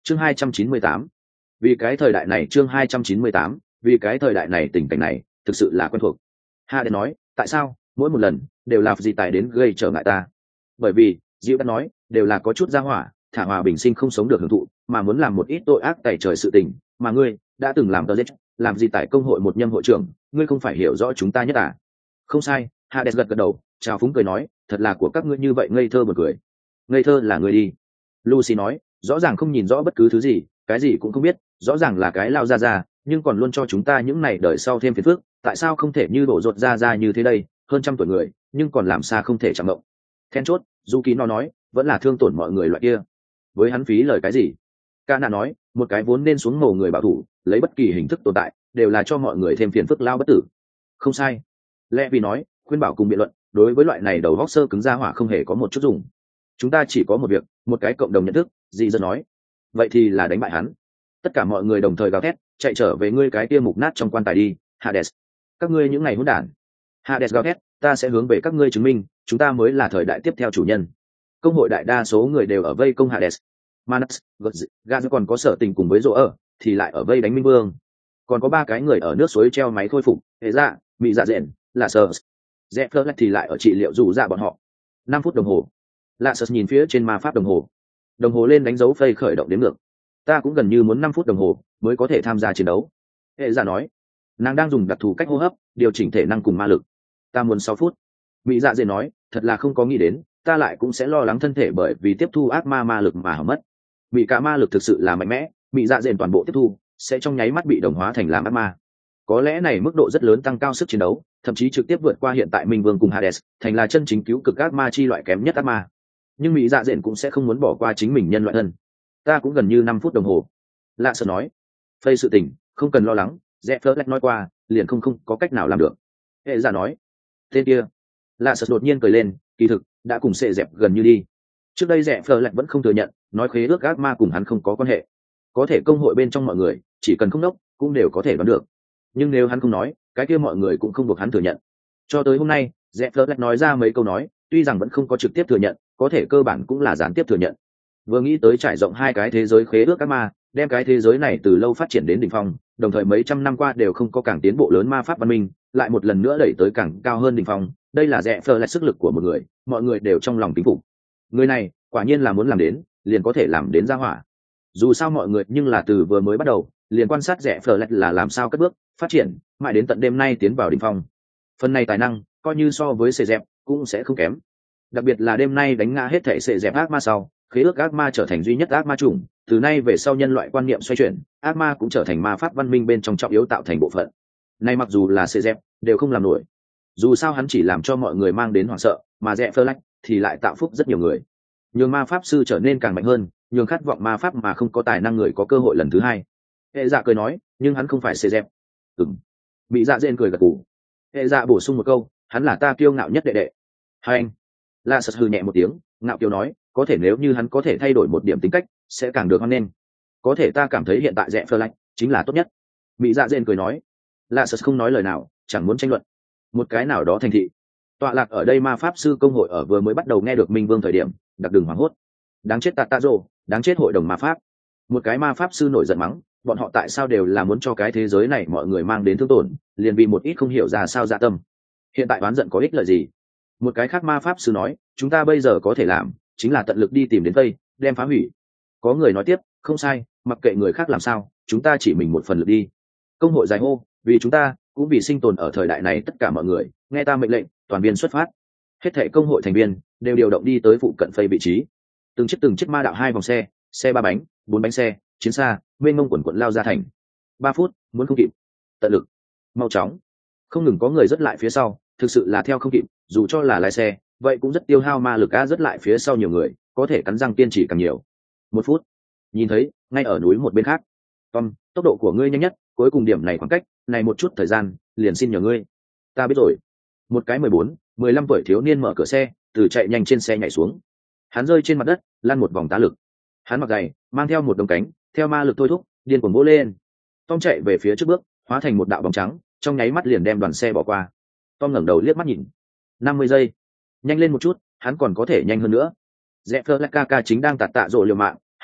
Chương 298. Vì cái thời đại này, chương 298, vì cái thời đại này tình cảnh này thực sự là quen thuộc. Hades nói, tại sao mỗi một lần đều là gì tài đến gây trở ngại ta? Bởi vì Diệu đã nói, đều là có chút gia hỏa thả hòa bình sinh không sống được hưởng thụ, mà muốn làm một ít tội ác tày trời sự tình, mà ngươi đã từng làm tờ giết, làm gì tại công hội một nhâm hội trưởng, ngươi không phải hiểu rõ chúng ta nhất à? Không sai. Hades gật gật đầu, chào phúng cười nói, thật là của các ngươi như vậy ngây thơ bật cười. Ngây thơ là ngươi đi. Lucy nói, rõ ràng không nhìn rõ bất cứ thứ gì, cái gì cũng không biết, rõ ràng là cái lao ra nhưng còn luôn cho chúng ta những này đời sau thêm phiền phức, tại sao không thể như đổ rột ra như thế đây, hơn trăm tuổi người nhưng còn làm sao không thể chạm mộng. Then chốt, Yuki nói vẫn là thương tổn mọi người loại kia, với hắn phí lời cái gì? Kana nói, một cái vốn nên xuống mồ người bảo thủ, lấy bất kỳ hình thức tồn tại đều là cho mọi người thêm phiền phức lao bất tử. Không sai. Levi nói, khuyên bảo cùng biện luận đối với loại này đầu góc sơ cứng ra hỏa không hề có một chút dùng. Chúng ta chỉ có một việc, một cái cộng đồng nhận thức. Dị dân nói, vậy thì là đánh bại hắn. Tất cả mọi người đồng thời gào thét, chạy trở về ngươi cái kia mục nát trong quan tài đi, Hades. Các ngươi những ngày hỗn đản. Hades gào thét, ta sẽ hướng về các ngươi chứng minh chúng ta mới là thời đại tiếp theo chủ nhân. Công hội đại đa số người đều ở vây công Hades. Manas, Gaz còn có Sở Tình cùng với Dỗ ở thì lại ở vây đánh Minh Vương. Còn có 3 cái người ở nước suối treo máy khôi phục, hệ dạ, mị dạ dện, là Sở. Zephyr thì lại ở trị liệu rủ dạ bọn họ. 5 phút đồng hồ. Lạ Sở nhìn phía trên ma pháp đồng hồ lên đánh dấu phây khởi động đến ngược. Ta cũng gần như muốn 5 phút đồng hồ mới có thể tham gia chiến đấu. Hệ dạ nói, nàng đang dùng đặc thù cách hô hấp điều chỉnh thể năng cùng ma lực. Ta muốn 6 phút. Mỹ dạ dện nói, thật là không có nghĩ đến, ta lại cũng sẽ lo lắng thân thể bởi vì tiếp thu ác ma lực mà hỏng mất. Mỹ cả ma lực thực sự là mạnh mẽ, Mỹ dạ dện toàn bộ tiếp thu sẽ trong nháy mắt bị đồng hóa thành làm ác ma. Có lẽ này mức độ rất lớn tăng cao sức chiến đấu, thậm chí trực tiếp vượt qua hiện tại Minh Vương cùng Hades, thành là chân chính cứu cực ác ma chi loại kém nhất ác ma. Nhưng Mỹ dạ dện cũng sẽ không muốn bỏ qua chính mình nhân loại thân. Ta cũng gần như 5 phút đồng hồ. Lạ Sợ nói, phây sự tình không cần lo lắng, Zephyr nói qua liền không có cách nào làm được. Hệ giả nói, tên kia. Lạ Sợ đột nhiên cười lên, kỳ thực đã cùng xệ dẹp gần như đi. Trước đây Zephyr vẫn không thừa nhận, nói khế ước ác ma cùng hắn không có quan hệ. Có thể công hội bên trong mọi người chỉ cần không đốc cũng đều có thể đoán được. Nhưng nếu hắn không nói, cái kia mọi người cũng không buộc hắn thừa nhận. Cho tới hôm nay, Zephyr nói ra mấy câu nói, tuy rằng vẫn không có trực tiếp thừa nhận, có thể cơ bản cũng là gián tiếp thừa nhận. Vừa nghĩ tới trải rộng 2 cái thế giới khế ước ác ma, đem cái thế giới này từ lâu phát triển đến đỉnh phong, đồng thời mấy trăm năm qua đều không có càng tiến bộ lớn ma pháp văn minh, lại một lần nữa đẩy tới càng cao hơn đỉnh phong, đây là Zephyr sức lực của một người, mọi người đều trong lòng kính phục. Người này, quả nhiên là muốn làm đến, liền có thể làm đến ra hỏa. Dù sao mọi người nhưng là từ vừa mới bắt đầu, liền quan sát Zephyr là làm sao cất bước, phát triển, mãi đến tận đêm nay tiến vào đỉnh phong. Phần này tài năng, coi như so với Sệ Dẹp cũng sẽ không kém. Đặc biệt là đêm nay đánh ngã hết thảy Sệ Dẹp ác ma sau, khế ước ác ma trở thành duy nhất ác ma chủng, từ nay về sau nhân loại quan niệm xoay chuyển, ác ma cũng trở thành ma pháp văn minh bên trong trọng yếu tạo thành bộ phận. Nay mặc dù là Sệ Dẹp đều không làm nổi. Dù sao hắn chỉ làm cho mọi người mang đến hoảng sợ, mà Zephyr thì lại tạo phúc rất nhiều người. Nhường ma pháp sư trở nên càng mạnh hơn, nhường khát vọng ma pháp mà không có tài năng người có cơ hội lần thứ 2. Hệ dạ cười nói, nhưng hắn không phải Sệ Dẹp. Mỹ dạ dên cười gật gù. Hệ dạ bổ sung một câu, hắn là ta kiêu ngạo nhất đệ đệ. Hai anh. La Sật hừ nhẹ một tiếng, ngạo kiêu nói, có thể nếu như hắn có thể thay đổi một điểm tính cách, sẽ càng được hoan nghênh. Có thể ta cảm thấy hiện tại Zephyr chính là tốt nhất. Mỹ dạ dên cười nói. La Sật không nói lời nào, chẳng muốn tranh luận. Một cái nào đó thành thị. Tọa lạc ở đây ma pháp sư công hội ở vừa mới bắt đầu nghe được Minh Vương thời điểm, đặc đừng hoảng hốt. Đáng chết Tatazo, đáng chết hội đồng ma pháp. Một cái ma pháp sư nổi giận mắng, bọn họ tại sao đều là muốn cho cái thế giới này mọi người mang đến thương tổn, liền vì một ít không hiểu ra sao dạ tâm. Hiện tại oán giận có ích lợi gì? Một cái khác ma pháp sư nói, chúng ta bây giờ có thể làm chính là tận lực đi tìm đến tây, đem phá hủy. Có người nói tiếp, không sai, mặc kệ người khác làm sao, chúng ta chỉ mình một phần lực đi. Công hội dài hô, vì chúng ta cũng vì sinh tồn ở thời đại này, tất cả mọi người nghe ta mệnh lệnh, toàn viên xuất phát. Hết thảy công hội thành viên đều điều động đi tới phụ cận phây vị trí. Từng chiếc ma đạo 2 vòng xe, xe 3 bánh, 4 bánh xe, chiến xa mênh mông quần quận lao ra thành. 3 phút muốn không kịp, tận lực mau chóng. Không ngừng có người rất lại phía sau, thực sự là theo không kịp, dù cho là lái xe vậy cũng rất tiêu hao ma lực. Rất lại phía sau nhiều người có thể cắn răng kiên trì càng nhiều. 1 phút, nhìn thấy ngay ở núi một bên khác. Tom, tốc độ của ngươi nhanh nhất, cuối cùng điểm này khoảng cách này một chút thời gian, liền xin nhờ ngươi. Ta biết rồi. Một cái 14-15 tuổi thiếu niên mở cửa xe, từ chạy nhanh trên xe nhảy xuống. Hắn rơi trên mặt đất, lăn một vòng tá lực. Hắn mặc giày, mang theo một đống cánh, theo ma lực thôi thúc, điên cuồng vỗ lên. Tom chạy về phía trước bước, hóa thành một đạo bóng trắng, trong nháy mắt liền đem đoàn xe bỏ qua. Tom ngẩng đầu liếc mắt nhìn. 50 giây, nhanh lên một chút, hắn còn có thể nhanh hơn nữa. Zephyr Kaka chính đang tạt tạ rồ liều mạng,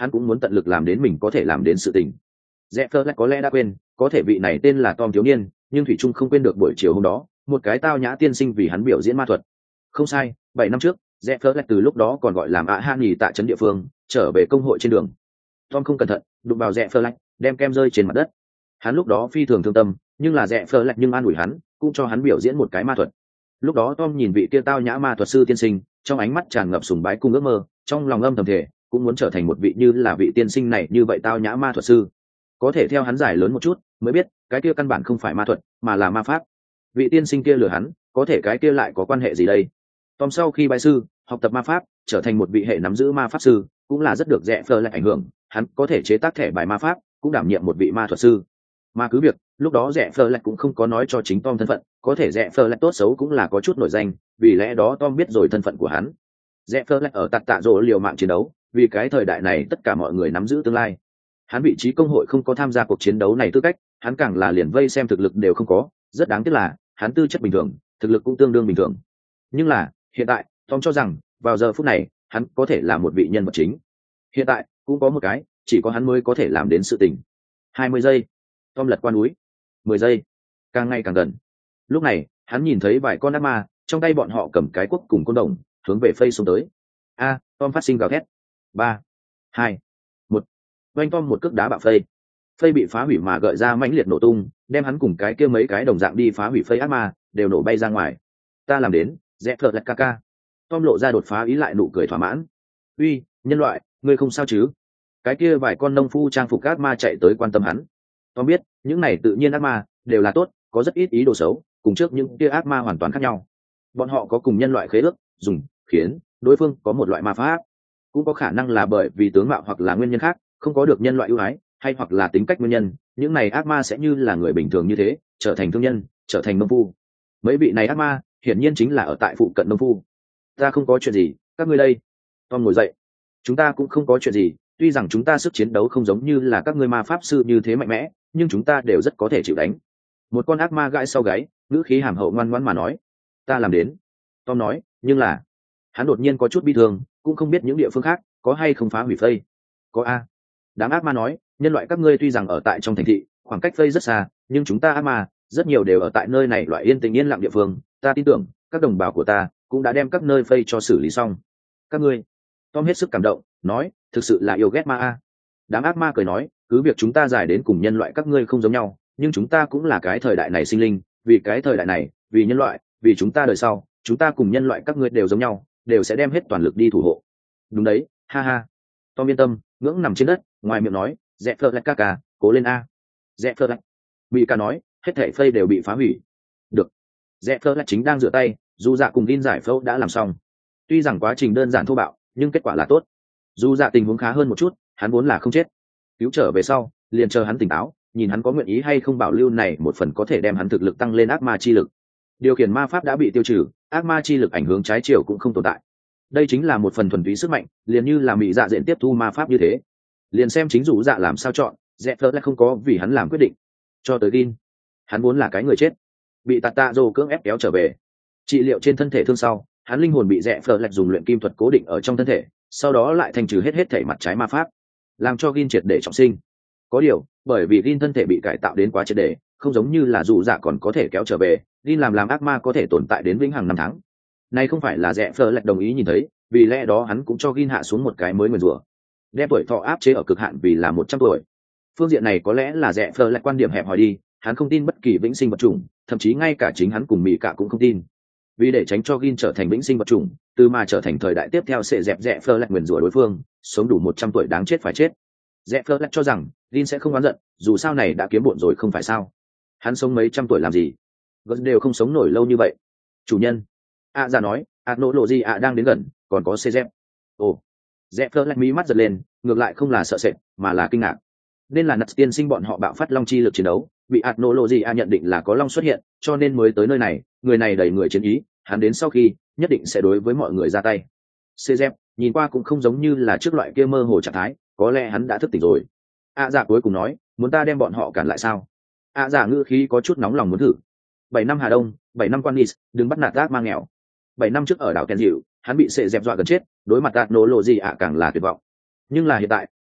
hắn cũng muốn tận lực làm đến mình có thể làm đến sự tình. Rẽ phơ có lẽ đã quên, có thể vị này tên là Tom thiếu niên, nhưng thủy trung không quên được buổi chiều hôm đó, một cái tao nhã tiên sinh vì hắn biểu diễn ma thuật. Không sai, 7 năm trước, Rẽ phơ từ lúc đó còn gọi làm Han nghỉ tại trấn địa phương, trở về công hội trên đường. Tom không cẩn thận, đụng vào Rẽ phơ đem kem rơi trên mặt đất. Hắn lúc đó phi thường thương tâm, nhưng là Rẽ phơ nhưng an ủi hắn, cũng cho hắn biểu diễn một cái ma thuật. Lúc đó Tom nhìn vị kia tao nhã ma thuật sư tiên sinh, trong ánh mắt tràn ngập sùng bái cùng ước mơ, trong lòng âm thầm thể cũng muốn trở thành một vị như là vị tiên sinh này như vậy tao nhã ma thuật sư. Có thể theo hắn giải lớn một chút mới biết cái kia căn bản không phải ma thuật mà là ma pháp. Vị tiên sinh kia lừa hắn, có thể cái kia lại có quan hệ gì đây? Tom sau khi bái sư học tập ma pháp, trở thành một vị hệ nắm giữ ma pháp sư, cũng là rất được Rẽ phơ ảnh hưởng. Hắn có thể chế tác thẻ bài ma pháp, cũng đảm nhiệm một vị ma thuật sư. Mà cứ việc lúc đó Rẽ phơ cũng không có nói cho chính Tom thân phận, có thể Rẽ phơ tốt xấu cũng là có chút nổi danh, vì lẽ đó Tom biết rồi thân phận của hắn. Rẽ phơ ở tạt tạ rỗ liều mạng chiến đấu, vì cái thời đại này tất cả mọi người nắm giữ tương lai. Hắn vị trí công hội không có tham gia cuộc chiến đấu này tư cách, hắn càng là liền vây xem thực lực đều không có, rất đáng tiếc là hắn tư chất bình thường, thực lực cũng tương đương bình thường. Nhưng là hiện tại Tom cho rằng vào giờ phút này hắn có thể là một vị nhân vật chính. Hiện tại cũng có một cái chỉ có hắn mới có thể làm đến sự tình. 20 giây, Tom lật qua núi. 10 giây, càng ngày càng gần. Lúc này hắn nhìn thấy vài con ác ma, trong tay bọn họ cầm cái cuốc cùng côn đồng, hướng về Phây xuống tới. Tom phát sinh gào thét. 3, 2, 1. Vành Tom một cước đá bạo Phây bị phá hủy mà gợi ra mãnh liệt nổ tung, đem hắn cùng cái kia mấy cái đồng dạng đi phá hủy Phây ác ma đều nổ bay ra ngoài. Ta làm đến, Rẽ phơ lạch ca. Tom lộ ra đột phá ý lại nụ cười thỏa mãn. Uy, nhân loại, ngươi không sao chứ? Cái kia vài con nông phu trang phục ác ma chạy tới quan tâm hắn. Tom biết những này tự nhiên ác ma đều là tốt, có rất ít ý đồ xấu, cùng trước những kia ác ma hoàn toàn khác nhau. Bọn họ có cùng nhân loại khế ước, dùng khiến đối phương có một loại ma pháp, cũng có khả năng là bởi vì tướng mạo hoặc là nguyên nhân khác không có được nhân loại ưu ái, hay hoặc là tính cách nguyên nhân, những này ác ma sẽ như là người bình thường như thế trở thành thương nhân, trở thành nông phu. Mấy vị này ác ma hiển nhiên chính là ở tại phụ cận nông phu. Ta không có chuyện gì, các ngươi đây. Tom ngồi dậy. Chúng ta cũng không có chuyện gì, tuy rằng chúng ta sức chiến đấu không giống như là các ngươi ma pháp sư như thế mạnh mẽ, nhưng chúng ta đều rất có thể chịu đánh. Một con ác ma gãi sau gáy, ngữ khí hàm hậu ngoan ngoãn mà nói. Ta làm đến. Tom nói, nhưng là hắn đột nhiên có chút bi thương, cũng không biết những địa phương khác có hay không phá hủy Phây. Có a. Đám ác ma nói, nhân loại các ngươi tuy rằng ở tại trong thành thị, khoảng cách Phây rất xa, nhưng chúng ta ác ma rất nhiều đều ở tại nơi này loại yên tĩnh yên lặng địa phương. Ta tin tưởng các đồng bào của ta cũng đã đem các nơi Phây cho xử lý xong. Các ngươi. Tom hết sức cảm động, nói, thực sự là yêu ghét ma a. Đám ác ma cười nói, cứ việc chúng ta dài đến cùng nhân loại các ngươi không giống nhau, nhưng chúng ta cũng là cái thời đại này sinh linh, vì cái thời đại này, vì nhân loại, vì chúng ta đời sau, chúng ta cùng nhân loại các ngươi đều giống nhau, đều sẽ đem hết toàn lực đi thủ hộ. Đúng đấy, ha ha. Tom yên tâm, ngưỡng nằm trên đất, ngoài miệng nói, Rẽ phơ lạch ca, cố lên a. Rẽ phơ lạch. Bị ca nói, hết thảy Phây đều bị phá hủy. Được. Rẽ phơ lạch chính đang rửa tay, dù dạ cùng Gin giải phẫu đã làm xong. Tuy rằng quá trình đơn giản thô bạo, nhưng kết quả là tốt. Dù dạ tình huống khá hơn một chút, hắn vốn là không chết. Cứu trở về sau, liền chờ hắn tỉnh táo, nhìn hắn có nguyện ý hay không bảo lưu này một phần có thể đem hắn thực lực tăng lên ác ma chi lực. Điều khiển ma pháp đã bị tiêu trừ, ác ma chi lực ảnh hưởng trái chiều cũng không tồn tại. Đây chính là một phần thuần túy sức mạnh, liền như là Mị Dạ diện tiếp thu ma pháp như thế. Liền xem chính Dù Dạ làm sao chọn, Rẽ phơ lại không có vì hắn làm quyết định. Cho tới Gin, hắn vốn là cái người chết, bị Tạt Tạ Dô cưỡng ép kéo trở về. Trị liệu trên thân thể thương sau, hắn linh hồn bị Rẽ phơ lạch dùng luyện kim thuật cố định ở trong thân thể, sau đó lại thanh trừ hết thể mặt trái ma pháp, làm cho Gin triệt để trọng sinh. Có điều, bởi vì Gin thân thể bị cải tạo đến quá triệt để, không giống như là Dù Dạ còn có thể kéo trở về, Gin làm ác ma có thể tồn tại đến vĩnh hằng 5 tháng. Này không phải là Rẽ phơ lạch đồng ý nhìn thấy, vì lẽ đó hắn cũng cho Gin hạ xuống một cái mới nguyền rủa, đem tuổi thọ áp chế ở cực hạn vì là 100 tuổi. Phương diện này có lẽ là Rẽ phơ lạch quan điểm hẹp hòi đi, hắn không tin bất kỳ vĩnh sinh vật chủng, thậm chí ngay cả chính hắn cùng Mị Cả cũng không tin. Vì để tránh cho Gin trở thành vĩnh sinh vật chủng, từ mà trở thành thời đại tiếp theo sẽ dẹp Rẽ phơ lạch nguyền rủa đối phương, sống đủ 100 tuổi đáng chết phải chết. Rẽ phơ lạch cho rằng Gin sẽ không oán giận, dù sao này đã kiếm bộn rồi không phải sao? Hắn sống mấy trăm tuổi làm gì? Gin đều không sống nổi lâu như vậy. Chủ nhân, dạ nói, nỗ lộ gì đang đến gần, còn có CZ. Ồ. Rẽ phơ lạch mí mắt giật lên, ngược lại không là sợ sệt, mà là kinh ngạc. Nên là Nuts tiên sinh bọn họ bạo phát long chi lực chiến đấu, bị nỗ lộ gì nhận định là có long xuất hiện, cho nên mới tới nơi này. Người này đầy người chiến ý, hắn đến sau khi nhất định sẽ đối với mọi người ra tay. CZ nhìn qua cũng không giống như là trước loại kia mơ hồ trạng thái, có lẽ hắn đã thức tỉnh rồi. Dạ cuối cùng nói, muốn ta đem bọn họ cản lại sao? Dạ ngữ khí có chút nóng lòng muốn thử. 7 năm Hà Đông, 7 năm quan Nis, đừng bắt nạt ác ma nghèo. 7 năm trước ở đảo Kèn Dịu, hắn bị sệ dẹp dọa gần chết, đối mặt nỗ lộ gì càng là tuyệt vọng. Nhưng là hiện tại,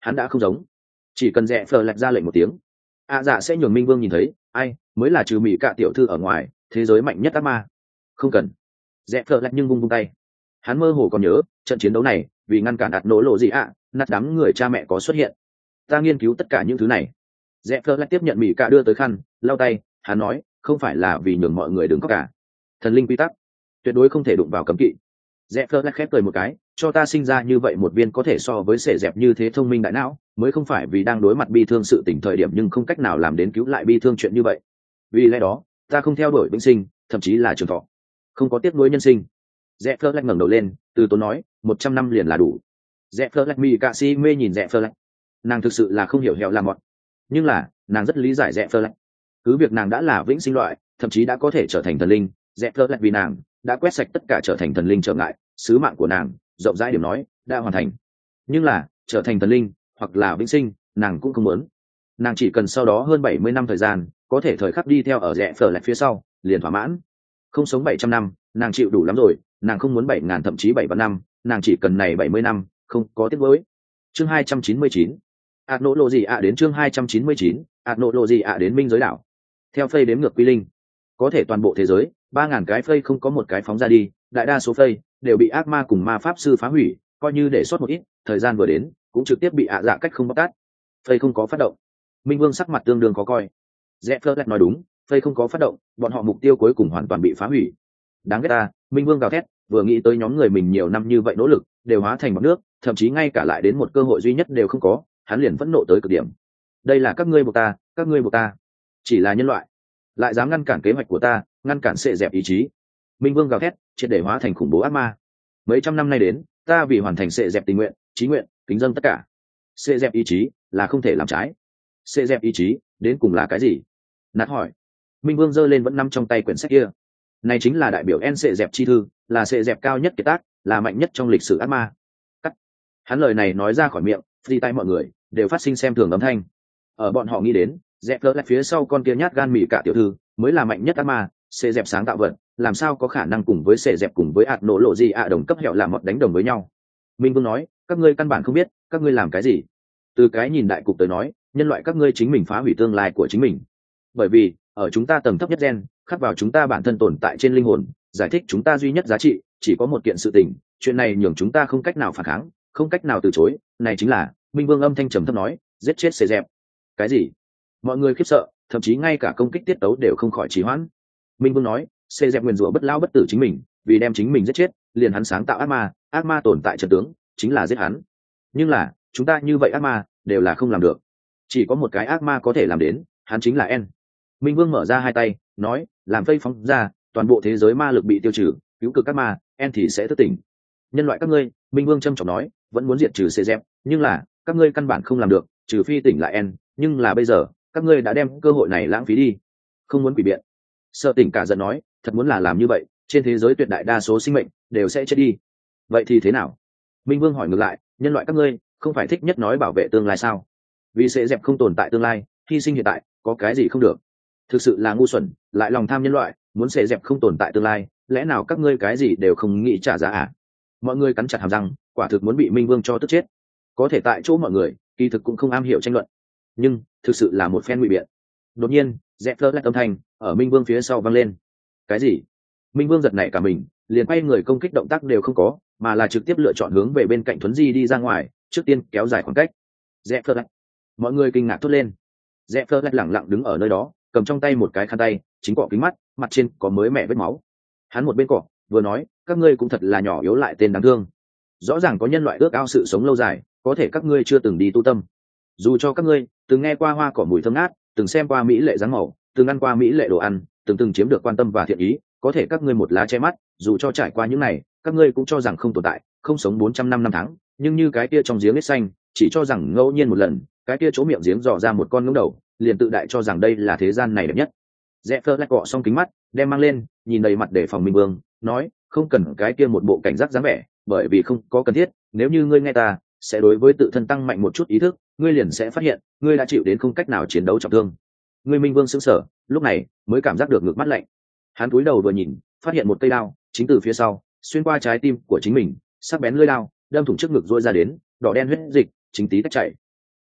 hắn đã không giống. Chỉ cần rẽ phờ lạch ra lệnh một tiếng, dạ sẽ nhường minh vương nhìn thấy ai mới là trừ mỹ cả tiểu thư ở ngoài thế giới mạnh nhất ác ma. Không cần. Rẽ phờ lạch nhưng vung vung tay. Hắn mơ hồ còn nhớ trận chiến đấu này, vì ngăn cản đặt nổ lộ gì nạt đám người cha mẹ có xuất hiện. Ta nghiên cứu tất cả những thứ này. Rẽ phờ lạch tiếp nhận mỹ cả đưa tới khăn lau tay. Hắn nói không phải là vì nhường mọi người đừng có cả. Thần linh quy tắc tuyệt đối không thể đụng vào cấm kỵ. Rẽ phờ lạch khép cười một cái, cho ta sinh ra như vậy một viên có thể so với sệ dẹp như thế thông minh đại não, mới không phải vì đang đối mặt bi thương sự tình thời điểm nhưng không cách nào làm đến cứu lại bi thương chuyện như vậy. Vì lẽ đó ta không theo đuổi vĩnh sinh, thậm chí là trường thọ, không có tiếc nuối nhân sinh. Rẽ phờ lạch ngẩng đầu lên, từ tốn nói 100 năm liền là đủ. Rẽ phờ lạch mì cạ si mê nhìn rẽ phờ lạch. Nàng thực sự là không hiểu hẹo làm mọt, nhưng là nàng rất lý giải rẽ phờ lạch. Cứ việc nàng đã là vĩnh sinh loại, thậm chí đã có thể trở thành thần linh, rẽ phờ lạch vì nàng đã quét sạch tất cả trở thành thần linh trở ngại, sứ mạng của nàng rộng rãi điểm nói đã hoàn thành. Nhưng là trở thành thần linh hoặc là vĩnh sinh nàng cũng không muốn. Nàng chỉ cần sau đó hơn 70 năm thời gian có thể thời khắc đi theo ở rẽ phờ lạch phía sau liền thỏa mãn. Không sống 700 năm nàng chịu đủ lắm rồi, nàng không muốn 7.000 thậm chí 7 vạn năm, nàng chỉ cần này 70 năm không có tiếc nuối. Chương 299. ạt nỗ lộ gì đến chương 299. ạt nỗ lộ gì đến minh giới đảo. Theo phây đếm ngược quy linh, có thể toàn bộ thế giới 3.000 cái phây không có một cái phóng ra đi, đại đa số phây đều bị ác ma cùng ma pháp sư phá hủy, coi như để sót một ít, thời gian vừa đến cũng trực tiếp bị dạ cách không bóc tát. Phây không có phát động. Minh Vương sắc mặt tương đương khó coi. Rẽ phơ lạch nói đúng, phây không có phát động, bọn họ mục tiêu cuối cùng hoàn toàn bị phá hủy. Đáng ghét ta. Minh Vương gào thét, vừa nghĩ tới nhóm người mình nhiều năm như vậy nỗ lực đều hóa thành bọt nước, thậm chí ngay cả lại đến một cơ hội duy nhất đều không có, hắn liền phẫn nộ tới cực điểm. Đây là các ngươi buộc ta, các ngươi buộc ta. Chỉ là nhân loại lại dám ngăn cản kế hoạch của ta, ngăn cản sệ dẹp ý chí. Minh Vương gào thét, triệt để hóa thành khủng bố ác ma. Mấy trăm năm nay đến, ta vì hoàn thành sệ dẹp tình nguyện, chí nguyện, kính dâng tất cả. Sệ dẹp ý chí là không thể làm trái. Sệ dẹp ý chí đến cùng là cái gì? Nát hỏi. Minh Vương giơ lên vẫn nắm trong tay quyển sách kia. Này chính là đại biểu En sệ dẹp chi thư, là sệ dẹp cao nhất kiệt tác, là mạnh nhất trong lịch sử ác ma. Cắt. Hắn lời này nói ra khỏi miệng, đi tay mọi người đều phát sinh xem thường âm thanh. Ở bọn họ nghĩ đến, dẹp lỡ lại phía sau con kia nhát gan mỉ cả tiểu thư mới là mạnh nhất ác ma. Sệ dẹp sáng tạo vật, làm sao có khả năng cùng với sệ dẹp cùng với ạt nổ lộ gì đồng cấp hẹo làm mọt đánh đồng với nhau. Minh Vương nói, các ngươi căn bản không biết các ngươi làm cái gì. Từ cái nhìn đại cục tới nói, nhân loại các ngươi chính mình phá hủy tương lai của chính mình. Bởi vì ở chúng ta tầng thấp nhất gen, khắc vào chúng ta bản thân tồn tại trên linh hồn, giải thích chúng ta duy nhất giá trị chỉ có một kiện sự tình, chuyện này nhường chúng ta không cách nào phản kháng, không cách nào từ chối, này chính là, Minh Vương âm thanh trầm thấp nói, giết chết sệ dẹp. Cái gì? Mọi người khiếp sợ, thậm chí ngay cả công kích tiết tấu đều không khỏi trì hoãn. Minh Vương nói, sệ dẹp nguyền rủa bất lão bất tử chính mình, vì đem chính mình giết chết, liền hắn sáng tạo ác ma tồn tại trận tướng chính là giết hắn. Nhưng là chúng ta như vậy ác ma đều là không làm được, chỉ có một cái ác ma có thể làm đến, hắn chính là En. Minh Vương mở ra hai tay nói, làm vây phóng ra, toàn bộ thế giới ma lực bị tiêu trừ, cứu cực các ma, En thì sẽ thức tỉnh. Nhân loại các ngươi, Minh Vương trầm trọng nói, vẫn muốn diệt trừ sệ dẹp, nhưng là các ngươi căn bản không làm được, trừ phi tỉnh lại En, nhưng là bây giờ các ngươi đã đem cơ hội này lãng phí đi. Không muốn quỷ biện. Sợ tỉnh cả giận nói, thật muốn là làm như vậy, trên thế giới tuyệt đại đa số sinh mệnh đều sẽ chết đi. Vậy thì thế nào? Minh Vương hỏi ngược lại, nhân loại các ngươi không phải thích nhất nói bảo vệ tương lai sao? Vì sệ dẹp không tồn tại tương lai, hy sinh hiện tại có cái gì không được? Thực sự là ngu xuẩn, lại lòng tham nhân loại, muốn sệ dẹp không tồn tại tương lai, lẽ nào các ngươi cái gì đều không nghĩ trả giá à? Mọi người cắn chặt hàm răng, quả thực muốn bị Minh Vương cho tức chết. Có thể tại chỗ mọi người kỳ thực cũng không am hiểu tranh luận, nhưng thực sự là một phen ngụy biện. Đột nhiên dẹp lơ lách âm thanh ở Minh Vương phía sau vang lên. Cái gì? Minh Vương giật nảy cả mình, liền quay người công kích động tác đều không có, mà là trực tiếp lựa chọn hướng về bên cạnh Thuấn Di đi ra ngoài, trước tiên kéo dài khoảng cách. Dẹp lơ lách. Mọi người kinh ngạc thốt lên. Dẹp lơ lách lẳng lặng đứng ở nơi đó, cầm trong tay một cái khăn tay, chính cọ kính mắt, mặt trên có mới mẻ vết máu. Hắn một bên cọ vừa nói, các ngươi cũng thật là nhỏ yếu lại tên đáng thương. Rõ ràng có nhân loại ước ao sự sống lâu dài, có thể các ngươi chưa từng đi tu tâm. Dù cho các ngươi từng nghe qua hoa cỏ mùi thơm ngát, từng xem qua mỹ lệ dáng màu, từng ăn qua mỹ lệ đồ ăn, từng chiếm được quan tâm và thiện ý, có thể các ngươi một lá che mắt, dù cho trải qua những này, các ngươi cũng cho rằng không tồn tại, không sống 400 năm tháng, nhưng như cái kia trong giếng nết xanh, chỉ cho rằng ngẫu nhiên một lần, cái kia chỗ miệng giếng dò ra một con ngỗng đầu, liền tự đại cho rằng đây là thế gian này đẹp nhất. Dẹp lách cọ xong kính mắt, đem mang lên, nhìn đầy mặt để phòng Minh Vương, nói, không cần cái kia một bộ cảnh giác dáng vẻ, bởi vì không có cần thiết, nếu như ngươi nghe ta, sẽ đối với tự thân tăng mạnh một chút ý thức, ngươi liền sẽ phát hiện, ngươi đã chịu đến không cách nào chiến đấu trọng thương. Ngươi Minh Vương sững sờ, lúc này mới cảm giác được ngược mắt lạnh. Hắn cúi đầu vừa nhìn, phát hiện một cây đao chính từ phía sau xuyên qua trái tim của chính mình, sắc bén lưỡi đao đâm thủng trước ngực rỗi ra đến, đỏ đen huyết dịch chính tí tách chảy.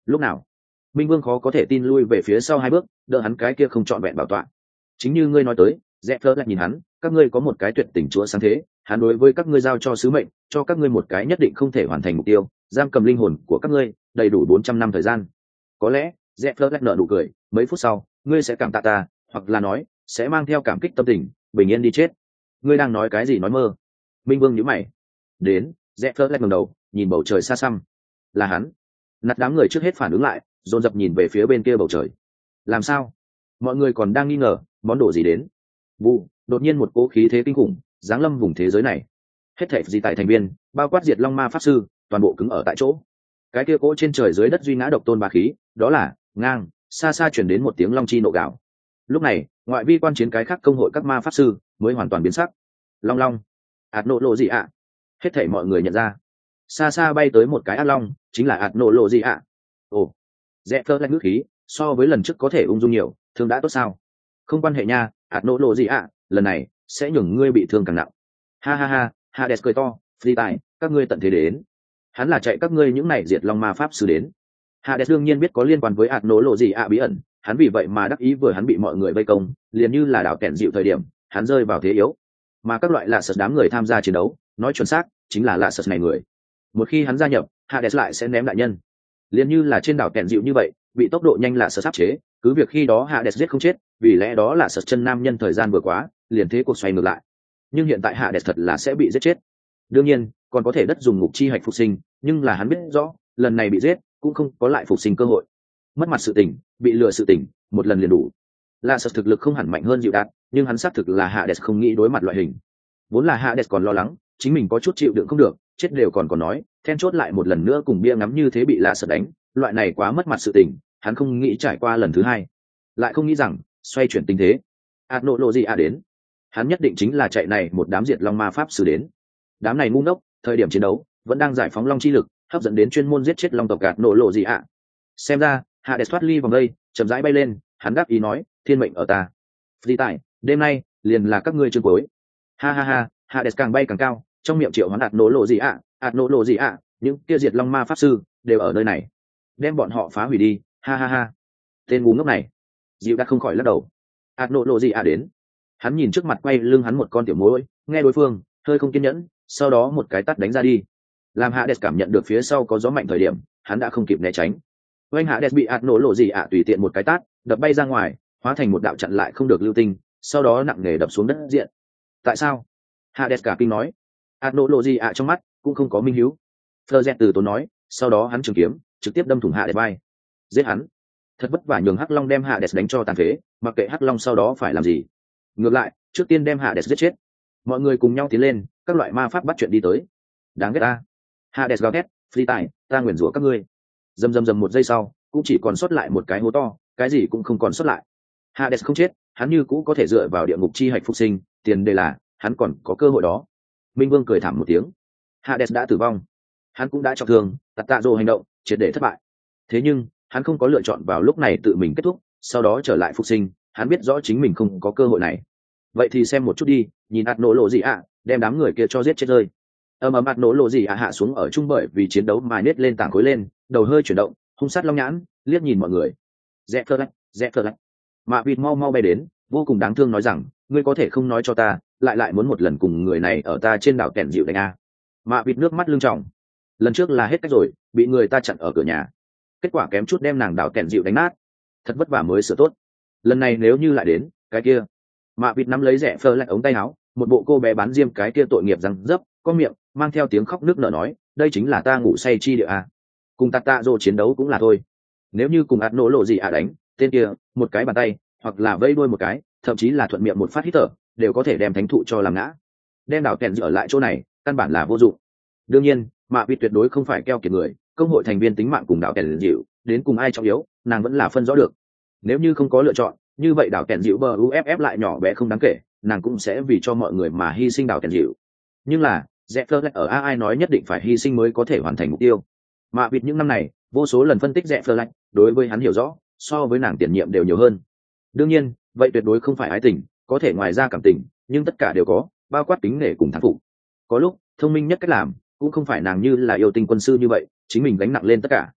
Lúc nào? Minh Vương khó có thể tin lui về phía sau 2 bước, đỡ hắn cái kia không trọn vẹn bảo tọa. Chính như ngươi nói tới, Rẽ Phớt lại nhìn hắn, các ngươi có một cái tuyệt tình chúa sáng thế, hắn đối với các ngươi giao cho sứ mệnh, cho các ngươi một cái nhất định không thể hoàn thành mục tiêu, giam cầm linh hồn của các ngươi, đầy đủ 400 năm thời gian. Có lẽ, Rẽ Phớt lại nở nụ cười, mấy phút sau, ngươi sẽ cảm tạ ta, hoặc là nói, sẽ mang theo cảm kích tâm tình, bình yên đi chết. Ngươi đang nói cái gì nói mơ? Minh Vương nhíu mày. Đến, Rẽ Phớt lại ngẩng đầu, nhìn bầu trời xa xăm. Là hắn. Nạt đám người trước hết phản ứng lại, dồn dập nhìn về phía bên kia bầu trời. Làm sao? Mọi người còn đang nghi ngờ, món đồ gì đến? Vụ, đột nhiên một cỗ khí thế kinh khủng, giáng lâm vùng thế giới này. Hết thảy gì tại thành viên, bao quát diệt long ma pháp sư, toàn bộ cứng ở tại chỗ. Cái kia cỗ trên trời dưới đất duy ngã độc tôn bá khí, đó là ngang, xa xa truyền đến một tiếng long chi nộ gạo. Lúc này, ngoại vi quan chiến cái khác công hội các ma pháp sư mới hoàn toàn biến sắc. Long long, ạt nộ lộ gì ạ? Hết thảy mọi người nhận ra, xa xa bay tới một cái ác long, chính là ạt nộ lộ gì ạ? Ồ, Rẽ Phớt lại ngữ khí, so với lần trước có thể ung dung nhiều, thương đã tốt sao? Không quan hệ nha, ạt nộ lộ gì ạ, lần này sẽ nhường ngươi bị thương càng nặng. Ha ha ha, Hades cười to, phi tài, các ngươi tận thế đến. Hắn là chạy các ngươi những này diệt long ma pháp sư đến. Hades đương nhiên biết có liên quan với ạt nộ lộ gì ạ bí ẩn, hắn vì vậy mà đắc ý vừa hắn bị mọi người vây công, liền như là đảo kẹn dịu thời điểm, hắn rơi vào thế yếu. Mà các loại lạ sật đám người tham gia chiến đấu, nói chuẩn xác, chính là lạ sật này người. Một khi hắn gia nhập, Hades lại sẽ ném đại nhân. Liền như là trên đảo kẹn dịu như vậy, bị tốc độ nhanh lạ sật áp chế, cứ việc khi đó Hades giết không chết, vì lẽ đó là sật chân nam nhân thời gian vừa quá, liền thế cuộc xoay ngược lại. Nhưng hiện tại Hades thật là sẽ bị giết chết. Đương nhiên, còn có thể đất dùng ngục chi hạch phục sinh, nhưng là hắn biết rõ, lần này bị giết, cũng không có lại phục sinh cơ hội. Mất mặt sự tình, bị lừa sự tình, một lần liền đủ. Là sật thực lực không hẳn mạnh hơn dịu đạt, nhưng hắn xác thực là Hades không nghĩ đối mặt loại hình. Vốn là Hades còn lo lắng, chính mình có chút chịu đựng không được, chết đều còn nói, then chốt lại một lần nữa cùng bia ngắm như thế bị lạ sật đánh, loại này quá mất mặt sự tình, hắn không nghĩ trải qua lần thứ hai, lại không nghĩ rằng xoay chuyển tình thế. ạt nộ lộ gì à đến, hắn nhất định chính là chạy này một đám diệt long ma pháp sư đến. Đám này ngu ngốc, thời điểm chiến đấu vẫn đang giải phóng long chi lực, hấp dẫn đến chuyên môn giết chết long tộc ạt nộ lộ gì ạ. Xem ra Hades thoát ly vòng đây, chậm rãi bay lên, hắn đáp ý nói, thiên mệnh ở ta. Phi tại, đêm nay liền là các ngươi chương cuối. Ha ha ha, Hades càng bay càng cao, trong miệng triệu hoán ạt nộ lộ gì ạ, ạt nộ lộ gì ạ, những kia diệt long ma pháp sư đều ở nơi này, đem bọn họ phá hủy đi. Ha ha ha, tên ngu ngốc này. Dịu đã không khỏi lắc đầu. ạt nộ lộ gì ạ đến, hắn nhìn trước mặt quay lưng hắn một con tiểu mối, nghe đối phương hơi không kiên nhẫn, sau đó một cái tát đánh ra đi. Làm Hades cảm nhận được phía sau có gió mạnh thời điểm, hắn đã không kịp né tránh. Oanh Hades bị ạt nổ lộ gì ạ tùy tiện một cái tát đập bay ra ngoài, hóa thành một đạo chặn lại không được lưu tinh, sau đó nặng nề đập xuống đất diện. Tại sao? Hades cả kinh nói. ạt nổ lộ gì ạ trong mắt cũng không có minh hiếu. Fleur từ tốn nói, sau đó hắn trường kiếm trực tiếp đâm thủng Hades vai. Giết hắn. Thật vất vả nhường Hắc Long đem Hades đánh cho tàn phế, mặc kệ Hắc Long sau đó phải làm gì. Ngược lại, trước tiên đem Hades giết chết. Mọi người cùng nhau tiến lên, các loại ma pháp bắt chuyện đi tới. Đáng ghét ta. Hades gào thét, phi tài, ta nguyền rủa các ngươi. Dầm dầm dầm một giây sau, cũng chỉ còn sót lại một cái hố to, cái gì cũng không còn sót lại. Hades không chết, hắn như cũ có thể dựa vào địa ngục chi hạch phục sinh, tiền đề là hắn còn có cơ hội đó. Minh Vương cười thảm một tiếng. Hades đã tử vong, hắn cũng đã trọng thương, tạt tạ rồ hành động triệt để thất bại. Thế nhưng hắn không có lựa chọn vào lúc này tự mình kết thúc, sau đó trở lại phục sinh. Hắn biết rõ chính mình không có cơ hội này. Vậy thì xem một chút đi, nhìn ạt nổ lộ gì ạ, đem đám người kia cho giết chết rơi. Ầm ạt nổ lộ gì ạ hạ xuống ở trung bởi vì chiến đấu mà nết lên tảng khối lên, đầu hơi chuyển động, hung sát long nhãn liếc nhìn mọi người. Rẽ Phớt lách. Mạ vịt mau mau bay đến, vô cùng đáng thương nói rằng, ngươi có thể không nói cho ta, lại muốn một lần cùng người này ở ta trên đảo kẹn dịu đánh a. Mạ vịt nước mắt lưng tròng. Lần trước là hết cách rồi, bị người ta chặn ở cửa nhà, kết quả kém chút đem nàng đảo kẹn dịu đánh nát, thật vất vả mới sửa tốt. Lần này nếu như lại đến cái kia. Mạ vịt nắm lấy Rẽ Phớt lách ống tay áo, một bộ cô bé bán diêm cái kia tội nghiệp răng dấp, có miệng mang theo tiếng khóc nước nở nói, đây chính là ta ngủ say chi địa a. Cùng tạt tạ rồ chiến đấu cũng là thôi, nếu như cùng ạt nổ lộ gì đánh, tên kia một cái bàn tay hoặc là vây đuôi một cái, thậm chí là thuận miệng một phát hít thở, đều có thể đem thánh thụ cho làm ngã. Đem đảo kèn ở lại chỗ này căn bản là vô dụng. Đương nhiên Mạ vịt tuyệt đối không phải keo kiệt người, công hội thành viên tính mạng cùng đảo kèn dịu đến cùng ai trọng yếu, nàng vẫn là phân rõ được. Nếu như không có lựa chọn, như vậy đảo kèn dịu bờ uff lại nhỏ bé không đáng kể, nàng cũng sẽ vì cho mọi người mà hy sinh đảo kèn dịu. Nhưng là Rẽ Phớt ở ai nói nhất định phải hy sinh mới có thể hoàn thành mục tiêu. Mạ vịt những năm này vô số lần phân tích Rẽ Phớt, đối với hắn hiểu rõ so với nàng tiền nhiệm đều nhiều hơn. Đương nhiên vậy tuyệt đối không phải ái tình, có thể ngoài ra cảm tình, nhưng tất cả đều có, bao quát tính nể cùng thán phục. Có lúc thông minh nhất cách làm cũng không phải nàng như là yêu tinh quân sư như vậy chính mình gánh nặng lên tất cả.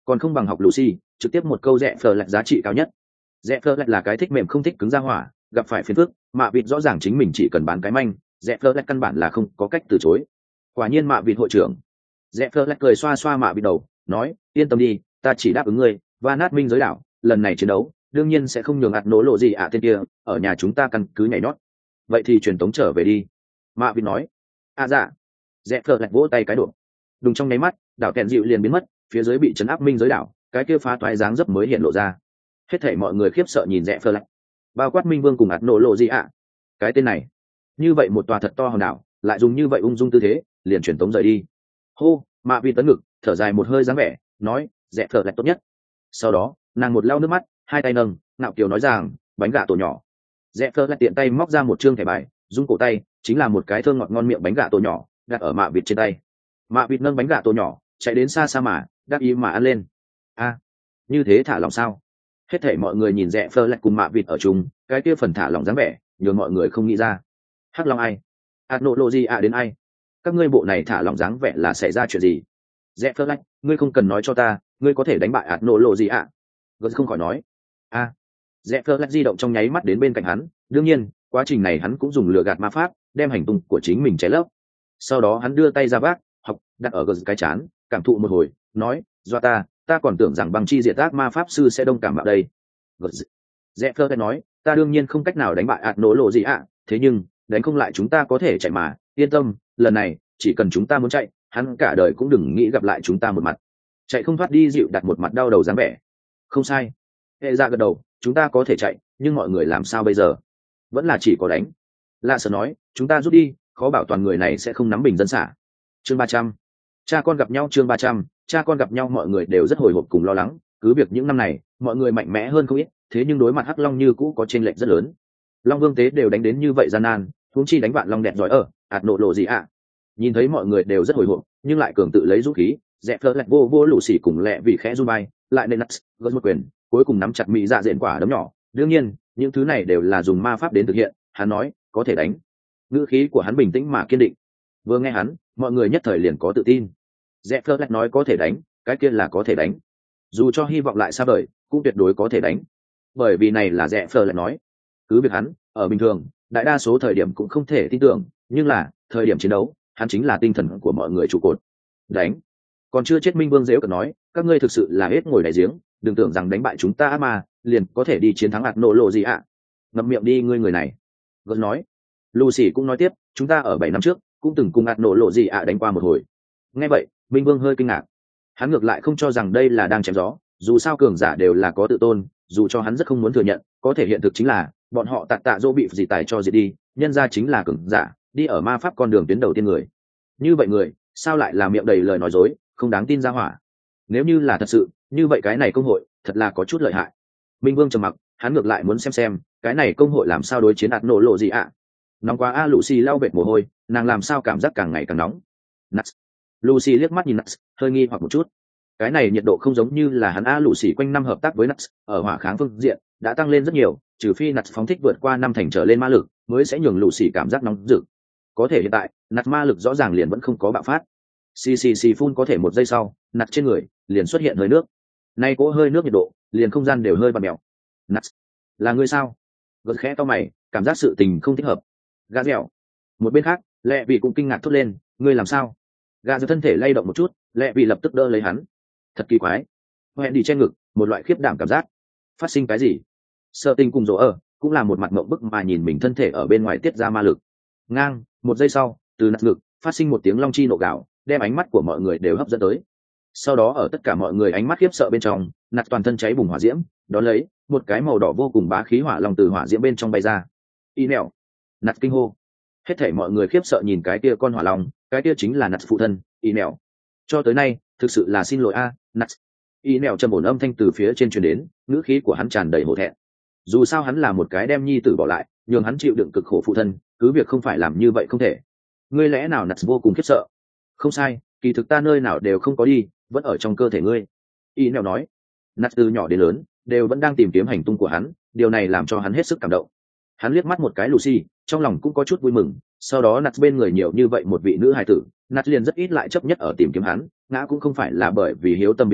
còn không bằng học Lucy, trực tiếp một câu rẽ phờ lạch giá trị cao nhất. Rẽ phờ lạch là cái thích mềm không thích cứng ra hỏa, gặp phải phiền phức, mạ vịt rõ ràng chính mình chỉ cần bán cái manh, rẽ phờ lạch căn bản là không có cách từ chối. Quả nhiên mạ vịt hội trưởng. Rẽ phờ lạch cười xoa xoa mạ vịt đầu, nói, yên tâm đi, ta chỉ đáp ứng ngươi, và nát minh giới đảo, lần này chiến đấu, đương nhiên sẽ không nhường ạt nổ lộ gì tên kia, ở nhà chúng ta căn cứ nhảy nhót. Vậy thì truyền tống trở về đi. Mạ vịt nói. Dạ. Rẽ phờ lạch vỗ tay cái độ. Đùng trong nháy mắt, đảo kẹn dịu liền biến mất, phía dưới bị chấn áp minh giới đảo, cái kia phá toái dáng dấp mới hiện lộ ra. Hết thảy mọi người khiếp sợ nhìn rẽ phờ lạch, bao quát minh vương cùng ạt nổ lộ gì cái tên này, như vậy một tòa thật to hòn đảo, lại dùng như vậy ung dung tư thế, liền truyền tống rời đi. Hô, mạ vịt tấn ngực, thở dài một hơi dáng vẻ, nói, rẽ phờ lạch tốt nhất. Sau đó, nàng một lau nước mắt, hai tay nâng, ngạo kiều nói rằng, bánh gà tổ nhỏ. Rẽ phờ lạch tiện tay móc ra một trương thẻ bài, rung cổ tay, chính là một cái thơm ngọt ngon miệng bánh gà tổ nhỏ, đặt ở mạ vịt trên tay. Mạ vịt nâng bánh gà tổ nhỏ, chạy đến xa xa mà, đắc ý mà ăn lên. Như thế thả lòng sao? Hết thảy mọi người nhìn rẽ phờ lạch cùng mạ vịt ở chung, cái kia phần thả lòng dáng vẻ, nhường mọi người không nghĩ ra. Hắc Long ai? Adnology đến ai? Các ngươi bộ này thả lòng dáng vẻ là xảy ra chuyện gì? Rẽ phờ lạch, ngươi không cần nói cho ta, ngươi có thể đánh bại Adnology Gớt không khỏi nói. Rẽ phờ lạch di động trong nháy mắt đến bên cạnh hắn, đương nhiên, quá trình này hắn cũng dùng lừa gạt ma pháp, đem hành tung của chính mình che lấp. Sau đó hắn đưa tay ra vác, học, đặt ở Gớt cái chán, cảm thụ một hồi, nói, do ta còn tưởng rằng bằng chi diệt ác ma pháp sư sẽ đông cảm vào đây. Rẽ phờ nói, ta đương nhiên không cách nào đánh bại ạt nổ lộ gì thế nhưng đánh không lại chúng ta có thể chạy mà, yên tâm, lần này chỉ cần chúng ta muốn chạy, hắn cả đời cũng đừng nghĩ gặp lại chúng ta một mặt. Chạy không thoát đi dịu đặt một mặt đau đầu dáng vẻ. Không sai. Hệ ra gật đầu, chúng ta có thể chạy, nhưng mọi người làm sao bây giờ? Vẫn là chỉ có đánh. Lạ sợ nói, chúng ta rút đi, khó bảo toàn người này sẽ không nắm bình dân xả. Chương 300. Cha con gặp nhau. Chương 300. Cha con gặp nhau. Mọi người đều rất hồi hộp cùng lo lắng, cứ việc những năm này mọi người mạnh mẽ hơn không ít, thế nhưng đối mặt hắc long như cũ có chênh lệch rất lớn. Long vương tế đều đánh đến như vậy gian nan, huống chi đánh vạn long đẹp giỏi ở ạt nổ lộ gì nhìn thấy mọi người đều rất hồi hộp, nhưng lại cường tự lấy dũng khí, dẹp phớt lẹt vô lũ xỉ cùng lẹ vì khẽ run bay, lại nên nuts gật một quyền, cuối cùng nắm chặt mỹ dạ diện quả đấm nhỏ. Đương nhiên những thứ này đều là dùng ma pháp đến thực hiện. Hắn nói có thể đánh, ngữ khí của hắn bình tĩnh mà kiên định. Vừa nghe hắn, mọi người nhất thời liền có tự tin. Dẹp phớt lẹt nói có thể đánh, cái kia là có thể đánh, dù cho hy vọng lại xa vời cũng tuyệt đối có thể đánh, bởi vì này là rẽ phờ lại nói. Cứ việc hắn ở bình thường đại đa số thời điểm cũng không thể tin tưởng, nhưng là thời điểm chiến đấu hắn chính là tinh thần của mọi người trụ cột. Đánh. Còn chưa chết minh vương dễu cợt nói, các ngươi thực sự là hết ngồi đại giếng, đừng tưởng rằng đánh bại chúng ta mà liền có thể đi chiến thắng ạt nổ lộ gì ngậm miệng đi ngươi người này. Gớt nói. Lucy cũng nói tiếp, chúng ta ở 7 năm trước cũng từng cùng ạt nổ lộ gì đánh qua một hồi. Nghe vậy minh vương hơi kinh ngạc, hắn ngược lại không cho rằng đây là đang chém gió, dù sao cường giả đều là có tự tôn, dù cho hắn rất không muốn thừa nhận, có thể hiện thực chính là bọn họ tạ dỗ bị gì tài cho diệt đi, nhân ra chính là cường giả, đi ở ma pháp con đường tuyến đầu tiên người. Như vậy người sao lại là miệng đầy lời nói dối, không đáng tin ra hỏa. Nếu như là thật sự như vậy, cái này công hội thật là có chút lợi hại. Minh vương trầm mặc, hắn ngược lại muốn xem cái này công hội làm sao đối chiến ạt nổ lộ gì nóng quá Lucy lau bệt mồ hôi, nàng làm sao cảm giác càng ngày càng nóng. Nuts. Lucy liếc mắt nhìn Nuts, hơi nghi hoặc một chút. Cái này nhiệt độ không giống như là hắn Lucy quanh năm hợp tác với Nuts, ở hỏa kháng phương diện đã tăng lên rất nhiều, trừ phi Nuts phóng thích vượt qua 5 thành trở lên ma lực, mới sẽ nhường Lucy cảm giác nóng rực. Có thể hiện tại, Nuts ma lực rõ ràng liền vẫn không có bạo phát. Xì phun có thể 1 giây sau, Nuts trên người liền xuất hiện hơi nước. Nay cỗ hơi nước nhiệt độ, liền không gian đều hơi bặm mèo. Nuts, là ngươi sao? Gật khẽ cau mày, cảm giác sự tình không thích hợp. Gà dẻo. Một bên khác, Lệ Vị cũng kinh ngạc thốt lên, ngươi làm sao? Gà dẻo thân thể lay động một chút, Lệ Vị lập tức đỡ lấy hắn. Thật kỳ quái. Hẹn đi che ngực, một loại khiếp đảm cảm giác. Phát sinh cái gì? Sợ Tình cùng Dỗ ở cũng là một mặt ngậm bức mà nhìn mình thân thể ở bên ngoài tiết ra ma lực. Ngang, 1 giây sau, từ nạt ngực phát sinh một tiếng long chi nộ gạo, đem ánh mắt của mọi người đều hấp dẫn tới. Sau đó ở tất cả mọi người ánh mắt khiếp sợ bên trong, nạt toàn thân cháy bùng hỏa diễm, đón lấy một cái màu đỏ vô cùng bá khí hỏa long từ hỏa diễm bên trong bay ra. Y nẹo. Nạt kinh hô. Hết thảy mọi người khiếp sợ nhìn cái kia con hỏa long, cái kia chính là nạt phụ thân, Y nẹo. Cho tới nay, thực sự là xin lỗi nạt. Y nẹo trầm ổn âm thanh từ phía trên truyền đến, ngữ khí của hắn tràn đầy hổ thẹn. Dù sao hắn là một cái đem nhi tử bỏ lại, nhường hắn chịu đựng cực khổ phụ thân, cứ việc không phải làm như vậy không thể. Ngươi lẽ nào nạt vô cùng khiếp sợ? Không sai, kỳ thực ta nơi nào đều không có đi, vẫn ở trong cơ thể ngươi. Y nẹo nói. Nạt từ nhỏ đến lớn đều vẫn đang tìm kiếm hành tung của hắn, điều này làm cho hắn hết sức cảm động. Hắn liếc mắt một cái Lucy, trong lòng cũng có chút vui mừng. Sau đó nạt bên người nhiều như vậy một vị nữ hài tử, nạt liền rất ít lại chấp nhất ở tìm kiếm hắn, ngã cũng không phải là bởi vì hiếu tâm biến mất,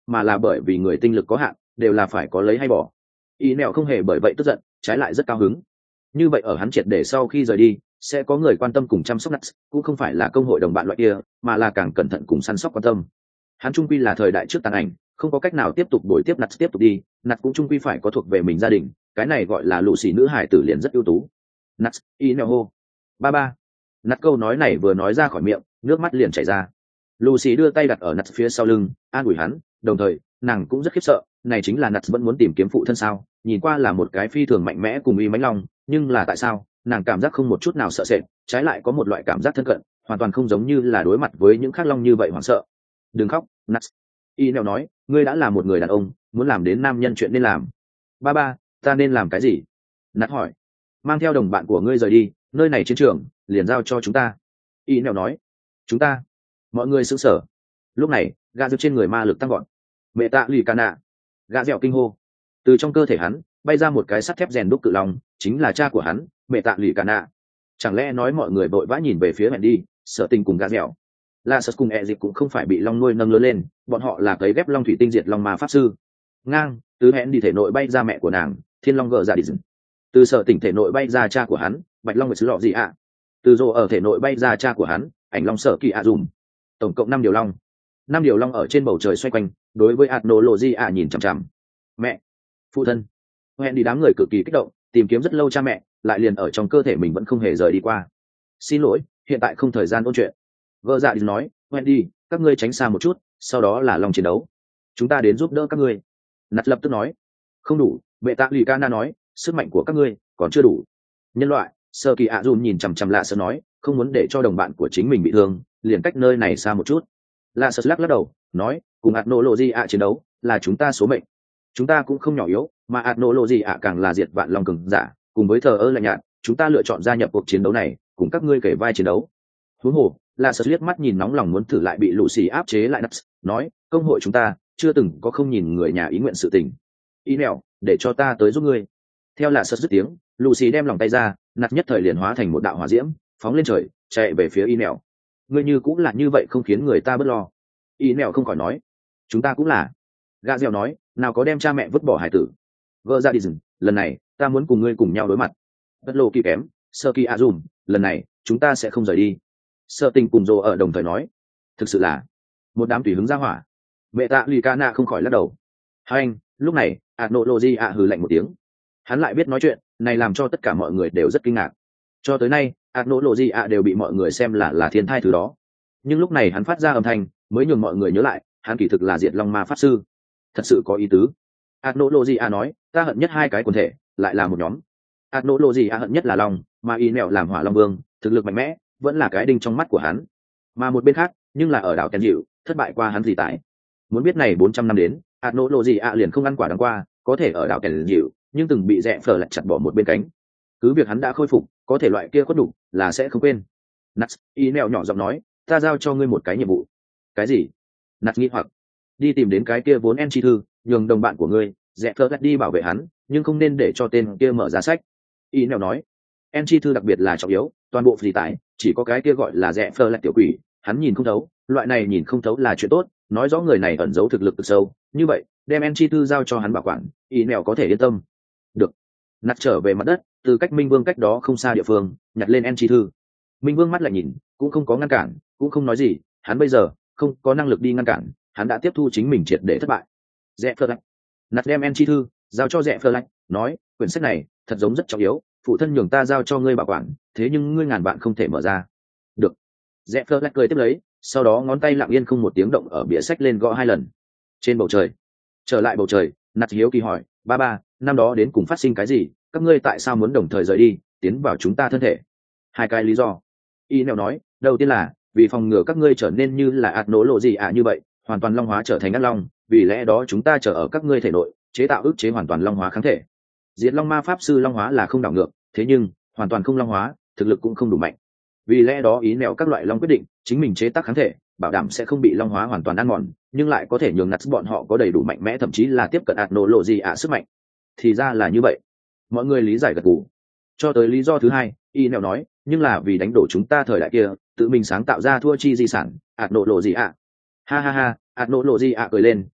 mà là bởi vì người tinh lực có hạn, đều là phải có lấy hay bỏ. Y nẹo không hề bởi vậy tức giận, trái lại rất cao hứng. Như vậy ở hắn triệt để sau khi rời đi, sẽ có người quan tâm cùng chăm sóc Nuts, cũng không phải là công hội đồng bạn loại kia, mà là càng cẩn thận cùng săn sóc quan tâm. Hắn trung quy là thời đại trước tàn ảnh, không có cách nào tiếp tục đổi tiếp Nuts tiếp tục đi, Nuts cũng trung quy phải có thuộc về mình gia đình, cái này gọi là lũ xì nữ hài tử liền rất ưu tú. Nuts, y nẹo hô. Ba ba. Nuts câu nói này vừa nói ra khỏi miệng, nước mắt liền chảy ra. Lucy đưa tay đặt ở Nuts phía sau lưng, an ủi hắn, đồng thời, nàng cũng rất khiếp sợ, này chính là Nuts vẫn muốn tìm kiếm phụ thân sao? Nhìn qua là một cái phi thường mạnh mẽ cùng uy mãnh long, nhưng là tại sao? Nàng cảm giác không một chút nào sợ sệt, trái lại có một loại cảm giác thân cận, hoàn toàn không giống như là đối mặt với những khác long như vậy hoảng sợ. Đừng khóc, Nuts. Y Neo nói, ngươi đã là một người đàn ông, muốn làm đến nam nhân chuyện nên làm. Ba ba, ta nên làm cái gì? Nuts hỏi. Mang theo đồng bạn của ngươi rời đi, nơi này chiến trường, liền giao cho chúng ta. Y Neo nói. Chúng ta. Mọi người sững sờ. Lúc này, gà rực trên người ma lực tăng gọn. Mẹ tạ lì ca nạ. Gà dẻo kinh hô. Từ trong cơ thể hắn bay ra một cái sắt thép rèn đúc cự long, chính là cha của hắn, mẹ tạ lì ca nạ. Chẳng lẽ nói mọi người vội vã nhìn về phía mẹ đi, sợ tình cùng gà dẻo. La Sật cùng Ezic cũng không phải bị long nuôi nâng lớn lên, bọn họ là cấy ghép long thủy tinh diệt long ma pháp sư. Ngang, từ hẹn đi thể nội bay ra mẹ của nàng, thiên long gờ ra đi rừng. Từ sợ tình thể nội bay ra cha của hắn, bạch long người xứ lọ gì ạ. Từ rồ ở thể nội bay ra cha của hắn, ảnh long sợ kỳ ạ dùm. Tổng cộng 5 điều long. 5 điều long ở trên bầu trời xoay quanh, đối với Ethnology ạ nhìn chằm chằm. Mẹ, phụ thân. Hẹn đi đám người cực kỳ kích động, tìm kiếm rất lâu cha mẹ, lại liền ở trong cơ thể mình vẫn không hề rời đi qua. Xin lỗi, hiện tại không thời gian ôn chuyện. Vợ dạ đi nói, Wendy, các ngươi tránh xa một chút, sau đó là lòng chiến đấu. Chúng ta đến giúp đỡ các ngươi. Nặt lập tức nói, không đủ. Vệ tạ lì Cana nói, sức mạnh của các ngươi còn chưa đủ. Nhân loại, Sơ Kỳ ạ dùn nhìn chằm chằm Lạ Sơ nói, không muốn để cho đồng bạn của chính mình bị thương, liền cách nơi này xa một chút. Lạ Sơ lắc đầu, nói, cùng Ethnology ạ chiến đấu là chúng ta số mệnh. Chúng ta cũng không nhỏ yếu, mà Ethnology ạ càng là diệt vạn long cường giả, cùng với thờ ơ lạnh nhạt, chúng ta lựa chọn gia nhập cuộc chiến đấu này, cùng các ngươi kể vai chiến đấu. Huống hồ, là sợ liếc mắt nhìn nóng lòng muốn thử lại bị lũ xì áp chế lại Nuts, nói, công hội chúng ta chưa từng có không nhìn người nhà ý nguyện sự tình. Ý nèo, để cho ta tới giúp ngươi. Theo là sợ dứt tiếng, lũ xì đem lòng tay ra, Nuts nhất thời liền hóa thành một đạo hỏa diễm, phóng lên trời, chạy về phía ý nèo. Ngươi như cũng là như vậy không khiến người ta bớt lo. Ý nèo không khỏi nói, chúng ta cũng là. Gà dẻo nói, nào có đem cha mẹ vứt bỏ hải tử. Vợ ra đi rừng, lần này ta muốn cùng ngươi cùng nhau đối mặt. Đất lộ kỳ kém, sơ kỳ a dùm, lần này chúng ta sẽ không rời đi. Sợ tình cùng rồ ở đồng thời nói, thực sự là một đám tùy hứng ra hỏa. Mẹ tạ lì ca nạ không khỏi lắc đầu. Hai anh, lúc này Ethnology ạ hừ lạnh một tiếng. Hắn lại biết nói chuyện, này làm cho tất cả mọi người đều rất kinh ngạc. Cho tới nay Ethnology ạ đều bị mọi người xem là thiên thai thứ đó, nhưng lúc này hắn phát ra âm thanh mới nhường mọi người nhớ lại, hắn kỳ thực là diệt long ma pháp sư. Thật sự có ý tứ. Ethnology ạ nói, ta hận nhất hai cái quần thể lại là một nhóm. Ethnology ạ hận nhất là long, mà y nẹo làm hỏa long vương, thực lực mạnh mẽ, vẫn là cái đinh trong mắt của hắn. Mà một bên khác, nhưng là ở đảo Kèn Dịu, thất bại qua hắn gì tại. Muốn biết này 400 năm đến, Ethnology ạ liền không ăn quả đắng qua, có thể ở đảo Kèn Dịu, nhưng từng bị rẽ phở lại chặt bỏ một bên cánh. Cứ việc hắn đã khôi phục, có thể loại kia khuất đủ là sẽ không quên. Nuts, y nẹo nhỏ giọng nói, ta giao cho ngươi một cái nhiệm vụ. Cái gì? Nuts nghĩ hoặc, đi tìm đến cái kia vốn en chi thư, nhường đồng bạn của ngươi, rẽ phở lại đi bảo vệ hắn, nhưng không nên để cho tên kia mở ra sách. Y nẹo nói, en chi thư đặc biệt là trọng yếu, toàn bộ phì tải chỉ có cái kia gọi là rẽ phơ lại tiểu quỷ, hắn nhìn không thấu, loại này nhìn không thấu là chuyện tốt, nói rõ người này ẩn giấu thực lực cực sâu, như vậy đem en chi thư giao cho hắn bảo quản, y nẹo có thể yên tâm. Được. Nặt trở về mặt đất, từ cách Minh Vương cách đó không xa địa phương, nhặt lên en chi thư. Minh Vương mắt lại nhìn, cũng không có ngăn cản, cũng không nói gì, hắn bây giờ không có năng lực đi ngăn cản, hắn đã tiếp thu chính mình triệt để thất bại. Rẽ phơ lạnh. Nặt đem en chi thư giao cho rẽ phơ lạnh, nói, quyển sách này thật giống rất trọng yếu, phụ thân nhường ta giao cho ngươi bảo quản, thế nhưng ngươi ngàn bạn không thể mở ra. Được. Rẽ phơ lách cười tiếp lấy, sau đó ngón tay lặng yên không một tiếng động ở bìa sách lên gõ 2 lần. Trên bầu trời, trở lại bầu trời, Nặt hiếu kỳ hỏi, ba ba, năm đó đến cùng phát sinh cái gì, các ngươi tại sao muốn đồng thời rời đi, tiến vào chúng ta thân thể? 2 cái lý do. Y nèo nói, đầu tiên là vì phòng ngừa các ngươi trở nên như là Ethnology ạ như vậy, hoàn toàn long hóa trở thành ác long, vì lẽ đó chúng ta trở ở các ngươi thể nội, chế tạo ức chế hoàn toàn long hóa kháng thể. Diệt long ma pháp sư long hóa là không đảo ngược, thế nhưng hoàn toàn không long hóa, thực lực cũng không đủ mạnh. Vì lẽ đó ý nẹo các loại long quyết định chính mình chế tác kháng thể, bảo đảm sẽ không bị long hóa hoàn toàn ăn mòn, nhưng lại có thể nhường Nuts bọn họ có đầy đủ mạnh mẽ, thậm chí là tiếp cận Ethnology ạ sức mạnh. Thì ra là như vậy. Mọi người lý giải gật gù. Cho tới lý do thứ hai, ý nẹo nói, nhưng là vì đánh đổ chúng ta thời đại kia, tự mình sáng tạo ra thua chi di sản, Ethnology ạ. Ha ha ha, Ethnology ạ cười lên,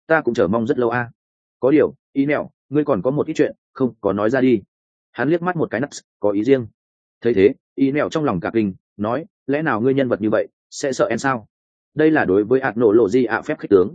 ta cũng chờ mong rất lâu a. Có điều ý mẹo, ngươi còn có một ít chuyện không có nói ra đi. Hắn liếc mắt một cái Nuts, có ý riêng. Thấy thế ý mẹo trong lòng cả kinh, nói lẽ nào ngươi nhân vật như vậy sẽ sợ en sao? Đây là đối với ạt nổ lộ gì ạ phép khích tướng.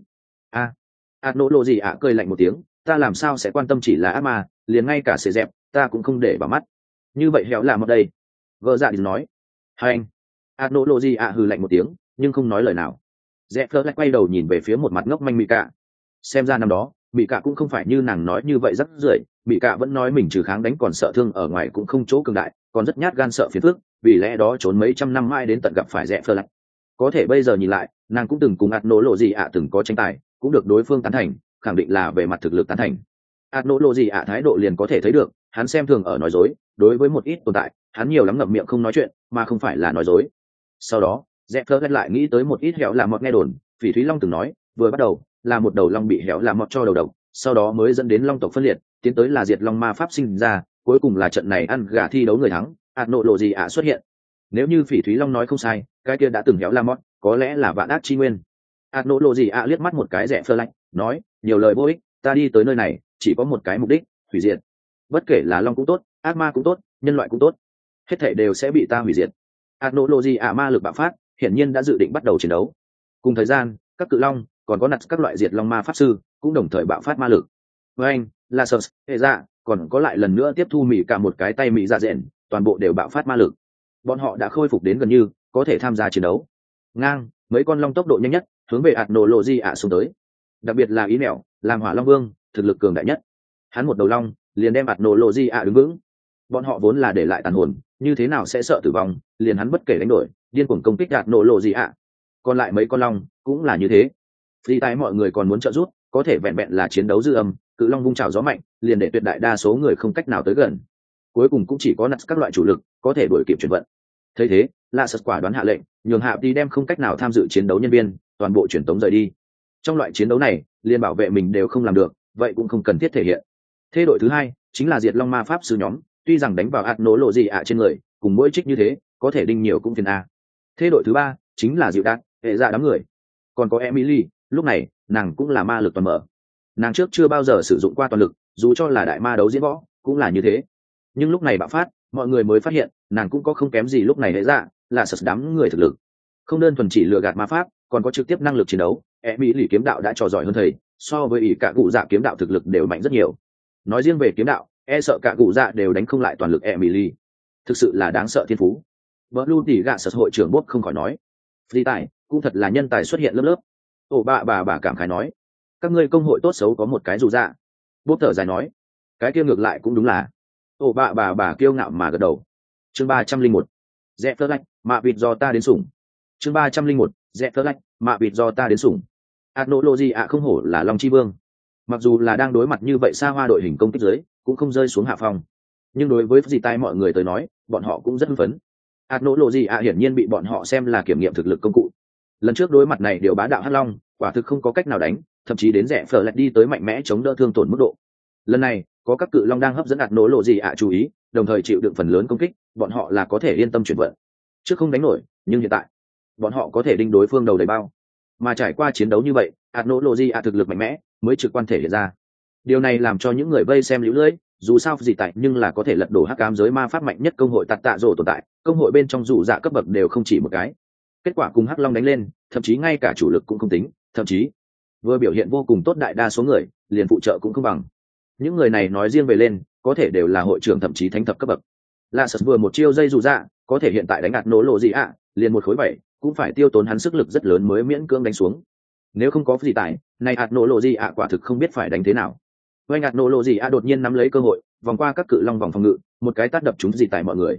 Ạt nổ lộ gì ạ cười lạnh một tiếng, ta làm sao sẽ quan tâm chỉ là ác ma, liền ngay cả xề dẹp ta cũng không để vào mắt. Như vậy héo làm ở đây. Vợ dạ đi nói. Hai anh. Ạt nổ lộ gì ạ hừ lạnh một tiếng, nhưng không nói lời nào. Dẹp phớt lại quay đầu nhìn về phía một mặt ngốc manh Mị Cạ. Xem ra năm đó Mị Cạ cũng không phải như nàng nói như vậy rất rưởi. Mị Cạ vẫn nói mình trừ kháng đánh còn sợ thương ở ngoài cũng không chỗ cường đại, còn rất nhát gan sợ phiền phức, vì lẽ đó trốn mấy trăm năm mãi đến tận gặp phải Dẹp phớt lại. Có thể bây giờ nhìn lại, nàng cũng từng cùng ạt nổ lộ gì ạ từng có tranh tài, cũng được đối phương tán thành, khẳng định là về mặt thực lực tán thành. ạt nổ lộ gì ạ thái độ liền có thể thấy được, hắn xem thường ở nói dối, đối với một ít tồn tại hắn nhiều lắm ngậm miệng không nói chuyện, mà không phải là nói dối. Sau đó Dẹp phớt lại nghĩ tới một ít hẻo là mọt nghe đồn, Phỉ Thúy Long từng nói vừa bắt đầu là một đầu long bị héo là mọt cho đầu độc, sau đó mới dẫn đến long tộc phân liệt, tiến tới là diệt long ma pháp sinh ra, cuối cùng là trận này ăn gà thi đấu người thắng, ạt nổ lộ gì ạ xuất hiện. Nếu như Phỉ Thúy Long nói không sai, cái kia đã từng héo la mọt có lẽ là vạn ác chi nguyên. ạt nổ lộ gì ạ liếc mắt một cái Dẹp phớt lạnh, nói nhiều lời vô ích, ta đi tới nơi này chỉ có một cái mục đích, hủy diệt. Bất kể là long cũng tốt, ác ma cũng tốt, nhân loại cũng tốt, hết thảy đều sẽ bị ta hủy diệt. ạt nổ lộ gì ạ ma lực bạo phát, hiển nhiên đã dự định bắt đầu chiến đấu. Cùng thời gian các cự long còn có nặt các loại diệt long ma pháp sư cũng đồng thời bạo phát ma lực. Với anh là sơ hệ dạ còn có lại lần nữa tiếp thu Mị Cạ một cái tay Mị Dạ dẹn, toàn bộ đều bạo phát ma lực. Bọn họ đã khôi phục đến gần như có thể tham gia chiến đấu. Ngang mấy con long tốc độ nhanh nhất hướng về ạt nổ lộ di ạ xuống tới, đặc biệt là ý nẻo làm hỏa long vương thực lực cường đại nhất, hắn một đầu long liền đem ạt nổ lộ di ạ đứng vững. Bọn họ vốn là để lại tàn hồn, như thế nào sẽ sợ tử vong, liền hắn bất kể đánh đổi điên cuồng công kích ạt nổ lộ di ạ. Còn lại mấy con long cũng là như thế. Phi tái mọi người còn muốn trợ giúp, có thể vẹn vẹn là chiến đấu dư âm, cự long vung trào gió mạnh liền để tuyệt đại đa số người không cách nào tới gần. Cuối cùng cũng chỉ có nặt các loại chủ lực có thể đuổi kịp chuyển vận. Thấy thế là sật quả đoán hạ lệnh nhường hạ đi đem không cách nào tham dự chiến đấu nhân viên toàn bộ chuyển tống rời đi. Trong loại chiến đấu này liền bảo vệ mình đều không làm được, vậy cũng không cần thiết thể hiện. Thế đội thứ hai chính là diệt long ma pháp sư nhóm, tuy rằng đánh vào ạt nổ lộ gì ạ trên người cùng mỗi trích như thế có thể đinh nhiều cũng phiền a. Thế đội thứ ba chính là dịu đạn hệ dạ đám người, còn có Emily, lúc này nàng cũng là ma lực toàn mở. Nàng trước chưa bao giờ sử dụng qua toàn lực, dù cho là đại ma đấu diễn võ cũng là như thế, nhưng lúc này bạo phát mọi người mới phát hiện nàng cũng có không kém gì lúc này hệ dạ, là sật đám người thực lực không đơn thuần chỉ lừa gạt ma pháp, còn có trực tiếp năng lực chiến đấu. Emily kiếm đạo đã trò giỏi hơn thầy, so với ỷ cả cụ dạ kiếm đạo thực lực đều mạnh rất nhiều. Nói riêng về kiếm đạo, e sợ cả cụ dạ đều đánh không lại toàn lực Emily, thực sự là đáng sợ thiên phú. Blue tỷ gạ sật hội trưởng bốt không khỏi nói, phi tài cũng thật là nhân tài xuất hiện lớp lớp. Ồ bà cảm khái nói, các ngươi công hội tốt xấu có một cái dù dạ. Bốt thở dài nói, cái kia ngược lại cũng đúng là. Ồ bà kiêu ngạo mà gật đầu. Chương 301, dẹp tơ lạnh mạ vịt do ta đến sủng. Chương 301, dẹp tơ lạnh mạ vịt do ta đến sủng. Adnology ạ không hổ là Long Chi Vương. Mặc dù là đang đối mặt như vậy xa hoa đội hình công kích dưới, cũng không rơi xuống hạ phong. Nhưng đối với gì tai mọi người tới nói, bọn họ cũng rất hưng phấn. Adnology ạ hiển nhiên bị bọn họ xem là kiểm nghiệm thực lực công cụ. Lần trước đối mặt này điều bá đạo hắc long, quả thực không có cách nào đánh, thậm chí đến rẽ phở lẹt đi tới mạnh mẽ chống đỡ thương tổn mức độ. Lần này có các cự long đang hấp dẫn Adnology ạ chú ý, đồng thời chịu đựng phần lớn công kích, bọn họ là có thể yên tâm chuyển vận. Trước không đánh nổi, nhưng hiện tại bọn họ có thể đinh đối phương đầu đầy bao. Mà trải qua chiến đấu như vậy, Adnology ạ thực lực mạnh mẽ mới trực quan thể hiện ra. Điều này làm cho những người vây xem liễu lưỡi, dù sao gì tại nhưng là có thể lật đổ hắc ám giới ma pháp mạnh nhất công hội tạt tạ rồ tồn tại, công hội bên trong dù dạ cấp bậc đều không chỉ một cái. Kết quả cùng hắc long đánh lên, thậm chí ngay cả chủ lực cũng không tính, thậm chí vừa biểu hiện vô cùng tốt đại đa số người liền phụ trợ cũng không bằng. Những người này nói riêng về lên có thể đều là hội trưởng thậm chí thánh thập cấp bậc. Lạ sật vừa một chiêu dây dù dạ có thể hiện tại đánh ạt nổ lộ gì ạ, liền một khối bảy cũng phải tiêu tốn hắn sức lực rất lớn mới miễn cưỡng đánh xuống. Nếu không có gì tại này ạt nổ lộ gì ạ quả thực không biết phải đánh thế nào. Với ạt nổ lộ gì ạ đột nhiên nắm lấy cơ hội vòng qua các cự long vòng phòng ngự, một cái tát đập trúng gì tại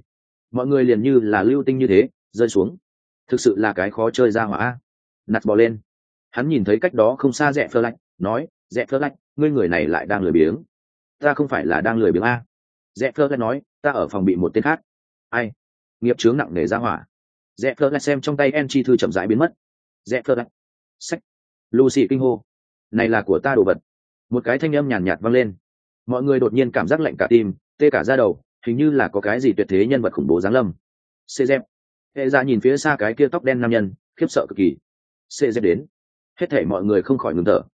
mọi người liền như là lưu tinh như thế rơi xuống. Thực sự là cái khó chơi ra hỏa. Nạt bò lên, hắn nhìn thấy cách đó không xa Dẹp Phơ Lạnh, nói, Dẹp Phơ Lạnh, ngươi người này lại đang lười biếng. Ta không phải là đang lười biếng a. Dẹp Phơ Lạnh nói, ta ở phòng bị một tên khác. Ai? Nghiệp chướng nặng nề ra hỏa. Dẹp Phơ Lạnh xem trong tay En chi thư chậm rãi biến mất. Dẹp Phơ Lạnh. Sách. Lucy kinh hô, này là của ta đồ vật. Một cái thanh âm nhàn nhạt vang lên. Mọi người đột nhiên cảm giác lạnh cả tim, tê cả da đầu, hình như là có cái gì tuyệt thế nhân vật khủng bố giáng lâm. Cê Dẹp. Hệ ra nhìn phía xa cái kia tóc đen nam nhân, khiếp sợ cực kỳ. Cê Dẹp đến. Hết thảy mọi người không khỏi ngừng thở,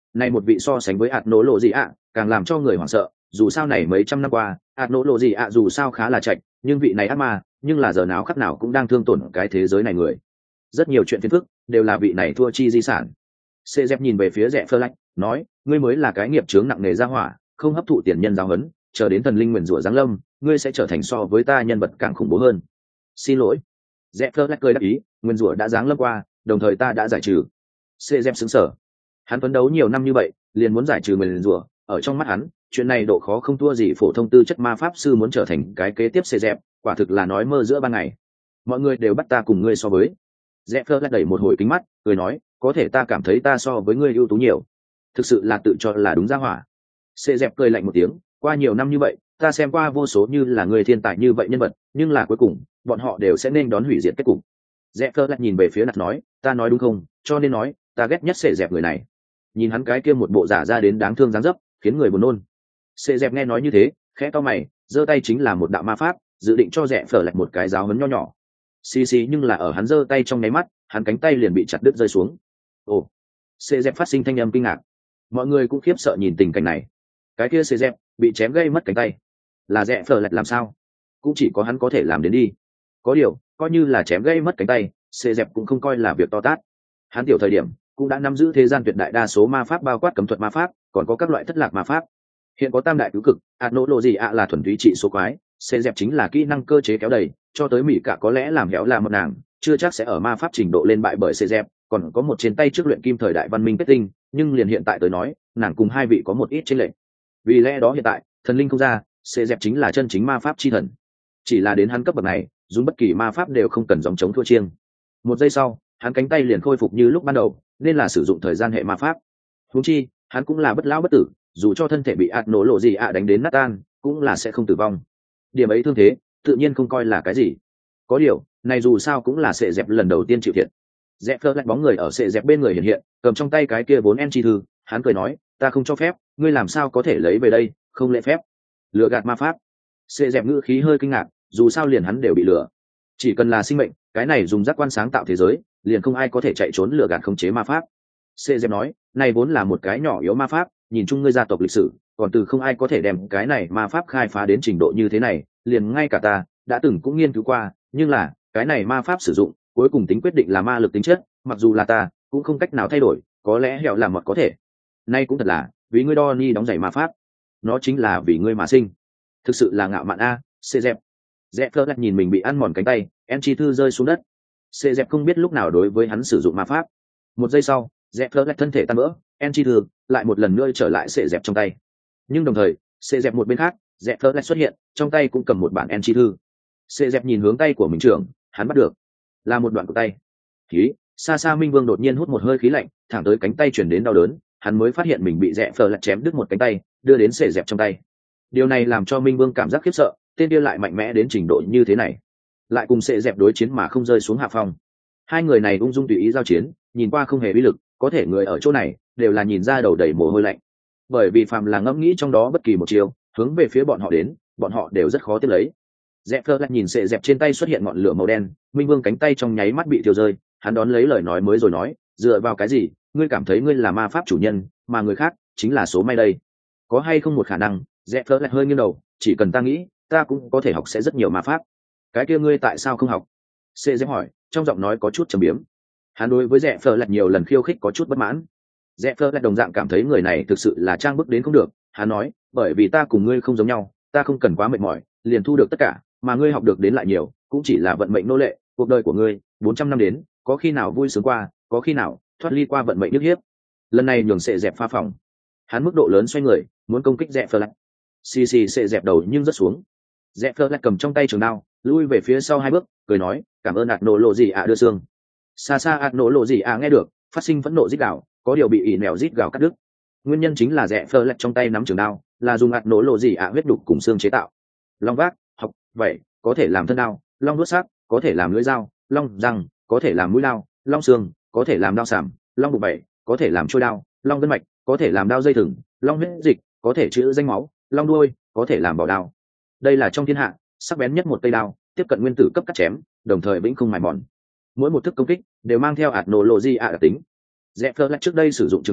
Này một vị so sánh với hạt nổ lộ gì ạ càng làm cho người hoảng sợ, dù sao này mấy trăm năm qua hạt nổ lộ gì ạ dù sao khá là chạch, nhưng vị này ác ma nhưng là giờ nào khắc nào cũng đang thương tổn cái thế giới này người. Rất nhiều chuyện phiền phức đều là vị này thua chi di sản. Xê dẹp nhìn về phía rẽ phơ lách nói, ngươi mới là cái nghiệp chướng nặng nề ra hỏa, không hấp thụ tiền nhân giáo huấn, chờ đến thần linh nguyền rủa giáng lâm, ngươi sẽ trở thành so với ta nhân vật càng khủng bố hơn. Xin lỗi. Rẽ phơ lách cười đáp ý, nguyền rủa đã giáng lâm qua, đồng thời ta đã giải trừ. Xê dẹp sững sờ. Hắn phấn đấu nhiều năm như vậy liền muốn giải trừ nguyền rủa, ở trong mắt hắn chuyện này độ khó không thua gì phổ thông tư chất ma pháp sư muốn trở thành cái kế tiếp xê dẹp, quả thực là nói mơ giữa ban ngày. Mọi người đều bắt ta cùng ngươi so với. Rẽ phơ lách đẩy một hồi kính mắt cười nói, có thể ta cảm thấy ta so với ngươi ưu tú nhiều. Thực sự là tự cho là đúng ra hỏa. Xê dẹp cười lạnh một tiếng, qua nhiều năm như vậy ta xem qua vô số như là người thiên tài như vậy nhân vật, nhưng là cuối cùng bọn họ đều sẽ nên đón hủy diệt kết cục. Rẽ phơ lách nhìn về phía nạt nói, ta nói đúng không, cho nên nói ta ghét nhất xê dẹp người này. Nhìn hắn cái kia một bộ giả ra đến đáng thương dáng dấp, khiến người buồn nôn. Xê dẹp nghe nói như thế khẽ to mày, giơ tay chính là một đạo ma pháp, dự định cho rẽ phơ lách một cái giáo huấn nho nhỏ. Xì xì, nhưng là ở hắn giơ tay trong nháy mắt hắn cánh tay liền bị chặt đứt rơi xuống. Ồ. Xê dẹp phát sinh thanh âm kinh ngạc. Mọi người cũng khiếp sợ nhìn tình cảnh này. Cái kia xê dẹp bị chém gây mất cánh tay, là rẽ phơ lạch làm sao? Cũng chỉ có hắn có thể làm đến đi. Có điều coi như là chém gây mất cánh tay, xê dẹp cũng không coi là việc to tát. Hắn tiểu thời điểm cũng đã nắm giữ thế gian tuyệt đại đa số ma pháp, bao quát cấm thuật ma pháp, còn có các loại thất lạc ma pháp. Hiện có tam đại cứu cực, ạt nỗ lộ gì ạ là thuần túy trị số quái, xê dẹp chính là kỹ năng cơ chế kéo đầy, cho tới mỹ cả có lẽ làm héo là một nàng chưa chắc sẽ ở ma pháp trình độ lên bại bởi xê dẹp, còn có một trên tay trước luyện kim thời đại văn minh kết tinh, nhưng liền hiện tại tới nói nàng cùng hai vị có một ít chênh lệch. Vì lẽ đó hiện tại thần linh không ra, xê dẹp chính là chân chính ma pháp chi thần. Chỉ là đến hắn cấp bậc này dùng bất kỳ ma pháp đều không cần dòng chống thua chiêng. Một giây sau hắn cánh tay liền khôi phục như lúc ban đầu, nên là sử dụng thời gian hệ ma pháp. Huống chi hắn cũng là bất lão bất tử, dù cho thân thể bị ạt nổ lộ gì ạ đánh đến nát tan cũng là sẽ không tử vong. Điểm ấy thương thế tự nhiên không coi là cái gì. Có điều này dù sao cũng là sệ dẹp lần đầu tiên chịu thiệt. Dẹp phơ lách bóng người ở sệ dẹp bên người hiện hiện, cầm trong tay cái kia 4 en chi thư, hắn cười nói, ta không cho phép, ngươi làm sao có thể lấy về đây, không lễ phép. Lừa gạt ma pháp. Sệ dẹp ngữ khí hơi kinh ngạc, dù sao liền hắn đều bị lừa. Chỉ cần là sinh mệnh, cái này dùng giác quan sáng tạo thế giới, liền không ai có thể chạy trốn lừa gạt khống chế ma pháp. Sệ dẹp nói, này vốn là một cái nhỏ yếu ma pháp, nhìn chung ngươi gia tộc lịch sử, còn từ không ai có thể đem cái này ma pháp khai phá đến trình độ như thế này, liền ngay cả ta đã từng cũng nghiên cứu qua, nhưng là cái này ma pháp sử dụng cuối cùng tính quyết định là ma lực tính chất, mặc dù là ta cũng không cách nào thay đổi, có lẽ hẹo làm mật có thể. Nay cũng thật là vì ngươi đo ni đóng giày ma pháp, nó chính là vì ngươi mà sinh. Thực sự là ngạo mạn a. Xê dẹp. Dẹp phơ lách nhìn mình bị ăn mòn cánh tay, em chi thư rơi xuống đất. Xê dẹp không biết lúc nào đối với hắn sử dụng ma pháp. Một giây sau dẹp phơ lách thân thể tan vỡ, em chi thư lại một lần nữa trở lại xê dẹp trong tay. Nhưng đồng thời xê dẹp một bên khác, dẹp phơ lách xuất hiện, trong tay cũng cầm một bản en chi thư. Xê dẹp nhìn hướng tay của mình trưởng, hắn bắt được là một đoạn của tay. Khí, xa xa Minh Vương đột nhiên hút một hơi khí lạnh, thẳng tới cánh tay chuyển đến đau đớn, hắn mới phát hiện mình bị dẹp phơ lách chém đứt một cánh tay, đưa đến xê dẹp trong tay. Điều này làm cho Minh Vương cảm giác khiếp sợ, tên kia lại mạnh mẽ đến trình độ như thế này, lại cùng xê dẹp đối chiến mà không rơi xuống hạ phong. Hai người này ung dung tùy ý giao chiến, nhìn qua không hề uy lực, có thể người ở chỗ này đều là nhìn ra đầu đầy mồ hôi lạnh, bởi vì phàm là ngẫm nghĩ trong đó bất kỳ một chiều hướng về phía bọn họ đến, bọn họ đều rất khó tiếp lấy. Dẹp phơ lách nhìn xệ dẹp trên tay xuất hiện ngọn lửa màu đen, Minh Vương cánh tay trong nháy mắt bị thiêu rơi, hắn đón lấy lời nói mới rồi nói, dựa vào cái gì ngươi cảm thấy ngươi là ma pháp chủ nhân mà người khác chính là số may đây? Có hay không một khả năng, dẹp phơ lách hơi nghiêng đầu, chỉ cần ta nghĩ ta cũng có thể học sẽ rất nhiều ma pháp. Cái kia ngươi tại sao không học? Xệ dẹp hỏi, trong giọng nói có chút trầm biếm. Hắn đối với dẹp phơ lách nhiều lần khiêu khích có chút bất mãn. Dẹp phơ lách đồng dạng cảm thấy người này thực sự là trang bức đến không được. Hắn nói, bởi vì ta cùng ngươi không giống nhau, ta không cần quá mệt mỏi liền thu được tất cả, mà ngươi học được đến lại nhiều cũng chỉ là vận mệnh nô lệ. Cuộc đời của ngươi 400 năm đến, có khi nào vui sướng qua, có khi nào thoát ly qua vận mệnh nhức hiếp. Lần này nhường sệ dẹp pha phòng, hắn mức độ lớn xoay người muốn công kích dẹp phơ lách. Xì xì, sệ dẹp đầu nhưng rất xuống. Dẹp phơ lách cầm trong tay trường đao lui về phía sau 2 bước, cười nói, cảm ơn ạt nổ lộ gì ạ đưa xương. Xa xa ạt nổ lộ gì ạ nghe được phát sinh phẫn nộ rít gào, có điều bị ỉ nèo rít gào cắt đứt. Nguyên nhân chính là dẹp phơ lách trong tay nắm trường đao là dùng ạt nổ lộ gì ạ huyết đục cùng xương chế tạo. Long vác, học vậy có thể làm thân đao, long đuốt sắc có thể làm lưỡi dao, long răng có thể làm mũi đao, long xương có thể làm đao sảm, long bụng bảy có thể làm trôi đao, long gân mạch có thể làm đao dây thừng, long huyết dịch có thể chữa danh máu, long đuôi có thể làm bảo đao. Đây là trong thiên hạ sắc bén nhất một cây đao, tiếp cận nguyên tử cấp cắt chém, đồng thời vĩnh không mài mòn. Mỗi một thức công kích đều mang theo ạt nổ lộ gì ạ đặc tính. Dẹp phơ lách trước đây sử dụng trường đao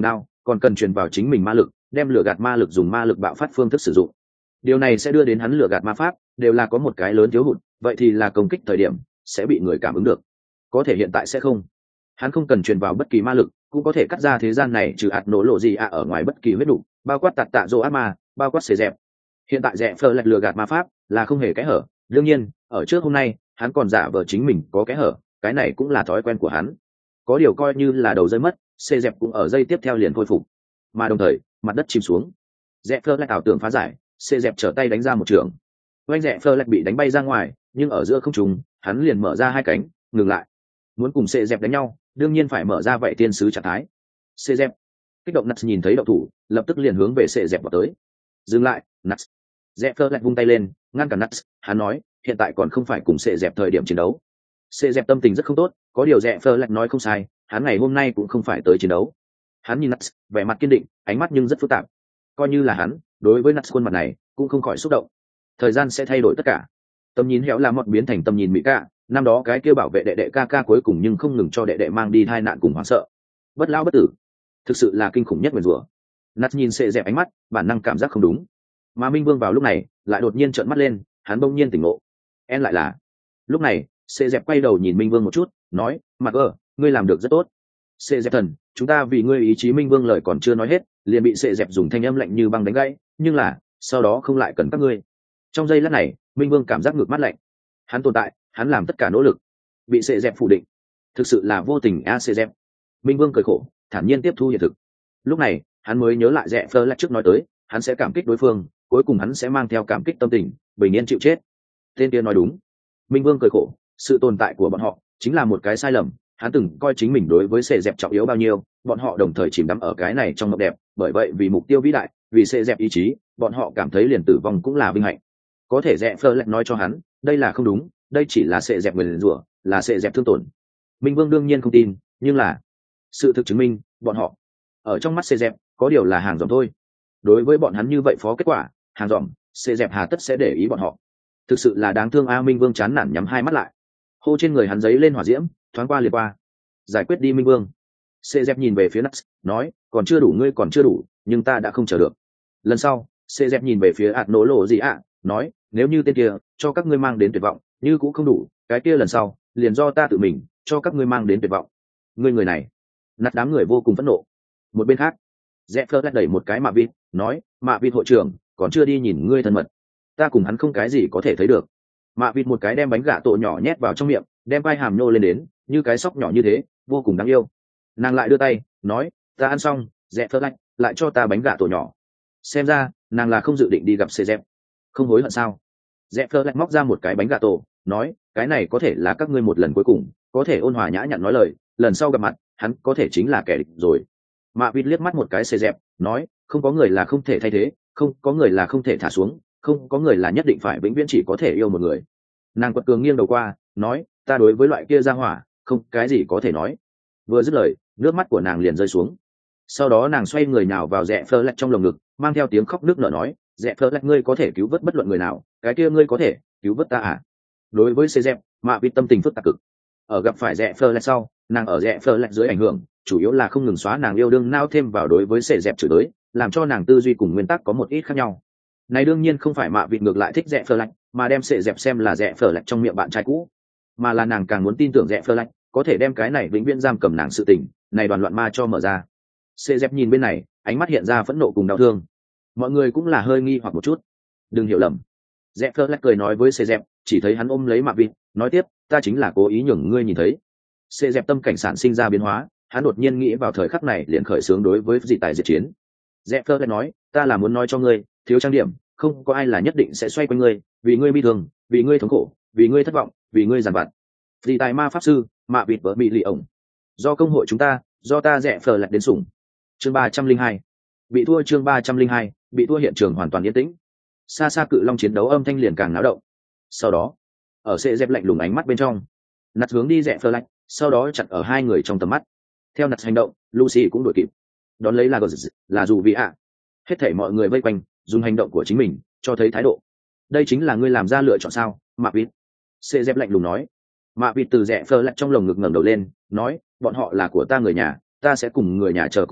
còn cần truyền vào chính mình ma lực, đem lửa gạt ma lực dùng ma lực bạo phát phương thức sử dụng. Điều này sẽ đưa đến hắn lửa gạt ma pháp đều là có một cái lớn thiếu hụt, vậy thì là công kích thời điểm sẽ bị người cảm ứng được. Có thể hiện tại sẽ không. Hắn không cần truyền vào bất kỳ ma lực, cũng có thể cắt ra thế gian này trừ ạt nổ lộ gì ở ngoài bất kỳ huyết đủ, bao quát tạt tạ rô ác ma, bao quát xề dẹp. Hiện tại rẽ phơ lạch lừa gạt ma pháp là không hề kẽ hở. Đương nhiên ở trước hôm nay hắn còn giả vờ chính mình có kẽ hở, cái này cũng là thói quen của hắn. Có điều coi như là đầu rơi mất, xề dẹp cũng ở dây tiếp theo liền khôi phục, mà đồng thời mặt đất chìm xuống. Rẽ phơ lạch ảo tưởng phá giải, xề dẹp trở tay đánh ra một trường. Oanh rẽ phơ lạch bị đánh bay ra ngoài, nhưng ở giữa không trung hắn liền mở ra hai cánh ngừng lại. Muốn cùng xề dẹp đánh nhau đương nhiên phải mở ra vậy tiên sứ trạng thái. Xề dẹp kích động, Nuts nhìn thấy động thủ lập tức liền hướng về xề dẹp vào tới. Dừng lại, Nuts. Rẽ phơ lạch vung tay lên ngăn cản Nuts. Hắn nói hiện tại còn không phải cùng xề dẹp thời điểm chiến đấu. Xề dẹp tâm tình rất không tốt, có điều rẽ phơ lạch nói không sai, hắn ngày hôm nay cũng không phải tới chiến đấu. Hắn nhìn Nuts vẻ mặt kiên định, ánh mắt nhưng rất phức tạp. Coi như là hắn đối với Nuts khuôn mặt này cũng không khỏi xúc động. Thời gian sẽ thay đổi tất cả. Tầm nhìn héo là một biến thành tầm nhìn mỹ ca, năm đó cái kia bảo vệ đệ đệ ca ca cuối cùng nhưng không ngừng cho đệ đệ mang đi tai nạn cùng hoảng sợ. Bất lão bất tử, thực sự là kinh khủng nhất nguyền rủa. Nát nhìn xệ dẹp ánh mắt, bản năng cảm giác không đúng. Mà Minh Vương vào lúc này lại đột nhiên trợn mắt lên, hắn bỗng nhiên tỉnh ngộ. En lại là. Lúc này, xệ dẹp quay đầu nhìn Minh Vương một chút, nói, "Mặc ơ, ngươi làm được rất tốt." Xệ dẹp thần, chúng ta vì ngươi ý chí. Minh Vương lời còn chưa nói hết, liền bị xệ dẹp dùng thanh âm lạnh như băng đánh gãy, nhưng là, sau đó không lại cần các ngươi. Trong giây lát này, Minh Vương cảm giác ngược mắt lạnh. Hắn tồn tại, hắn làm tất cả nỗ lực, bị xệ dẹp phủ định, thực sự là vô tình a xệ dẹp. Minh Vương cười khổ, thản nhiên tiếp thu hiện thực. Lúc này hắn mới nhớ lại rẽ phơ lạch trước nói tới hắn sẽ cảm kích đối phương, cuối cùng hắn sẽ mang theo cảm kích tâm tình bình yên chịu chết. Tên kia nói đúng. Minh Vương cười khổ, sự tồn tại của bọn họ chính là một cái sai lầm. Hắn từng coi chính mình đối với xệ dẹp trọng yếu bao nhiêu, bọn họ đồng thời chìm đắm ở cái này trong mộng đẹp, bởi vậy vì mục tiêu vĩ đại, vì xệ dẹp ý chí, bọn họ cảm thấy liền tử vong cũng là vinh hạnh. Có thể rẽ phơ lạch nói cho hắn đây là không đúng, đây chỉ là xệ dẹp nguyền rủa, là xệ dẹp thương tổn. Minh Vương đương nhiên không tin, nhưng là sự thực chứng minh bọn họ ở trong mắt xệ dẹp có điều là hàng dòm thôi. Đối với bọn hắn như vậy phó kết quả hàng dòm, xệ dẹp hà tất sẽ để ý bọn họ. Thực sự là đáng thương a. Minh Vương chán nản nhắm hai mắt lại, hô trên người hắn giấy lên hỏa diễm, thoáng qua liền qua. Giải quyết đi Minh Vương. Xệ dẹp nhìn về phía Nuts, nói, còn chưa đủ, ngươi còn chưa đủ, nhưng ta đã không chờ được. Lần sau xệ dẹp nhìn về phía ạt nổ lộ gì ạ, nói, nếu như tên kia cho các ngươi mang đến tuyệt vọng như cũng không đủ, cái kia lần sau liền do ta tự mình cho các ngươi mang đến tuyệt vọng. Ngươi người này. Nạt đám người vô cùng phẫn nộ. Một bên khác, rẽ phơ lách đẩy một cái mạ vịt, nói, mạ vịt hội trưởng còn chưa đi nhìn ngươi thân mật, ta cùng hắn không cái gì có thể thấy được. Mạ vịt một cái đem bánh gà tổ nhỏ nhét vào trong miệng, đem vai hàm nhô lên đến như cái sóc nhỏ như thế, vô cùng đáng yêu. Nàng lại đưa tay nói, ta ăn xong, rẽ phơ lách lại cho ta bánh gà tổ nhỏ. Xem ra nàng là không dự định đi gặp xê dẹp. Không hối hận sao? Rẽ phơ lách móc ra một cái bánh gà tổ, nói, cái này có thể là các ngươi một lần cuối cùng có thể ôn hòa nhã nhặn nói lời, lần sau gặp mặt hắn có thể chính là kẻ địch rồi. Mạ vịt liếc mắt một cái xê dẹp, nói, không có người là không thể thay thế, không có người là không thể thả xuống, không có người là nhất định phải vĩnh viễn chỉ có thể yêu một người. Nàng quật cường nghiêng đầu qua, nói, ta đối với loại kia ra hỏa không cái gì có thể nói. Vừa dứt lời, nước mắt của nàng liền rơi xuống. Sau đó nàng xoay người nào vào rẽ phơ lách trong lồng ngực, mang theo tiếng khóc nước nở nói, rẽ phơ lách, ngươi có thể cứu vớt bất luận người nào, cái kia ngươi có thể cứu vớt ta à? Đối với xê dẹp, mạ vịt tâm tình phức tạp cực. Ở gặp phải rẽ phơ lách sau, nàng ở rẽ phơ lách dưới ảnh hưởng chủ yếu là không ngừng xóa nàng yêu đương nao thêm vào đối với xê dẹp chửi tới, làm cho nàng tư duy cùng nguyên tắc có một ít khác nhau. Này đương nhiên không phải mạ vịt ngược lại thích rẽ phơ lách, mà đem xê dẹp xem là rẽ phơ lách trong miệng bạn trai cũ, mà là nàng càng muốn tin tưởng rẽ phơ lách có thể đem cái này vĩnh viễn giam cầm nàng sự tình này đoàn loạn ma cho mở ra. Xê dẹp nhìn bên này, ánh mắt hiện ra phẫn nộ cùng đau thương. Mọi người cũng là hơi nghi hoặc một chút. Đừng hiểu lầm. Rẽ phơ lách cười nói với xê dẹp, chỉ thấy hắn ôm lấy mạ vịt, nói tiếp, ta chính là cố ý nhường ngươi nhìn thấy. Xê dẹp tâm cảnh sản sinh ra biến hóa, hắn đột nhiên nghĩ vào thời khắc này liền khởi xướng đối với dị tài diệt chiến. Rẽ phơ lách nói, ta là muốn nói cho ngươi, thiếu trang điểm, không có ai là nhất định sẽ xoay quanh ngươi, vì ngươi bi thương, vì ngươi thống khổ, vì ngươi thất vọng, vì ngươi giàn vặt. Dị tài ma pháp sư, mạ vịt vợ bị lì ổng. Do công hội chúng ta, do ta rẽ phơ lách đến sủng. Chương 302. Bị thua. Chương 302. Bị thua. Hiện trường hoàn toàn yên tĩnh. Xa xa cự long chiến đấu âm thanh liền càng náo động. Sau đó, ở xệ dẹp lạnh lùng ánh mắt bên trong, nặt hướng đi rẽ phơ lách, sau đó chặn ở hai người trong tầm mắt. Theo nặt hành động, Lucy cũng đuổi kịp, đón lấy là dù vì ạ. Hết thảy mọi người vây quanh, dùng hành động của chính mình cho thấy thái độ. Đây chính là ngươi làm ra lựa chọn sao, Mạ Vịt? Xệ dẹp lạnh lùng nói. Mạ Vịt từ rẽ phơ lách trong lồng ngực ngẩng đầu lên, nói, bọn họ là của ta người nhà, ta sẽ cùng người nhà chờ cùng nhau,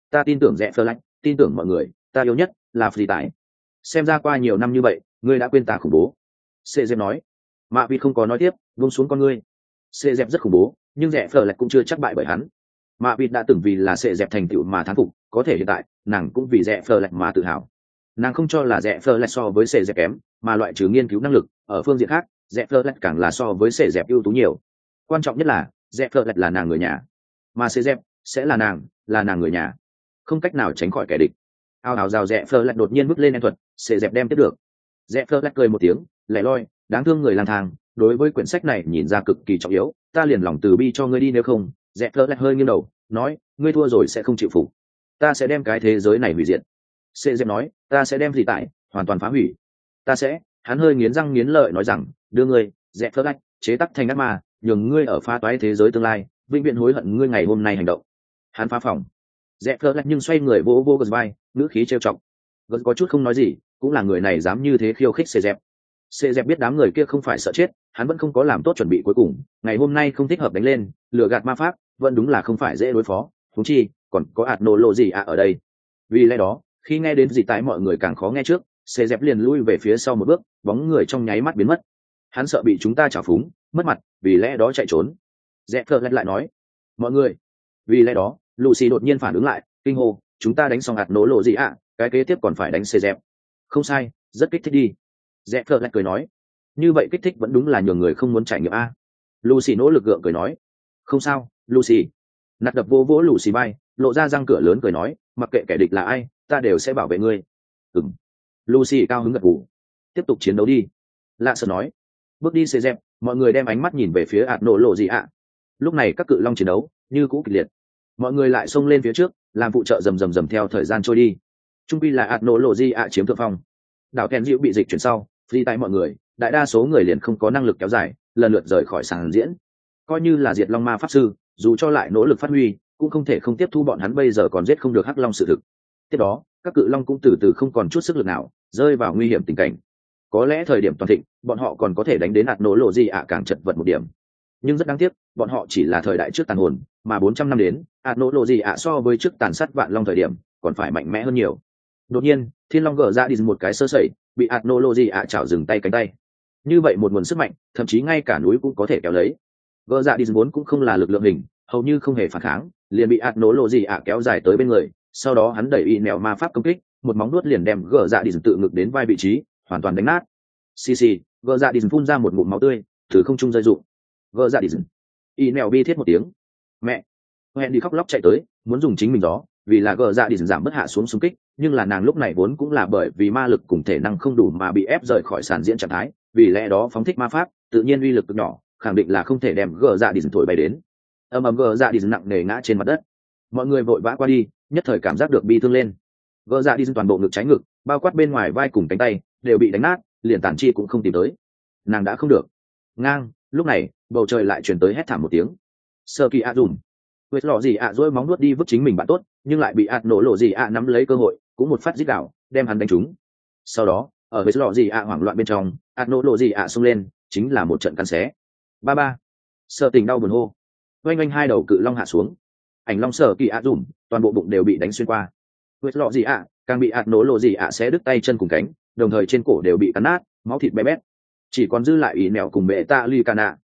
Ta tin tưởng rẽ phơ lách, tin tưởng mọi người, ta yêu nhất là phi tải. Xem ra qua nhiều năm như vậy ngươi đã quên ta khủng bố. Sệ dẹp nói. Mạ vịt không có nói tiếp, vung xuống con ngươi. Sệ dẹp rất khủng bố, nhưng rẽ phơ lách cũng chưa chắc bại bởi hắn. Mạ vịt đã từng vì là sệ dẹp thành tựu mà thán phục, có thể hiện tại nàng cũng vì rẽ phơ lách mà tự hào. Nàng không cho là rẽ phơ lách so với sệ dẹp kém, mà loại trừ nghiên cứu năng lực, ở phương diện khác rẽ phơ lách càng là so với sệ dẹp ưu tú nhiều. Quan trọng nhất là rẽ phơ lách là nàng người nhà, mà sệ dẹp sẽ là nàng người nhà, không cách nào tránh khỏi kẻ địch. Ao ào rào rẽ phơ lách đột nhiên bước lên en thuật, sệ dẹp đem tiếp được. Rẽ phơ lách cười một tiếng, lẻ loi, đáng thương người lang thang, đối với quyển sách này nhìn ra cực kỳ trọng yếu, ta liền lòng từ bi cho ngươi đi, nếu không. Rẽ phơ lách hơi nghiêng đầu nói, ngươi thua rồi sẽ không chịu phục, ta sẽ đem cái thế giới này hủy diệt. Sệ dẹp nói, ta sẽ đem gì tại hoàn toàn phá hủy. Ta sẽ, hắn hơi nghiến răng nghiến lợi nói rằng, đưa ngươi rẽ phơ lách chế tắc thành ác ma, nhường ngươi ở phá toái thế giới tương lai vĩnh viễn hối hận ngươi ngày hôm nay hành động. Hắn phá phòng. Rẽ phơ lách nhưng xoay người vỗ vỗ gật vai, ngữ khí trêu chọc. Gật có chút không nói gì, cũng là người này dám như thế khiêu khích Sệ dẹp. Sệ dẹp biết đám người kia không phải sợ chết, hắn vẫn không có làm tốt chuẩn bị cuối cùng, ngày hôm nay không thích hợp đánh lên, lừa gạt ma pháp vẫn đúng là không phải dễ đối phó, thú chi còn có ạt nổ lộ gì ở đây. Vì lẽ đó khi nghe đến gì tại mọi người càng khó nghe trước, Sệ dẹp liền lui về phía sau một bước, bóng người trong nháy mắt biến mất. Hắn sợ bị chúng ta trào phúng mất mặt, vì lẽ đó chạy trốn. Rẽ phơ lại nói, mọi người. Vì lẽ đó Lucy đột nhiên phản ứng lại, kinh hô, chúng ta đánh xong ạt nổ lộ gì ạ, cái kế tiếp còn phải đánh Sệ dẹp. Không sai, rất kích thích đi. Rẽ phơ lại cười nói, như vậy kích thích vẫn đúng là nhường người không muốn trải nghiệm a. Lucy nỗ lực gượng cười nói, không sao Lucy. Nạt đập vô vỗ Lucy bay, lộ ra răng cửa lớn cười nói, mặc kệ kẻ địch là ai ta đều sẽ bảo vệ ngươi. Ừm. Lucy cao hứng gật gù. Tiếp tục chiến đấu đi. Lạ sợ nói. Bước đi Sệ dẹp, mọi người đem ánh mắt nhìn về phía ạt nổ lộ gì ạ. Lúc này các cự long chiến đấu như cũ kịch liệt, mọi người lại xông lên phía trước làm phụ trợ rầm rầm rầm theo thời gian trôi đi. Trung pi là ạt nổ lộ gì ạ chiếm thượng phong. Đảo kèn dịu bị dịch chuyển sau, phi tại mọi người, đại đa số người liền không có năng lực kéo dài, lần lượt rời khỏi sàn diễn. Coi như là diệt long ma pháp sư, dù cho lại nỗ lực phát huy cũng không thể không tiếp thu bọn hắn bây giờ còn giết không được hắc long sự thực. Tiếp đó các cự long cũng từ từ không còn chút sức lực nào, rơi vào nguy hiểm tình cảnh. Có lẽ thời điểm toàn thịnh bọn họ còn có thể đánh đến ạt nổ lộ gì ạ càng chật vật một điểm, nhưng rất đáng tiếc bọn họ chỉ là thời đại trước tàn hồn, mà 400 năm đến ạt nổ lộ gì ạ so với trước tàn sát vạn long thời điểm còn phải mạnh mẽ hơn nhiều. Đột nhiên thiên long gỡ ra đi một cái sơ sẩy, bị ạt nổ lộ gì ạ chảo dừng tay cánh tay. Như vậy một nguồn sức mạnh thậm chí ngay cả núi cũng có thể kéo lấy. Gỡ ra đi vốn cũng không là lực lượng hình, hầu như không hề phản kháng, liền bị ạt nổ lộ gì ạ kéo dài tới bên người. Sau đó hắn đẩy y nẹo ma pháp công kích, một móng nuốt liền đem gỡ dạ đi tự ngực đến vai vị trí hoàn toàn đánh nát. Xì, gỡ dạ đi phun ra một ngụm máu tươi từ không trung rơi rụng. Gỡ dạ đi y nẹo bi thiết một tiếng. Mẹ. Hẹn đi khóc lóc chạy tới muốn dùng chính mình đó, vì là gỡ dạ đi giảm bớt hạ xuống xung kích, nhưng là nàng lúc này vốn cũng là bởi vì ma lực cùng thể năng không đủ mà bị ép rời khỏi sàn diễn trạng thái, vì lẽ đó phóng thích ma pháp tự nhiên uy lực cực nhỏ, khẳng định là không thể đem gỡ dạ đi thổi bay đến. Gỡ dạ đi nặng nề ngã trên mặt đất. Mọi người vội vã qua đi, nhất thời cảm giác được bi thương lên. Gỡ dạ đi toàn bộ ngực trái ngực, bao quát bên ngoài vai cùng cánh tay đều bị đánh nát, liền tàn chi cũng không tìm tới. Nàng đã không được. Ngang. Lúc này bầu trời lại truyền tới hét thảm một tiếng. Sơ kỳ ạ dùm. Quệt lọ gì ạ dỗi móng nuốt đi vứt chính mình bạn tốt, nhưng lại bị ạt nổ lộ gì ạ nắm lấy cơ hội, cũng một phát giết đảo đem hắn đánh trúng. Sau đó ở quệt lọ gì ạ hoảng loạn bên trong, ạt nổ lộ gì ạ xông lên, chính là một trận cắn xé. Ba. Sợ tình đau buồn hô. Oanh hai đầu cự long hạ xuống. Ảnh long sở kỳ ạ dùm, toàn bộ bụng đều bị đánh xuyên qua. Quệt lọ gì ạ càng bị ạt nổ lộ gì ạ xé đứt tay chân cùng cánh, đồng thời trên cổ đều bị cắn nát, máu thịt bé bét. Chỉ còn dư lại ý nẹo cùng mẹ tạ lì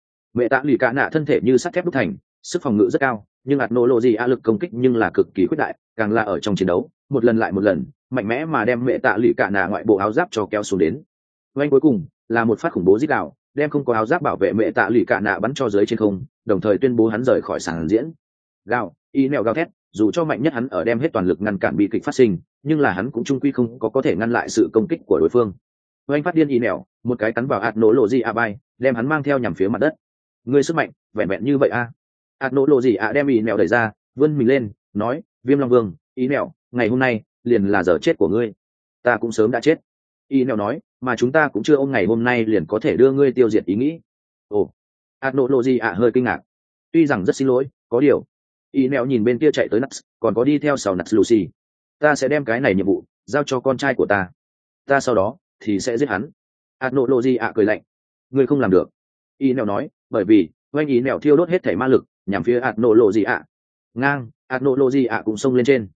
cả nạ thân thể như sắt thép đúc thành, sức phòng ngự rất cao, nhưng ạt nổ lộ gì ạ lực công kích nhưng là cực kỳ khuyết đại, càng là ở trong chiến đấu một lần lại một lần mạnh mẽ mà đem mẹ tạ lì cả nạ ngoại bộ áo giáp cho kéo xuống đến. Oanh cuối cùng là một phát khủng bố giết đạo, đem không có áo giáp bảo vệ mẹ tạ lì cả nạ bắn cho dưới trên không, đồng thời tuyên bố hắn rời khỏi sàn diễn. Gào, y nẹo gào thét, dù cho mạnh nhất hắn ở đem hết toàn lực ngăn cản bi kịch phát sinh, nhưng là hắn cũng trung quy không có thể ngăn lại sự công kích của đối phương. Oanh phát điên y nẹo, một cái cắn vào ạt nổ lộ gì ạ bay, đem hắn mang theo nhằm phía mặt đất. Ngươi sức mạnh vẹn vẹn như vậy a? Ạt nổ lộ gì ạ đem y nẹo đẩy ra, vươn mình lên, nói, Viêm Long Vương, y nẹo, ngày hôm nay liền là giờ chết của ngươi. Ta cũng sớm đã chết. Y nẹo nói, mà chúng ta cũng chưa ôm ngày hôm nay liền có thể đưa ngươi tiêu diệt ý nghĩ. Ồ. Ạt nổ lộ gì ạ hơi kinh ngạc. Tuy rằng rất xin lỗi, có điều. Y nẹo nhìn bên kia chạy tới Nuts, còn có đi theo sau Nuts Lucy. Ta sẽ đem cái này nhiệm vụ giao cho con trai của ta. Ta sau đó thì sẽ giết hắn. Ạt nổ lộ gì ạ cười lạnh. Ngươi không làm được. Y nẹo nói, bởi vì oanh ý nẹo thiêu đốt hết thể ma lực nhằm phía ạt nổ lộ gì ạ. Ngang, ạt nổ lộ gì ạ cũng xông lên trên.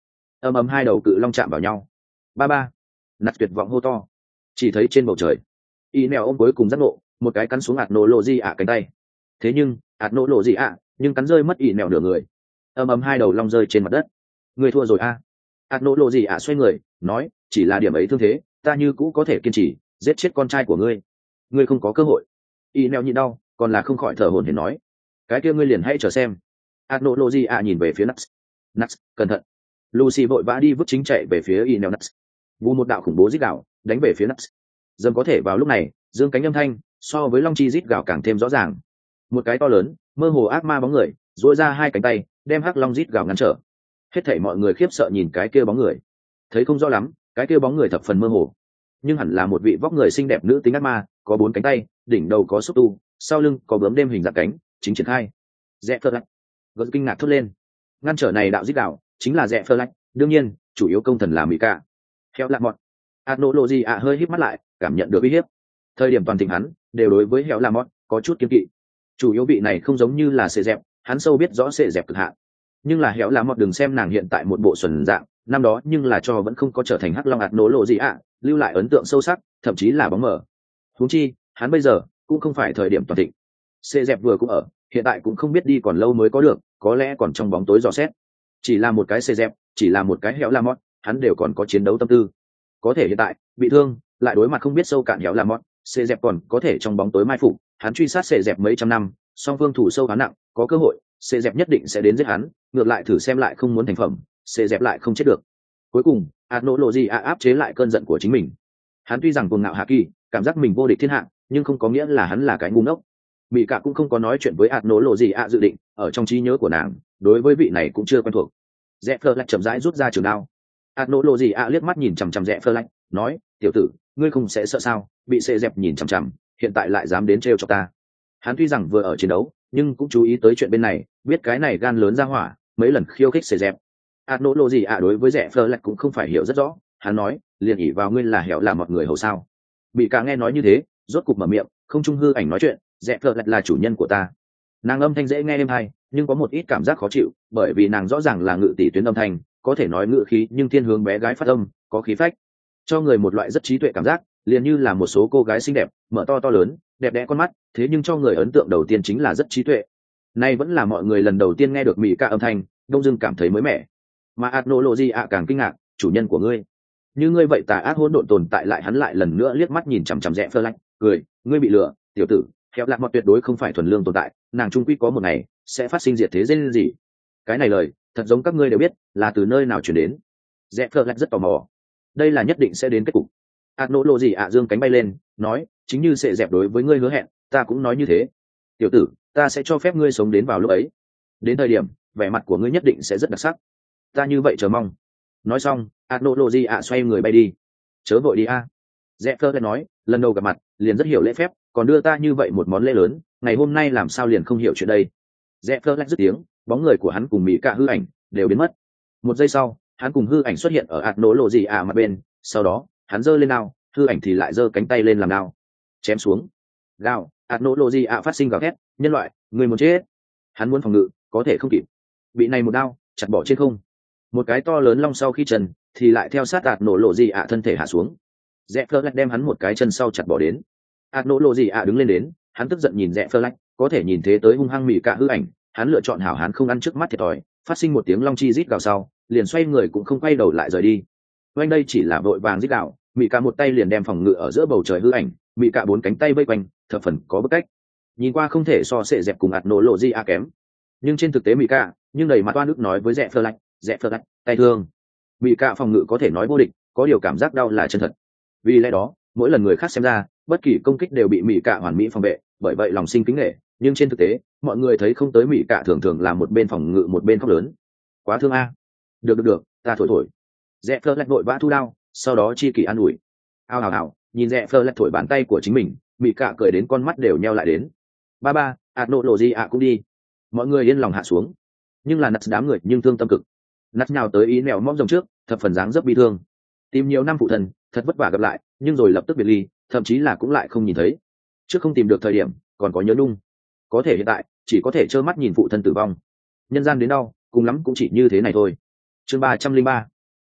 ầm ầm hai đầu cự long chạm vào nhau. Ba ba. Nạt tuyệt vọng hô to. Chỉ thấy trên bầu trời y nèo ôm cuối cùng giác ngộ, một cái cắn xuống ạt nổ lộ gì ạ cánh tay. Thế nhưng ạt nổ lộ gì ạ nhưng cắn rơi mất y nèo nửa người. Ầm ầm hai đầu long rơi trên mặt đất. Người thua rồi a. ạt nổ lộ gì ạ xoay người nói, chỉ là điểm ấy thương thế, ta như cũ có thể kiên trì giết chết con trai của ngươi. Ngươi không có cơ hội. Y nèo nhịn đau còn là không khỏi thở hổn hển nói, cái kia ngươi liền hãy chờ xem. ạt nổ lộ gì ạ nhìn về phía Nux. Nux, cẩn thận. Lucy vội vã đi vứt chính chạy về phía y nèo Nux. Vu một đạo khủng bố rít gào đánh về phía Nux. Dầm có thể vào lúc này dương cánh âm thanh so với long chi rít gào càng thêm rõ ràng. Một cái to lớn mơ hồ ác ma bóng người duỗi ra hai cánh tay đem hắc long rít gào ngăn trở. Hết thảy mọi người khiếp sợ nhìn cái kia bóng người, thấy không rõ lắm, cái kia bóng người thập phần mơ hồ, nhưng hẳn là một vị vóc người xinh đẹp nữ tính ác ma, có 4 cánh tay, đỉnh đầu có xúc tu, sau lưng có bướm đêm hình dạng cánh, chính triển khai. Rẽ phơ lạnh, gật kinh ngạc thốt lên, ngăn trở này đạo rít gào chính là rẽ phơ lạnh, đương nhiên chủ yếu công thần là mỹ ca. Theo lạc mọt, Adnology ạ hơi híp mắt lại, cảm nhận được uy hiếp. Thời điểm toàn thịnh hắn đều đối với Hẻo Lamont có chút kiêng kỵ. Chủ yếu vị này không giống như là Sệ Dẹp, hắn sâu biết rõ Sệ Dẹp cực hạn. Nhưng là Hẻo Lamont đừng xem nàng hiện tại một bộ xuẩn dạng, năm đó nhưng là cho vẫn không có trở thành hắc long Adnology ạ, lưu lại ấn tượng sâu sắc, thậm chí là bóng mờ. Huống chi, hắn bây giờ cũng không phải thời điểm toàn thịnh. Sệ Dẹp vừa cũng ở, hiện tại cũng không biết đi còn lâu mới có được, có lẽ còn trong bóng tối dò xét. Chỉ là một cái Sệ Dẹp, chỉ là một cái Hẻo Lamont, hắn đều còn có chiến đấu tâm tư. Có thể hiện tại bị thương lại đối mặt không biết sâu cạn Hẻo Lamont, Sệ Dẹp còn có thể trong bóng tối mai phục, hắn truy sát Sệ Dẹp mấy trăm năm, song phương thủ sâu hắn nặng, có cơ hội Sệ Dẹp nhất định sẽ đến giết hắn, ngược lại thử xem lại không muốn thành phẩm, Sệ Dẹp lại không chết được. Cuối cùng Adnology áp chế lại cơn giận của chính mình. Hắn tuy rằng cuồng ngạo hạ kỳ, cảm giác mình vô địch thiên hạ, nhưng không có nghĩa là hắn là cái ngu ngốc. Mỹ cả cũng không có nói chuyện với Adnology dự định, ở trong trí nhớ của nàng đối với vị này cũng chưa quen thuộc. Rẽ Fleur lại chậm rãi rút ra trường đao. Adnology liếc mắt nhìn chằm chằm Rẽ Fleur lại, nói, tiểu tử, ngươi không sẽ sợ sao? Bị Sệ Dẹp nhìn chằm chằm, hiện tại lại dám đến trêu chọc ta. Hắn tuy rằng vừa ở chiến đấu, nhưng cũng chú ý tới chuyện bên này, biết cái này gan lớn ra hỏa, mấy lần khiêu khích Sệ Dẹp. Adnology đối với Rẽ Fleur lại cũng không phải hiểu rất rõ, hắn nói, liền ỷ vào ngươi là hẻo là một người hầu sao? Bị cả nghe nói như thế, rốt cục mở miệng, không trung hư ảnh nói chuyện, Rẽ Fleur lại là chủ nhân của ta. Nàng âm thanh dễ nghe êm hay, nhưng có một ít cảm giác khó chịu, bởi vì nàng rõ ràng là ngự tỷ tuyến âm thanh, có thể nói ngự khí nhưng thiên hướng bé gái phát âm, có khí phách, cho người một loại rất trí tuệ cảm giác, liền như là một số cô gái xinh đẹp, mở to to lớn, đẹp đẽ con mắt, thế nhưng cho người ấn tượng đầu tiên chính là rất trí tuệ. Nay vẫn là mọi người lần đầu tiên nghe được mỹ ca âm thanh, đông dưng cảm thấy mới mẻ. Mà Adnology càng kinh ngạc, chủ nhân của ngươi, như ngươi vậy tà ác hỗn độn tồn tại lại hắn lại lần nữa liếc mắt nhìn chằm chằm Rẽ Fleur lạnh, cười, ngươi bị lừa, tiểu tử, Khéo lạc mọt tuyệt đối không phải thuần lương tồn tại, nàng trung quy có một ngày sẽ phát sinh diệt thế dên gì. Cái này lời thật giống các ngươi đều biết là từ nơi nào chuyển đến. Rẽ Fleur lại rất tò mò, đây là nhất định sẽ đến kết cục. Adnology dương cánh bay lên, nói, chính như Sệ Dẹp đối với ngươi hứa hẹn, ta cũng nói như thế. Tiểu tử, ta sẽ cho phép ngươi sống đến vào lúc ấy. Đến thời điểm, vẻ mặt của ngươi nhất định sẽ rất đặc sắc. Ta như vậy chờ mong. Nói xong, Adnology xoay người bay đi. Chớ vội đi a. Rẽ Fleur lại nói, lần đầu gặp mặt, liền rất hiểu lễ phép, còn đưa ta như vậy một món lễ lớn, ngày hôm nay làm sao liền không hiểu chuyện đây. Rẽ Fleur lại dứt tiếng, bóng người của hắn cùng mỹ cả hư ảnh đều biến mất. Một giây sau, hắn cùng hư ảnh xuất hiện ở Adnology mặt bên, sau đó hắn giơ lên đao, hư ảnh thì lại giơ cánh tay lên làm đao, chém xuống. Gào, Adnology phát sinh gào thét, nhân loại, người muốn chết. Hắn muốn phòng ngự, có thể không kịp, bị này một đao chặt bỏ trên không. Một cái to lớn long sau khi trần thì lại theo sát Adnology thân thể hạ xuống. Rẽ Fleur lại đem hắn một cái chân sau chặt bỏ đến. Adnology đứng lên đến, hắn tức giận nhìn Rẽ Fleur lại, có thể nhìn thế tới hung hăng mỹ cả hư ảnh, hắn lựa chọn hảo hắn không ăn trước mắt thiệt thòi, phát sinh một tiếng long chi rít gào sau, liền xoay người cũng không quay đầu lại rời đi. Quanh đây chỉ là vội vàng rít gào, mỹ cả một tay liền đem phòng ngự ở giữa bầu trời hư ảnh, mỹ cả 4 cánh tay vây quanh, thập phần có bức cách. Nhìn qua không thể so Sệ Dẹp cùng Adnology kém, nhưng trên thực tế mỹ cả nhưng đầy mặt oan ức nói với Rẽ Fleur lại, tay thương. Mỹ cả phòng ngự có thể nói vô địch, có điều cảm giác đau là chân thật. Vì lẽ đó, mỗi lần người khác xem ra, bất kỳ công kích đều bị mỹ cả hoàn mỹ phòng vệ, bởi vậy lòng sinh kính nể, nhưng trên thực tế, mọi người thấy không tới mỹ cả thường thường là một bên phòng ngự một bên khóc lớn. Quá thương a. Được, ta thổi. Rẽ Fleur lại vội vã thu đao, sau đó chi kỷ an ủi. Ào, nhìn Rẽ Fleur lại thổi bàn tay của chính mình, mỹ cả cười đến con mắt đều nheo lại đến. Ba, Adnology cũng đi. Mọi người yên lòng hạ xuống, nhưng là nặt đám người nhưng thương tâm cực. Nặt nhào tới ý mèo móc rồng trước, thập phần dáng dấp bi thương. Tìm nhiều năm phụ thân, thật vất vả gặp lại, nhưng rồi lập tức biệt ly, thậm chí là cũng lại không nhìn thấy. Trước không tìm được thời điểm, còn có nhớ nung. Có thể hiện tại, chỉ có thể trơ mắt nhìn phụ thân tử vong. Nhân gian đến đau, cùng lắm cũng chỉ như thế này thôi. Chương 303.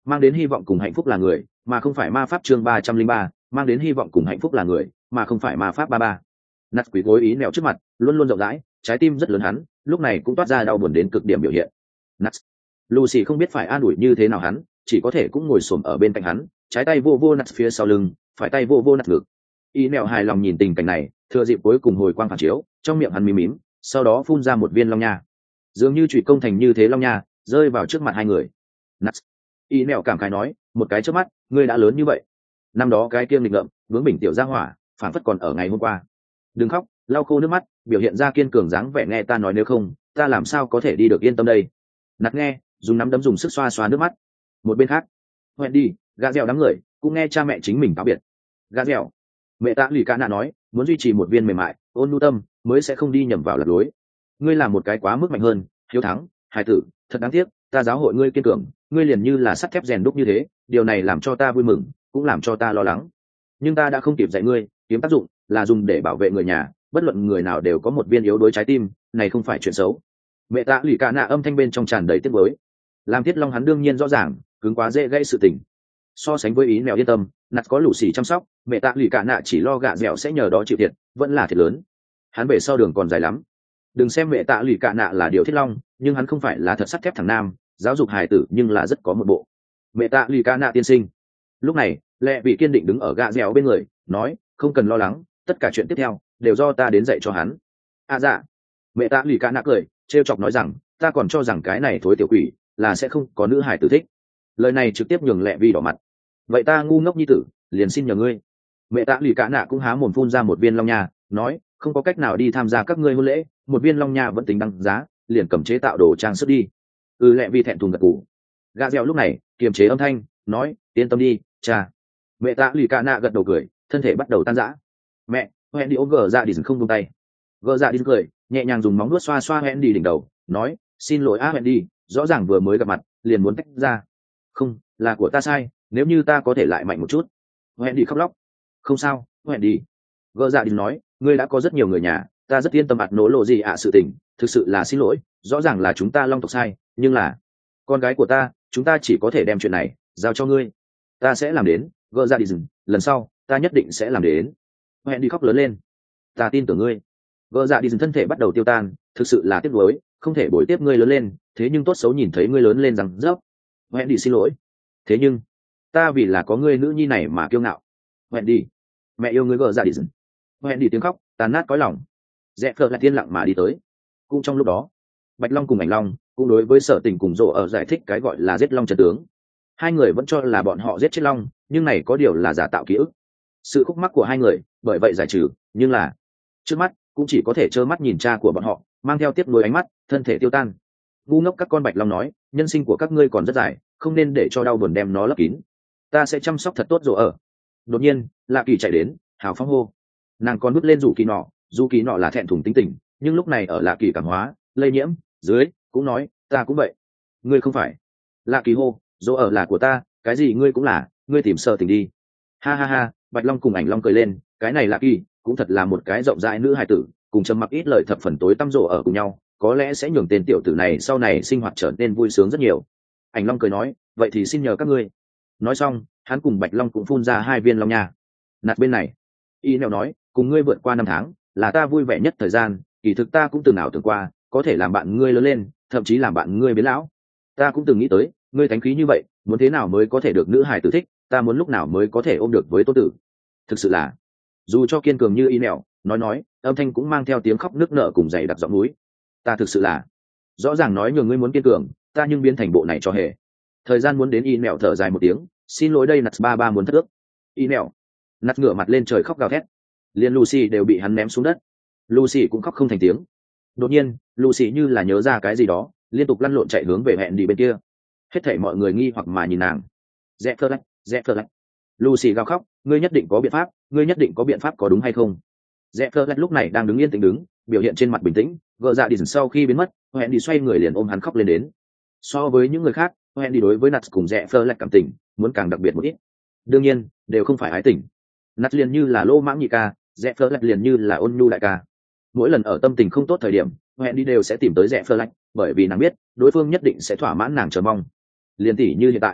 mang đến hy vọng cùng hạnh phúc là người mà không phải ma pháp chương 303, mang đến hy vọng cùng hạnh phúc là người mà không phải ma pháp 33. Nat quỳ gối ý nẹo trước mặt luôn luôn rộng rãi, trái tim rất lớn hắn lúc này cũng toát ra đau buồn đến cực điểm biểu hiện. Nat Lucy không biết phải an ủi như thế nào hắn, chỉ có thể cũng ngồi xổm ở bên cạnh hắn, trái tay vô vô Nat phía sau lưng, phải tay vô vô Nat ngực. Ý nẹo hài lòng nhìn tình cảnh này, thừa dịp cuối cùng hồi quang phản chiếu, trong miệng hắn mím mím, sau đó phun ra một viên long nha, dường như chủy công thành như thế long nha rơi vào trước mặt hai người. Nat Ý nẹo cảm khái nói, một cái trước mắt ngươi đã lớn như vậy. Năm đó cái kia nghịch ngợm vướng bình tiểu gia hỏa phản phất còn ở ngày hôm qua. Đừng khóc, lau khô nước mắt, biểu hiện ra kiên cường dáng vẻ, nghe ta nói, nếu không ta làm sao có thể đi được yên tâm đây. Nat nghe, dùng nắm đấm dùng sức xoa xoa nước mắt. Một bên khác, Wendy, gà dẻo đám người cũng nghe cha mẹ chính mình cáo biệt. Gà dẻo, mẹ tạ lì ca nạ nói, muốn duy trì một viên mềm mại ôn nhu tâm mới sẽ không đi nhầm vào lật lối. Ngươi làm một cái quá mức mạnh hơn, hiếu thắng, hài tử, thật đáng tiếc. Ta giáo hội ngươi kiên cường, ngươi liền như là sắt thép rèn đúc như thế, điều này làm cho ta vui mừng, cũng làm cho ta lo lắng. Nhưng ta đã không kịp dạy ngươi, kiếm tác dụng là dùng để bảo vệ người nhà, bất luận người nào đều có một viên yếu đuối trái tim, này không phải chuyện xấu. Mẹ tạ lì cả nạ âm thanh bên trong tràn đầy tiếc nuối. Làm Thiết Long hắn đương nhiên rõ ràng, cứng quá dễ gây sự tình. So sánh với ý mèo yên tâm, Nat có lũ xì chăm sóc, mẹ tạ lì cả nạ chỉ lo gạ dẻo sẽ nhờ đó chịu thiệt, vẫn là thiệt lớn. Hắn về sau đường còn dài lắm. Đừng xem mẹ tạ lì cả nạ là điều Thiết Long, nhưng hắn không phải là thật sắt thép thằng nam, giáo dục hài tử nhưng là rất có một bộ. Mẹ tạ lì cả nạ tiên sinh. Lúc này, Lệ Vị kiên định đứng ở gạ dẻo bên người, nói, không cần lo lắng, tất cả chuyện tiếp theo đều do ta đến dạy cho hắn. À dạ. Mẹ tạ lì cả nạ cười, trêu chọc nói rằng, ta còn cho rằng cái này thối tiểu quỷ là sẽ không có nữ hải tử thích. Lời này trực tiếp nhường Lệ Vi đỏ mặt. Vậy ta ngu ngốc nhi tử, liền xin nhờ ngươi. Mẹ tạ lì cả nạ cũng há mồm phun ra một viên long nha, nói, không có cách nào đi tham gia các ngươi hôn lễ, một viên long nha vẫn tính đăng giá, liền cầm chế tạo đồ trang sức đi. Lệ Vi thẹn thùng gật gù. Gà dẻo lúc này kiềm chế âm thanh, nói, yên tâm đi, cha. Mẹ tạ lì cả nạ gật đầu cười, thân thể bắt đầu tan rã. Mẹ, hẹn đi ôm gờ dạ đi không buông tay. Gờ dạ đi cười, nhẹ nhàng dùng móng vuốt xoa xoa hẹn đi đỉnh đầu, nói, xin lỗi hẹn đi, rõ ràng vừa mới gặp mặt liền muốn tách ra. Không, là của ta sai, nếu như ta có thể lại mạnh một chút. Hẹn đi khóc lóc. Không sao, hẹn đi. Gờ dạ đi nói, ngươi đã có rất nhiều người nhà, ta rất yên tâm mặt nỗ lộ gì ạ, sự tình thực sự là xin lỗi, rõ ràng là chúng ta long tộc sai, nhưng là con gái của ta, chúng ta chỉ có thể đem chuyện này giao cho ngươi. Ta sẽ làm đến, gỡ ra đi rừng, lần sau ta nhất định sẽ làm đến. Hẹn đi khóc lớn lên. Ta tin tưởng ngươi. Gỡ ra đi rừng thân thể bắt đầu tiêu tan, thực sự là tiếc nuối, không thể bồi tiếp ngươi lớn lên, thế nhưng tốt xấu nhìn thấy ngươi lớn lên rằng dốc. Hẹn đi xin lỗi. Thế nhưng ta vì là có ngươi nữ nhi này mà kiêu ngạo. Hẹn đi, mẹ yêu ngươi. Gỡ ra đi rừng. Hẹn đi tiếng khóc tàn nát cõi lòng. Dẹp phật lại tiên lặng mà đi tới. Cũng trong lúc đó, Bạch Long cùng Ảnh Long cũng đối với Sở Tình cùng Rộ ở giải thích cái gọi là giết long trận tướng. Hai người vẫn cho là bọn họ giết chết long, nhưng này có điều là giả tạo ký ức. Sự khúc mắc của hai người bởi vậy giải trừ, nhưng là trước mắt cũng chỉ có thể trơ mắt nhìn cha của bọn họ mang theo tiếc nuối ánh mắt, thân thể tiêu tan. Ngu ngốc các con. Bạch Long nói, nhân sinh của các ngươi còn rất dài, không nên để cho đau buồn đem nó lấp kín. Ta sẽ chăm sóc thật tốt Rộ ở. Đột nhiên, Lạ Kỳ chạy đến, hào phóng hô. Nàng còn bước lên rủ kỳ nọ, dù kỳ nọ là thẹn thùng tính tình, nhưng lúc này ở Lạ Kỳ cảm hóa lây nhiễm dưới cũng nói, ta cũng vậy. Ngươi không phải. Lạ Kỳ hô, Rộ ở là của ta, cái gì ngươi cũng là, ngươi tìm Sở Tình đi. Ha ha ha. Bạch Long cùng Ảnh Long cười lên, cái này Lạ Kỳ cũng thật là một cái rộng rãi nữ hài tử, cùng trầm mặc ít lời thập phần tối tăm Rộ ở cùng nhau, có lẽ sẽ nhường tên tiểu tử này sau này sinh hoạt trở nên vui sướng rất nhiều. Ảnh Long cười nói, vậy thì xin nhờ các ngươi. Nói xong, hắn cùng Bạch Long cũng phun ra hai viên long nha. Nạt bên này, y nèo nói, cùng ngươi vượt qua 5 tháng là ta vui vẻ nhất thời gian, kỳ thực ta cũng từng ảo tưởng qua có thể làm bạn ngươi lớn lên, thậm chí làm bạn ngươi biến lão. Ta cũng từng nghĩ tới, ngươi thánh khí như vậy, muốn thế nào mới có thể được nữ hài tử thích, ta muốn lúc nào mới có thể ôm được với tôn tử. Thực sự là, dù cho kiên cường như y nèo nói, âm thanh cũng mang theo tiếng khóc nức nở cùng dày đặc giọng núi. Ta thực sự là, rõ ràng nói nhường ngươi muốn kiên cường, ta nhưng biến thành bộ này cho hề. Thời gian muốn đến. Y nèo thở dài một tiếng, xin lỗi đây. Nats ba muốn thất ước. Y nèo. Nats ngửa mặt lên trời khóc gào thét, liền Lucy đều bị hắn ném xuống đất. Lucy cũng khóc không thành tiếng. Đột nhiên, Lucy như là nhớ ra cái gì đó, liên tục lăn lộn chạy hướng về hẹn đi bên kia. Hết thảy mọi người nghi hoặc mà nhìn nàng. Dẹp thơ lách. Lucy gào khóc, ngươi nhất định có biện pháp, ngươi nhất định có biện pháp, có đúng hay không? Dẹp thơ lách lúc này đang đứng yên tĩnh đứng, biểu hiện trên mặt bình tĩnh. Gờ dạ đi sau khi biến mất, hẹn đi xoay người liền ôm hắn khóc lên đến. So với những người khác, hẹn đi đối với Nats cùng Dẹp thơ lách cảm tình muốn càng đặc biệt một ít. Đương nhiên, đều không phải ái tình. Nats liền như là lô mãng nhị ca, Dẹp thơ lách liền như là ôn nhu đại ca. Mỗi lần ở tâm tình không tốt thời điểm, hẹn đi đều sẽ tìm tới Dẹp thơ lách, bởi vì nàng biết đối phương nhất định sẽ thỏa mãn nàng chờ mong. Liền tỷ như hiện tại,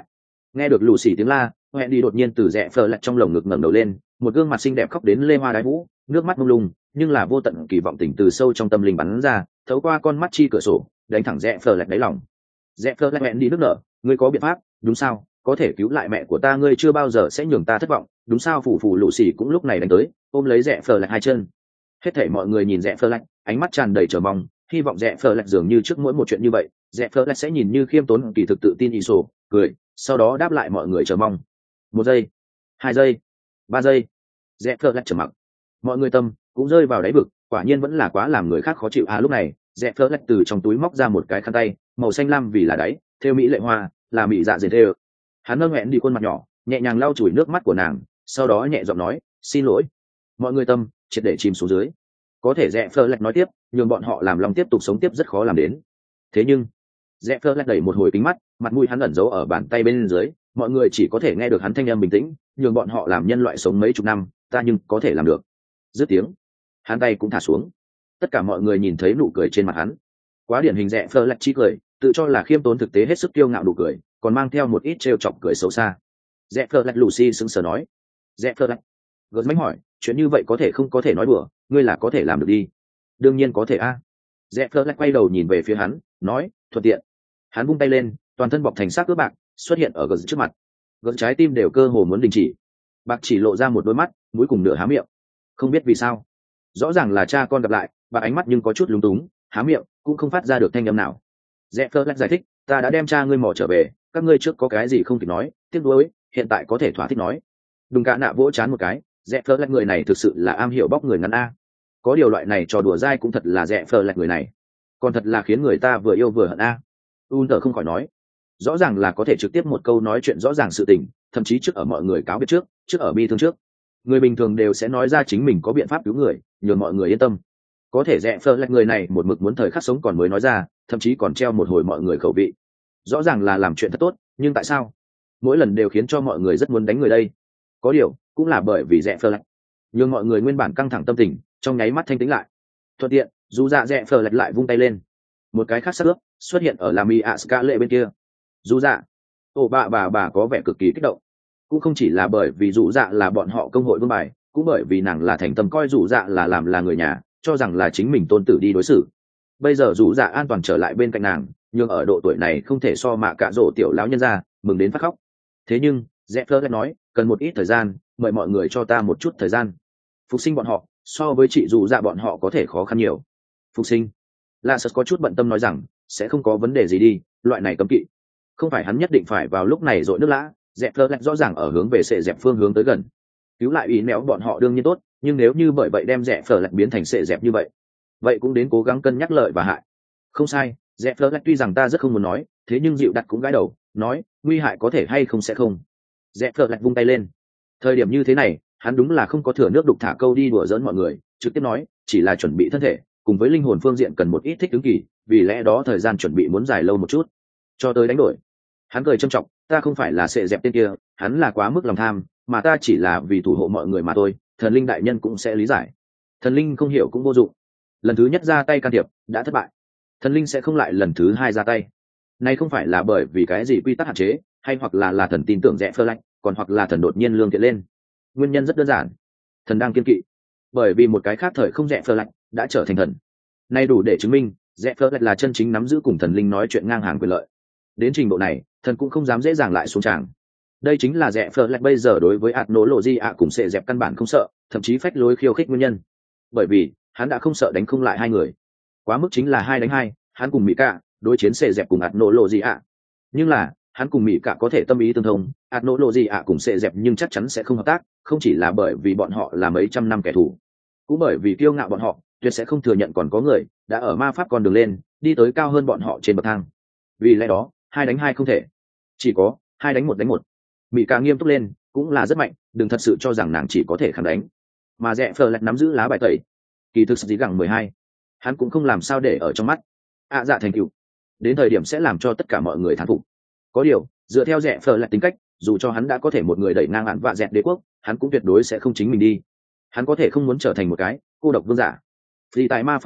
Nghe được lù xì tiếng la, hẹn đi đột nhiên từ rẽ phờ lạch trong lồng ngực ngẩng đầu lên, một gương mặt xinh đẹp khóc đến lê hoa đái vũ, nước mắt mông lung, nhưng là vô tận kỳ vọng tình từ sâu trong tâm linh bắn ra, thấu qua con mắt chi cửa sổ, đánh thẳng rẽ phờ lạch đáy lòng. Rẽ phờ lạch hẹn đi nước nở, ngươi có biện pháp, đúng sao? Có thể cứu lại mẹ của ta, ngươi chưa bao giờ sẽ nhường ta thất vọng, đúng sao? Phủ phủ lù xì cũng lúc này đánh tới, ôm lấy rẽ phờ lạch hai chân. Hết thảy mọi người nhìn rẽ phờ lạch, ánh mắt tràn đầy chờ mong, hy vọng rẽ phờ lạch dường như trước mỗi một chuyện như vậy, rẽ phờ lạch sẽ nhìn như khiêm tốn kỳ thực tự tin ý sổ, cười, sau đó đáp lại mọi người chờ mong. 1 giây, 2 giây, 3 giây, rẽ phờ lạch trầm mặc. Mọi người tâm cũng rơi vào đáy vực, quả nhiên vẫn là quá làm người khác khó chịu. Lúc này rẽ phờ lạch từ trong túi móc ra một cái khăn tay màu xanh lam vì là đáy thêu mỹ lệ hoa, là mỹ dạ dệt thêu. Hắn nâng hẹn đi khuôn mặt nhỏ, nhẹ nhàng lau chùi nước mắt của nàng, sau đó nhẹ giọng nói xin lỗi. Mọi người tâm triệt để chìm xuống dưới. Có thể rẽ phờ lạch nói tiếp, nhường bọn họ làm lòng tiếp tục sống tiếp rất khó làm đến. Thế nhưng rẽ phờ lạch đẩy một hồi kính mắt, mặt mũi hắn ẩn giấu ở bàn tay bên dưới, mọi người chỉ có thể nghe được hắn thanh âm bình tĩnh, nhường bọn họ làm nhân loại sống mấy chục năm, ta nhưng có thể làm được. Dứt tiếng, hắn tay cũng thả xuống. Tất cả mọi người nhìn thấy nụ cười trên mặt hắn, quá điển hình rẽ phờ lạch chi cười, tự cho là khiêm tốn thực tế hết sức kiêu ngạo nụ cười, còn mang theo một ít trêu chọc cười xấu xa. Rẽ phờ lạch Lucy sững sờ nói, rẽ phờ lạch. Gớt mánh hỏi, chuyện như vậy có thể không có thể nói đùa, ngươi là có thể làm được đi. Đương nhiên có thể a. Rẽ phờ lạch quay đầu nhìn về phía hắn, nói, thuận tiện. Hắn vung tay lên, toàn thân bọc thành xác ướp bạc xuất hiện ở gớt trước mặt. Gớt trái tim đều cơ hồ muốn đình chỉ. Bạc chỉ lộ ra một đôi mắt, mũi cùng nửa há miệng. Không biết vì sao, rõ ràng là cha con gặp lại, bạc ánh mắt nhưng có chút lúng túng, há miệng cũng không phát ra được thanh âm nào. Rẽ phờ lạch giải thích, ta đã đem cha ngươi mò trở về, các ngươi trước có cái gì không kịp nói, tiếc nuối, hiện tại có thể thỏa thích nói. Đùng cả nạ vỗ chán một cái, rẽ phờ lạch người này thực sự là am hiểu bóc người ngắn a. Có điều loại này trò đùa dai cũng thật là rẽ phờ lạch người này, còn thật là khiến người ta vừa yêu vừa hận a. Unter không khỏi nói, rõ ràng là có thể trực tiếp một câu nói chuyện rõ ràng sự tình, thậm chí trước ở mọi người cáo biết trước ở bi thương trước, người bình thường đều sẽ nói ra chính mình có biện pháp cứu người, nhường mọi người yên tâm. Có thể rẽ phờ lạch người này một mực muốn thời khắc sống còn mới nói ra, thậm chí còn treo một hồi mọi người khẩu vị. Rõ ràng là làm chuyện thật tốt, nhưng tại sao mỗi lần đều khiến cho mọi người rất muốn đánh người đây? Có điều cũng là bởi vì rẽ phờ lạch, nhường mọi người nguyên bản căng thẳng tâm tình trong nháy mắt thanh tĩnh lại. Thuận tiện dù dạ rẽ phờ lạch lại vung tay lên, một cái khác sắc ướp xuất hiện ở làm Ska lệ bên kia. Dù dạ, ồ bà có vẻ cực kỳ kích động, cũng không chỉ là bởi vì dù dạ là bọn họ công hội vương bài, cũng bởi vì nàng là thành tâm coi dù dạ là làm là người nhà, cho rằng là chính mình tôn tử đi đối xử. Bây giờ dù dạ an toàn trở lại bên cạnh nàng, nhưng ở độ tuổi này không thể so mạ cạ rổ tiểu lão nhân ra, mừng đến phát khóc. Thế nhưng rẽ phờ lạch nói, cần một ít thời gian, mời mọi người cho ta một chút thời gian. Phục sinh bọn họ so với chị dù dạ bọn họ có thể khó khăn nhiều. Phục sinh? La Sật có chút bận tâm nói rằng, sẽ không có vấn đề gì đi, loại này cấm kỵ không phải hắn nhất định phải vào lúc này dội nước lã. Dẹp phơ lạch rõ ràng ở hướng về sệ dẹp phương hướng tới gần, cứu lại ý méo bọn họ đương nhiên tốt, nhưng nếu như bởi vậy đem dẹp phơ lạch biến thành sệ dẹp như vậy cũng đến cố gắng cân nhắc lợi và hại. Không sai, dẹp phơ lạch tuy rằng ta rất không muốn nói, thế nhưng dịu đặt cũng gãi đầu nói, nguy hại có thể hay không sẽ không. Dẹp phơ lạch vung tay lên, thời điểm như thế này hắn đúng là không có thừa nước đục thả câu đi đùa giỡn mọi người, trực tiếp nói, chỉ là chuẩn bị thân thể cùng với linh hồn phương diện cần một ít thích ứng kỳ, vì lẽ đó thời gian chuẩn bị muốn dài lâu một chút, cho tới đánh đổi. Hắn cười trâm trọng, ta không phải là sệ dẹp tên kia, hắn là quá mức lòng tham, mà ta chỉ là vì thủ hộ mọi người mà thôi, thần linh đại nhân cũng sẽ lý giải. Thần linh không hiểu cũng vô dụng, lần thứ nhất ra tay can thiệp đã thất bại, thần linh sẽ không lại lần thứ hai ra tay. Này không phải là bởi vì cái gì quy tắc hạn chế, hay hoặc là thần tin tưởng rẽ phơ lạnh, còn hoặc là thần đột nhiên lương thiện lên. Nguyên nhân rất đơn giản, thần đang kiên kỵ, bởi vì một cái khác thời không rẽ phơ lạnh đã trở thành thần. Nay đủ để chứng minh rẽ phơ lạnh là chân chính nắm giữ cùng thần linh nói chuyện ngang hàng quyền lợi. Đến trình độ này thần cũng không dám dễ dàng lại xuống tràng. Đây chính là rẽ phơ lạnh bây giờ đối với ạt nỗ lộ di ạ cùng sệ dẹp căn bản không sợ, thậm chí phách lối khiêu khích nguyên nhân, bởi vì hắn đã không sợ đánh không lại hai người. Quá mức chính là 2 đánh 2, hắn cùng mỹ cả đối chiến sệ dẹp cùng ạt nỗ lộ di ạ, nhưng là hắn cùng mỹ cả có thể tâm ý tương thông, ạt nỗ lộ di ạ cùng sệ dẹp nhưng chắc chắn sẽ không hợp tác, không chỉ là bởi vì bọn họ là mấy trăm năm kẻ thù, cũng bởi vì kiêu ngạo bọn họ tuyệt sẽ không thừa nhận còn có người đã ở ma pháp con đường lên đi tới cao hơn bọn họ trên bậc thang. Vì lẽ đó 2 đánh 2 không thể, chỉ có 2 đánh 1 đánh 1. mỹ cả nghiêm túc lên cũng là rất mạnh, đừng thật sự cho rằng nàng chỉ có thể kháng đánh, mà rẽ phờ lạch nắm giữ lá bài tẩy, kỳ thực gì gẳng 12 hắn cũng không làm sao để ở trong mắt. Dạ thành tựu đến thời điểm sẽ làm cho tất cả mọi người thán phục. Có điều dựa theo rẽ phờ lạch tính cách, dù cho hắn đã có thể một người đẩy ngang hạn vạ dẹt đế quốc, hắn cũng tuyệt đối sẽ không chính mình đi. Hắn có thể không muốn trở thành một cái cô độc vương giả. Vì tại ma pháp sư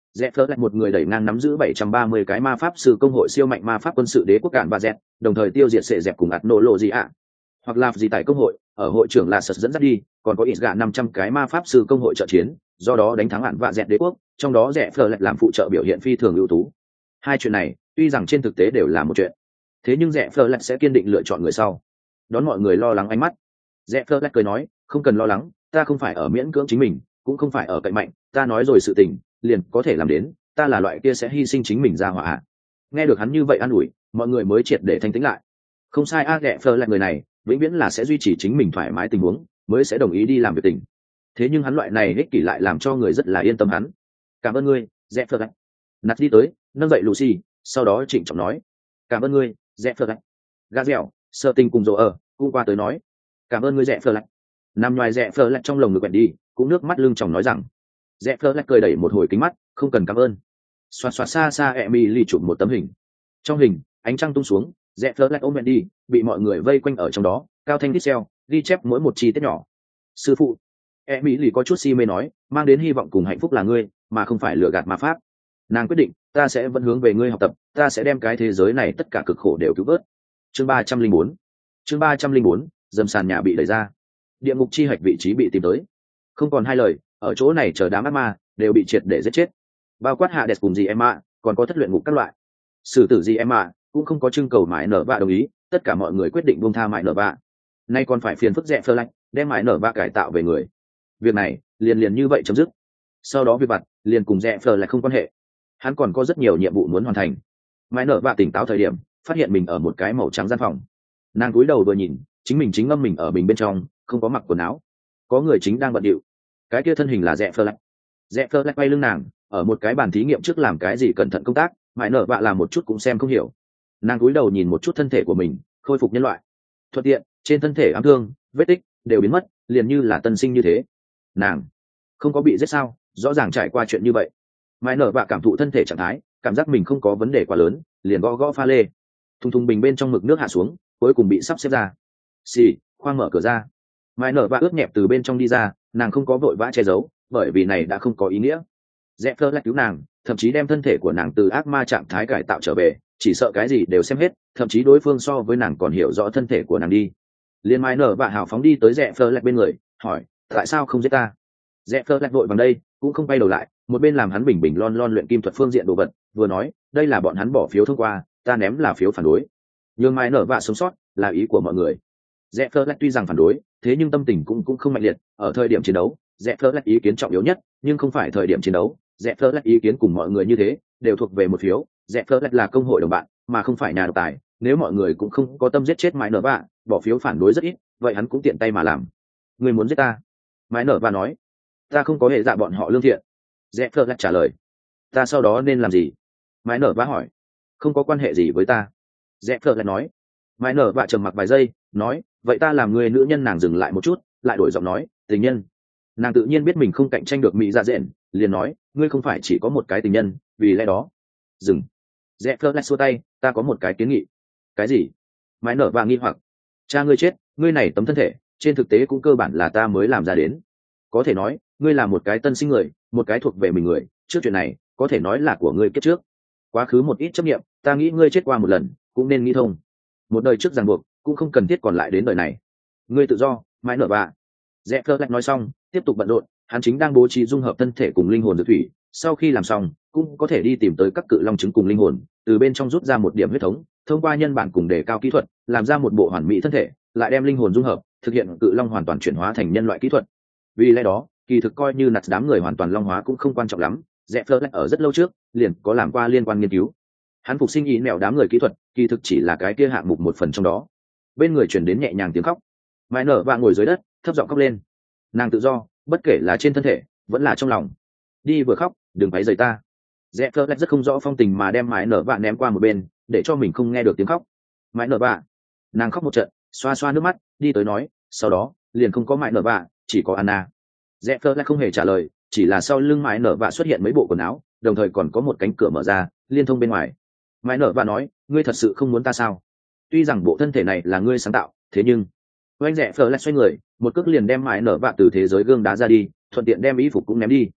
Rẽ phớt lại một người đẩy ngang nắm giữ 730 cái ma pháp sư công hội siêu mạnh ma pháp quân sự đế quốc cạn và dẹt, đồng thời tiêu diệt sệ dẹp cùng ạt nổ lộ gì ạ. Hoặc là gì tại công hội, ở hội trưởng là sật dẫn dắt đi, còn có ít gạ 500 cái ma pháp sư công hội trợ chiến, do đó đánh thắng ạn và dẹt đế quốc, trong đó rẽ phớt lại làm phụ trợ biểu hiện phi thường ưu tú. Hai chuyện này, tuy rằng trên thực tế đều là một chuyện, thế nhưng rẽ phớt lại sẽ kiên định lựa chọn người sau. Đón mọi người lo lắng ánh mắt, rẽ phớt lại cười nói, không cần lo lắng, ta không phải ở miễn cưỡng chính mình, cũng không phải ở cậy mạnh, ta nói rồi sự tình liền có thể làm đến, ta là loại kia sẽ hy sinh chính mình ra hỏa hạ. Nghe được hắn như vậy an ủi, mọi người mới triệt để thanh tĩnh lại. Không sai, rẽ phớt lại người này vĩnh viễn là sẽ duy trì chính mình thoải mái tình huống mới sẽ đồng ý đi làm việc tình, thế nhưng hắn loại này ích kỷ lại làm cho người rất là yên tâm hắn. Cảm ơn ngươi, rẽ phớt lại. Nạt đi tới nâng dậy Lucy, sau đó trịnh trọng nói, cảm ơn ngươi, rẽ phớt lại. Gà dẻo sợ tình cùng rồ ở cũng qua tới nói, cảm ơn ngươi rẽ phớt lại. Nằm ngoài rẽ phớt lại trong lồng ngực quẹt đi, cũng nước mắt lưng tròng nói rằng, rẽ phớt lại cười đẩy một hồi kính mắt, không cần cảm ơn. Xoạt xoạt xa xa Emily chụp một tấm hình. Trong hình, ánh trăng tung xuống, rẽ phớt lại ôm mẹ đi, bị mọi người vây quanh ở trong đó, cao thanh tít xeo, ghi chép mỗi một chi tiết nhỏ. Sư phụ, Emily có chút si mê nói, mang đến hy vọng cùng hạnh phúc là ngươi, mà không phải lừa gạt ma pháp. Nàng quyết định, ta sẽ vẫn hướng về ngươi học tập, ta sẽ đem cái thế giới này tất cả cực khổ đều cứu vớt. Chương 304. Chương 304, dầm sàn nhà bị đẩy ra. Địa ngục chi hạch vị trí bị tìm tới. Không còn hai lời, ở chỗ này chờ đám ác ma đều bị triệt để giết chết. Bao quát hạ đẹp cùng gì em ạ, còn có thất luyện ngục các loại. Sử tử gì em ạ, cũng không có trưng cầu mãi nở vạ đồng ý, tất cả mọi người quyết định buông tha mãi nở vạ. Nay còn phải phiền phức rẽ phơ lạnh, đem mãi nở vạ cải tạo về người. Việc này liền như vậy chấm dứt. Sau đó việc vặt liền cùng rẽ phơ lại không quan hệ. Hắn còn có rất nhiều nhiệm vụ muốn hoàn thành. Mãi nở vạ tỉnh táo thời điểm, phát hiện mình ở một cái màu trắng gian phòng. Nàng cúi đầu vừa nhìn, chính mình chính ngâm mình ở bình bên trong, không có mặc quần áo. Có người chính đang bận điệu. Cái kia thân hình là rẽ phơ lạnh. Rẽ phơ lạnh quay lưng nàng, ở một cái bàn thí nghiệm trước làm cái gì cẩn thận công tác, mãi nở vạ làm một chút cũng xem không hiểu. Nàng cúi đầu nhìn một chút thân thể của mình, khôi phục nhân loại. Thuận tiện, trên thân thể ám thương, vết tích đều biến mất, liền như là tân sinh như thế. Nàng không có bị giết sao? Rõ ràng trải qua chuyện như vậy. Mãi nở vạ cảm thụ thân thể trạng thái, cảm giác mình không có vấn đề quá lớn, liền gõ gõ pha lê. Thùng thùng bình bên trong mực nước hạ xuống, cuối cùng bị sắp xếp ra. Xì, khoang mở cửa ra. Mãi nở vạ ướt nhẹp từ bên trong đi ra, nàng không có vội vã che giấu, bởi vì này đã không có ý nghĩa. Rẽ phơ lại cứu nàng, thậm chí đem thân thể của nàng từ ác ma trạng thái cải tạo trở về, chỉ sợ cái gì đều xem hết, thậm chí đối phương so với nàng còn hiểu rõ thân thể của nàng đi. Liên Mai nở vạ hào phóng đi tới rẽ phơ lại bên người, hỏi, tại sao không giết ta? Rẽ phơ lại vội bằng đây, cũng không quay đầu lại, một bên làm hắn bình bình lon lon luyện kim thuật phương diện đồ vật, vừa nói, đây là bọn hắn bỏ phiếu thông qua, ta ném là phiếu phản đối. Nhưng Mai nở vạ sống sót, là ý của mọi người. Rẽ phơ lại tuy rằng phản đối, thế nhưng tâm tình cũng không mạnh liệt, ở thời điểm chiến đấu, rẽ phơ lại ý kiến trọng yếu nhất, nhưng không phải thời điểm chiến đấu. Rẽ phơ lại ý kiến cùng mọi người như thế, đều thuộc về một phiếu. Rẽ phơ lại là công hội đồng bạn, mà không phải nhà độc tài. Nếu mọi người cũng không có tâm giết chết Mai nở vạ, bỏ phiếu phản đối rất ít, vậy hắn cũng tiện tay mà làm. Người muốn giết ta? Mai nở vạ nói, ta không có hề dạ bọn họ lương thiện. Rẽ phơ lại trả lời, ta sau đó nên làm gì? Mai nở vạ hỏi, không có quan hệ gì với ta. Rẽ phơ lại nói. Mai nở vạ trầm mặc vài giây, nói, vậy ta làm người nữ nhân. Nàng dừng lại một chút, lại đổi giọng nói, tình nhân. Nàng tự nhiên biết mình không cạnh tranh được mỹ dạ dện, liền nói, ngươi không phải chỉ có một cái tình nhân, vì lẽ đó dừng. Rẽ phơ lại xua tay, ta có một cái kiến nghị. Cái gì? Mãi nở và nghi hoặc, cha ngươi chết, ngươi này tấm thân thể trên thực tế cũng cơ bản là ta mới làm ra đến. Có thể nói ngươi là một cái tân sinh người, một cái thuộc về mình người. Trước chuyện này có thể nói là của ngươi kiếp trước, quá khứ một ít chấp nghiệm, ta nghĩ ngươi chết qua một lần cũng nên nghĩ thông. Một đời trước ràng buộc cũng không cần thiết còn lại đến đời này. Ngươi tự do. Mãi nở và Rẽ phơ lại nói xong, tiếp tục bận rộn. Hắn chính đang bố trí dung hợp thân thể cùng linh hồn dược thủy, sau khi làm xong cũng có thể đi tìm tới các cự long trứng cùng linh hồn, từ bên trong rút ra một điểm huyết thống, thông qua nhân bản cùng đề cao kỹ thuật, làm ra một bộ hoàn mỹ thân thể, lại đem linh hồn dung hợp, thực hiện cự long hoàn toàn chuyển hóa thành nhân loại kỹ thuật. Vì lẽ đó, kỳ thực coi như nạt đám người hoàn toàn long hóa cũng không quan trọng lắm. Rẽ phơ lại ở rất lâu trước liền có làm qua liên quan nghiên cứu. Hắn phục sinh ý mèo đám người kỹ thuật, kỳ thực chỉ là cái kia hạng mục một phần trong đó. Bên người truyền đến nhẹ nhàng tiếng khóc. Mai nở và ngồi dưới đất, thấp giọng khóc lên. Nàng tự do, bất kể là trên thân thể vẫn là trong lòng. Đi vừa khóc, đừng váy rời ta. Rẽ phơ lại rất không rõ phong tình mà đem Mai nở vạ ném qua một bên, để cho mình không nghe được tiếng khóc. Mai nở vạ, nàng khóc một trận, xoa xoa nước mắt, đi tới nói, sau đó liền không có Mai nở vạ, chỉ có Anna. Rẽ phơ lại không hề trả lời, chỉ là sau lưng Mai nở vạ xuất hiện mấy bộ quần áo, đồng thời còn có một cánh cửa mở ra, liên thông bên ngoài. Mai nở vạ nói, ngươi thật sự không muốn ta sao? Tuy rằng bộ thân thể này là ngươi sáng tạo, thế nhưng oanh. Rẽ phơ lại xoay người, một cước liền đem Mai nở vạ từ thế giới gương đá ra đi, thuận tiện đem y phục cũng ném đi.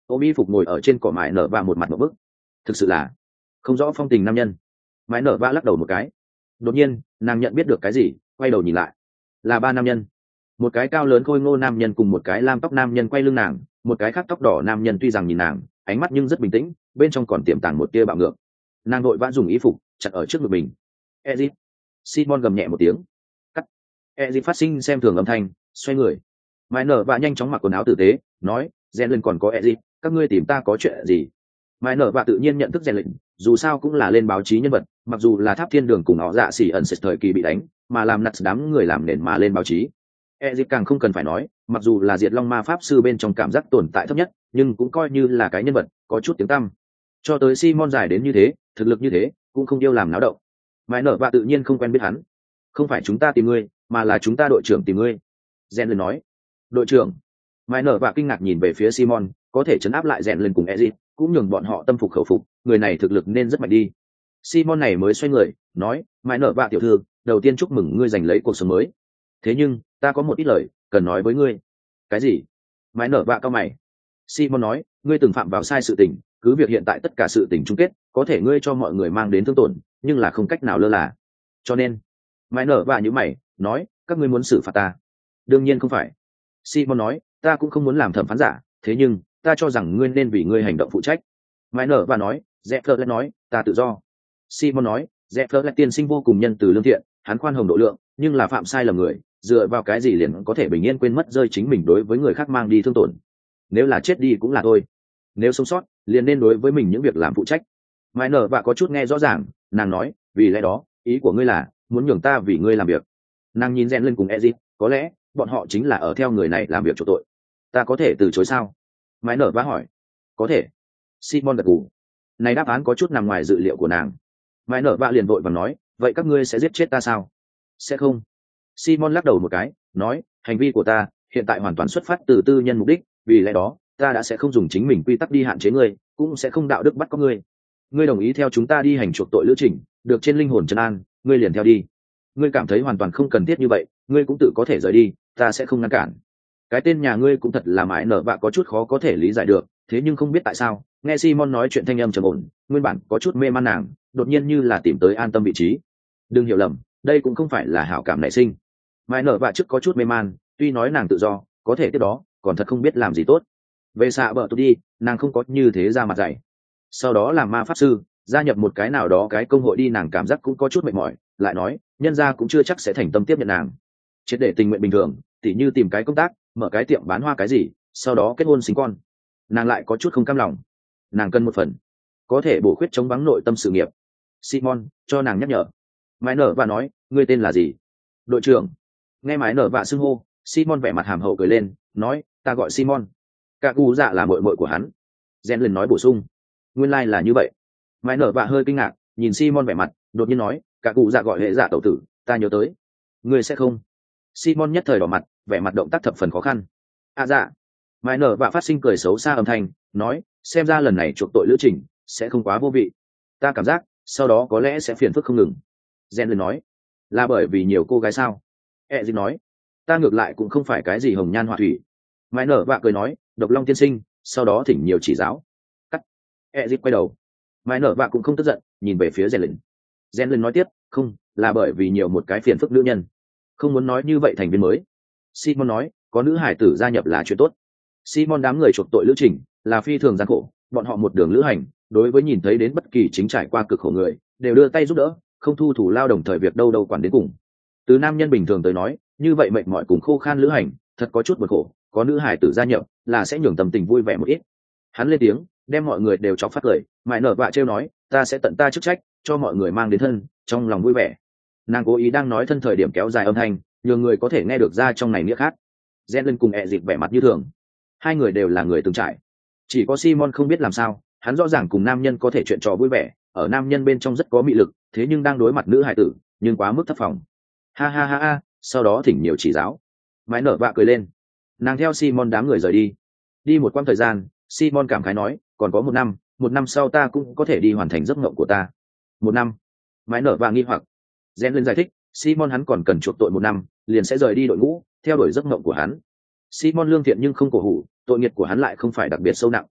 ôm y phục ngồi ở trên cỏ mải nở và một mặt một bức, thực sự là không rõ phong tình nam nhân. Mải nở và lắc đầu một cái. Đột nhiên nàng nhận biết được cái gì, quay đầu nhìn lại, là ba nam nhân. Một cái cao lớn khôi ngô nam nhân cùng một cái lam tóc nam nhân quay lưng nàng, một cái khác tóc đỏ nam nhân tuy rằng nhìn nàng ánh mắt nhưng rất bình tĩnh, bên trong còn tiềm tàng một tia bạo ngược. Nàng vội vã dùng y phục chặt ở trước ngực mình. Ezit. Simon gầm nhẹ một tiếng. Cắt. Ezit phát sinh xem thường âm thanh, xoay người. Mãi nở và nhanh chóng mặc quần áo tử tế, nói, Gen lên còn có Ezit, các ngươi tìm ta có chuyện gì? Mãi nở và tự nhiên nhận thức Gen lệnh, dù sao cũng là lên báo chí nhân vật, mặc dù là Tháp Thiên Đường cùng họ dạ xỉ ẩn sệt thời kỳ bị đánh, mà làm nặt đám người làm nền mà lên báo chí. Ezit càng không cần phải nói, mặc dù là Diệt Long Ma pháp sư bên trong cảm giác tồn tại thấp nhất, nhưng cũng coi như là cái nhân vật có chút tiếng tăm. Cho tới Simon dài đến như thế, thực lực như thế, cũng không yêu làm náo động. Mãi nở và tự nhiên không quen biết hắn. Không phải chúng ta tìm ngươi, mà là chúng ta đội trưởng tìm ngươi. Gen lên nói. Đội trưởng. Mãi nở và kinh ngạc nhìn về phía Simon, có thể chấn áp lại Gen lên cùng Ezit, cũng nhường bọn họ tâm phục khẩu phục, người này thực lực nên rất mạnh đi. Simon này mới xoay người, nói, Mãi nở và tiểu thư, đầu tiên chúc mừng ngươi giành lấy cuộc sống mới. Thế nhưng, ta có một ít lời cần nói với ngươi. Cái gì? Mãi nở và cao mày. Simon nói, ngươi từng phạm vào sai sự tình, cứ việc hiện tại tất cả sự tình chung kết, có thể ngươi cho mọi người mang đến thương tổn, nhưng là không cách nào lơ là. Cho nên, Mãi nở và như mày, nói, các ngươi muốn xử phạt ta? Đương nhiên không phải. Simon nói, ta cũng không muốn làm thẩm phán giả, thế nhưng, ta cho rằng ngươi nên vì ngươi hành động phụ trách. Mãi nở và nói, Zephyr nói, ta tự do. Simon nói, Zephyr tiên sinh vô cùng nhân từ lương thiện, hắn khoan hồng độ lượng, nhưng là phạm sai lầm người, dựa vào cái gì liền có thể bình yên quên mất rơi chính mình đối với người khác mang đi thương tổn. Nếu là chết đi cũng là thôi, nếu sống sót liền nên đối với mình những việc làm phụ trách. Mãi nở và có chút nghe rõ ràng, nàng nói, vì lẽ đó ý của ngươi là muốn nhường ta vì ngươi làm việc. Nàng nhìn Gen lên cùng Ezit, có lẽ bọn họ chính là ở theo người này làm việc chỗ tội. Ta có thể từ chối sao? Mãi nở và hỏi. Có thể. Simon gật gù. Này đáp án có chút nằm ngoài dự liệu của nàng. Mãi nở và liền vội vàng nói, vậy các ngươi sẽ giết chết ta sao? Sẽ không. Simon lắc đầu một cái, nói, hành vi của ta hiện tại hoàn toàn xuất phát từ tư nhân mục đích, vì lẽ đó ta đã sẽ không dùng chính mình quy tắc đi hạn chế ngươi, cũng sẽ không đạo đức bắt có ngươi. Ngươi đồng ý theo chúng ta đi hành chuộc tội lữ trình, được trên linh hồn trấn an, ngươi liền theo đi. Ngươi cảm thấy hoàn toàn không cần thiết như vậy, ngươi cũng tự có thể rời đi, ta sẽ không ngăn cản. Cái tên nhà ngươi cũng thật là mãi nở vạ có chút khó có thể lý giải được, thế nhưng không biết tại sao, nghe Simon nói chuyện thanh âm trầm ổn, nguyên bản có chút mê man nàng, đột nhiên như là tìm tới an tâm vị trí. Đừng hiểu lầm, đây cũng không phải là hảo cảm nảy sinh. Mãi nở vạ trước có chút mê man, tuy nói nàng tự do, có thể tiếp đó, còn thật không biết làm gì tốt. Về xạ bờ tôi đi, nàng không có như thế ra mặt dày. Sau đó làm ma pháp sư, gia nhập một cái nào đó cái công hội đi, nàng cảm giác cũng có chút mệt mỏi, lại nói, nhân gia cũng chưa chắc sẽ thành tâm tiếp nhận nàng. Triệt để tình nguyện bình thường, tỉ như tìm cái công tác, mở cái tiệm bán hoa cái gì, sau đó kết hôn sinh con. Nàng lại có chút không cam lòng. Nàng cần một phần có thể bổ khuyết chống vắng nội tâm sự nghiệp. Simon cho nàng nhắc nhở. Mãi nở và nói, ngươi tên là gì? Đội trưởng. Nghe Mãi nở và xưng hô, Simon vẻ mặt hàm hậu cười lên, nói, ta gọi Simon. Cả cụ dạ là muội muội của hắn. Gen lên nói bổ sung, nguyên lai là như vậy. Mãi nở và hơi kinh ngạc, nhìn Simon vẻ mặt, đột nhiên nói, cả cụ dạ gọi hệ dạ tẩu tử, ta nhớ tới. Ngươi sẽ không? Simon nhất thời đỏ mặt, vẻ mặt động tác thập phần khó khăn. À dạ. Mãi nở và phát sinh cười xấu xa âm thanh, nói, xem ra lần này chuộc tội lữ trình sẽ không quá vô vị. Ta cảm giác sau đó có lẽ sẽ phiền phức không ngừng. Gen lên nói, là bởi vì nhiều cô gái sao? Ezit nói, ta ngược lại cũng không phải cái gì hồng nhan họa thủy. Mãi nở và cười nói, độc long tiên sinh, sau đó thỉnh nhiều chỉ giáo. Cắt. Ezit quay đầu. Mãi nở và cũng không tức giận, nhìn về phía Gen lên nói tiếp, không, là bởi vì nhiều một cái phiền phức nữ nhân. Không muốn nói như vậy thành viên mới. Simon nói, có nữ hải tử gia nhập là chuyện tốt. Simon đám người chuộc tội lữ trình là phi thường gian khổ, bọn họ một đường lữ hành, đối với nhìn thấy đến bất kỳ chính trải qua cực khổ người, đều đưa tay giúp đỡ, không thu thủ lao đồng thời việc đâu đâu quản đến cùng. Từ nam nhân bình thường tới nói, như vậy mệt mỏi cùng khô khan lữ hành, thật có chút buồn khổ, có nữ hải tử gia nhập, là sẽ nhường tâm tình vui vẻ một ít. Hắn lên tiếng, đem mọi người đều chọc phát cười, Mãi nở vạ trêu nói, ta sẽ tận ta chức trách, cho mọi người mang đến thân, trong lòng vui vẻ. Nàng cố ý đang nói thân thời điểm kéo dài âm thanh, nhường người có thể nghe được ra trong này nghĩa khác. Gen lên cùng dịp vẻ mặt như thường. Hai người đều là người từng trải. Chỉ có Simon không biết làm sao, hắn rõ ràng cùng nam nhân có thể chuyện trò vui vẻ, ở nam nhân bên trong rất có mị lực, thế nhưng đang đối mặt nữ hải tử, nhưng quá mức thấp phòng. Ha ha ha ha, sau đó thỉnh nhiều chỉ giáo. Mãi nở vạ cười lên. Nàng theo Simon đám người rời đi. Đi một quãng thời gian, Simon cảm khái nói, còn có một năm sau ta cũng có thể đi hoàn thành giấc mộng của ta. Một năm? Mãi nở vạ nghi hoặc. Gen lên giải thích, Simon hắn còn cần chuộc tội một năm, liền sẽ rời đi đội ngũ, theo đuổi giấc mộng của hắn. Simon lương thiện nhưng không cổ hủ, tội nghiệp của hắn lại không phải đặc biệt sâu nặng.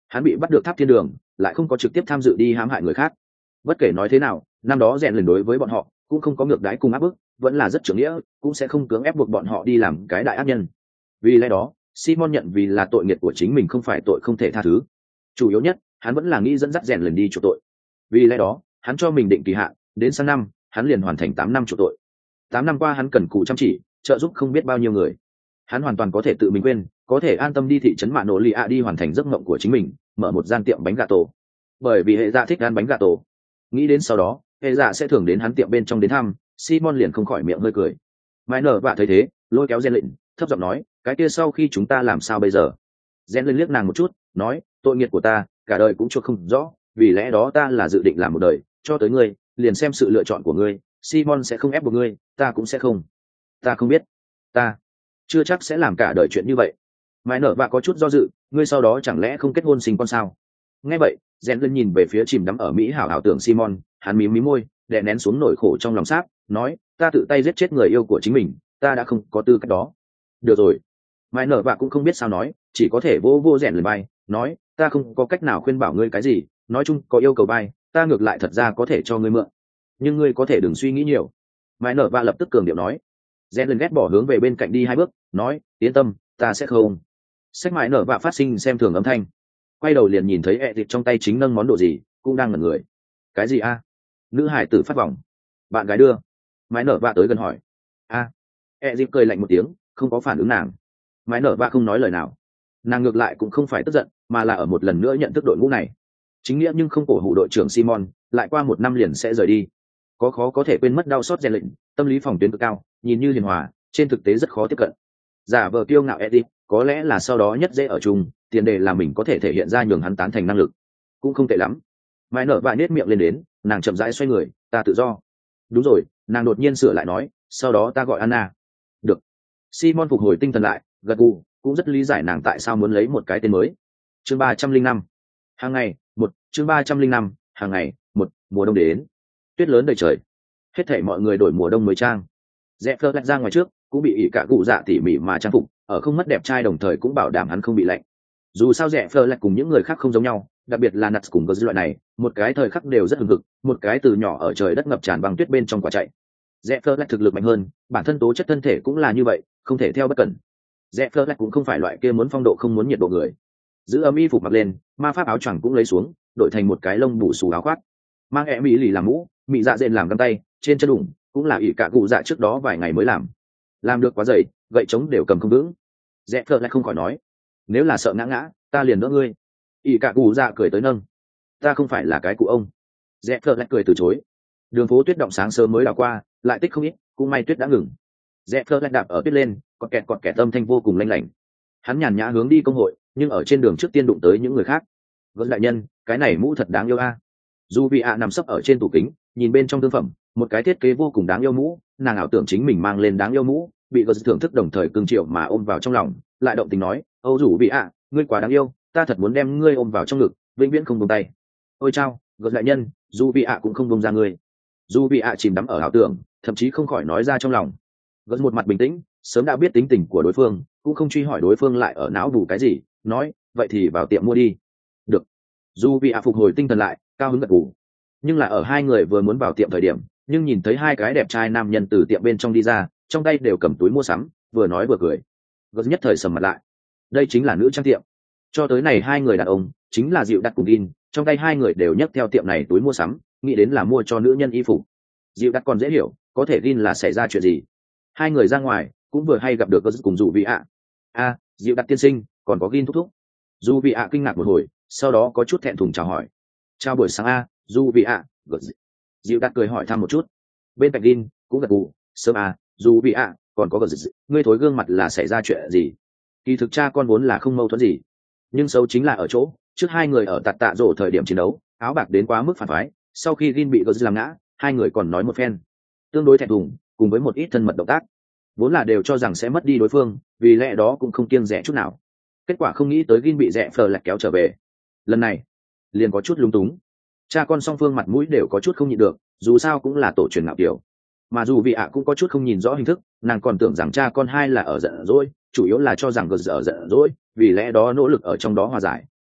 Hắn bị bắt được tháp thiên đường, lại không có trực tiếp tham dự đi hãm hại người khác. Bất kể nói thế nào, năm đó rèn lần đối với bọn họ cũng không có ngược đãi cùng áp bức, vẫn là rất trưởng nghĩa, cũng sẽ không cưỡng ép buộc bọn họ đi làm cái đại ác nhân. Vì lẽ đó, Simon nhận vì là tội nghiệp của chính mình không phải tội không thể tha thứ. Chủ yếu nhất, hắn vẫn là nghĩ dẫn dắt rèn lần đi chuộc tội. Vì lẽ đó, hắn cho mình định kỳ hạn, đến sang năm, hắn liền hoàn thành 8 năm chuộc tội. 8 năm qua hắn cần cù chăm chỉ, trợ giúp không biết bao nhiêu người. Hắn hoàn toàn có thể tự mình quên, có thể an tâm đi thị trấn Mạn Nổ Lì ạ đi hoàn thành giấc mộng của chính mình, mở một gian tiệm bánh gà tổ. Bởi vì hệ dạ thích ăn bánh gà tổ. Nghĩ đến sau đó, hệ dạ sẽ thường đến hắn tiệm bên trong đến thăm, Simon liền không khỏi miệng hơi cười. Mai nở vạ thấy thế, lôi kéo Gen Lệnh, thấp giọng nói, cái kia sau khi chúng ta làm sao bây giờ? Gen Lệnh liếc nàng một chút, nói, tội nghiệp của ta, cả đời cũng chưa không rõ, vì lẽ đó ta là dự định làm một đời, cho tới ngươi, liền xem sự lựa chọn của ngươi. Simon sẽ không ép buộc ngươi, ta cũng sẽ không. Ta không biết, ta chưa chắc sẽ làm cả đời chuyện như vậy. Mai nở vạ có chút do dự, ngươi sau đó chẳng lẽ không kết hôn sinh con sao? Nghe vậy, Gen Lệnh nhìn về phía chìm đắm ở mỹ hảo ảo tưởng Simon, hắn mím mím môi, đè nén xuống nỗi khổ trong lòng sáp, nói, ta tự tay giết chết người yêu của chính mình, ta đã không có tư cách đó. Được rồi. Mai nở vạ cũng không biết sao nói, chỉ có thể vô vô rèn lần bay, nói, ta không có cách nào khuyên bảo ngươi cái gì, nói chung có yêu cầu bay, ta ngược lại thật ra có thể cho ngươi mượn, nhưng ngươi có thể đừng suy nghĩ nhiều. Mai nở vạ lập tức cường điệu nói. Rèn lần ghét bỏ hướng về bên cạnh đi 2 bước, nói, yên tâm, ta sẽ không. Sách Mai nở vạ phát sinh xem thường âm thanh, quay đầu liền nhìn thấy ẹ thịt trong tay chính nâng món đồ gì, cũng đang ngẩn người. Cái gì a? Nữ hải tử phát vòng, bạn gái đưa. Mai nở vạ tới gần hỏi. A. E dịp cười lạnh một tiếng, không có phản ứng nàng. Mai nở vạ không nói lời nào. Nàng ngược lại cũng không phải tức giận, mà là ở một lần nữa nhận thức đội ngũ này. Chính nghĩa nhưng không cổ hủ đội trưởng Simon, lại qua 1 năm liền sẽ rời đi. Có khó có thể quên mất đau xót rèn lệnh, tâm lý phòng tuyến cực cao, nhìn như hiền hòa, trên thực tế rất khó tiếp cận. Giả vờ kiêu ngạo Eddie, có lẽ là sau đó nhất dễ ở chung, tiền đề là mình có thể thể hiện ra nhường hắn tán thành năng lực, cũng không tệ lắm. Mai nở vạ nết miệng lên đến, nàng chậm rãi xoay người, ta tự do. Đúng rồi, nàng đột nhiên sửa lại nói, sau đó ta gọi Anna. Được. Simon phục hồi tinh thần lại, gật gù, cũng rất lý giải nàng tại sao muốn lấy một cái tên mới. Chương 305. Hàng ngày, chương 305, hàng ngày, mùa đông đến. Tuyết lớn đầy trời. Hết thảy mọi người đổi mùa đông mới trang. Rẽ Fleur lạch ra ngoài trước, cũng bị ỷ cả cụ dạ tỉ mỉ mà trang phục, ở không mất đẹp trai đồng thời cũng bảo đảm hắn không bị lạnh. Dù sao Rẽ Fleur lạch cùng những người khác không giống nhau, đặc biệt là Nuts cùng cái loại này, một cái thời khắc đều rất hừng hực, một cái từ nhỏ ở trời đất ngập tràn băng tuyết bên trong quả chạy. Rẽ Fleur lạch thực lực mạnh hơn, bản thân tố chất thân thể cũng là như vậy, không thể theo bất cẩn. Rẽ Fleur lạch cũng không phải loại kia muốn phong độ không muốn nhiệt độ người. Giữ ấm y phục mặc lên, ma pháp áo choàng cũng lấy xuống, đổi thành một cái lông bù xù áo khoác. Mang ẹ mỹ lì làm mũ, mị dạ dện làm găng tay, trên chân đủng cũng là ỷ cả cụ dạ trước đó vài ngày mới làm được quá dày, gậy trống đều cầm không vững. Rẽ Fleur lạch không khỏi nói, nếu là sợ ngã ngã, ta liền đỡ ngươi. ỷ cả cụ dạ cười tới nâng, ta không phải là cái cụ ông. Rẽ Fleur lạch cười từ chối. Đường phố tuyết động sáng sớm mới đảo qua, lại tích không ít, cũng may tuyết đã ngừng. Rẽ Fleur lạch đạp ở tuyết lên, còn kẹt âm thanh vô cùng lanh lảnh. Hắn nhàn nhã hướng đi công hội, nhưng ở trên đường trước tiên đụng tới những người khác. Gớt đại nhân, cái này mũ thật đáng yêu a. Dù vị ạ nằm sấp ở trên tủ kính, nhìn bên trong thương phẩm, một cái thiết kế vô cùng đáng yêu mũ, nàng ảo tưởng chính mình mang lên đáng yêu mũ, bị Gớt thưởng thức đồng thời cưng chiều mà ôm vào trong lòng, lại động tình nói, âu rủ vị ạ, ngươi quá đáng yêu, ta thật muốn đem ngươi ôm vào trong ngực, vĩnh viễn không buông tay. Ôi chao, Gớt đại nhân, dù vị ạ cũng không buông ra ngươi. Dù vị ạ chìm đắm ở ảo tưởng, thậm chí không khỏi nói ra trong lòng. Gớt một mặt bình tĩnh, sớm đã biết tính tình của đối phương, cũng không truy hỏi đối phương lại ở não bù cái gì, nói, vậy thì vào tiệm mua đi. Được. Dù vị ạ phục hồi tinh thần lại, cao hứng gật gù. Nhưng là ở hai người vừa muốn vào tiệm thời điểm, nhưng nhìn thấy hai cái đẹp trai nam nhân từ tiệm bên trong đi ra, trong tay đều cầm túi mua sắm, vừa nói vừa cười. Gớt nhất thời sầm mặt lại. Đây chính là nữ trang tiệm. Cho tới này hai người đàn ông, chính là Dịu Đặt cùng Gin, trong tay hai người đều nhấc theo tiệm này túi mua sắm, nghĩ đến là mua cho nữ nhân y phục. Dịu Đặt còn dễ hiểu, có thể Gin là xảy ra chuyện gì. Hai người ra ngoài, cũng vừa hay gặp được Gớt cùng Dù vị ạ. A, Dịu Đặt tiên sinh, còn có Gin thúc thúc. Dù vị ạ kinh ngạc một hồi, sau đó có chút thẹn thùng chào hỏi. Chào buổi sáng a, Dù vị ạ. Dịu Đặt cười hỏi thăm một chút. Bên cạnh Gin cũng gật gù, sớm a, Dù vị ạ, còn có Gớt, ngươi thối gương mặt là xảy ra chuyện gì? Kỳ thực cha con vốn là không mâu thuẫn gì, nhưng xấu chính là ở chỗ trước hai người ở tạt tạ rổ thời điểm chiến đấu, áo bạc đến quá mức phản phái, sau khi Gin bị Gớt làm ngã, hai người còn nói một phen tương đối thẹn thùng, cùng với một ít thân mật động tác, vốn là đều cho rằng sẽ mất đi đối phương, vì lẽ đó cũng không kiêng rẻ chút nào. Kết quả không nghĩ tới Gin bị Rẽ Fleur lạch kéo trở về, lần này liền có chút lung túng. Cha con song phương mặt mũi đều có chút không nhịn được, dù sao cũng là tổ truyền ngạo kiểu, mà dù vị ạ cũng có chút không nhìn rõ hình thức, nàng còn tưởng rằng cha con hai là ở giận dỗi, chủ yếu là cho rằng Gớt ở giận dỗi, vì lẽ đó nỗ lực ở trong đó hòa giải,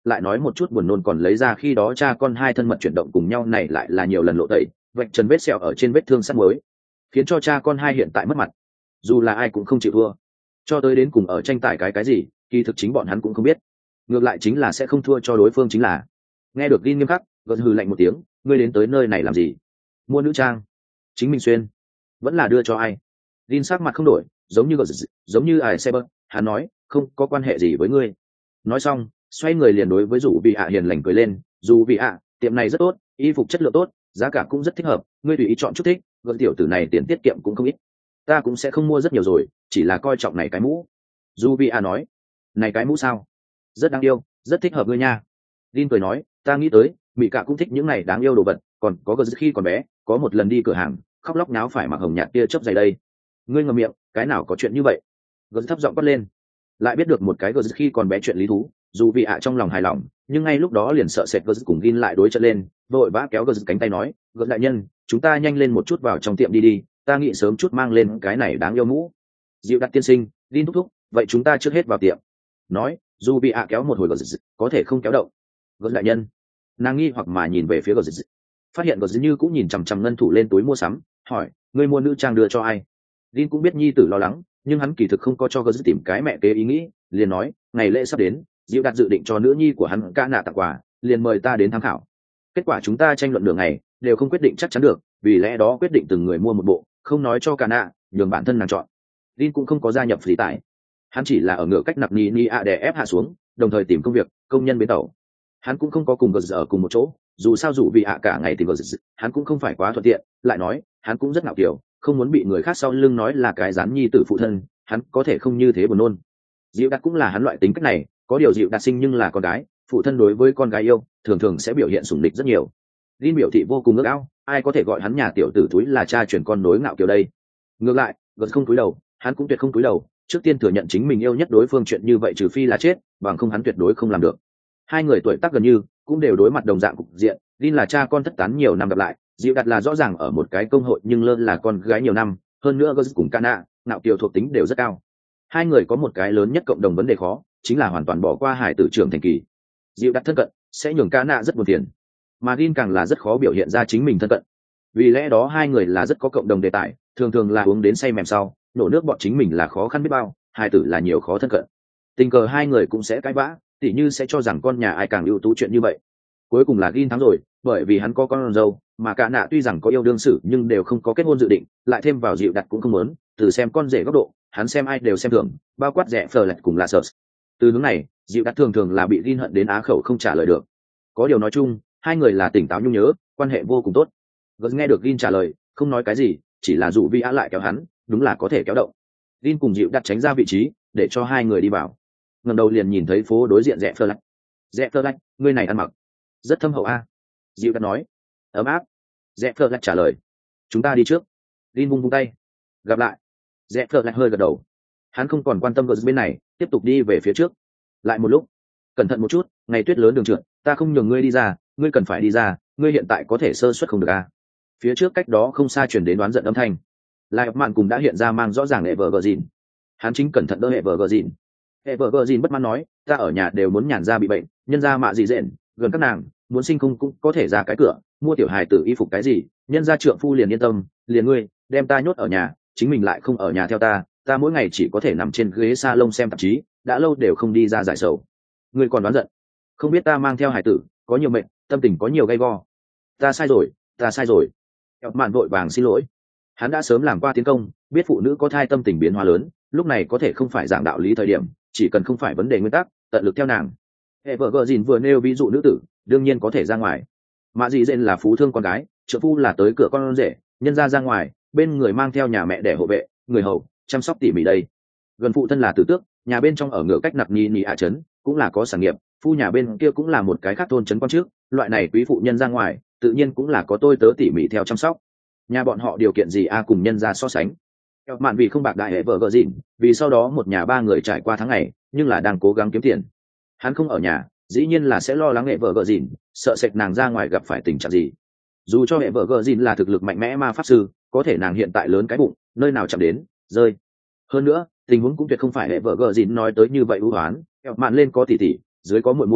lại nói một chút buồn nôn, còn lấy ra khi đó cha con hai thân mật chuyển động cùng nhau này lại là nhiều lần lộ tẩy, vạch trần vết sẹo ở trên vết thương sắt muối, khiến cho cha con hai hiện tại mất mặt. Dù là ai cũng không chịu thua, cho tới đến cùng ở tranh tài cái gì, kỳ thực chính bọn hắn cũng không biết. Ngược lại chính là sẽ không thua cho đối phương chính là. Nghe được Gin nghiêm khắc, gật hừ lạnh một tiếng, ngươi đến tới nơi này làm gì? Mua nữ trang? Chính mình xuyên? Vẫn là đưa cho ai? Gin sắc mặt không đổi, giống như ai xe bơ, hắn nói, không có quan hệ gì với ngươi. Nói xong, xoay người liền đối với Dù Vị ạ hiền lành cười lên, Dù Vị ạ, tiệm này rất tốt, y phục chất lượng tốt, giá cả cũng rất thích hợp, ngươi tùy ý chọn chút thích, gật tiểu tử này tiền tiết kiệm cũng không ít. Ta cũng sẽ không mua rất nhiều rồi, chỉ là coi trọng này cái mũ. Dù Vị ạ nói, này cái mũ sao? Rất đáng yêu, rất thích hợp ngươi nha. Din cười nói, ta nghĩ tới, Mỹ cả cũng thích những này đáng yêu đồ vật, còn có gật khi còn bé, có một lần đi cửa hàng, khóc lóc náo phải mặc hồng nhạt tia chớp dày đây. Ngươi ngậm miệng, cái nào có chuyện như vậy? Gật thấp giọng quát lên. Lại biết được một cái gật khi còn bé chuyện lý thú, dù Vị ạ trong lòng hài lòng, nhưng ngay lúc đó liền sợ sệt gật cùng Gin lại đối trận lên, vội vã kéo gật cánh tay nói, gật đại nhân, chúng ta nhanh lên một chút vào trong tiệm đi, ta nghĩ sớm chút mang lên cái này đáng yêu mũ. Dịu đặt tiên sinh, Gin thúc thúc, vậy chúng ta trước hết vào tiệm. Nói, dù Vị ạ kéo một hồi gật, có thể không kéo động. Gật đại nhân, nàng nghi hoặc mà nhìn về phía gật, phát hiện gật như cũng nhìn chằm chằm ngân thủ lên túi mua sắm, hỏi, ngươi mua nữ trang đưa cho ai? Gin cũng biết nhi tử lo lắng, nhưng hắn kỳ thực không có cho gật tìm cái mẹ kế ý nghĩ, liền nói, ngày lễ sắp đến, Diệu đặt dự định cho nữ nhi của hắn ca nạ tặng quà, liền mời ta đến tham khảo. Kết quả chúng ta tranh luận nửa ngày, đều không quyết định chắc chắn được, vì lẽ đó quyết định từng người mua một bộ, không nói cho ca nạ, nhường bản thân nàng chọn. Gin cũng không có gia nhập phí tải, hắn chỉ là ở ngựa cách nạp ni a để ép hạ xuống, đồng thời tìm công việc, công nhân bến tàu. Hắn cũng không có cùng gật ở cùng một chỗ, dù sao dù vì ạ cả ngày tìm gật, hắn cũng không phải quá thuận tiện, lại nói, hắn cũng rất ngạo kiểu, không muốn bị người khác sau lưng nói là cái gián nhi tử phụ thân, hắn có thể không như thế buồn nôn. Diệu đặt cũng là hắn loại tính cách này, có điều Diệu đặt sinh nhưng là con gái, phụ thân đối với con gái yêu, thường thường sẽ biểu hiện sủng địch rất nhiều. Linh biểu thị vô cùng ước ao, ai có thể gọi hắn nhà tiểu tử túi là cha truyền con nối ngạo kiểu đây. Ngược lại, gật không cúi đầu, hắn cũng tuyệt không cúi đầu, trước tiên thừa nhận chính mình yêu nhất đối phương chuyện như vậy trừ phi là chết, bằng không hắn tuyệt đối không làm được. Hai người tuổi tác gần như, cũng đều đối mặt đồng dạng cục diện, Linh là cha con thất tán nhiều năm gặp lại, Diệu đặt là rõ ràng ở một cái công hội nhưng lơ là con gái nhiều năm, hơn nữa gật cùng Cana, ngạo kiều thuộc tính đều rất cao. Hai người có một cái lớn nhất cộng đồng vấn đề khó, chính là hoàn toàn bỏ qua hải tử trưởng thành kỳ. Diệu đặt thân cận sẽ nhường Cana rất buồn phiền, mà Gin càng là rất khó biểu hiện ra chính mình thân cận. Vì lẽ đó hai người là rất có cộng đồng đề tài, thường thường là uống đến say mềm sau, nổ nước bọn chính mình là khó khăn biết bao, hai tử là nhiều khó thân cận. Tình cờ hai người cũng sẽ cãi vã, tỉ như sẽ cho rằng con nhà ai càng ưu tú chuyện như vậy. Cuối cùng là Gin thắng rồi, bởi vì hắn có con dâu, mà cả nạ tuy rằng có yêu đương xử nhưng đều không có kết hôn dự định, lại thêm vào Dịu đặt cũng không muốn, từ xem con rể góc độ, hắn xem ai đều xem thường, bao quát rẻ phờ lạch cùng là sợ. Từ hướng này, Dịu đặt thường thường là bị Gin hận đến á khẩu không trả lời được. Có điều nói chung, hai người là tỉnh táo nhung nhớ, quan hệ vô cùng tốt. Gật nghe được Gin trả lời, không nói cái gì, chỉ là dụ Vi Á lại kéo hắn, đúng là có thể kéo động. Gin cùng Dịu đặt tránh ra vị trí, để cho hai người đi vào. Ngẩng đầu liền nhìn thấy phố đối diện rẻ phờ lạch. Rẻ phờ lạch, ngươi này ăn mặc rất thâm hậu a. Dịu đặt nói, ấm áp. Rẽ phờ lạch trả lời, chúng ta đi trước. Gin vung tay, gặp lại. Rẽ phờ lạch hơi gật đầu, hắn không còn quan tâm gờ bên này, tiếp tục đi về phía trước. Lại một lúc, cẩn thận một chút, ngày tuyết lớn đường trượt, ta không nhường ngươi đi ra, ngươi cần phải đi ra, ngươi hiện tại có thể sơ suất không được a. Phía trước cách đó không xa chuyển đến đoán giận âm thanh. Lại mạn cùng đã hiện ra mang rõ ràng hệ vợ gờ dìn. Hắn chính cẩn thận đỡ hệ vợ gờ dìn. Hệ vợ gờ dìn bất mãn nói, ta ở nhà đều muốn nhàn ra bị bệnh, nhân ra mạ gì dện, gần các nàng muốn sinh không cũng có thể ra cái cửa, mua tiểu hài tử y phục cái gì, nhân gia trượng phu liền yên tâm, liền ngươi đem ta nhốt ở nhà, chính mình lại không ở nhà theo ta mỗi ngày chỉ có thể nằm trên ghế salon xem tạp chí, đã lâu đều không đi ra giải sầu. Ngươi còn đoán giận, không biết ta mang theo hài tử có nhiều mệnh, tâm tình có nhiều gay go. Ta sai rồi. Kẹo mạn vội vàng xin lỗi, hắn đã sớm làm qua tiến công, biết phụ nữ có thai tâm tình biến hóa lớn, lúc này có thể không phải giảng đạo lý thời điểm, chỉ cần không phải vấn đề nguyên tắc, tận lực theo nàng. Hệ vợ gờ dìn vừa nêu ví dụ nữ tử, đương nhiên có thể ra ngoài. Mạ dị dện là phú thương con gái, trợ phu là tới cửa con rể, nhân ra ngoài, bên người mang theo nhà mẹ để hộ vệ, người hầu, chăm sóc tỉ mỉ đây. Gần phụ thân là tử tước, nhà bên trong ở ngựa cách nạp ni hạ trấn, cũng là có sản nghiệp, phu nhà bên kia cũng là một cái khác thôn trấn quan trước, loại này quý phụ nhân ra ngoài, tự nhiên cũng là có tôi tớ tỉ mỉ theo chăm sóc. Nhà bọn họ điều kiện gì cùng nhân ra so sánh. Mạn vì không bạc đại hệ vợ gờ dìn, vì sau đó một nhà ba người trải qua tháng ngày, nhưng là đang cố gắng kiếm tiền. Hắn không ở nhà, dĩ nhiên là sẽ lo lắng hệ vợ gờ dìn, sợ sệt nàng ra ngoài gặp phải tình trạng gì. Dù cho hệ vợ gờ dìn là thực lực mạnh mẽ ma pháp sư, có thể nàng hiện tại lớn cái bụng, nơi nào chạm đến rơi. Hơn nữa, tình huống cũng tuyệt không phải hệ vợ gờ dìn nói tới như vậy ưu hoán. Mạn lên có tỉ tỉ, dưới có muội muội,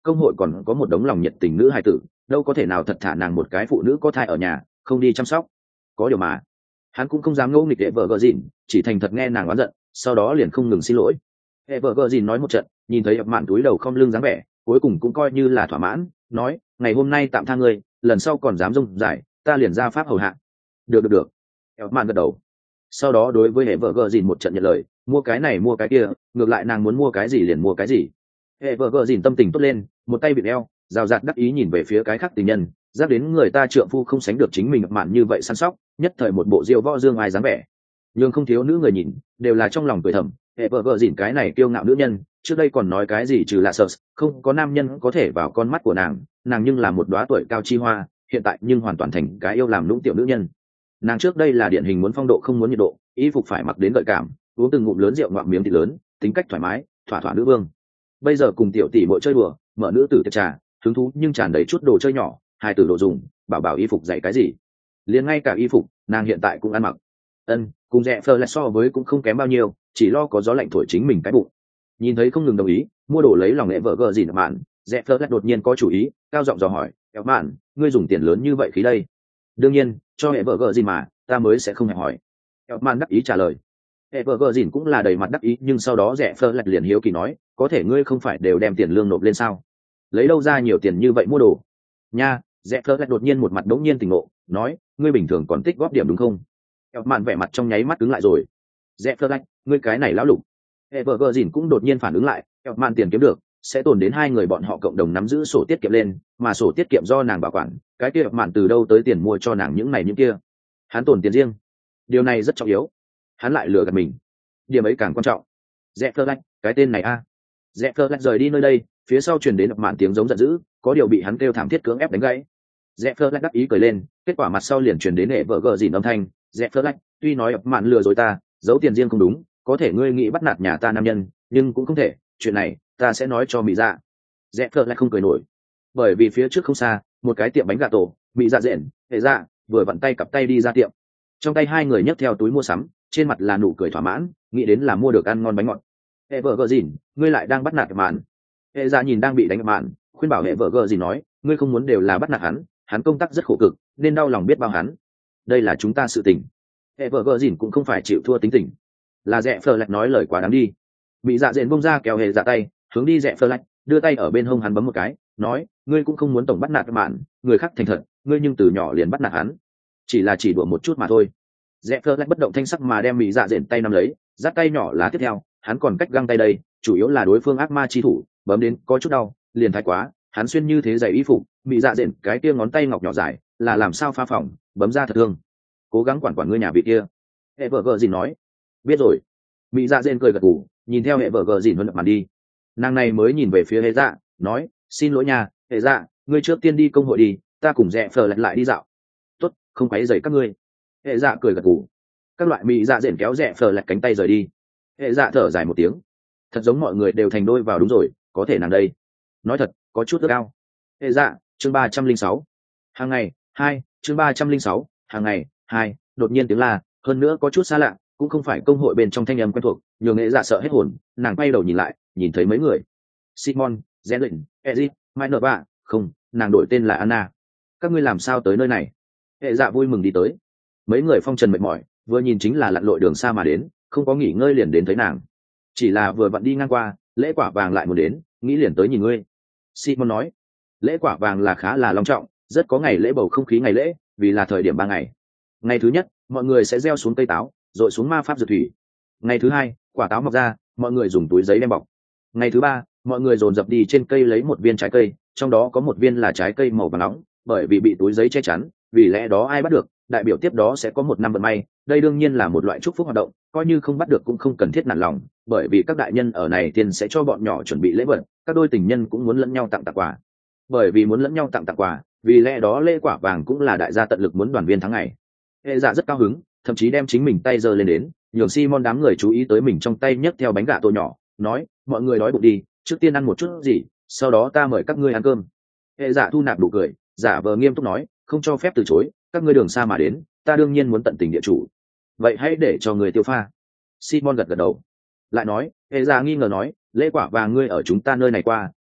công hội còn có một đống lòng nhiệt tình nữ hài tử, đâu có thể nào thật thả nàng một cái phụ nữ có thai ở nhà không đi chăm sóc. Có điều mà hắn cũng không dám ngẫu nghịch hệ vợ gờ dìn, chỉ thành thật nghe nàng oán giận, sau đó liền không ngừng xin lỗi. Hệ vợ gờ dìn nói một trận, nhìn thấy ập mạn túi đầu không lưng dáng vẻ, cuối cùng cũng coi như là thỏa mãn, nói ngày hôm nay tạm tha ngươi, lần sau còn dám rông dài ta liền ra pháp hầu hạ. Được. Ập mạn gật đầu, sau đó đối với hệ vợ gờ dìn một trận nhận lời, mua cái này mua cái kia, ngược lại nàng muốn mua cái gì liền mua cái gì. Hệ vợ gờ dìn tâm tình tốt lên, một tay bịt eo, rào rạt đắc ý nhìn về phía cái khác tình nhân, giác đến người ta trượng phu không sánh được chính mình ập mạn như vậy săn sóc, nhất thời một bộ diêu võ dương ai dáng vẻ, nhưng không thiếu nữ người nhìn đều là trong lòng cười thầm, hệ vợ dỉn cái này kiêu ngạo nữ nhân, trước đây còn nói cái gì trừ lạ sợ không có nam nhân có thể vào con mắt của nàng nhưng là một đóa tuổi cao chi hoa, hiện tại nhưng hoàn toàn thành cái yêu làm lũng tiểu nữ nhân. Nàng trước đây là điển hình muốn phong độ không muốn nhiệt độ, y phục phải mặc đến gợi cảm, uống từng ngụm lớn rượu ngoạm miếng thịt lớn, tính cách thoải mái thỏa thỏa nữ vương. Bây giờ cùng tiểu tỷ muội chơi đùa, mở nữ tử tiệc trà, hứng thú nhưng tràn đầy chút đồ chơi nhỏ, hài tử đồ dùng, bảo y phục dạy cái gì, liền ngay cả y phục nàng hiện tại cũng ăn mặc. Cùng rẻ phờ lại so với cũng không kém bao nhiêu, chỉ lo có gió lạnh thổi chính mình cái bụng. Nhìn thấy không ngừng đồng ý mua đồ lấy lòng hệ vợ gờ gì nợ mạn, rẻ phờ lại đột nhiên có chủ ý, cao giọng dò hỏi, eo mạn, ngươi dùng tiền lớn như vậy khí đây? Đương nhiên cho hệ vợ gờ gì mà, ta mới sẽ không hề hỏi. Eo mạn đắc ý trả lời. Hệ vợ gờ dìn cũng là đầy mặt đắc ý, nhưng sau đó rẻ phờ lại liền hiếu kỳ nói, có thể ngươi không phải đều đem tiền lương nộp lên sao? Lấy đâu ra nhiều tiền như vậy mua đồ? Nha, rẽ phơ lại đột nhiên một mặt đống nhiên tỉnh ngộ, nói, ngươi bình thường còn tích góp điểm đúng không? Eo mạn vẻ mặt trong nháy mắt cứng lại rồi. Rẽ phơ lại, ngươi cái này lão lục. Evergerdin cũng đột nhiên phản ứng lại, eo mạn tiền kiếm được sẽ tồn đến hai người bọn họ cộng đồng nắm giữ sổ tiết kiệm lên, mà sổ tiết kiệm do nàng bảo quản, cái kia eo mạn từ đâu tới tiền mua cho nàng những này những kia? Hắn tồn tiền riêng, điều này rất trọng yếu. Hắn lại lừa gạt mình, điểm ấy càng quan trọng. Rẽ phơ lại, cái tên này a. Rẽ phơ lại rời đi nơi đây, phía sau truyền đến eo mạn tiếng giống giận dữ, có điều bị hắn kêu thảm thiết cưỡng ép đánh gãy. Rẽ phơ lại đắc ý cười lên, kết quả mặt sau liền truyền đến hệ vợ gờ dìn âm thanh, rẽ phơ lại, tuy nói ập mạn lừa dối ta, giấu tiền riêng không đúng, có thể ngươi nghĩ bắt nạt nhà ta nam nhân, nhưng cũng không thể, chuyện này ta sẽ nói cho mỹ dạ. Rẽ phơ lại không cười nổi, bởi vì phía trước không xa một cái tiệm bánh gà tổ, mỹ dạ rện hệ dạ vừa vặn tay cặp tay đi ra tiệm, trong tay hai người nhấc theo túi mua sắm, trên mặt là nụ cười thỏa mãn, nghĩ đến là mua được ăn ngon bánh ngọt. Hệ vợ gờ dìn, ngươi lại đang bắt nạt mạn. Hệ dạ nhìn đang bị đánh mạn, khuyên bảo hệ vợ gờ dìn nói, ngươi không muốn đều là bắt nạt hắn công tác rất khổ cực nên đau lòng biết bao hắn, đây là chúng ta sự tình. Hệ vợ gờ dìn cũng không phải chịu thua tính tình, là rẽ phờ lạch nói lời quá đáng đi. Mỹ dạ dện bông ra kéo hệ dạ tay hướng đi rẽ phờ lạch, đưa tay ở bên hông hắn bấm một cái, nói, ngươi cũng không muốn tổng bắt nạt bạn, người khác thành thật, ngươi nhưng từ nhỏ liền bắt nạt hắn, chỉ là chỉ đùa một chút mà thôi. Rẽ phờ lạch bất động thanh sắc mà đem Mỹ dạ dện tay nắm lấy, dắt tay nhỏ lá tiếp theo, hắn còn cách găng tay đây, chủ yếu là đối phương ác ma chi thủ, bấm đến có chút đau, liền thái quá, hắn xuyên như thế giày y phục, Mỹ dạ dện cái kia ngón tay ngọc nhỏ dài là làm sao pha phỏng, bấm ra thật thương. Cố gắng quản ngươi nhà vị kia. Hệ vợ gờ dìn nói, biết rồi. Mỹ dạ dện cười gật gù, nhìn theo hệ vợ gờ dìn huấn luyện màn đi. Nàng này mới nhìn về phía hệ dạ, nói, xin lỗi nhà, hệ dạ, ngươi trước tiên đi công hội đi, ta cùng rẽ phờ lại đi dạo. Tốt, không quấy rầy các ngươi. Hệ dạ cười gật gù. Các loại Mỹ dạ dện kéo rẽ phờ lại cánh tay rời đi. Hệ dạ thở dài một tiếng, thật giống mọi người đều thành đôi vào đúng rồi, có thể nàng đây nói thật có chút ước ao. Hệ dạ, chương 306. Hàng ngày 2, chương 306, hàng ngày 2, đột nhiên tiếng la, hơn nữa có chút xa lạ, cũng không phải công hội bên trong thanh âm quen thuộc, nhường Hệ dạ sợ hết hồn, nàng quay đầu nhìn lại, nhìn thấy mấy người. Simon, Zelin, Ezit, Minerva, không, nàng đổi tên là Anna. Các ngươi làm sao tới nơi này? Hệ dạ vui mừng đi tới. Mấy người phong trần mệt mỏi, vừa nhìn chính là lặn lội đường xa mà đến, không có nghỉ ngơi liền đến thấy nàng. Chỉ là vừa vặn đi ngang qua, lễ quả vàng lại muốn đến, nghĩ liền tới nhìn ngươi. Simon nói, lễ quả vàng là khá là long trọng, rất có ngày lễ bầu không khí ngày lễ, vì là thời điểm 3 ngày. Ngày thứ nhất, mọi người sẽ gieo xuống cây táo, rồi xuống ma pháp dược thủy. Ngày thứ hai, quả táo mọc ra, mọi người dùng túi giấy đem bọc. Ngày thứ ba, mọi người dồn dập đi trên cây lấy một viên trái cây, trong đó có một viên là trái cây màu vàng nóng, bởi vì bị túi giấy che chắn, vì lẽ đó ai bắt được, đại biểu tiếp đó sẽ có một năm vận may. Đây đương nhiên là một loại chúc phúc hoạt động, coi như không bắt được cũng không cần thiết nản lòng, bởi vì các đại nhân ở này tiên sẽ cho bọn nhỏ chuẩn bị lễ vật, các đôi tình nhân cũng muốn lẫn nhau tặng quà. Bởi vì muốn lẫn nhau tặng quà, vì lẽ đó lễ quả vàng cũng là đại gia tận lực muốn đoàn viên thắng ngày. Hệ dạ rất cao hứng, thậm chí đem chính mình tay giơ lên đến, nhường Simon đám người chú ý tới mình trong tay nhấc theo bánh gà tô nhỏ, nói, mọi người đói bụng đi, trước tiên ăn một chút gì, sau đó ta mời các ngươi ăn cơm. Hệ dạ thu nạp đủ cười, giả vờ nghiêm túc nói, không cho phép từ chối, các ngươi đường xa mà đến, ta đương nhiên muốn tận tình địa chủ. Vậy hãy để cho người tiêu pha. Simon gật gật đầu, lại nói, hệ dạ nghi ngờ nói, lễ quả vàng ngươi ở chúng ta nơi này qua,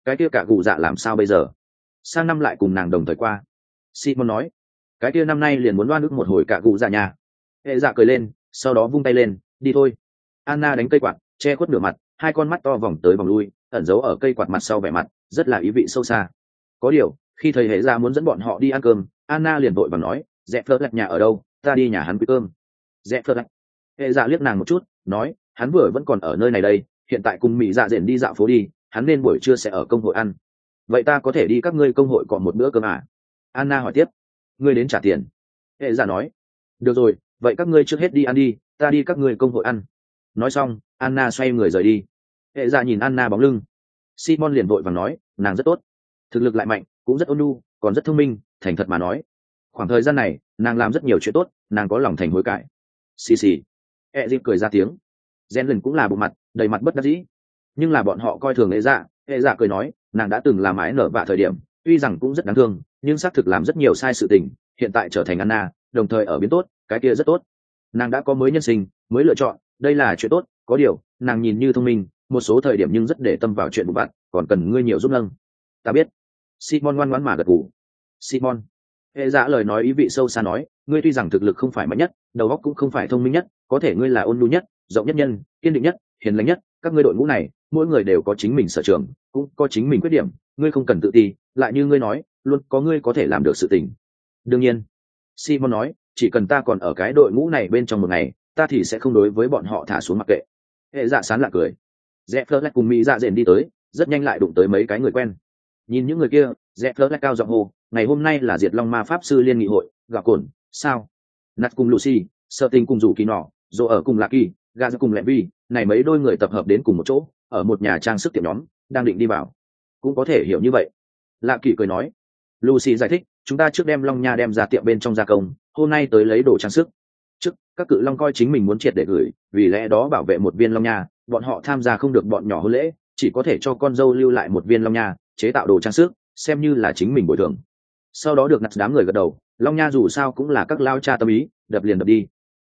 cái kia cả cụ dạ làm sao bây giờ? Sang năm lại cùng nàng đồng thời qua. Simon nói, cái kia năm nay liền muốn đoan ức một hồi cả cụ dạ nhà. Hệ dạ cười lên, sau đó vung tay lên, đi thôi. Anna đánh cây quạt, che khuất nửa mặt, hai con mắt to vòng tới vòng lui, ẩn giấu ở cây quạt mặt sau vẻ mặt, rất là ý vị sâu xa. Có điều, khi thầy hệ dạ muốn dẫn bọn họ đi ăn cơm, Anna liền vội vàng nói, Dẹp Phớt Lạch nhà ở đâu, ta đi nhà hắn quý cơm. Dẹp Phớt Lạch. Hệ dạ liếc nàng một chút, nói, hắn vừa vẫn còn ở nơi này đây, hiện tại cùng Mỹ Dạ Dện đi dạo phố đi, hắn nên buổi trưa sẽ ở công hội ăn. Vậy ta có thể đi các ngươi công hội còn một bữa cơm à? Anna hỏi tiếp. Ngươi đến trả tiền. Hệ dạ nói. Được rồi, vậy các ngươi trước hết đi ăn đi, ta đi các ngươi công hội ăn. Nói xong, Anna xoay người rời đi. Hệ dạ nhìn Anna bóng lưng. Simon liền vội vàng nói, nàng rất tốt, thực lực lại mạnh, cũng rất ôn nhu, còn rất thông minh. Thành thật mà nói, khoảng thời gian này nàng làm rất nhiều chuyện tốt, nàng có lòng thành hối cải. Xì xì. Hệ dịp cười ra tiếng. Gen lần cũng là bộ mặt đầy mặt bất đắc dĩ, nhưng là bọn họ coi thường hệ dạ. Hệ dạ cười nói, nàng đã từng làm ái nở vạ thời điểm, tuy rằng cũng rất đáng thương, nhưng xác thực làm rất nhiều sai sự tình, hiện tại trở thành Anna, đồng thời ở biến tốt, cái kia rất tốt. Nàng đã có mới nhân sinh, mới lựa chọn, đây là chuyện tốt. Có điều, nàng nhìn như thông minh, một số thời điểm nhưng rất để tâm vào chuyện vụ vặt, còn cần ngươi nhiều giúp nâng. Ta biết. Simon ngoan ngoãn mà gật gù. Simon. Hệ dạ lời nói ý vị sâu xa nói, ngươi tuy rằng thực lực không phải mạnh nhất, đầu óc cũng không phải thông minh nhất, có thể ngươi là ôn nhu nhất, rộng nhất nhân, kiên định nhất, hiền lành nhất. Các ngươi đội ngũ này, mỗi người đều có chính mình sở trường, cũng có chính mình khuyết điểm, ngươi không cần tự ti, lại như ngươi nói, luôn có ngươi có thể làm được sự tình. Đương nhiên. Simon nói, chỉ cần ta còn ở cái đội ngũ này bên trong một ngày, ta thì sẽ không đối với bọn họ thả xuống mặc kệ. Hệ dạ sán lạ cười. Dẹp Fleur lại cùng Mỹ Dạ Dện đi tới, rất nhanh lại đụng tới mấy cái người quen. Nhìn những người kia, Dẹp Fleur lại cao giọng hô, ngày hôm nay là Diệt Long Ma Pháp sư liên nghị hội, gặp cồn, sao? Nat cùng Lucy, Sợ Tình cùng Dù Kỳ Nọ, Dỗ ở cùng Lạc Kỳ, Gà cùng Lệ Vi, này mấy đôi người tập hợp đến cùng một chỗ, ở một nhà trang sức tiệm nhóm, đang định đi vào. Cũng có thể hiểu như vậy. Lạc Kỳ cười nói. Lucy giải thích, chúng ta trước đem Long Nha đem ra tiệm bên trong gia công, hôm nay tới lấy đồ trang sức. Trước, các cự long coi chính mình muốn triệt để gửi, vì lẽ đó bảo vệ một viên Long Nha, bọn họ tham gia không được bọn nhỏ hôn lễ, chỉ có thể cho con dâu lưu lại một viên Long Nha, chế tạo đồ trang sức, xem như là chính mình bồi thường. Sau đó được nặt đám người gật đầu, Long Nha dù sao cũng là các lao cha tâm ý, đập liền đập đi.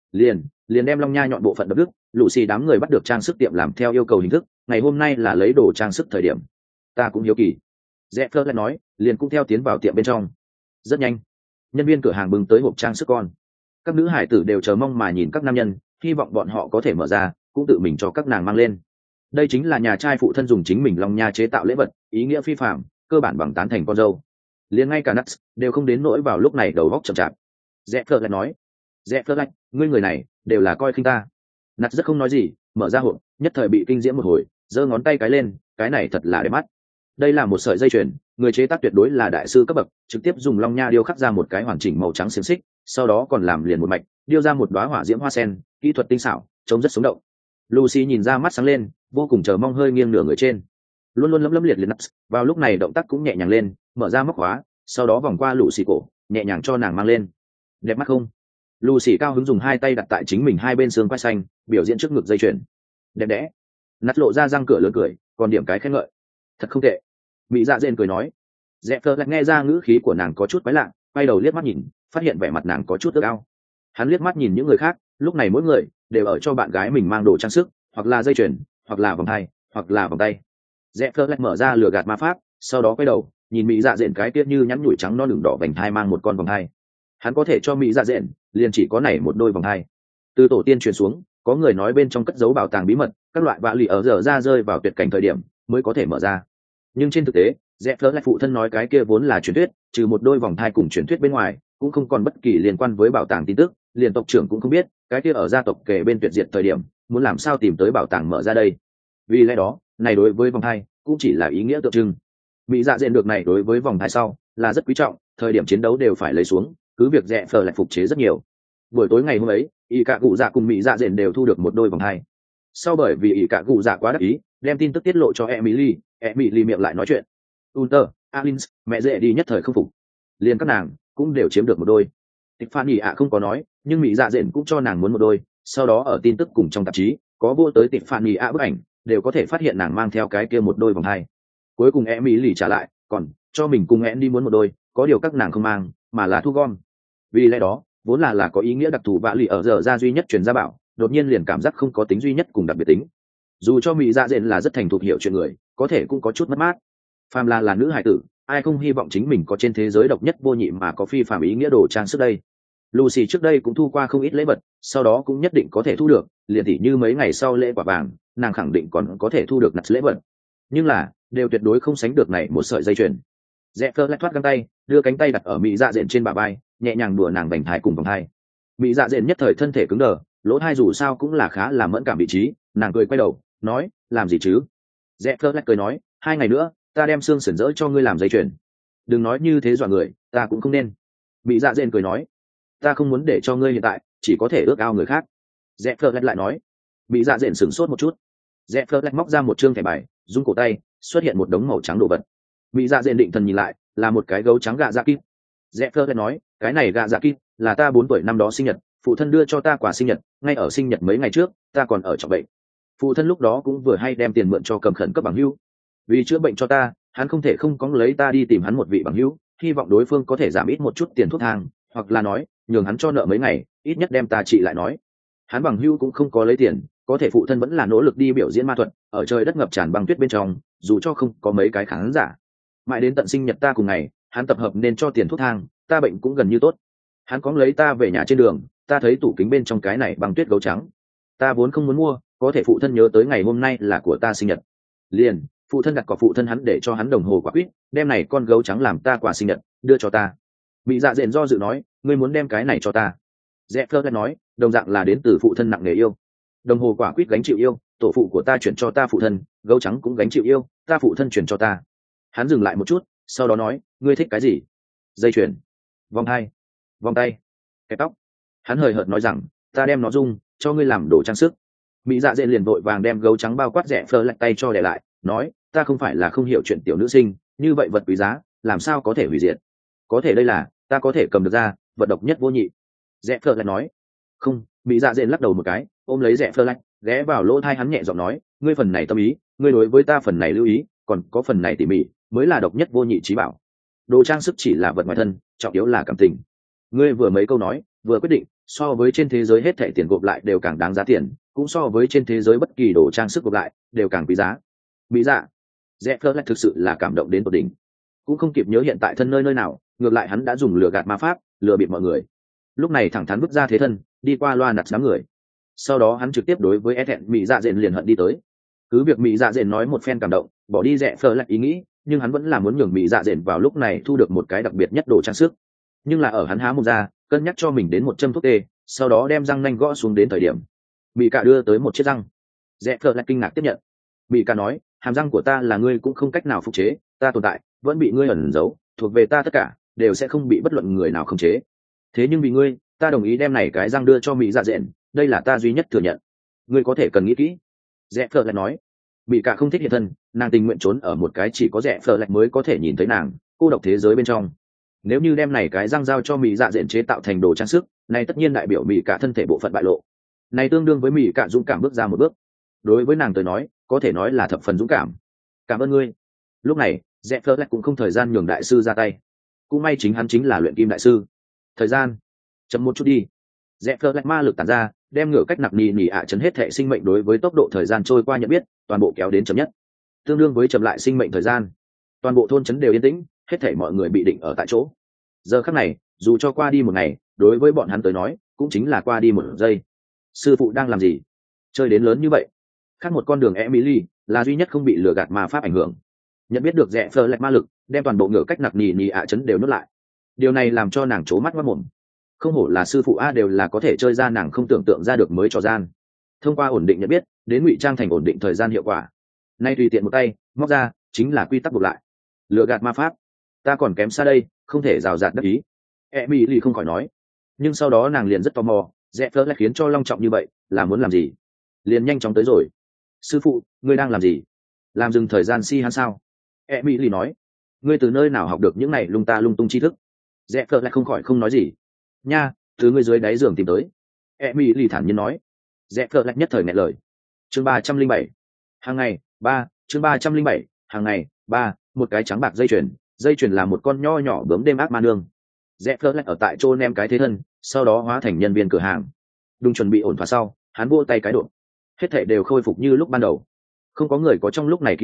Liền đem Long Nha nhọn bộ phận đập đứt, Lucy đám người bắt được trang sức tiệm làm theo yêu cầu hình thức, ngày hôm nay là lấy đồ trang sức thời điểm. Ta cũng hiếu kỳ. Zephyr lại nói, liền cũng theo tiến vào tiệm bên trong. Rất nhanh, nhân viên cửa hàng bưng tới hộp trang sức con. Các nữ hải tử đều chờ mong mà nhìn các nam nhân, hy vọng bọn họ có thể mở ra, cũng tự mình cho các nàng mang lên. Đây chính là nhà trai phụ thân dùng chính mình Long Nha chế tạo lễ vật, ý nghĩa phi phạm, cơ bản bằng tán thành con dâu. Liền ngay cả Nuts đều không đến nỗi vào lúc này đầu góc chậm chạp. Zephyr lại nói, Zephyr lại, ngươi người này đều là coi khinh ta. Nuts rất không nói gì, mở ra hộp, nhất thời bị kinh diễm một hồi, giơ ngón tay cái lên, cái này thật là đẹp mắt. Đây là một sợi dây chuyền, người chế tác tuyệt đối là đại sư cấp bậc, trực tiếp dùng Long Nha điêu khắc ra một cái hoàn chỉnh màu trắng xiềng xích, sau đó còn làm liền một mạch, điêu ra một đóa hỏa diễm hoa sen, kỹ thuật tinh xảo, trông rất sống động. Lucy nhìn ra mắt sáng lên, vô cùng chờ mong hơi nghiêng nửa người trên. Luôn luôn lấm liệt Nuts, vào lúc này động tác cũng nhẹ nhàng lên, mở ra móc khóa, sau đó vòng qua Lucy cổ, nhẹ nhàng cho nàng mang lên. Đẹp mắt không? Lucy cao hứng dùng hai tay đặt tại chính mình hai bên xương quai xanh, biểu diễn trước ngực dây chuyền. Đẹp đẽ. Nuts lộ ra răng cửa lớn cười, còn điểm cái khen ngợi. Thật không tệ. Mỹ Dạ Dện cười nói. Zephyr lại nghe ra ngữ khí của nàng có chút quái lạ, quay đầu liếc mắt nhìn, phát hiện vẻ mặt nàng có chút ước ao. Hắn liếc mắt nhìn những người khác, lúc này mỗi người đều ở cho bạn gái mình mang đồ trang sức, hoặc là dây chuyền, hoặc là vòng tay, hoặc là vòng tay. Zephyr lại mở ra lửa gạt ma pháp, sau đó quay đầu nhìn Mỹ Dạ Dện cái kia như nhắn nhủi trắng non đường đỏ vành thai mang một con vòng thai. Hắn có thể cho Mỹ Dạ Dện liền chỉ có này một đôi vòng thai. Từ tổ tiên truyền xuống, có người nói bên trong cất giấu bảo tàng bí mật, các loại vạ lì ở dở ra rơi vào tuyệt cảnh thời điểm mới có thể mở ra. Nhưng trên thực tế, Zephyr lại phụ thân nói cái kia vốn là truyền thuyết, trừ một đôi vòng thai cùng truyền thuyết bên ngoài, cũng không còn bất kỳ liên quan với bảo tàng tin tức, liền tộc trưởng cũng không biết, cái kia ở gia tộc kề bên tuyệt diệt thời điểm, muốn làm sao tìm tới bảo tàng mở ra đây. Vì lẽ đó, này đối với vòng thai cũng chỉ là ý nghĩa tượng trưng. Mỹ Dạ Dện được này đối với vòng thai sau là rất quý trọng, thời điểm chiến đấu đều phải lấy xuống, cứ việc Zephyr lại phục chế rất nhiều. Buổi tối ngày hôm ấy, Y Cạ Cụ Dạ cùng Mỹ Dạ Dện đều thu được một đôi vòng thai. Sau bởi vì Y Cạ Cụ Dạ quá đắc ý, đem tin tức tiết lộ cho Emily miệng lại nói chuyện. Hunter, Alins, mẹ dễ đi nhất thời không phục. Liền các nàng cũng đều chiếm được một đôi. Tiffany ạ không có nói, nhưng Mỹ Dạ Dện cũng cho nàng muốn một đôi. Sau đó ở tin tức cùng trong tạp chí có vô tới Tiffany ạ bức ảnh, đều có thể phát hiện nàng mang theo cái kia một đôi vòng hai. Cuối cùng Emily trả lại, còn cho mình cùng đi muốn một đôi, có điều các nàng không mang, mà là thu gom. Vì lẽ đó, vốn là có ý nghĩa đặc thù vạ lì ở giờ ra duy nhất truyền gia bảo, đột nhiên liền cảm giác không có tính duy nhất cùng đặc biệt tính. Dù cho Mỹ Dạ Dện là rất thành thục hiểu chuyện người, có thể cũng có chút mất mát. phàm là nữ hải tử, ai không hy vọng chính mình có trên thế giới độc nhất vô nhị mà có phi phàm ý nghĩa đồ trang sức đây. Lucy trước đây cũng thu qua không ít lễ vật, sau đó cũng nhất định có thể thu được, liền tỉ như mấy ngày sau lễ quả vàng, nàng khẳng định còn có thể thu được nặt lễ vật. Nhưng là, đều tuyệt đối không sánh được này một sợi dây chuyền. Rẽ Phơ lách thoát găng tay, đưa cánh tay đặt ở Mỹ Dạ Dện trên bả vai, nhẹ nhàng đùa nàng vành thai cùng vòng thai. Mỹ Dạ Dện nhất thời thân thể cứng đờ, lỗ thai dù sao cũng là khá là mẫn cảm vị trí, nàng cười quay đầu, nói, làm gì chứ? Rẽ Phơ lách cười nói, 2 ngày nữa, ta đem xương sườn rỡ cho ngươi làm dây chuyền. Đừng nói như thế dọa người, ta cũng không nên. Mỹ Dạ Dện cười nói, ta không muốn để cho ngươi hiện tại, chỉ có thể ước ao người khác. Rẽ Phơ lách lại nói. Mỹ Dạ Dện sửng sốt một chút. Rẽ Phơ lách móc ra một trương thẻ bài, rung cổ tay, xuất hiện một đống màu trắng đồ vật. Mỹ Dạ Dện định thần nhìn lại, là một cái gấu trắng gạ dạ kíp. Rẽ Phơ lách nói, cái này gạ dạ kíp là ta 4 tuổi năm đó sinh nhật, phụ thân đưa cho ta quà sinh nhật, ngay ở sinh nhật mấy ngày trước, ta còn ở trọng bệnh. Phụ thân lúc đó cũng vừa hay đem tiền mượn cho cầm khẩn cấp bằng hữu. Vì chữa bệnh cho ta, hắn không thể không cóng lấy ta đi tìm hắn một vị bằng hữu, hy vọng đối phương có thể giảm ít một chút tiền thuốc thang, hoặc là nói, nhường hắn cho nợ mấy ngày, ít nhất đem ta trị lại nói. Hắn bằng hữu cũng không có lấy tiền, có thể phụ thân vẫn là nỗ lực đi biểu diễn ma thuật, ở trời đất ngập tràn băng tuyết bên trong, dù cho không có mấy cái khán giả. Mãi đến tận sinh nhật ta cùng ngày, hắn tập hợp nên cho tiền thuốc thang, ta bệnh cũng gần như tốt. Hắn cóng lấy ta về nhà trên đường, ta thấy tủ kính bên trong cái này băng tuyết gấu trắng. Ta vốn không muốn mua, có thể phụ thân nhớ tới ngày hôm nay là của ta sinh nhật. Liền, phụ thân đặt cọc phụ thân hắn để cho hắn đồng hồ quả quýt, đem này con gấu trắng làm ta quà sinh nhật, đưa cho ta. Mỹ Dạ Dện do dự nói, ngươi muốn đem cái này cho ta. Rẽ Phơ nói, đồng dạng là đến từ phụ thân nặng nề yêu. Đồng hồ quả quýt gánh chịu yêu, tổ phụ của ta chuyển cho ta phụ thân, gấu trắng cũng gánh chịu yêu, ta phụ thân chuyển cho ta. Hắn dừng lại một chút, sau đó nói, ngươi thích cái gì? Dây chuyền, vòng hai, vòng tay, cái tóc. Hắn hời hợt nói rằng, ta đem nó dung, cho ngươi làm đồ trang sức. Mỹ Dạ Dện liền vội vàng đem gấu trắng bao quát Rẽ Phơ lạnh tay cho để lại, nói, ta không phải là không hiểu chuyện tiểu nữ sinh, như vậy vật quý giá, làm sao có thể hủy diệt? Có thể đây là, ta có thể cầm được ra, vật độc nhất vô nhị. Rẽ Phơ lạnh nói, không. Mỹ Dạ Dện lắc đầu một cái, ôm lấy Rẽ Phơ lạnh, ghé vào lỗ tai hắn nhẹ giọng nói, ngươi phần này tâm ý, ngươi đối với ta phần này lưu ý, còn có phần này tỉ mỉ, mới là độc nhất vô nhị trí bảo. Đồ trang sức chỉ là vật ngoài thân, trọng yếu là cảm tình. Ngươi vừa mấy câu nói, vừa quyết định, so với trên thế giới hết thảy tiền gộp lại đều càng đáng giá tiền, cũng so với trên thế giới bất kỳ đồ trang sức gộp lại đều càng quý giá. Mỹ Dạ, Rẽ Phơ lạnh thực sự là cảm động đến tột đỉnh, cũng không kịp nhớ hiện tại thân nơi nào, ngược lại hắn đã dùng lừa gạt ma pháp, lừa bịp mọi người. Lúc này thẳng thắn bước ra thế thân, đi qua loa nặt đám người. Sau đó hắn trực tiếp đối với thẹn Mỹ Dạ Dện liền hận đi tới. Cứ việc Mỹ Dạ Dện nói một phen cảm động, bỏ đi Rẽ Phơ lạnh ý nghĩ, nhưng hắn vẫn là muốn nhường Mỹ Dạ Dện vào lúc này thu được một cái đặc biệt nhất đồ trang sức. Nhưng là ở hắn há mồm ra, cân nhắc cho mình đến một châm thuốc tê, sau đó đem răng nanh gõ xuống đến thời điểm, Mỹ Cả đưa tới một chiếc răng. Rẽ Phơ lạnh kinh ngạc tiếp nhận. Mỹ Cả nói, hàm răng của ta là ngươi cũng không cách nào phục chế, ta tồn tại vẫn bị ngươi ẩn giấu, thuộc về ta tất cả đều sẽ không bị bất luận người nào khống chế. Thế nhưng vì ngươi, ta đồng ý đem này cái răng đưa cho Mỹ Dạ Dện, đây là ta duy nhất thừa nhận. Ngươi có thể cần nghĩ kỹ. Rẽ Phơ lại nói. Mỹ Cả không thích hiện thân, nàng tình nguyện trốn ở một cái chỉ có Rẽ Phơ lại mới có thể nhìn thấy nàng cô độc thế giới bên trong. Nếu như đem này cái răng giao cho Mỹ Dạ Dện chế tạo thành đồ trang sức, này tất nhiên đại biểu Mỹ Cả thân thể bộ phận bại lộ. Này tương đương với Mỹ Cả dũng cảm bước ra một bước. Đối với nàng tới nói, có thể nói là thập phần dũng cảm. Cảm ơn ngươi. Lúc này, Rẽ Phơ lại cũng không thời gian nhường đại sư ra tay. Cũng may chính hắn chính là luyện kim đại sư. Thời gian, chậm một chút đi. Rẽ Phơ lạnh ma lực tản ra, đem ngửa cách nặc nỉ chấn hết thể sinh mệnh đối với tốc độ thời gian trôi qua nhận biết, toàn bộ kéo đến chậm nhất, tương đương với chậm lại sinh mệnh thời gian. Toàn bộ thôn trấn đều yên tĩnh, hết thảy mọi người bị định ở tại chỗ. Giờ khắc này, dù cho qua đi một ngày, đối với bọn hắn tới nói, cũng chính là qua đi một giây. Sư phụ đang làm gì? Chơi đến lớn như vậy. Khác một con đường Emily là duy nhất không bị lừa gạt ma pháp ảnh hưởng. Nhận biết được Rẽ Phơ lạnh ma lực, đem toàn bộ ngửa cách nặc nỉ chấn đều nuốt lại. Điều này làm cho nàng trố mắt mắt mồm. Không hổ là sư phụ a, đều là có thể chơi ra nàng không tưởng tượng ra được mới trò gian. Thông qua ổn định nhận biết, đến ngụy trang thành ổn định thời gian hiệu quả. Nay tùy tiện một tay móc ra, chính là quy tắc buộc lại. Lừa gạt ma pháp, ta còn kém xa đây, không thể rào rạt đắc ý. Emily không khỏi nói. Nhưng sau đó nàng liền rất tò mò, Rẽ Phơ lại khiến cho long trọng như vậy, là muốn làm gì? Liền nhanh chóng tới rồi. Sư phụ, ngươi đang làm gì? Làm dừng thời gian si hắn sao? Emily nói. Ngươi từ nơi nào học được những này lung ta lung tung tri thức? Rẽ Phơ lại không khỏi không nói gì. Nha, thứ ngươi dưới đáy giường tìm tới. Emily thản nhiên nói. Rẽ Phơ lại nhất thời nghẹn lời. Chương 307. Hàng ngày, 3, chương 307, hàng ngày, 3, một cái trắng bạc dây chuyền là một con nho nhỏ bướm đêm ác ma nương. Rẽ Phơ lại ở tại chỗ nem cái thế thân, sau đó hóa thành nhân viên cửa hàng. Đúng chuẩn bị ổn thỏa sau, hắn vô tay cái đột. Hết thảy đều khôi phục như lúc ban đầu. Không có người có trong lúc này ký ức,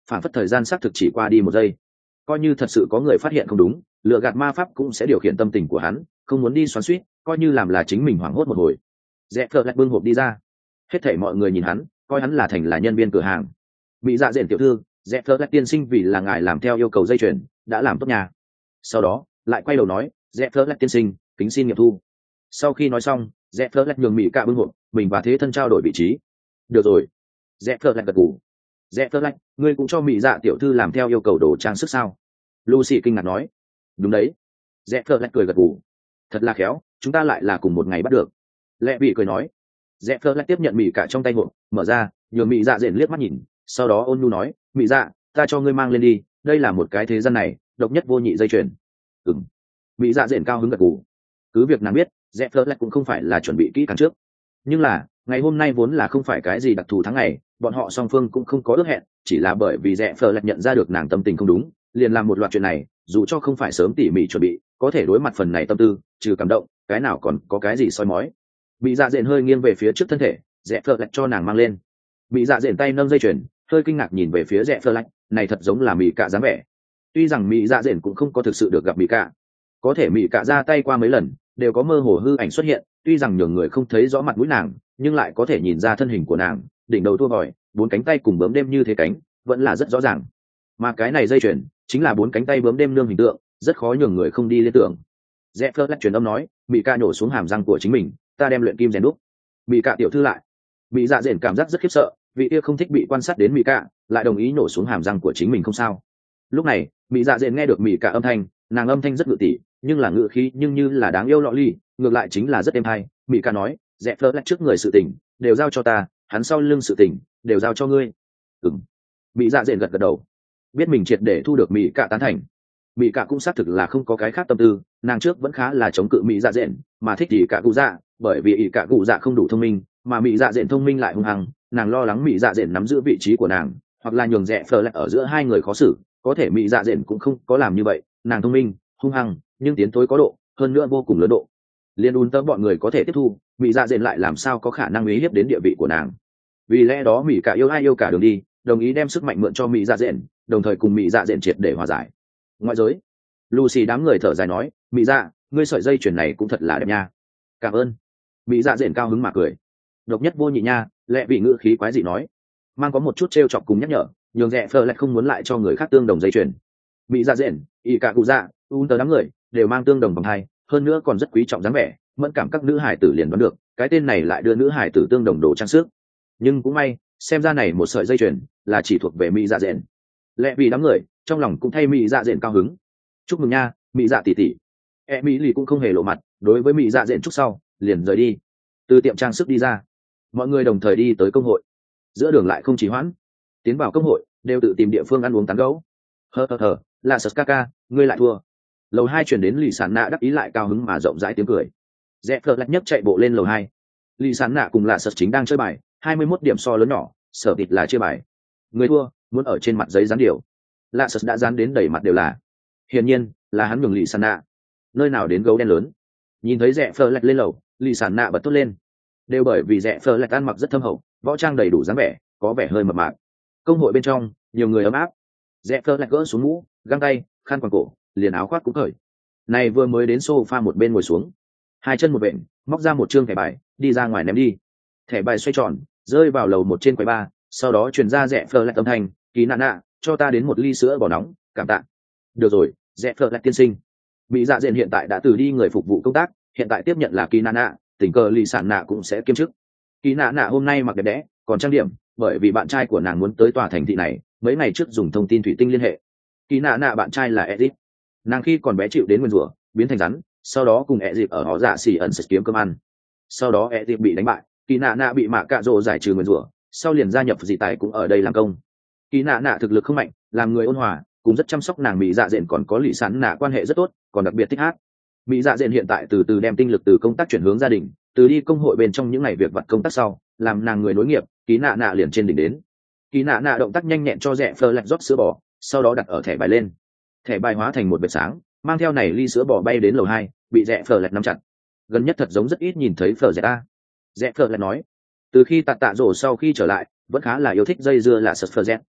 phản phất thời gian xác thực chỉ qua đi một giây. Coi như thật sự có người phát hiện không đúng, lựa gạt ma pháp cũng sẽ điều khiển tâm tình của hắn, không muốn đi xoắn xuýt, coi như làm là chính mình hoảng hốt một hồi. Rẽ phở lại bưng hộp đi ra, hết thảy mọi người nhìn hắn, coi hắn là thành là nhân viên cửa hàng. Mỹ dạ dện tiểu thư, rẽ phở lại tiên sinh vì là ngài làm theo yêu cầu dây chuyền, đã làm tốt nhà. Sau đó lại quay đầu nói, rẽ phở lại tiên sinh, kính xin nghiệm thu. Sau khi nói xong, rẽ phở lại nhường Mỹ cả bưng hộp, mình và thế thân trao đổi vị trí. Được rồi. Rẽ phở lại gật gù. Rẽ phở lại, ngươi cũng cho Mỹ dạ tiểu thư làm theo yêu cầu đồ trang sức sao? Lucy kinh ngạc nói. Đúng đấy. Rẽ phở lại cười gật gù. Thật là khéo, chúng ta lại là cùng một ngày bắt được. Lệ vị cười nói. Rẽ phở lại tiếp nhận Mỹ cả trong tay hộp, mở ra, nhường Mỹ dạ dện liếc mắt nhìn, sau đó ôn nhu nói, Mỹ dạ, ta cho ngươi mang lên đi, đây là một cái thế gian này độc nhất vô nhị dây chuyền. Ừm. Mỹ dạ dện cao hứng gật gù. Cứ việc nàng biết, Rẽ phở lại cũng không phải là chuẩn bị kỹ càng trước, nhưng là ngày hôm nay vốn là không phải cái gì đặc thù tháng ngày, bọn họ song phương cũng không có ước hẹn, chỉ là bởi vì Rẽ phở lại nhận ra được nàng tâm tình không đúng, liền làm một loạt chuyện này, dù cho không phải sớm tỉ mỉ chuẩn bị, có thể đối mặt phần này tâm tư, trừ cảm động, cái nào còn có cái gì soi mói. Bị dạ dện hơi nghiêng về phía trước thân thể, Rẽ phở lại cho nàng mang lên. Bị dạ dện tay nâng dây chuyền, hơi kinh ngạc nhìn về phía Rẽ phở lại, này thật giống là Mỹ cạ dáng vẻ. Tuy rằng Mỹ dạ dện cũng không có thực sự được gặp Mỹ cạ, có thể Mỹ cạ ra tay qua mấy lần, đều có mơ hồ hư ảnh xuất hiện, tuy rằng nhường người không thấy rõ mặt mũi nàng, nhưng lại có thể nhìn ra thân hình của nàng, đỉnh đầu tua vòi, bốn cánh tay cùng bướm đêm như thế cánh, vẫn là rất rõ ràng. Mà cái này dây chuyền chính là bốn cánh tay bướm đêm nương hình tượng, rất khó nhường người không đi liên tưởng. Rẽ phớt lách truyền âm nói, Mỹ ca nhổ xuống hàm răng của chính mình, ta đem luyện kim rèn đúc. Mỹ ca tiểu thư lại. Mỹ dạ dện cảm giác rất khiếp sợ, vị kia không thích bị quan sát đến Mỹ ca, lại đồng ý nổ xuống hàm răng của chính mình không sao. Lúc này, Mỹ dạ dện nghe được Mỹ ca âm thanh, nàng âm thanh rất ngự tỉ, nhưng là ngự khí nhưng như là đáng yêu lọ ly, ngược lại chính là rất êm hay. Mỹ ca nói, Rẽ phớt lách trước người sự tình đều giao cho ta, hắn sau lưng sự tình đều giao cho ngươi. Ừm. Mỹ dạ dện gật gật đầu, biết mình triệt để thu được Mỹ ca tán thành. Mỹ cả cũng xác thực là không có cái khác tâm tư, nàng trước vẫn khá là chống cự Mỹ dạ dện, mà thích ỷ cả cụ dạ, bởi vì ỷ cả cụ dạ không đủ thông minh, mà Mỹ dạ dện thông minh lại hung hăng, nàng lo lắng Mỹ dạ dện nắm giữ vị trí của nàng, hoặc là nhường Rẽ phờ lại ở giữa hai người khó xử. Có thể Mỹ dạ dện cũng không có làm như vậy, nàng thông minh, hung hăng, nhưng tiến thối có độ, hơn nữa vô cùng lớn độ. Liên đun tớ bọn người có thể tiếp thu, Mỹ dạ dện lại làm sao có khả năng uy hiếp đến địa vị của nàng. Vì lẽ đó Mỹ cả yêu ai yêu cả đường đi, đồng ý đem sức mạnh mượn cho Mỹ dạ dện, đồng thời cùng Mỹ dạ dện triệt để hòa giải. Ngoại giới, Lucy đám người thở dài nói, Mỹ dạ, ngươi sợi dây chuyền này cũng thật là đẹp nha. Cảm ơn. Mỹ dạ dện cao hứng mà cười. Độc nhất vô nhị nha, Lệ vị ngữ khí quái dị nói, mang có một chút trêu chọc cùng nhắc nhở, nhường Rẽ phờ lại không muốn lại cho người khác tương đồng dây chuyền. Mỹ dạ dện, y cả cụ dạ, tớ đám người đều mang tương đồng vòng hai, hơn nữa còn rất quý trọng dáng vẻ, mẫn cảm các nữ hải tử liền đoán được, cái tên này lại đưa nữ hải tử tương đồng đồ trang sức. Nhưng cũng may, xem ra này một sợi dây chuyền là chỉ thuộc về Mỹ dạ dện. Lệ vị đám người trong lòng cũng thay Mỹ dạ dện cao hứng. Chúc mừng nha, Mỹ dạ tỷ tỷ. Mỹ lì cũng không hề lộ mặt, đối với Mỹ dạ dện chúc sau liền rời đi. Từ tiệm trang sức đi ra, mọi người đồng thời đi tới công hội. Giữa đường lại không trì hoãn, tiến vào công hội đều tự tìm địa phương ăn uống tán gẫu. Hờ, là sật ca, ngươi lại thua. Lầu 2 chuyển đến lì sản nạ đắc ý lại cao hứng mà rộng rãi tiếng cười. Rẽ phờ lạch nhấc chạy bộ lên lầu 2. Lì sản nạ cùng là sật chính đang chơi bài, 21 điểm so lớn nhỏ, sở thịt là chơi bài. Người thua muốn ở trên mặt giấy dán điều. Lạ sật đã dán đến đầy mặt đều là. Hiển nhiên là hắn nhường lì sản nạ. Nơi nào đến gấu đen lớn. Nhìn thấy Rẽ phờ lạch lên lầu, lì sản nạ bật thốt lên. Đều bởi vì Rẽ phờ lạch ăn mặc rất thâm hậu, võ trang đầy đủ dáng vẻ, có vẻ hơi mập mạp. Công hội bên trong nhiều người ấm áp. Rẽ phờ lạch gỡ xuống mũ, găng tay, khăn quàng cổ, liền áo khoác cũng cởi. Này vừa mới đến sofa một bên ngồi xuống, hai chân một vện, móc ra một trương thẻ bài, đi ra ngoài ném đi. Thẻ bài xoay tròn, rơi vào lầu một trên quầy bar, sau đó truyền ra Rẽ phờ lạch âm thanh, Kỳ nạ nạ, cho ta đến một ly sữa bò nóng, cảm tạ. Được rồi, Rẽ phờ lạch tiên sinh. Mỹ dạ diện hiện tại đã từ đi người phục vụ công tác, hiện tại tiếp nhận là Kỳ nạ nạ, tình cờ lì sản nạ cũng sẽ kiêm chức. Kỳ nạ nạ hôm nay mặc đẹp đẽ, còn trang điểm, bởi vì bạn trai của nàng muốn tới tòa thành thị này, mấy ngày trước dùng thông tin thủy tinh liên hệ. Kỳ nạ nạ bạn trai là Edith, nàng khi còn bé chịu đến nguyên rủa, biến thành rắn, sau đó cùng Edith ở họ dạ xỉ ẩn sệt kiếm cơm ăn. Sau đó Edith bị đánh bại, Kỳ nạ nạ bị mạ cạ rồ giải trừ nguyên rủa, sau liền gia nhập dị tài cũng ở đây làm công. Kỳ nạ nạ thực lực không mạnh, làm người ôn hòa, cũng rất chăm sóc nàng. Mỹ dạ dện còn có lì sản nạ quan hệ rất tốt, còn đặc biệt thích hát. Mỹ dạ dện hiện tại từ từ đem tinh lực từ công tác chuyển hướng gia đình, từ đi công hội bên trong những ngày việc vặt công tác sau, làm nàng người nối nghiệp. Kỳ nạ nạ liền trên đỉnh đến. Kỳ nạ nạ động tác nhanh nhẹn cho Rẽ phờ lạch rót sữa bò, sau đó đặt ở thẻ bài lên. Thẻ bài hóa thành một vệt sáng, mang theo này ly sữa bò bay đến lầu 2, bị Rẽ phờ lạch nắm chặt. Gần nhất thật giống rất ít nhìn thấy phờ ta. Rẽ phờ lạch nói, từ khi tạ rổ sau khi trở lại, vẫn khá là yêu thích dây dưa là sật phờ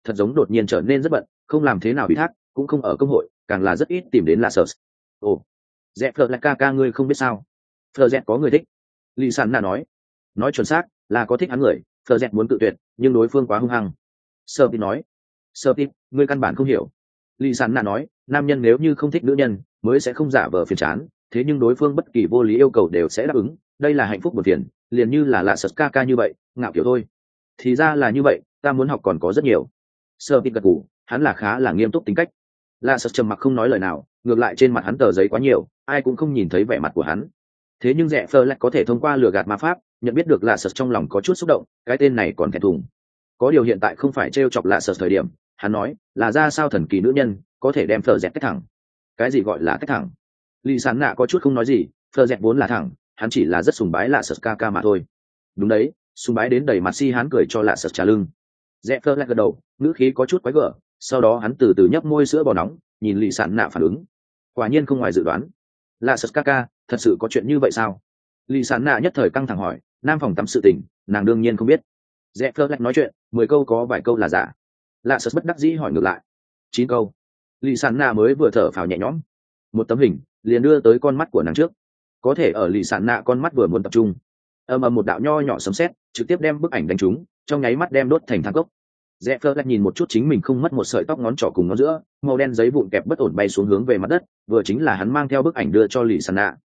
thật giống đột nhiên trở nên rất bận, không làm thế nào ủy thác, cũng không ở công hội, càng là rất ít tìm đến là sở. Ồ, dẹp phở là ca ngươi không biết sao? Phở dẹp có người thích. Lý Sản Na nói chuẩn xác là có thích hắn người. Phở dẹp muốn tự tuyệt, nhưng đối phương quá hung hăng. Sơ Tít nói, Sơ Tít, ngươi căn bản không hiểu. Lý Sản Na nói, nam nhân nếu như không thích nữ nhân, mới sẽ không giả vờ phiền chán. Thế nhưng đối phương bất kỳ vô lý yêu cầu đều sẽ đáp ứng, đây là hạnh phúc một tiền, liền như là sật ca như vậy, ngạo kiểu thôi. Thì ra là như vậy, ta muốn học còn có rất nhiều. Sơ Tít gật gù, hắn là khá là nghiêm túc tính cách. Sật trầm mặc không nói lời nào, ngược lại trên mặt hắn tờ giấy quá nhiều, ai cũng không nhìn thấy vẻ mặt của hắn. Thế nhưng rẽ phơ lại có thể thông qua lừa gạt ma pháp nhận biết được sật trong lòng có chút xúc động, cái tên này còn thẹn thùng. Có điều hiện tại không phải trêu chọc sật thời điểm, hắn nói là ra sao thần kỳ nữ nhân có thể đem phờ dẹt cách thẳng. Cái gì gọi là cách thẳng? Lý Sán Nạ có chút không nói gì, phờ dẹt vốn là thẳng, hắn chỉ là rất sùng bái sật ca mà thôi. Đúng đấy, sùng bái đến đầy mặt si hắn cười cho sật trả lưng. Rẽ phơ lại gật đầu, ngữ khí có chút quái gở, sau đó hắn từ từ nhấp môi sữa bò nóng, nhìn Lý Sán Nạ phản ứng. Quả nhiên không ngoài dự đoán. Sật ca thật sự có chuyện như vậy sao? Lý Sán Nạ nhất thời căng thẳng hỏi, nam phòng tắm sự tình nàng đương nhiên không biết. Rẽ phơ lại nói chuyện 10 câu có vài câu là giả. Sật bất đắc dĩ hỏi ngược lại, 9 câu. Lý Sán Nạ mới vừa thở phào nhẹ nhõm, một tấm hình liền đưa tới con mắt của nàng trước. Có thể ở Lý Sán Nạ con mắt vừa muốn tập trung, ầm ầm một đạo nho nhỏ sấm sét trực tiếp đem bức ảnh đánh trúng, trong nháy mắt đem đốt thành than cốc. Rẽ phơ lại nhìn một chút chính mình không mất một sợi tóc ngón trỏ cùng ngón giữa, màu đen giấy vụn kẹp bất ổn bay xuống hướng về mặt đất, vừa chính là hắn mang theo bức ảnh đưa cho Lý Sán Nạ.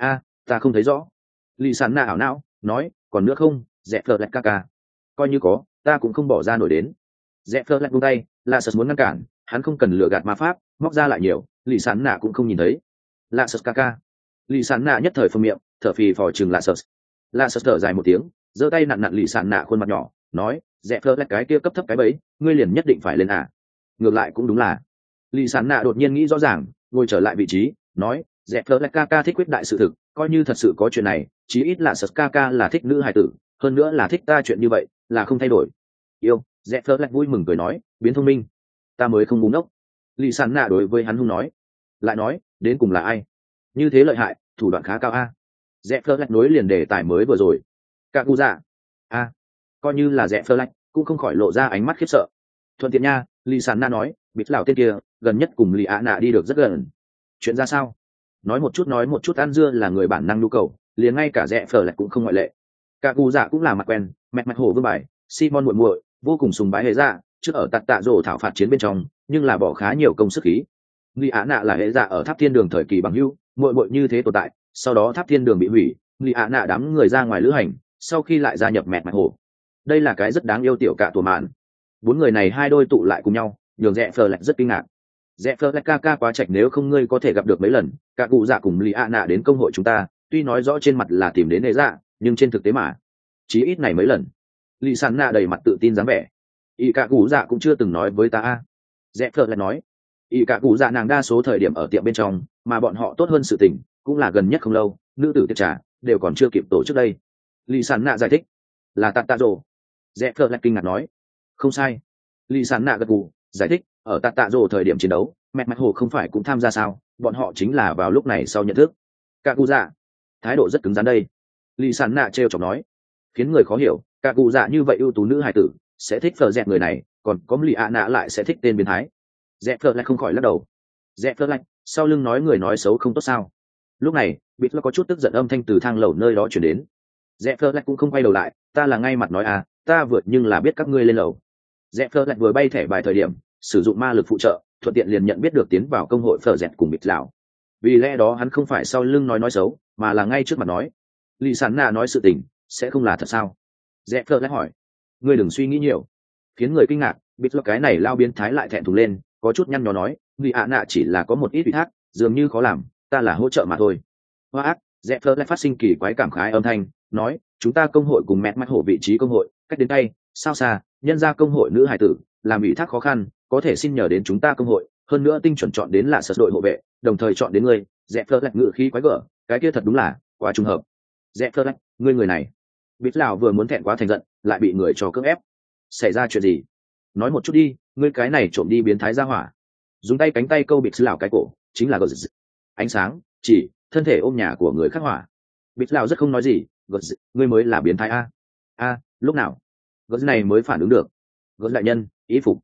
Ta không thấy rõ. Lý Sán Nạ ảo não nói, còn nữa không? Rẽ phơ lại ca coi như có, ta cũng không bỏ ra nổi đến. Rẽ phơ lại buông tay, sật muốn ngăn cản, hắn không cần lừa gạt ma pháp, móc ra lại nhiều, Lý Sán Nạ cũng không nhìn thấy. Sật ca Lý Sán Nạ nhất thời phồng miệng, thở phì phò chừng sật. Sật thở dài một tiếng, giơ tay nặn Lý Sán Nạ khuôn mặt nhỏ, nói, rẽ phơ lại cái kia cấp thấp cái bấy, ngươi liền nhất định phải lên ngược lại cũng đúng là. Lý Sán Nạ đột nhiên nghĩ rõ ràng, ngồi trở lại vị trí, nói, rẽ phơ lại ca thích quyết đại sự thực, coi như thật sự có chuyện này, chí ít sật ca là thích nữ hài tử, hơn nữa là thích ta chuyện như vậy, là không thay đổi. Yêu, rẽ phơ lại vui mừng cười nói, biến thông minh, ta mới không búng ốc. Lý Sán Nạ đối với hắn hung nói, lại nói, đến cùng là ai như thế lợi hại, thủ đoạn khá cao rẽ phơ lại nối liền đề tài mới vừa rồi. Cả cụ dạ coi như là rẽ phơ lạch cũng không khỏi lộ ra ánh mắt khiếp sợ. Thuận tiện nha, Lý Sán Na nói, bịt lão tên kia gần nhất cùng Lý Á Nạ đi được rất gần. Chuyện ra sao? Nói một chút, ăn dưa là người bản năng nhu cầu, liền ngay cả rẽ phơ lạch cũng không ngoại lệ. Cả cụ dạ cũng là mặt quen, mẹt hổ vương bài, Simon muội muội vô cùng sùng bái hệ dạ, trước ở tạt tạ rổ thảo phạt chiến bên trong, nhưng là bỏ khá nhiều công sức khí. Lý Á Nạ là hệ dạ ở tháp thiên đường thời kỳ bằng hữu, muội như thế tồn tại, sau đó tháp thiên đường bị hủy, Lý Á Nạ đám người ra ngoài lữ hành, sau khi lại gia nhập mẹt hổ. Đây là cái rất đáng yêu tiểu cả tổ mạn. 4 người này hai đôi tụ lại cùng nhau, nhường rẽ phơ lạch rất kinh ngạc. Rẽ phơ lạch ca quá trạch, nếu không ngươi có thể gặp được mấy lần cả cụ dạ cùng Lý A Nạ đến công hội chúng ta, tuy nói rõ trên mặt là tìm đến hệ dạ, nhưng trên thực tế mà chí ít này mấy lần. Lý Sán Nạ đầy mặt tự tin dáng vẻ. Y cả cụ dạ cũng chưa từng nói với ta rẽ phơ lạch nói. Y cả cụ dạ nàng đa số thời điểm ở tiệm bên trong, mà bọn họ tốt hơn sự tình cũng là gần nhất không lâu, nữ tử tiệc trà đều còn chưa kịp tổ chức đây. Lý Sán Nạ giải thích, là tạt tạ rồ. Rẽ phơ lại kinh ngạc nói, không sai. Lý Sán Nạ gật gù giải thích, ở tạt tạ rồ thời điểm chiến đấu mẹt hồ không phải cũng tham gia sao, bọn họ chính là vào lúc này sau nhận thức. Cả cụ dạ thái độ rất cứng rắn đây. Lý Sán Nạ trêu chọc nói, khiến người khó hiểu, cả cụ dạ như vậy ưu tú nữ hài tử sẽ thích phờ dẹt người này, còn có Lý A Nạ lại sẽ thích tên biến thái. Rẽ phơ lại không khỏi lắc đầu. Rẽ phơ lại sau lưng nói người nói xấu không tốt sao? Lúc này bịt có chút tức giận âm thanh từ thang lầu nơi đó chuyển đến. Rẽ phơ lại cũng không quay đầu lại, ta là ngay mặt nói ta vượt nhưng là biết các ngươi lên lầu. Rẽ phơ lại vừa bay thẻ bài thời điểm sử dụng ma lực phụ trợ, thuận tiện liền nhận biết được tiến vào công hội phở dẹt cùng bịt lão. Vì lẽ đó hắn không phải sau lưng nói xấu, mà là ngay trước mặt nói. Lý Sán Na nói sự tình sẽ không là thật sao? Rẽ phơ lại hỏi, ngươi đừng suy nghĩ nhiều. Khiến người kinh ngạc, bịt lo cái này lao biến thái lại thẹn thùng lên, có chút nhăn nhó nói, vì ạ nạ chỉ là có một ít ủy thác, dường như khó làm, ta là hỗ trợ mà thôi. Hoa ác, Rẽ phơ lại phát sinh kỳ quái cảm khái âm thanh, nói, chúng ta công hội cùng mẹt mắt hổ vị trí công hội cách đến tay sao xa, nhân ra công hội nữ hải tử làm ủy thác khó khăn, có thể xin nhờ đến chúng ta công hội, hơn nữa tinh chuẩn chọn đến là sở đội hộ vệ, đồng thời chọn đến ngươi. Rẽ phơ lại ngự khí quái gở, cái kia thật đúng là quá trùng hợp. Rẽ phơ lại, ngươi người này. Bịt lão vừa muốn thẹn quá thành giận, lại bị người cho cưỡng ép. Xảy ra chuyện gì? Nói một chút đi, ngươi cái này trộm đi biến thái ra hỏa. Dùng tay cánh tay câu bịt lão cái cổ, chính là gờ ánh sáng chỉ thân thể ôm nhà của người khác hỏa. Bịt lão rất không nói gì, gờ ngươi mới là biến thái lúc nào gờ này mới phản ứng được. Gờ đại nhân ý phục.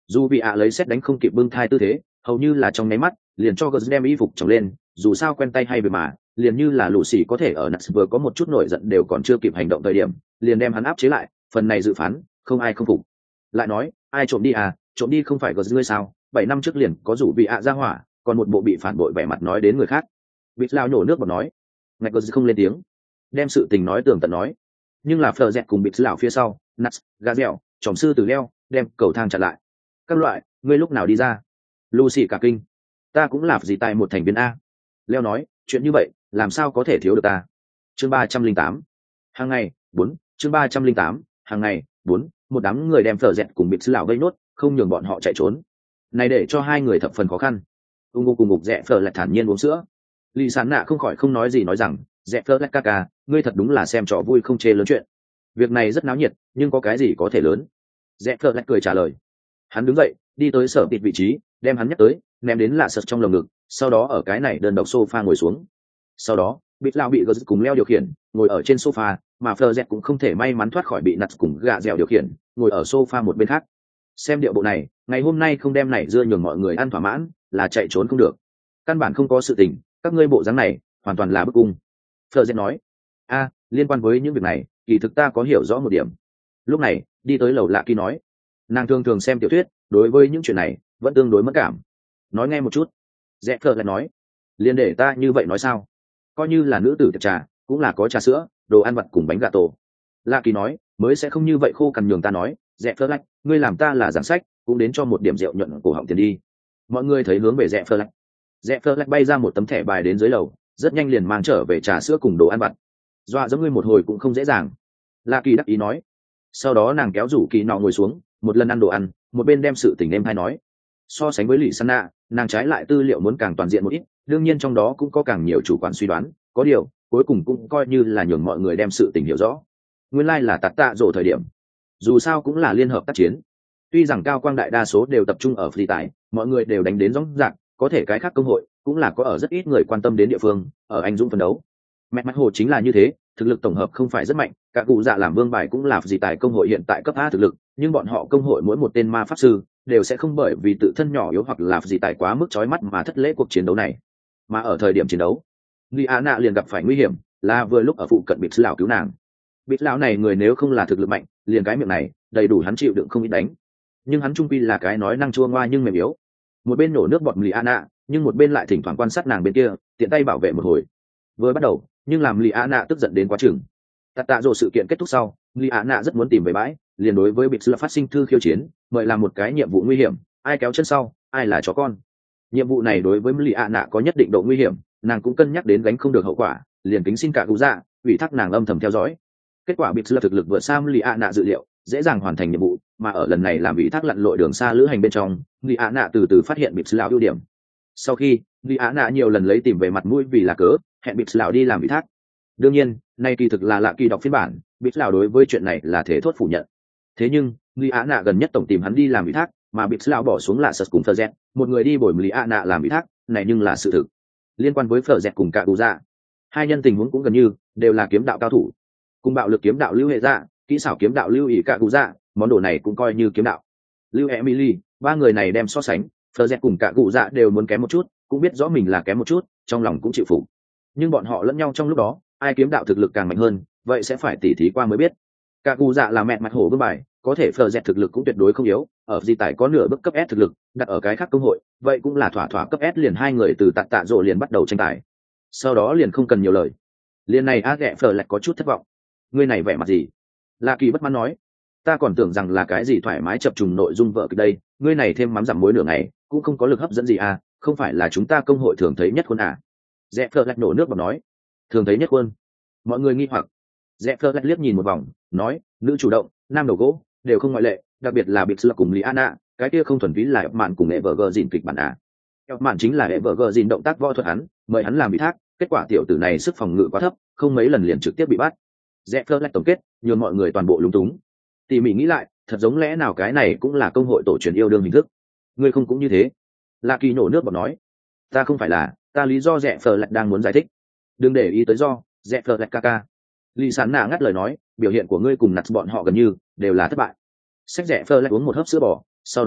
dù bị lấy xét đánh không kịp bưng thai tư thế, hầu như là trong nháy mắt liền cho Gus đem y phục trồng lên, dù sao quen tay hay về mà, liền như là lũ xì có thể ở Nats vừa có một chút nổi giận đều còn chưa kịp hành động thời điểm, liền đem hắn áp chế lại, phần này dự phán, không ai không phục. Lại nói, ai trộm đi à, trộm đi không phải Gus ngươi sao, 7 năm trước liền có rủ bị ra hỏa, còn một bộ bị phản bội vẻ mặt nói đến người khác. Bịt lao nhổ nước bọt nói, ngạch Gus không lên tiếng, đem sự tình nói tường tận nói. Nhưng là Fleur dẹt cùng Bịt lão phía sau, Nats, Gazel, tròm sư từ leo, đem cầu thang chặn lại. Các loại, ngươi lúc nào đi ra? Lucy cả kinh. Ta cũng là gì tại một thành viên a. Leo nói, chuyện như vậy, làm sao có thể thiếu được ta? Chương 308. Hàng ngày, 4, chương 308, hàng ngày, 4, một đám người đem Fleur dẹt cùng Bịt lão gây nốt, không nhường bọn họ chạy trốn. Này để cho hai người thập phần khó khăn. Cùng ngục rẽ Fleur lại thản nhiên uống sữa. Lý Sán Nạ không khỏi không nói gì nói rằng, rẽ Fleur lại ca, ngươi thật đúng là xem trò vui không chê lớn chuyện. Việc này rất náo nhiệt, nhưng có cái gì có thể lớn? Rẽ Fleur lại cười trả lời. Hắn đứng dậy, đi tới Sở Tịt vị trí, đem hắn nhắc tới, ném đến lạ sật trong lồng ngực, sau đó ở cái này đơn độc sofa ngồi xuống. Sau đó, Bịt lão bị Gus cùng leo điều khiển, ngồi ở trên sofa, mà Fleur dẹt cũng không thể may mắn thoát khỏi bị Nats cùng gạ dẻo điều khiển, ngồi ở sofa một bên khác. Xem điệu bộ này, ngày hôm nay không đem này dưa nhường mọi người ăn thỏa mãn, là chạy trốn không được. Căn bản không có sự tình, các ngươi bộ dáng này, hoàn toàn là bức cung. Fleur dẹt nói, liên quan với những việc này, kỳ thực ta có hiểu rõ một điểm. Lúc này, đi tới lầu lạ kỳ nói, nàng thường thường xem tiểu thuyết, đối với những chuyện này vẫn tương đối mất cảm. Nói nghe một chút. Rẽ Fleur lại nói, liền để ta như vậy nói sao? Coi như là nữ tử tiệc trà, cũng là có trà sữa, đồ ăn vặt cùng bánh gà tổ. Lạ kỳ nói, mới sẽ không như vậy khô cằn nhường ta nói. Rẽ Fleur lại, ngươi làm ta là giảng sách, cũng đến cho một điểm rượu nhuận cổ họng tiền đi. Mọi người thấy hướng về Rẽ Fleur lại. Rẽ Fleur lại bay ra một tấm thẻ bài đến dưới lầu, rất nhanh liền mang trở về trà sữa cùng đồ ăn vặt. Dọa giống ngươi một hồi cũng không dễ dàng. Lạ kỳ đắc ý nói. Sau đó nàng kéo rủ kỳ nọ ngồi xuống, một lần ăn đồ ăn, một bên đem sự tình em hay nói. So sánh với Lý Sanna, nàng trái lại tư liệu muốn càng toàn diện một ít, đương nhiên trong đó cũng có càng nhiều chủ quan suy đoán, có điều cuối cùng cũng coi như là nhường mọi người đem sự tình hiểu rõ. Nguyên lai là tạt tạ rổ thời điểm, dù sao cũng là liên hợp tác chiến. Tuy rằng cao quang đại đa số đều tập trung ở phi tài, mọi người đều đánh đến rõ ràng, có thể cái khác công hội cũng là có ở rất ít người quan tâm đến địa phương, ở anh dũng phấn đấu. Mẹ mắt hồ chính là như thế, thực lực tổng hợp không phải rất mạnh, cả cụ dạ làm vương bài cũng là gì tài công hội hiện tại cấp A thực lực, nhưng bọn họ công hội mỗi một tên ma pháp sư đều sẽ không bởi vì tự thân nhỏ yếu hoặc là gì tài quá mức chói mắt mà thất lễ cuộc chiến đấu này. Mà ở thời điểm chiến đấu, Liana liền gặp phải nguy hiểm, là vừa lúc ở phụ cận Bịt lão cứu nàng. Bịt lão này người nếu không là thực lực mạnh, liền cái miệng này đầy đủ hắn chịu đựng không ít đánh. Nhưng hắn trung quy là cái nói năng chua ngoa nhưng mềm yếu. Một bên nổ nước bọt Liana, nhưng một bên lại thỉnh thoảng quan sát nàng bên kia, tiện tay bảo vệ một hồi. Vừa bắt đầu, nhưng làm Liana tức giận đến quá chừng. Tạ rồ sự kiện kết thúc sau, Liana rất muốn tìm về bãi, liền đối với Bịt lão phát sinh thư khiêu chiến, mời làm một cái nhiệm vụ nguy hiểm, ai kéo chân sau, ai là chó con. Nhiệm vụ này đối với Liana có nhất định độ nguy hiểm, nàng cũng cân nhắc đến gánh không được hậu quả, liền kính xin cả cụ dạ, ủy thác nàng âm thầm theo dõi. Kết quả Bịt lão thực lực vượt xa Liana dự liệu, dễ dàng hoàn thành nhiệm vụ, mà ở lần này làm ủy thác lặn lội đường xa lữ hành bên trong, Liana từ từ phát hiện Bịt lão ưu điểm. Sau khi Liana nhiều lần lấy tìm về mặt mũi vì là cớ, hẹn Bịt lão đi làm ủy thác. Đương nhiên, nay kỳ thực là lạ kỳ đọc phiên bản, Bịt lão đối với chuyện này là thế thốt phủ nhận. Thế nhưng, Liana gần nhất tổng tìm hắn đi làm ủy thác, mà Bịt lão bỏ xuống là sật cùng Fleur, một người đi bồi Liana làm ủy thác, này nhưng là sự thực. Liên quan với Fleur cùng cả cụ dạ, hai nhân tình huống cũng gần như đều là kiếm đạo cao thủ, cùng bạo lực kiếm đạo lưu hệ dạ, kỹ xảo kiếm đạo lưu ý cả cụ dạ, món đồ này cũng coi như kiếm đạo. Lưu Emily, ba người này đem so sánh, Fleur cùng cả cụ dạ đều muốn kém một chút, cũng biết rõ mình là kém một chút, trong lòng cũng chịu phục. Nhưng bọn họ lẫn nhau trong lúc đó, ai kiếm đạo thực lực càng mạnh hơn, vậy sẽ phải tỉ thí qua mới biết. Cả cụ dạ là mẹ mặt hổ vương bài, có thể Fleur thực lực cũng tuyệt đối không yếu, ở di tài có nửa bước cấp S thực lực, đặt ở cái khác công hội, vậy cũng là thỏa thỏa cấp S liền hai người từ tạ rộ liền bắt đầu tranh tài. Sau đó liền không cần nhiều lời. Liền này á ghẹ Fleur có chút thất vọng. Ngươi này vẻ mặt gì? La Kỳ bất mãn nói, ta còn tưởng rằng là cái gì thoải mái chập trùng nội dung vợ kịch đây, ngươi này thêm mắm dặm muối nửa ngày, cũng không có lực hấp dẫn gì à, không phải là chúng ta công hội thường thấy nhất khuôn à? Rẽ Fleur nổ nước bọt nói, thường thấy nhất khuôn. Mọi người nghi hoặc. Rẽ Fleur liếc nhìn một vòng, nói, nữ chủ động, nam đầu gỗ, đều không ngoại lệ, đặc biệt là Bịt cùng Liana, cái kia không thuần túy là mạn cùng Evergreen kịch bản à? Mạn chính là Evergreen động tác võ thuật hắn, mời hắn làm ủy thác, kết quả tiểu tử này sức phòng ngự quá thấp, không mấy lần liền trực tiếp bị bắt. Rẽ Fleur tổng kết, nhường mọi người toàn bộ lúng túng. Tỉ mỉ nghĩ lại, thật giống lẽ nào cái này cũng là công hội tổ truyền yêu đương hình thức. Ngươi không cũng như thế? La Kỳ nổ nước bọt nói, ta không phải là, ta lý do Rẽ Fleur đang muốn giải thích. Đừng để ý tới do, Rẽ Fleur ca. Lý Sán Nạ ngắt lời nói, biểu hiện của ngươi cùng Nats bọn họ gần như đều là thất bại. Sách Rẽ Fleur uống một hớp sữa bò, sau đó nói,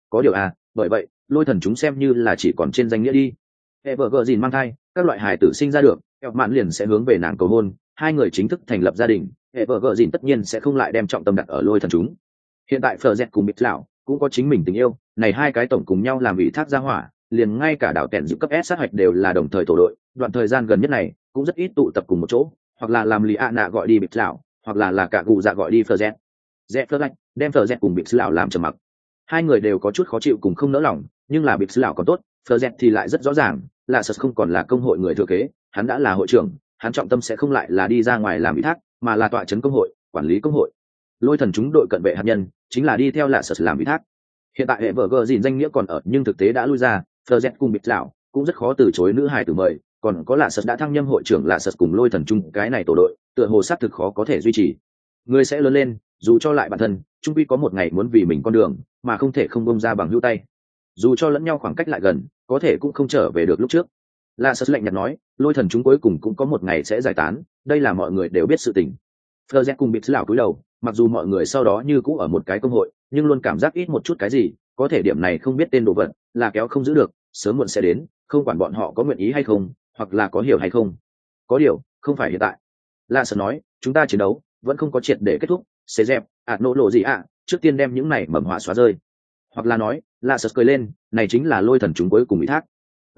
có điều à, bởi vậy lôi thần chúng xem như là chỉ còn trên danh nghĩa đi. Evergazin mang thai, các loại hài tử sinh ra được, eo mạn liền sẽ hướng về nàng cầu hôn, hai người chính thức thành lập gia đình. Evergazin tất nhiên sẽ không lại đem trọng tâm đặt ở lôi thần chúng. Hiện tại Fleur cùng Bịt lão cũng có chính mình tình yêu, này hai cái tổng cùng nhau làm ủy thác gia hỏa, liền ngay cả đảo tẹn giúp cấp S sát hạch đều là đồng thời tổ đội. Đoạn thời gian gần nhất này cũng rất ít tụ tập cùng một chỗ, hoặc là làm Lý A nạ gọi đi Bịt lão, hoặc là cả cụ dạ gọi đi Fleur. Fleur đem Fleur cùng Bịt lão làm trầm mặc. Hai người đều có chút khó chịu cùng không nỡ lòng, nhưng là Bịt lão còn tốt, Fleur thì lại rất rõ ràng, là Sật không còn là công hội người thừa kế, hắn đã là hội trưởng, hắn trọng tâm sẽ không lại là đi ra ngoài làm ủy thác, mà là tọa trấn công hội, quản lý công hội. Lôi thần chúng đội cận vệ hạt nhân chính là đi theo lạ Sật làm ủy thác. Hiện tại hệ vợ gờ dìn danh nghĩa còn ở, nhưng thực tế đã lui ra. Fleur cùng Bịt lão cũng rất khó từ chối nữ hài tử mời, còn có lạ Sật đã thăng nhâm hội trưởng lạ Sật cùng lôi thần chung cái này tổ đội, tựa hồ xác thực khó có thể duy trì. Người sẽ lớn lên, dù cho lại bản thân, chung quy có một ngày muốn vì mình con đường, mà không thể không bông ra bằng hữu tay. Dù cho lẫn nhau khoảng cách lại gần, có thể cũng không trở về được lúc trước. Lạ Sật lạnh nhạt nói, lôi thần chúng cuối cùng cũng có một ngày sẽ giải tán, đây là mọi người đều biết sự tình. Fleur cùng Bịt lão cúi đầu, mặc dù mọi người sau đó như cũ ở một cái công hội, nhưng luôn cảm giác ít một chút cái gì, có thể điểm này không biết tên đồ vật, là kéo không giữ được, sớm muộn sẽ đến, không quản bọn họ có nguyện ý hay không, hoặc là có hiểu hay không. Có điều, không phải hiện tại. Lạ Sật nói, chúng ta chiến đấu vẫn không có triệt để kết thúc, xé dẹp, nỗ lộ gì ạ, trước tiên đem những này mầm họa xóa rơi. Hoặc là nói, Lạ Sật cười lên, này chính là lôi thần chúng cuối cùng ủy thác.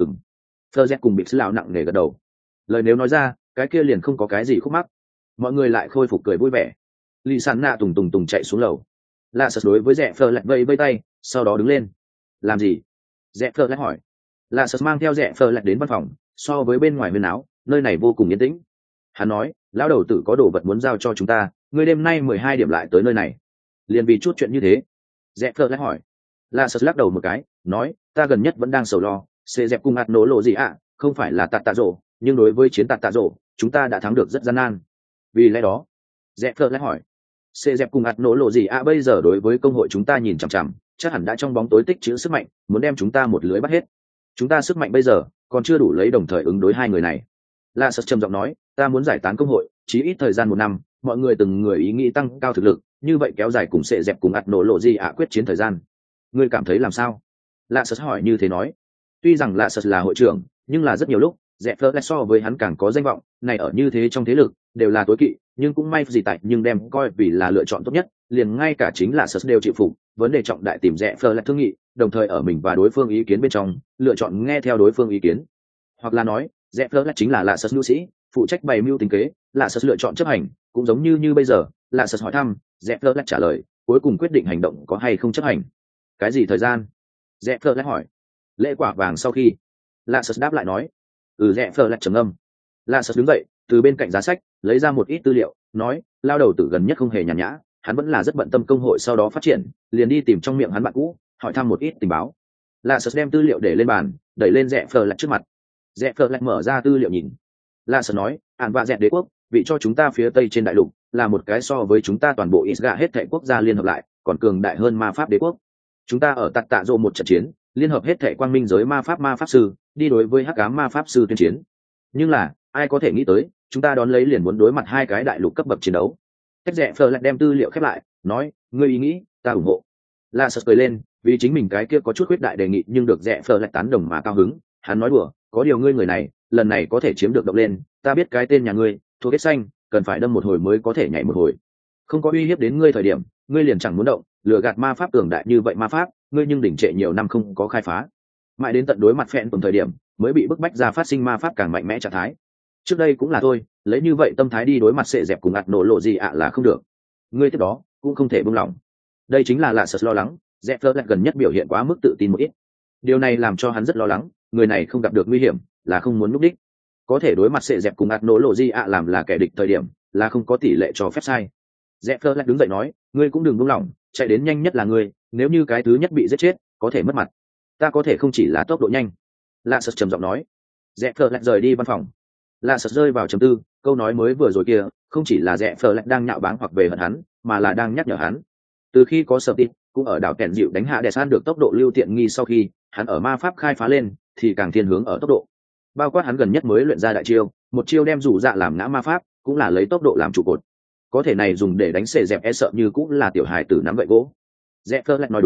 Fleur cùng Bịt lão nặng nề gật đầu. Lời nếu nói ra, cái kia liền không có cái gì khúc mắc. Mọi người lại khôi phục cười vui vẻ. Lý Sản Nạ tùng chạy xuống lầu. Lạ Sật đối với Rẽ Fleur lại vây tay, sau đó đứng lên. Làm gì? Rẽ Fleur lại hỏi. Lạ Sật mang theo Rẽ Fleur lại đến văn phòng, so với bên ngoài huyên áo, nơi này vô cùng yên tĩnh. Hắn nói, lão đầu tử có đồ vật muốn giao cho chúng ta, ngươi đêm nay 12 điểm lại tới nơi này. Liền vì chút chuyện như thế. Rẽ Fleur lại hỏi. Lạ Sật lắc đầu một cái, nói, ta gần nhất vẫn đang sầu lo, xê dẹp cùng nỗ lộ gì ạ, không phải là tạt tạ rổ, nhưng đối với chiến tạt tạ rổ, chúng ta đã thắng được rất gian nan. Vì lẽ đó, Rẽ Fleur lại hỏi, xê dẹp cùng nỗ lộ gì ạ bây giờ đối với công hội chúng ta nhìn chằm chằm, chắc hẳn đã trong bóng tối tích trữ sức mạnh, muốn đem chúng ta một lưới bắt hết. Chúng ta sức mạnh bây giờ còn chưa đủ lấy đồng thời ứng đối hai người này. La Sật trầm giọng nói, ta muốn giải tán công hội, chí ít thời gian 1 năm, mọi người từng người ý nghĩ tăng cao thực lực, như vậy kéo dài cùng xê dẹp cùng nỗ lộ gì ạ quyết chiến thời gian. Ngươi cảm thấy làm sao? La Sật hỏi như thế nói. Tuy rằng Lạ Sật là hội trưởng, nhưng là rất nhiều lúc, Rẽ Fleur so với hắn càng có danh vọng, này ở như thế trong thế lực, đều là tối kỵ, nhưng cũng may gì tại nhưng đem coi vì là lựa chọn tốt nhất, liền ngay cả chính Lạ Sật đều chịu phục, vấn đề trọng đại tìm Rẽ Fleur thương nghị, đồng thời ở mình và đối phương ý kiến bên trong, lựa chọn nghe theo đối phương ý kiến. Hoặc là nói, Rẽ Fleur chính là Lạ Sật nhu sĩ, phụ trách bày mưu tính kế, Lạ Sật lựa chọn chấp hành, cũng giống như bây giờ, Lạ Sật hỏi thăm, Rẽ Fleur trả lời, cuối cùng quyết định hành động có hay không chấp hành. Cái gì thời gian? Rẽ Fleur hỏi. Lễ quả vàng sau khi, Lạ Sật đáp lại nói, Rẽ Fleur trầm ngâm. Lạ Sật đứng dậy, từ bên cạnh giá sách lấy ra một ít tư liệu, nói, lao đầu tử gần nhất không hề nhàn nhã, hắn vẫn là rất bận tâm công hội sau đó phát triển, liền đi tìm trong miệng hắn bạn cũ, hỏi thăm một ít tình báo. Lạ Sật đem tư liệu để lên bàn, đẩy lên Rẽ Fleur trước mặt. Rẽ Fleur mở ra tư liệu nhìn. Lạ Sật nói, Ản Vạ Dẹt đế quốc, vị cho chúng ta phía tây trên đại lục, là một cái so với chúng ta toàn bộ Isga hết thảy quốc gia liên hợp lại, còn cường đại hơn ma pháp đế quốc. Chúng ta ở Tạt Tạ Dô một trận chiến, liên hợp hết thảy quang minh giới ma pháp sư, đi đối với hắc ám ma pháp sư tuyên chiến. Nhưng là, ai có thể nghĩ tới, chúng ta đón lấy liền muốn đối mặt hai cái đại lục cấp bậc chiến đấu. Tách Rẽ Fleur lại đem tư liệu khép lại, nói, ngươi ý nghĩ, ta ủng hộ. La Sật cười lên, vì chính mình cái kia có chút khuyết đại đề nghị nhưng được Rẽ Fleur lại tán đồng mà cao hứng. Hắn nói đùa, có điều ngươi người này, lần này có thể chiếm được động lên, ta biết cái tên nhà ngươi, thuộc kết xanh, cần phải đâm một hồi mới có thể nhảy một hồi. Không có uy hiếp đến ngươi thời điểm, ngươi liền chẳng muốn động, lừa gạt ma pháp cường đại như vậy ma pháp, ngươi nhưng đỉnh trệ nhiều năm không có khai phá, mãi đến tận đối mặt phèn cùng thời điểm mới bị bức bách ra phát sinh ma pháp càng mạnh mẽ trạng thái. Trước đây cũng là thôi, lấy như vậy tâm thái đi đối mặt sệ dẹp cùng nỗ lộ gì ạ là không được. Ngươi tiếp đó cũng không thể buông lỏng. Đây chính là Lạ Sật lo lắng, Rẽ Fleur gần nhất biểu hiện quá mức tự tin một ít. Điều này làm cho hắn rất lo lắng, người này không gặp được nguy hiểm, là không muốn núp đích. Có thể đối mặt sệ dẹp cùng nỗ lộ gì ạ làm là kẻ địch thời điểm, là không có tỷ lệ cho phép sai. Rẽ Fleur đứng dậy nói, ngươi cũng đừng buông lỏng, chạy đến nhanh nhất là ngươi, nếu như cái thứ nhất bị giết chết, có thể mất mặt. Ta có thể không chỉ là tốc độ nhanh. Lạ Sật trầm giọng nói. Rẽ Fleur rời đi văn phòng. Lạ Sật rơi vào trầm tư, câu nói mới vừa rồi kia, không chỉ là Rẽ Fleur đang nhạo báng hoặc về hận hắn, mà là đang nhắc nhở hắn. Từ khi có sở tít, cũng ở đảo kèn dịu đánh hạ đè san được tốc độ lưu tiện nghi sau khi, hắn ở ma pháp khai phá lên, thì càng thiên hướng ở tốc độ. Bao quát hắn gần nhất mới luyện ra đại chiêu, một chiêu đem rủ dạ làm ngã ma pháp, cũng là lấy tốc độ làm trụ cột. Có thể này dùng để đánh xệ dẹp e sợ như cũng là tiểu hài tử nắm gậy gỗ. Rẽ Fleur nói đúng,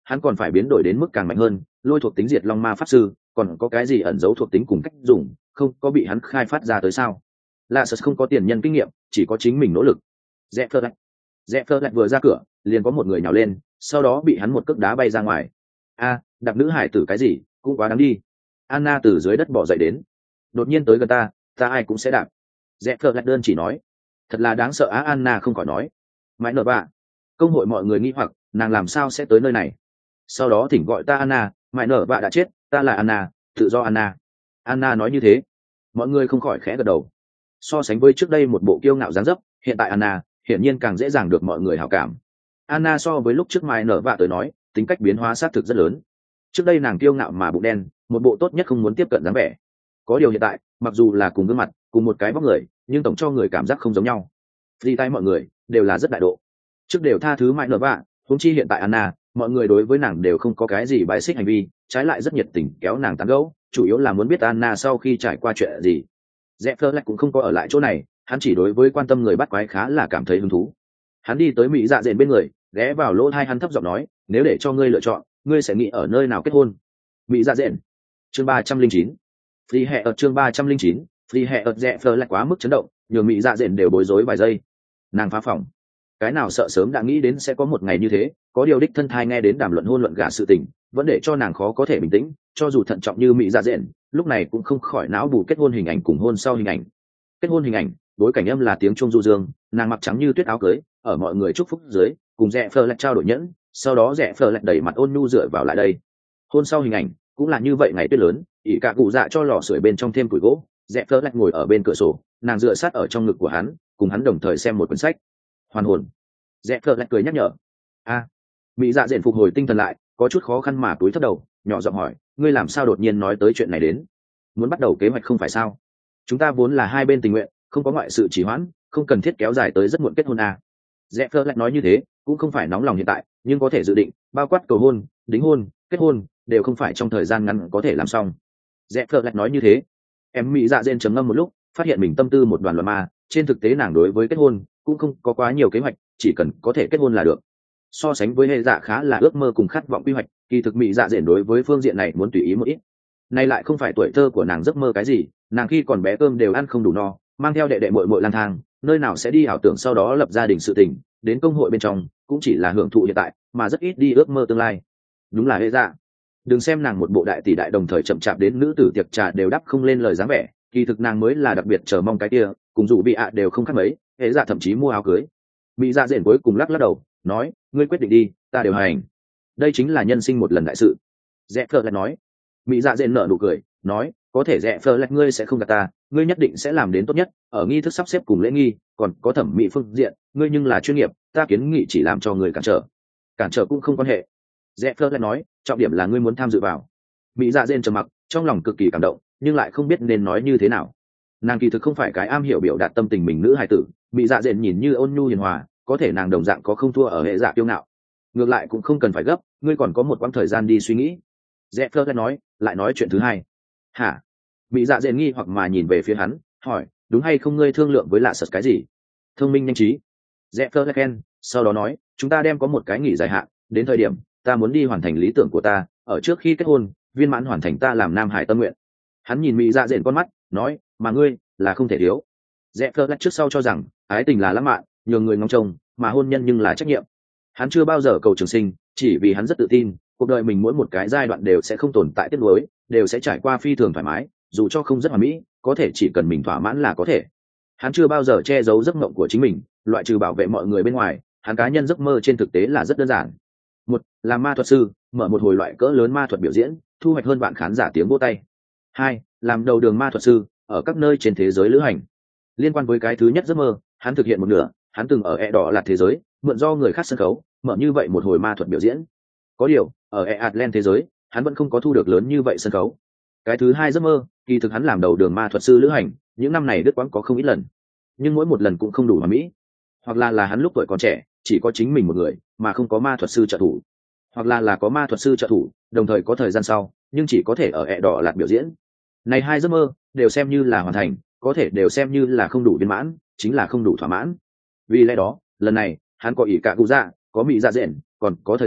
hắn còn phải biến đổi đến mức càng mạnh hơn, lôi thuộc tính diệt long ma pháp sư, còn có cái gì ẩn giấu thuộc tính cùng cách dùng, không có bị hắn khai phát ra tới sao? Lạ Sật không có tiền nhân kinh nghiệm, chỉ có chính mình nỗ lực. Rẽ phơ lại vừa ra cửa, liền có một người nhào lên, sau đó bị hắn một cước đá bay ra ngoài. Đạp nữ hải tử cái gì, cũng quá đáng đi. Anna từ dưới đất bỏ dậy đến, đột nhiên tới gần ta ai cũng sẽ đạp. Rẽ phơ lại đơn chỉ nói, thật là đáng sợ á. Anna không khỏi nói, mãi nợ bạ, công hội mọi người nghi hoặc nàng làm sao sẽ tới nơi này, sau đó thỉnh gọi ta Anna. Mãi nợ bạ đã chết, ta là Anna, tự do Anna. Anna nói như thế, mọi người không khỏi khẽ gật đầu. So sánh với trước đây một bộ kiêu ngạo dáng dấp, hiện tại Anna hiển nhiên càng dễ dàng được mọi người hảo cảm. Anna so với lúc trước Mai nở vạ tới nói, tính cách biến hóa xác thực rất lớn. Trước đây nàng kiêu ngạo mà bụng đen, một bộ tốt nhất không muốn tiếp cận dáng vẻ. Có điều hiện tại, mặc dù là cùng gương mặt, cùng một cái vóc người, nhưng tổng cho người cảm giác không giống nhau. Vì tay mọi người đều là rất đại độ. Trước đều tha thứ Mai nở vạ, huống chi hiện tại Anna, mọi người đối với nàng đều không có cái gì bài xích hành vi, trái lại rất nhiệt tình kéo nàng tán gẫu, chủ yếu là muốn biết Anna sau khi trải qua chuyện gì. Zephyr lại cũng không có ở lại chỗ này, hắn chỉ đối với quan tâm người bắt quái khá là cảm thấy hứng thú. Hắn đi tới Mỹ Dạ Dện bên người, ghé vào lỗ tai hắn thấp giọng nói, nếu để cho ngươi lựa chọn, ngươi sẽ nghĩ ở nơi nào kết hôn? Mỹ Dạ Dện. Chương 309. Free hệ ở chương 309, Free hệ ở. Zephyr lại quá mức chấn động, nhường Mỹ Dạ Dện đều bối rối vài giây. Nàng phá phòng. Cái nào sợ sớm đã nghĩ đến sẽ có một ngày như thế, có điều đích thân thai nghe đến đàm luận hôn luận gả sự tình, vẫn để cho nàng khó có thể bình tĩnh, cho dù thận trọng như Mỹ Dạ Dện, lúc này cũng không khỏi não bù kết hôn hình ảnh cùng hôn sau hình ảnh. Kết hôn hình ảnh, bối cảnh âm là tiếng chuông du dương, nàng mặc trắng như tuyết áo cưới, ở mọi người chúc phúc dưới, cùng Rẽ Phờ lại trao đổi nhẫn, sau đó Rẽ Phờ lại đẩy mặt ôn nhu dựa vào lại đây. Hôn sau hình ảnh cũng là như vậy, ngày tuyết lớn, ỷ cả cụ dạ cho lò sưởi bên trong thêm củi gỗ, Rẽ Phờ lại ngồi ở bên cửa sổ, nàng dựa sát ở trong ngực của hắn, cùng hắn đồng thời xem một cuốn sách. Hoàn hồn. Rẽ Phờ lại cười nhắc nhở. Mỹ Dạ Dện phục hồi tinh thần lại, có chút khó khăn mà cúi thấp đầu, nhỏ giọng hỏi, ngươi làm sao đột nhiên nói tới chuyện này đến? Muốn bắt đầu kế hoạch không phải sao? Chúng ta vốn là hai bên tình nguyện, không có ngoại sự trì hoãn, không cần thiết kéo dài tới rất muộn kết hôn à. Zephyr lại nói như thế, cũng không phải nóng lòng hiện tại, nhưng có thể dự định, bao quát cầu hôn, đính hôn, kết hôn, đều không phải trong thời gian ngắn có thể làm xong. Zephyr lại nói như thế, em Mỹ Dạ Dện trầm ngâm một lúc, phát hiện mình tâm tư một đoàn loạn ma, trên thực tế nàng đối với kết hôn cũng không có quá nhiều kế hoạch, chỉ cần có thể kết hôn là được. So sánh với hệ dạ khá là ước mơ cùng khát vọng quy hoạch, kỳ thực Mỹ Dạ Dện đối với phương diện này muốn tùy ý một ít. Nay lại không phải tuổi thơ của nàng giấc mơ cái gì, nàng khi còn bé cơm đều ăn không đủ no, mang theo đệ đệ muội muội lang thang, nơi nào sẽ đi ảo tưởng sau đó lập gia đình sự tình, đến công hội bên trong cũng chỉ là hưởng thụ hiện tại, mà rất ít đi ước mơ tương lai. Đúng là hệ dạ. Đừng xem nàng một bộ đại tỷ đại đồng thời chậm chạp đến nữ tử tiệc trà đều đáp không lên lời dáng vẻ, kỳ thực nàng mới là đặc biệt chờ mong cái kia, cùng dù bị ạ đều không khác mấy, hệ dạ thậm chí mua áo cưới. Mỹ Dạ Dện cuối cùng lắc lắc đầu, nói, ngươi quyết định đi, ta đều hành. Đây chính là nhân sinh một lần đại sự. Zephyr lại nói. Mỹ Dạ Dện nở nụ cười, nói, có thể Zephyr lại ngươi sẽ không gạt ta, ngươi nhất định sẽ làm đến tốt nhất, ở nghi thức sắp xếp cùng lễ nghi, còn có thẩm mỹ phương diện, ngươi nhưng là chuyên nghiệp, ta kiến nghị chỉ làm cho người cản trở cũng không quan hệ. Zephyr lại nói, trọng điểm là ngươi muốn tham dự vào. Mỹ Dạ Dện trầm mặc, trong lòng cực kỳ cảm động, nhưng lại không biết nên nói như thế nào. Nàng kỳ thực không phải cái am hiểu biểu đạt tâm tình mình nữ hài tử, Mỹ Dạ Dện nhìn như ôn nhu hiền hòa, có thể nàng đồng dạng có không thua ở hệ dạ kiêu ngạo. Ngược lại cũng không cần phải gấp, ngươi còn có một quãng thời gian đi suy nghĩ. Zephyr lại nói chuyện thứ hai. Hả? Mỹ Dạ Dện nghi hoặc mà nhìn về phía hắn, hỏi, đúng hay không ngươi thương lượng với Lạ Sật cái gì? Thông minh nhanh trí. Zephyr khen, sau đó nói, chúng ta đem có một cái nghỉ dài hạn, đến thời điểm ta muốn đi hoàn thành lý tưởng của ta, ở trước khi kết hôn, viên mãn hoàn thành ta làm nam hải tâm nguyện. Hắn nhìn Mỹ Dạ Dện con mắt, nói, mà ngươi là không thể thiếu. Zephyr trước sau cho rằng ái tình là lãng mạn, nhường người ngóng trông, mà hôn nhân nhưng là trách nhiệm. Hắn chưa bao giờ cầu trường sinh, chỉ vì hắn rất tự tin, cuộc đời mình mỗi một cái giai đoạn đều sẽ không tồn tại tiếc nuối, đều sẽ trải qua phi thường thoải mái, dù cho không rất hoàn mỹ, có thể chỉ cần mình thỏa mãn là có thể. Hắn chưa bao giờ che giấu giấc mộng của chính mình, loại trừ bảo vệ mọi người bên ngoài, hắn cá nhân giấc mơ trên thực tế là rất đơn giản. Một, làm ma thuật sư, mở một hồi loại cỡ lớn ma thuật biểu diễn, thu hoạch hơn bạn khán giả tiếng vỗ tay. Hai, làm đầu đường ma thuật sư, ở các nơi trên thế giới lữ hành. Liên quan với cái thứ nhất giấc mơ, hắn thực hiện một nửa, hắn từng ở đỏ lạt thế giới, mượn do người khác sân khấu, mở như vậy một hồi ma thuật biểu diễn. Có điều, ở Atlant thế giới, hắn vẫn không có thu được lớn như vậy sân khấu. Cái thứ hai giấc mơ, kỳ thực hắn làm đầu đường ma thuật sư lữ hành, những năm này đứt quãng có không ít lần, nhưng mỗi một lần cũng không đủ hoàn mỹ. Hoặc là hắn lúc tuổi còn trẻ, chỉ có chính mình một người, mà không có ma thuật sư trợ thủ. Hoặc là có ma thuật sư trợ thủ, đồng thời có thời gian sau, nhưng chỉ có thể ở đỏ lạt biểu diễn. Này hai giấc mơ đều xem như là hoàn thành, có thể đều xem như là không đủ viên mãn, chính là không đủ thỏa mãn. Vì lẽ đó, lần này, hắn có ỷ cả cụ dạ, có Mỹ Dạ Dện, còn có thời gian,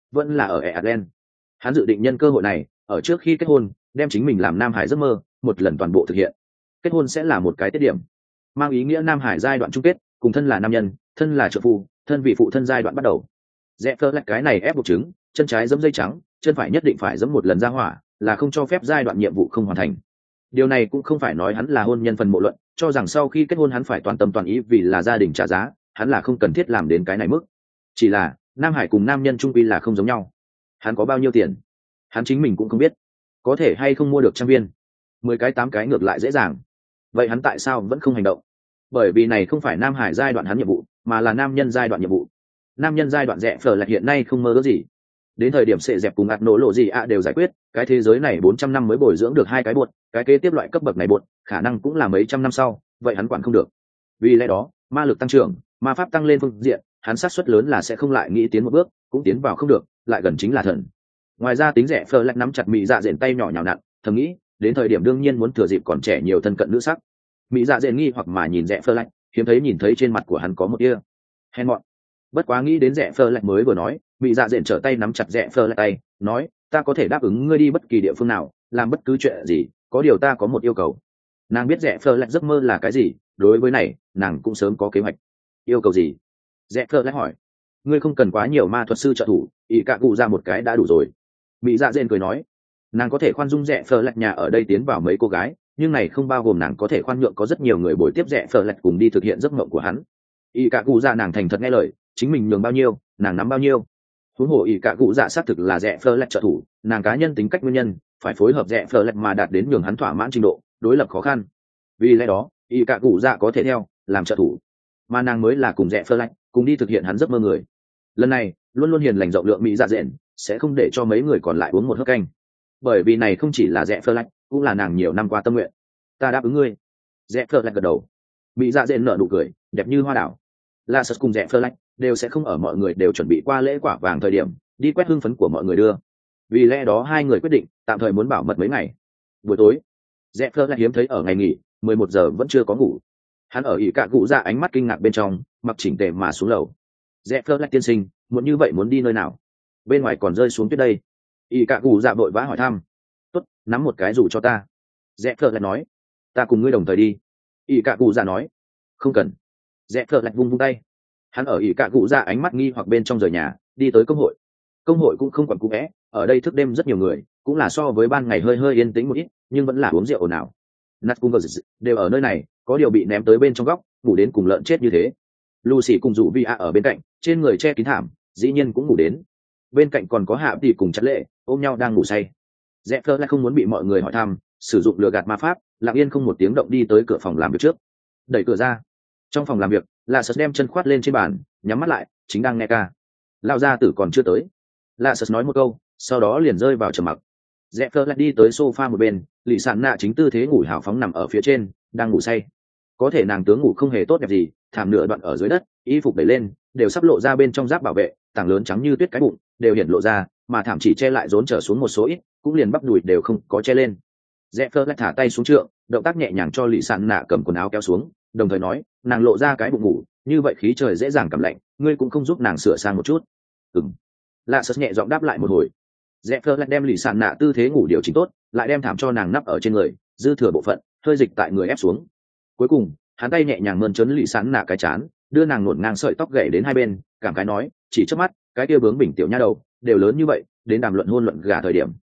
vẫn là ở Ireland. Hắn dự định nhân cơ hội này, ở trước khi kết hôn, đem chính mình làm Nam Hải giấc mơ một lần toàn bộ thực hiện. Kết hôn sẽ là một cái tiết điểm, mang ý nghĩa Nam Hải giai đoạn chung kết, cùng thân là nam nhân, thân là trợ phu, thân vị phụ thân giai đoạn bắt đầu. Rẽ phơ lại cái này ép buộc trứng, chân trái giẫm dây trắng, chân phải nhất định phải giẫm một lần ra hỏa, là không cho phép giai đoạn nhiệm vụ không hoàn thành. Điều này cũng không phải nói hắn là hôn nhân phần mộ luận, cho rằng sau khi kết hôn hắn phải toàn tâm toàn ý vì là gia đình trả giá, hắn là không cần thiết làm đến cái này mức. Chỉ là Nam Hải cùng nam nhân trung quy là không giống nhau. Hắn có bao nhiêu tiền, hắn chính mình cũng không biết, có thể hay không mua được trăm viên, 10 cái 8 cái ngược lại dễ dàng. Vậy hắn tại sao vẫn không hành động? Bởi vì này không phải Nam Hải giai đoạn hắn nhiệm vụ, mà là nam nhân giai đoạn nhiệm vụ. Nam nhân giai đoạn rẽ phở là hiện nay không mơ ước gì. Đến thời điểm sệ dẹp cùng ạt nổ lộ gì đều giải quyết, cái thế giới này 400 năm mới bồi dưỡng được 2 cái bột, cái kế tiếp loại cấp bậc này bột, khả năng cũng là mấy trăm năm sau, vậy hắn quản không được. Vì lẽ đó, ma lực tăng trưởng, ma pháp tăng lên phương diện, hắn xác suất lớn là sẽ không lại nghĩ tiến một bước, cũng tiến vào không được, lại gần chính là thần. Ngoài ra tính rẻ phơ lại nắm chặt mỹ dạ dện tay nhỏ nhào nặn, thầm nghĩ, đến thời điểm đương nhiên muốn thừa dịp còn trẻ nhiều thân cận nữ sắc. Mỹ dạ dện nghi hoặc mà nhìn rẻ phơ lạnh, hiếm thấy nhìn thấy trên mặt của hắn có một tia hèn mọn. Bất quá nghĩ đến rẻ phơ lạnh mới vừa nói, mỹ dạ dện trở tay nắm chặt rẻ phơ lạnh tay, nói, ta có thể đáp ứng ngươi đi bất kỳ địa phương nào, làm bất cứ chuyện gì, có điều ta có một yêu cầu. Nàng biết rẻ phơ lạnh giấc mơ là cái gì, đối với này nàng cũng sớm có kế hoạch. Yêu cầu gì? Rẽ phơ lại hỏi. Ngươi không cần quá nhiều ma thuật sư trợ thủ, ý cả cụ ra một cái đã đủ rồi. Mỹ dạ dên cười nói, nàng có thể khoan dung rẽ phơ lạch nhà ở đây tiến vào mấy cô gái, nhưng này không bao gồm nàng có thể khoan nhượng có rất nhiều người bồi tiếp rẽ phơ lạch cùng đi thực hiện giấc mộng của hắn. Ý cả cụ ra nàng thành thật nghe lời, chính mình nhường bao nhiêu nàng nắm bao nhiêu. Huống hồ ý cả cụ dạ xác thực là rẽ phơ lạch trợ thủ, nàng cá nhân tính cách nguyên nhân phải phối hợp rẽ phơ lạch mà đạt đến nhường hắn thỏa mãn trình độ, đối lập khó khăn. Vì lẽ đó ý cả cụ dạ có thể theo làm trợ thủ, mà nàng mới là cùng rẽ phơ lạch cùng đi thực hiện hắn giấc mơ người. Lần này luôn luôn hiền lành rộng lượng mỹ dạ dện sẽ không để cho mấy người còn lại uống một hớp canh, bởi vì này không chỉ là rẽ phơ lạch, cũng là nàng nhiều năm qua tâm nguyện. Ta đáp ứng ngươi. Rẽ phơ lạch gật đầu. Mỹ dạ dện nở nụ cười đẹp như hoa đảo. La Sật cùng rẽ phơ lạch đều sẽ không ở mọi người đều chuẩn bị qua lễ quả vàng thời điểm đi quét hương phấn của mọi người đưa. Vì lẽ đó hai người quyết định tạm thời muốn bảo mật mấy ngày. Buổi tối rẽ phơ lạch hiếm thấy ở ngày nghỉ 11 giờ vẫn chưa có ngủ. Hắn ở ỉ cạ cụ ra ánh mắt kinh ngạc bên trong, mặc chỉnh tề mà xuống lầu. Rẽ phơ lạch tiên sinh, muốn như vậy muốn đi nơi nào? Bên ngoài còn rơi xuống tuyết đây. ỉ cạ cụ dạ vội vã hỏi thăm. Tốt, nắm một cái dù cho ta. Rẽ phơ lạch nói. Ta cùng ngươi đồng thời đi. ỉ cạ cụ dạ nói. Không cần. Rẽ phơ lạch vung vung tay. Hắn ở ỉ cạ cụ dạ ánh mắt nghi hoặc bên trong rời nhà, đi tới công hội. Công hội cũng không còn cũ vẽ, ở đây thức đêm rất nhiều người, cũng là so với ban ngày hơi hơi yên tĩnh một ít, nhưng vẫn là uống rượu ồn ào. Nat cùng đều ở nơi này, có điều bị ném tới bên trong góc, ngủ đến cùng lợn chết như thế. Lucy cùng dụ vi ở bên cạnh, trên người che kín thảm, dĩ nhiên cũng ngủ đến. Bên cạnh còn có Hạ Tỷ cùng Chặt Lệ, ôm nhau đang ngủ say. Rẽ lại không muốn bị mọi người hỏi thăm, sử dụng lừa gạt ma pháp, lặng yên không một tiếng động đi tới cửa phòng làm việc trước. Đẩy cửa ra. Trong phòng làm việc, Lạ Sật đem chân khoát lên trên bàn, nhắm mắt lại, chính đang nghe ca. Lão gia tử còn chưa tới. Lạ Sật nói một câu, sau đó liền rơi vào trầm mặc. Rẽ lại đi tới sofa một bên, Lỷ Sạn Nạ chính tư thế ngủ hào phóng nằm ở phía trên, đang ngủ say. Có thể nàng tướng ngủ không hề tốt đẹp gì, thảm nửa đoạn ở dưới đất, y phục đẩy lên, đều sắp lộ ra bên trong giáp bảo vệ, tảng lớn trắng như tuyết cái bụng đều hiển lộ ra, mà thảm chỉ che lại rốn trở xuống một số ít, cũng liền bắp đùi đều không có che lên. Rẽ lại thả tay xuống trượng, động tác nhẹ nhàng cho Lỷ Sạn Nạ cầm quần áo kéo xuống, đồng thời nói, nàng lộ ra cái bụng ngủ, như vậy khí trời dễ dàng cảm lạnh, ngươi cũng không giúp nàng sửa sang một chút. Lạ Sật nhẹ giọng đáp lại một hồi. Rẽ lại đem Lỷ Sạn Nạ tư thế ngủ điều chỉnh tốt, lại đem thảm cho nàng nắp ở trên người, dư thừa bộ phận hơi dịch tại người ép xuống. Cuối cùng hắn tay nhẹ nhàng mơn trớn Lỷ Sạn Nạ cái chán, đưa nàng nuột ngang sợi tóc gãy đến hai bên, cảm khái nói, chỉ chớp mắt cái kia bướng bỉnh tiểu nha đầu đều lớn như vậy, đến đàm luận hôn luận gả thời điểm.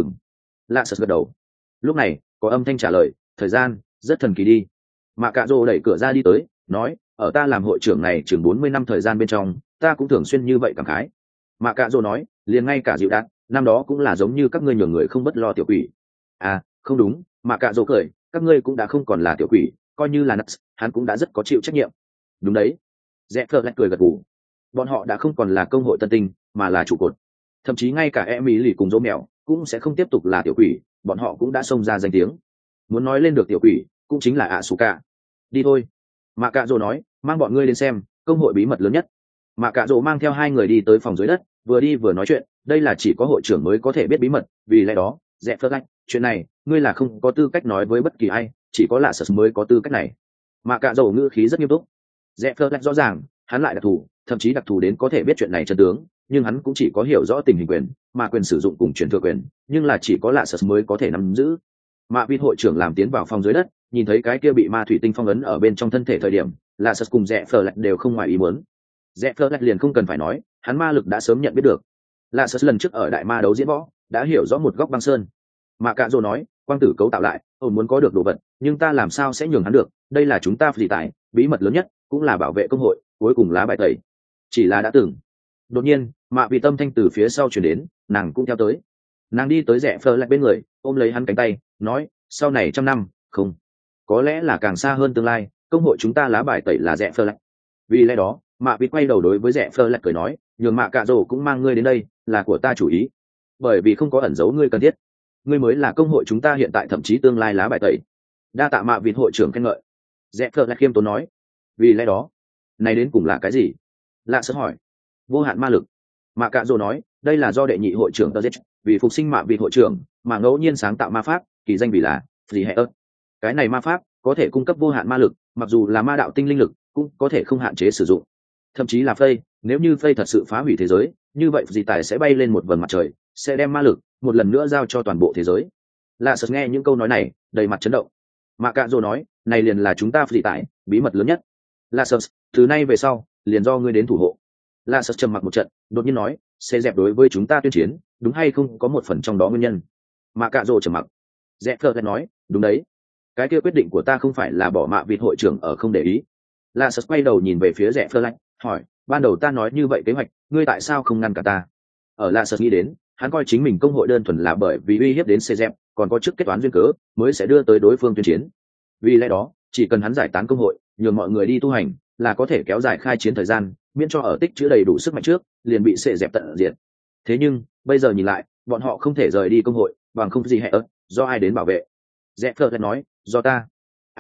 Lạ Sật gật đầu. Lúc này có âm thanh trả lời, thời gian rất thần kỳ đi. Mạ Cạ Rồ đẩy cửa ra đi tới, nói, ở ta làm hội trưởng này chừng 40 năm thời gian bên trong, ta cũng thường xuyên như vậy cảm khái. Mạ Cạ Rồ nói, liền ngay cả dịu đạn năm đó cũng là giống như các ngươi nhường người không bất lo tiểu quỷ. À không đúng, Mạ Cạ Rồ cười, các ngươi cũng đã không còn là tiểu quỷ, coi như là Nuts, hắn cũng đã rất có chịu trách nhiệm. Đúng đấy. Rẽ lại cười gật gù. Bọn họ đã không còn là công hội tân tinh, mà là trụ cột. Thậm chí ngay cả Emily cùng dỗ mèo cũng sẽ không tiếp tục là tiểu quỷ, bọn họ cũng đã xông ra danh tiếng. Muốn nói lên được tiểu quỷ, cũng chính là Asuka. Đi thôi. Mạ Cạ Rồ nói, mang bọn ngươi đến xem công hội bí mật lớn nhất. Mạ Cạ Rồ mang theo hai người đi tới phòng dưới đất, vừa đi vừa nói chuyện, đây là chỉ có hội trưởng mới có thể biết bí mật, vì lẽ đó Rẽ lại, chuyện này ngươi là không có tư cách nói với bất kỳ ai, chỉ có Lạ Sật mới có tư cách này. Mạ Cạ Rồ ngữ khí rất nghiêm túc. Rẽ lại rõ ràng hắn lại đặc thù, thậm chí đặc thù đến có thể biết chuyện này chân tướng, nhưng hắn cũng chỉ có hiểu rõ tình hình quyền, mà quyền sử dụng cùng chuyển thừa quyền, nhưng là chỉ có lạ sật mới có thể nắm giữ. Mạ vịt hội trưởng làm tiến vào phòng dưới đất, nhìn thấy cái kia bị ma thủy tinh phong ấn ở bên trong thân thể thời điểm, lạ sật cùng rẽ phờ lạch đều không ngoài ý muốn. Rẽ phờ lạch liền không cần phải nói, hắn ma lực đã sớm nhận biết được. Lạ sật lần trước ở đại ma đấu diễn võ đã hiểu rõ một góc băng sơn. Mạ cạ rồ nói, quang tử cấu tạo lại, ông muốn có được đồ vật, nhưng ta làm sao sẽ nhường hắn được, đây là chúng ta dị tài, bí mật lớn nhất, cũng là bảo vệ công hội, cuối cùng lá bài tẩy. Chỉ là đã từng. Đột nhiên, mạ vị tâm thanh từ phía sau chuyển đến, nàng cũng theo tới. Nàng đi tới rẽ phờ lại bên người, ôm lấy hắn cánh tay, nói, sau này 100 năm, không, có lẽ là càng xa hơn tương lai, công hội chúng ta lá bài tẩy là rẽ phờ lại. Vì lẽ đó, mạ vị quay đầu đối với rẽ phờ lại cười nói, nhường mạ cạ rồ cũng mang ngươi đến đây, là của ta chủ ý, bởi vì không có ẩn giấu ngươi cần thiết, ngươi mới là công hội chúng ta hiện tại thậm chí tương lai lá bài tẩy. Đa tạ mạ vị hội trưởng khen ngợi. Rẽ phờ lại khiêm tốn nói, vì lẽ đó, này đến cùng là cái gì? Lạ sớm hỏi. Vô hạn ma lực. Mạ cạ rồ nói, đây là do đệ nhị hội trưởng tơ giết vì phục sinh mạ vị hội trưởng mà ngẫu nhiên sáng tạo ma pháp, kỳ danh vì là gì hệ ớt. Cái này ma pháp có thể cung cấp vô hạn ma lực, mặc dù là ma đạo tinh linh lực cũng có thể không hạn chế sử dụng. Thậm chí là phây, nếu như phây thật sự phá hủy thế giới, như vậy dị tài sẽ bay lên một vầng mặt trời, sẽ đem ma lực một lần nữa giao cho toàn bộ thế giới. Lạ sớm nghe những câu nói này đầy mặt chấn động. Mạ cạ rồ nói, này liền là chúng ta dị tài bí mật lớn nhất. Lạ sớm, từ nay về sau liền do ngươi đến thủ hộ. Lạ sớm trầm mặc một trận, đột nhiên nói, sẽ dẹp đối với chúng ta tuyên chiến, đúng hay không có một phần trong đó nguyên nhân. Mạ cạ rồ trầm mặc. Dẹp thờ lại nói, đúng đấy, cái kia quyết định của ta không phải là bỏ mạ vịt hội trưởng ở không để ý. Lạ sớm quay đầu nhìn về phía Dẹp thờ lạnh, hỏi, ban đầu ta nói như vậy kế hoạch, ngươi tại sao không ngăn cả ta? Ở Lạ sớm nghĩ đến, hắn coi chính mình công hội đơn thuần là bởi vì uy hiếp đến xe dẹp, còn có chức kết toán duyên cớ mới sẽ đưa tới đối phương tuyên chiến. Vì lẽ đó, chỉ cần hắn giải tán công hội, nhường mọi người đi tu hành, là có thể kéo dài khai chiến thời gian, miễn cho ở tích chứa đầy đủ sức mạnh trước liền bị xệ dẹp tận diệt. Thế nhưng bây giờ nhìn lại, bọn họ không thể rời đi công hội bằng không gì hệ ớt, do ai đến bảo vệ? Dẹp phơ lại nói, do ta.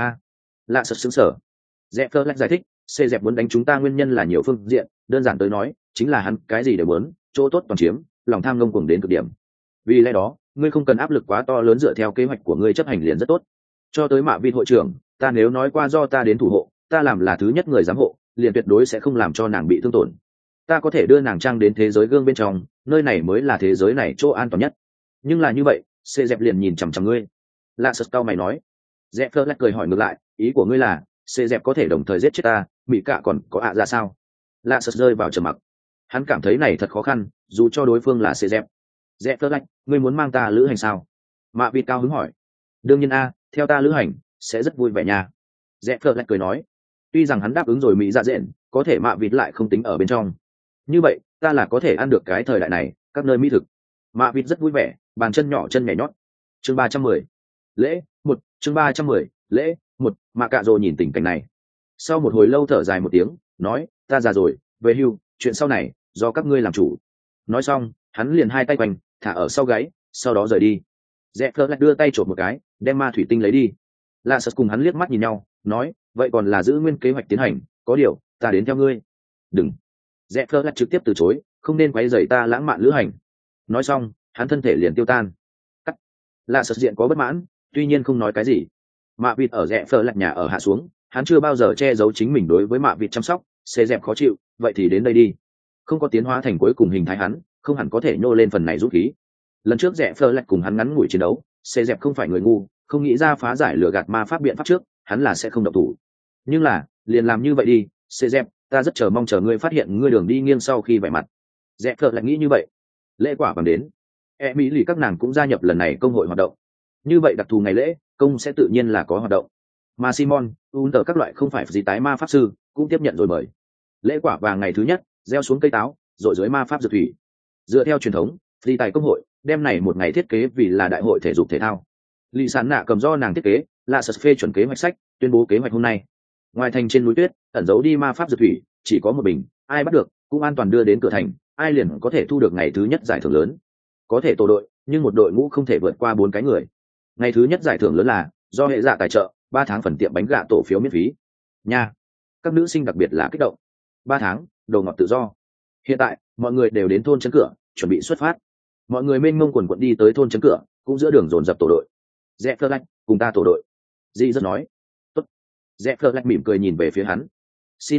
Lạ sật xứng sở. Dẹp phơ lại giải thích, xệ dẹp muốn đánh chúng ta nguyên nhân là nhiều phương diện, đơn giản tới nói chính là hắn cái gì đều muốn, chỗ tốt toàn chiếm, lòng tham ngông cuồng đến cực điểm. Vì lẽ đó, ngươi không cần áp lực quá to lớn, dựa theo kế hoạch của ngươi chấp hành liền rất tốt. Cho tới mạ vị hội trưởng, ta nếu nói qua do ta đến thủ hộ, ta làm là thứ nhất người giám hộ, liền tuyệt đối sẽ không làm cho nàng bị thương tổn. Ta có thể đưa nàng trang đến thế giới gương bên trong, nơi này mới là thế giới này chỗ an toàn nhất. Nhưng là như vậy, xê dẹp liền nhìn chằm chằm ngươi. Lạ sật cao mày nói. Dẹp phơ lắc cười hỏi ngược lại, ý của ngươi là xê dẹp có thể đồng thời giết chết ta, mỹ cạ còn có ạ ra sao? Lạ sật rơi vào trầm mặc. Hắn cảm thấy này thật khó khăn, dù cho đối phương là xê dẹp. Dẹp phơ lắc, ngươi muốn mang ta lữ hành sao? Mạ vịt cao hứng hỏi. Đương nhiên a, theo ta lữ hành sẽ rất vui vẻ nha. Dẹp phơ lắc cười nói. Tuy rằng hắn đáp ứng rồi mỹ dạ dện, có thể mạ vịt lại không tính ở bên trong. Như vậy ta là có thể ăn được cái thời đại này các nơi mỹ thực. Mạ vịt rất vui vẻ, bàn chân nhỏ chân nhảy nhót. Chương 310. Lễ một. Chương 310. Lễ một. Mạ cạ rồ nhìn tình cảnh này, sau một hồi lâu thở dài một tiếng, nói, ta già rồi, về hưu, chuyện sau này do các ngươi làm chủ. Nói xong hắn liền hai tay quanh thả ở sau gáy, sau đó rời đi. Dẹp phơ lại đưa tay trộm một cái, đem ma thủy tinh lấy đi. Lạ sật cùng hắn liếc mắt nhìn nhau, nói, vậy còn là giữ nguyên kế hoạch tiến hành, có điều ta đến theo ngươi. Đừng. Dẹp phơ lại trực tiếp từ chối, không nên quấy rầy ta lãng mạn lữ hành. Nói xong hắn thân thể liền tiêu tan. Cắt. Lạ sật diện có bất mãn, tuy nhiên không nói cái gì. Mạ vịt ở dẹp phơ lại nhà ở hạ xuống, hắn chưa bao giờ che giấu chính mình đối với mạ vịt chăm sóc. Xê dẹp khó chịu, vậy thì đến đây đi. Không có tiến hóa thành cuối cùng hình thái hắn, không hẳn có thể nhô lên phần này rút khí. Lần trước dẹp phơ lại cùng hắn ngắn ngủi chiến đấu, xê dẹp không phải người ngu, không nghĩ ra phá giải lừa gạt ma pháp biện pháp trước, hắn là sẽ không động thủ. Nhưng là liền làm như vậy đi, xê dẹp, ta rất chờ mong chờ ngươi phát hiện ngươi đường đi nghiêng sau khi vẻ mặt. Dẹp phơ lại nghĩ như vậy. Lễ quả bằng đến, mỹ lì các nàng cũng gia nhập lần này công hội hoạt động. Như vậy đặc thù ngày lễ công sẽ tự nhiên là có hoạt động, mà Simon un tờ các loại không phải gì tái ma pháp sư cũng tiếp nhận rồi mời. Lễ quả vàng ngày thứ nhất, gieo xuống cây táo rồi dưới ma pháp dược thủy. Dựa theo truyền thống, đi tài công hội đem này một ngày thiết kế vì là đại hội thể dục thể thao. Lì sản nạ cầm do nàng thiết kế, là sật phê chuẩn kế hoạch sách, tuyên bố kế hoạch hôm nay. Ngoài thành trên núi tuyết ẩn giấu đi ma pháp dược thủy chỉ có một bình, ai bắt được cũng an toàn đưa đến cửa thành, ai liền có thể thu được ngày thứ nhất giải thưởng lớn. Có thể tổ đội, nhưng một đội ngũ không thể vượt qua 4 cái người. Ngày thứ nhất giải thưởng lớn là do hệ dạ tài trợ 3 tháng phần tiệm bánh gà tổ phiếu miễn phí nha. Các nữ sinh đặc biệt là kích động. 3 tháng đồ ngọt tự do. Hiện tại mọi người đều đến thôn trấn cửa chuẩn bị xuất phát. Mọi người mênh mông quần quận đi tới thôn trấn cửa, cũng giữa đường dồn dập tổ đội. Dẹp phơ lách cùng ta tổ đội. Di rất nói. Tốt. Dẹp phơ lách mỉm cười nhìn về phía hắn. Xin lỗi,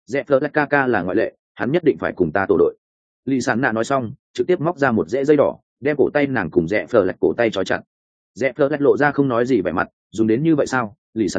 Rẽ Fleur Kaka là ngoại lệ, hắn nhất định phải cùng ta tổ đội. Lý Sản Nạ nói xong, trực tiếp móc ra một dễ dây đỏ, đem cổ tay nàng cùng Rẽ Fleur cổ tay trói chặt. Rẽ Fleur lộ ra không nói gì vẻ mặt, dùng đến như vậy sao? Lý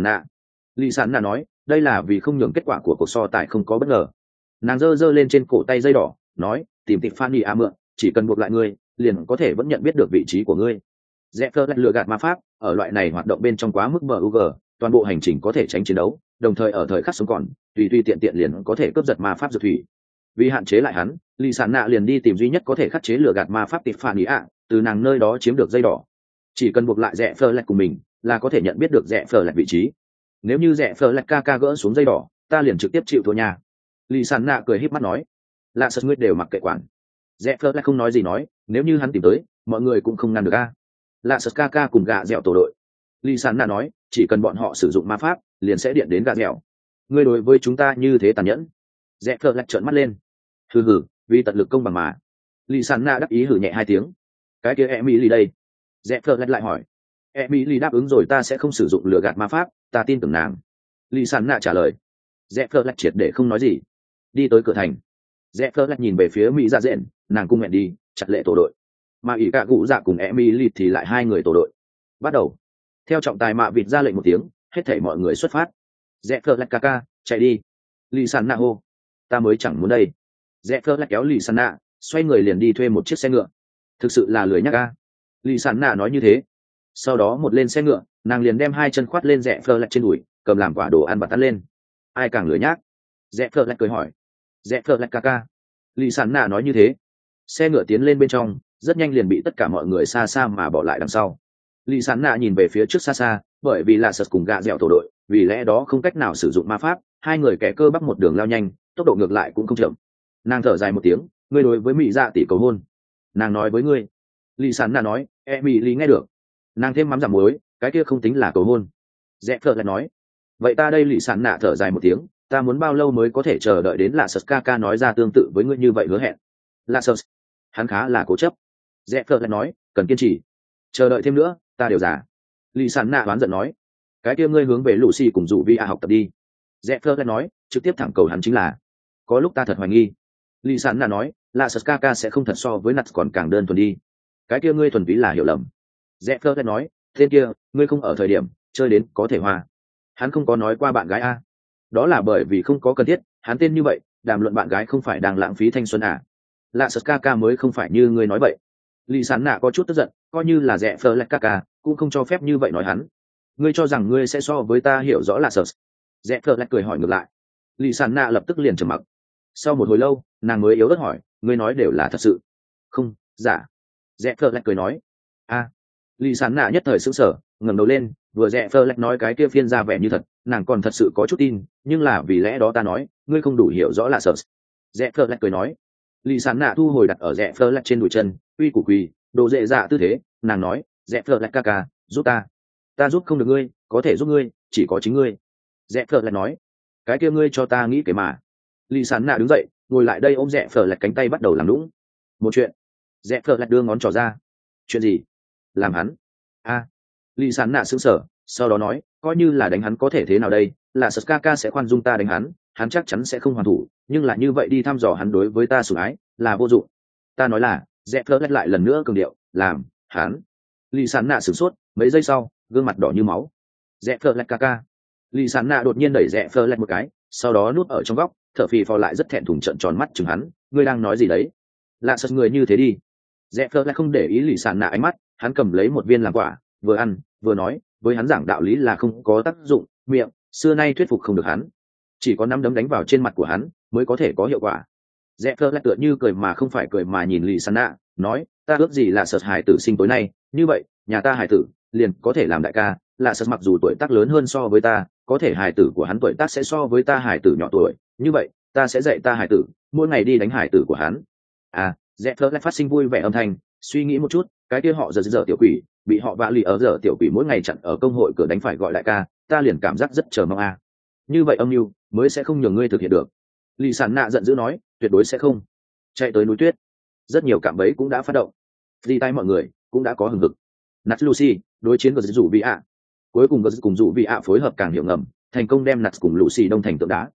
Sản Nạ nói, đây là vì không nhường kết quả của cuộc so tài không có bất ngờ. Nàng giơ lên trên cổ tay dây đỏ, nói, tìm Tiffany a mượn, chỉ cần buộc lại ngươi, liền có thể vẫn nhận biết được vị trí của ngươi. Rẽ Fleur lừa gạt ma pháp, ở loại này hoạt động bên trong quá mức bug, toàn bộ hành trình có thể tránh chiến đấu, đồng thời ở thời khắc sống còn, tùy tiện liền có thể cướp giật ma pháp dược thủy. Vì hạn chế lại hắn, Lý Sản Nạ liền đi tìm duy nhất có thể khắc chế lừa gạt ma pháp Tiffany ạ, từ nàng nơi đó chiếm được dây đỏ. Chỉ cần buộc lại Rẽ Fleur của mình, là có thể nhận biết được Rẽ Fleur vị trí. Nếu như Rẽ Fleur Kaka gỡ xuống dây đỏ, ta liền trực tiếp chịu thua nhà. Lý Sản Nạ cười híp mắt nói, lạ sật ngươi đều mặc kệ quản. Rẽ Fleur không nói gì nói, nếu như hắn tìm tới, mọi người cũng không ngăn được a. Lạ sật Kaka cùng gạ dẻo tổ đội. Lý Sản Nạ nói, chỉ cần bọn họ sử dụng ma pháp, liền sẽ điện đến gạ dẻo. Ngươi đối với chúng ta như thế tàn nhẫn. Rẽ Fleur trợn mắt lên. Hừ, vì tận lực công bằng mà. Lý Sản Nạ đáp ý hừ nhẹ hai tiếng. Cái kia Emily đây. Rẽ Fleur lại hỏi. Emily đáp ứng rồi, ta sẽ không sử dụng lừa gạt ma pháp, ta tin tưởng nàng. Lý Sản Nạ trả lời. Rẽ Fleur triệt để không nói gì. Đi tới cửa thành. Rẽ Fleur nhìn về phía Mỹ Dạ Dện, nàng cung hẹn đi, chặt lệ tổ đội. Mà ỷ cả cụ dạ cùng Emily thì lại hai người tổ đội. Bắt đầu. Theo trọng tài mạ vịt ra lệnh một tiếng, hết thảy mọi người xuất phát. Rẽ Fleur Kaka, chạy đi. Lý Sản Nạ hô. Ta mới chẳng muốn đây. Rẽ Fleur kéo Lý Sản Nạ, xoay người liền đi thuê một chiếc xe ngựa. Thực sự là lười nhắc a. Lý Sản Nạ nói như thế. Sau đó một lên xe ngựa, nàng liền đem hai chân khoát lên Rẽ Fleur trên đùi, cầm làm quả đồ ăn bật tắt lên. Ai càng lười nhác? Rẽ Fleur cười hỏi. Rẽ Fleur Kaka. Lý Sản Nạ nói như thế. Xe ngựa tiến lên bên trong, rất nhanh liền bị tất cả mọi người xa xa mà bỏ lại đằng sau. Lý Sản Nạ nhìn về phía trước xa xa, bởi vì là sật cùng gạ dẻo tổ đội, vì lẽ đó không cách nào sử dụng ma pháp, hai người kẻ cơ bắp một đường lao nhanh, tốc độ ngược lại cũng không chậm. Nàng thở dài một tiếng, ngươi đối với Mỹ Dạ tỷ cầu hôn. Nàng nói với ngươi. Lý Sản Nạ nói, Emily nghe được. Nàng thêm mắm giảm muối, cái kia không tính là cầu hôn. Rẽ Fleur lại nói, vậy ta đây. Lý Sản Nạ thở dài một tiếng, ta muốn bao lâu mới có thể chờ đợi đến lạ sật Kaka nói ra tương tự với ngươi như vậy hứa hẹn. Lạ sật, hắn khá là cố chấp. Rẽ Fleur lại nói, cần kiên trì, chờ đợi thêm nữa, ta đều già. Lý Sản Nạ đoán giận nói, cái kia ngươi hướng về Lucy cùng dụ vi a học tập đi. Rẽ Fleur lại nói, trực tiếp thẳng cầu hắn chính là. Có lúc ta thật hoài nghi. Lý Sản Nạ nói, lạ sật Kaka sẽ không thật so với nặt còn càng đơn thuần đi. Cái kia ngươi thuần túy là hiểu lầm. Rẽ Fleur lại nói, tên kia, ngươi không ở thời điểm chơi đến có thể hòa. Hắn không có nói qua bạn gái a. Đó là bởi vì không có cần thiết, hắn tên như vậy, đàm luận bạn gái không phải đang lãng phí thanh xuân à. Lạ sật Kaka mới không phải như ngươi nói vậy. Lý Sản Nạ có chút tức giận, coi như là Rẽ Fleur Kaka cũng không cho phép như vậy nói hắn. Ngươi cho rằng ngươi sẽ so với ta hiểu rõ là sật. Rẽ Fleur cười hỏi ngược lại. Lý Sản Nạ lập tức liền trầm mặc. Sau một hồi lâu, nàng mới yếu ớt hỏi, ngươi nói đều là thật sự? Không, giả. Rẽ Fleur cười nói. A. Lý Sản Nạ nhất thời sững sờ, ngẩng đầu lên, vừa Rẽ Fleur nói cái kia phiên ra vẻ như thật, nàng còn thật sự có chút tin, nhưng là vì lẽ đó ta nói, ngươi không đủ hiểu rõ là sật. Rẽ Fleur cười nói. Lý Sản Nạ thu hồi đặt ở Rẽ Fleur trên đùi chân, uy củ quỳ, đồ dễ dạ tư thế, nàng nói, Rẽ Fleur Kaka, giúp ta giúp không được ngươi, có thể giúp ngươi, chỉ có chính ngươi. Rẽ Fleur nói, cái kia ngươi cho ta nghĩ cái mà. Lý Sản Nạ đứng dậy, ngồi lại đây ôm Rẽ Fleur cánh tay bắt đầu làm lũng. Một chuyện. Rẽ Fleur đưa ngón trỏ ra. Chuyện gì? Làm hắn. A. Lý Sản Nạ sững sờ, sau đó nói, coi như là đánh hắn có thể thế nào đây, là sật Kaka sẽ khoan dung ta đánh hắn, hắn chắc chắn sẽ không hoàn thủ, nhưng là như vậy đi thăm dò hắn đối với ta sủng ái là vô dụng. Ta nói là, Rẽ Fleur lại lần nữa cường điệu, làm hắn. Lý Sản Nạ sửng sốt, mấy giây sau, gương mặt đỏ như máu. Rẽ Fleur Kaka. Lý Sản Nạ đột nhiên đẩy Rẽ Fleur một cái, sau đó núp ở trong góc, thở phì phò lại rất thẹn thùng trợn tròn mắt chừng hắn, ngươi đang nói gì đấy? Lạ sật người như thế đi. Rẽ Fleur không để ý Lý Sản Nạ ánh mắt, hắn cầm lấy một viên làm quả, vừa ăn vừa nói, với hắn giảng đạo lý là không có tác dụng, miệng xưa nay thuyết phục không được hắn, chỉ có nắm đấm đánh vào trên mặt của hắn mới có thể có hiệu quả. Rẽ Fleur tựa như cười mà không phải cười mà nhìn Lý Sản Nạ, nói, ta ước gì là sật hải tử sinh tối nay, như vậy nhà ta hải tử liền có thể làm đại ca. Là sật mặc dù tuổi tác lớn hơn so với ta, có thể hải tử của hắn tuổi tác sẽ so với ta hải tử nhỏ tuổi, như vậy ta sẽ dạy ta hải tử mỗi ngày đi đánh hải tử của hắn. À, Rẽ Fleur phát sinh vui vẻ âm thanh, suy nghĩ một chút, cái kia họ giờ tiểu quỷ bị họ vạ lì ở giờ tiểu quỷ mỗi ngày chặn ở công hội cửa đánh phải gọi đại ca, ta liền cảm giác rất chờ mong a. Như vậy âm mưu mới sẽ không nhường ngươi thực hiện được. Lý Sản Nạ giận dữ nói, tuyệt đối sẽ không. Chạy tới núi tuyết, rất nhiều cạm bẫy cũng đã phát động, đi tay mọi người cũng đã có hừng hực. Nat Lucy đối chiến với rủ vị ạ, cuối cùng với cùng rủ vị ạ phối hợp càng hiệu ngầm, thành công đem Nat cùng Lucy đông thành tượng đá.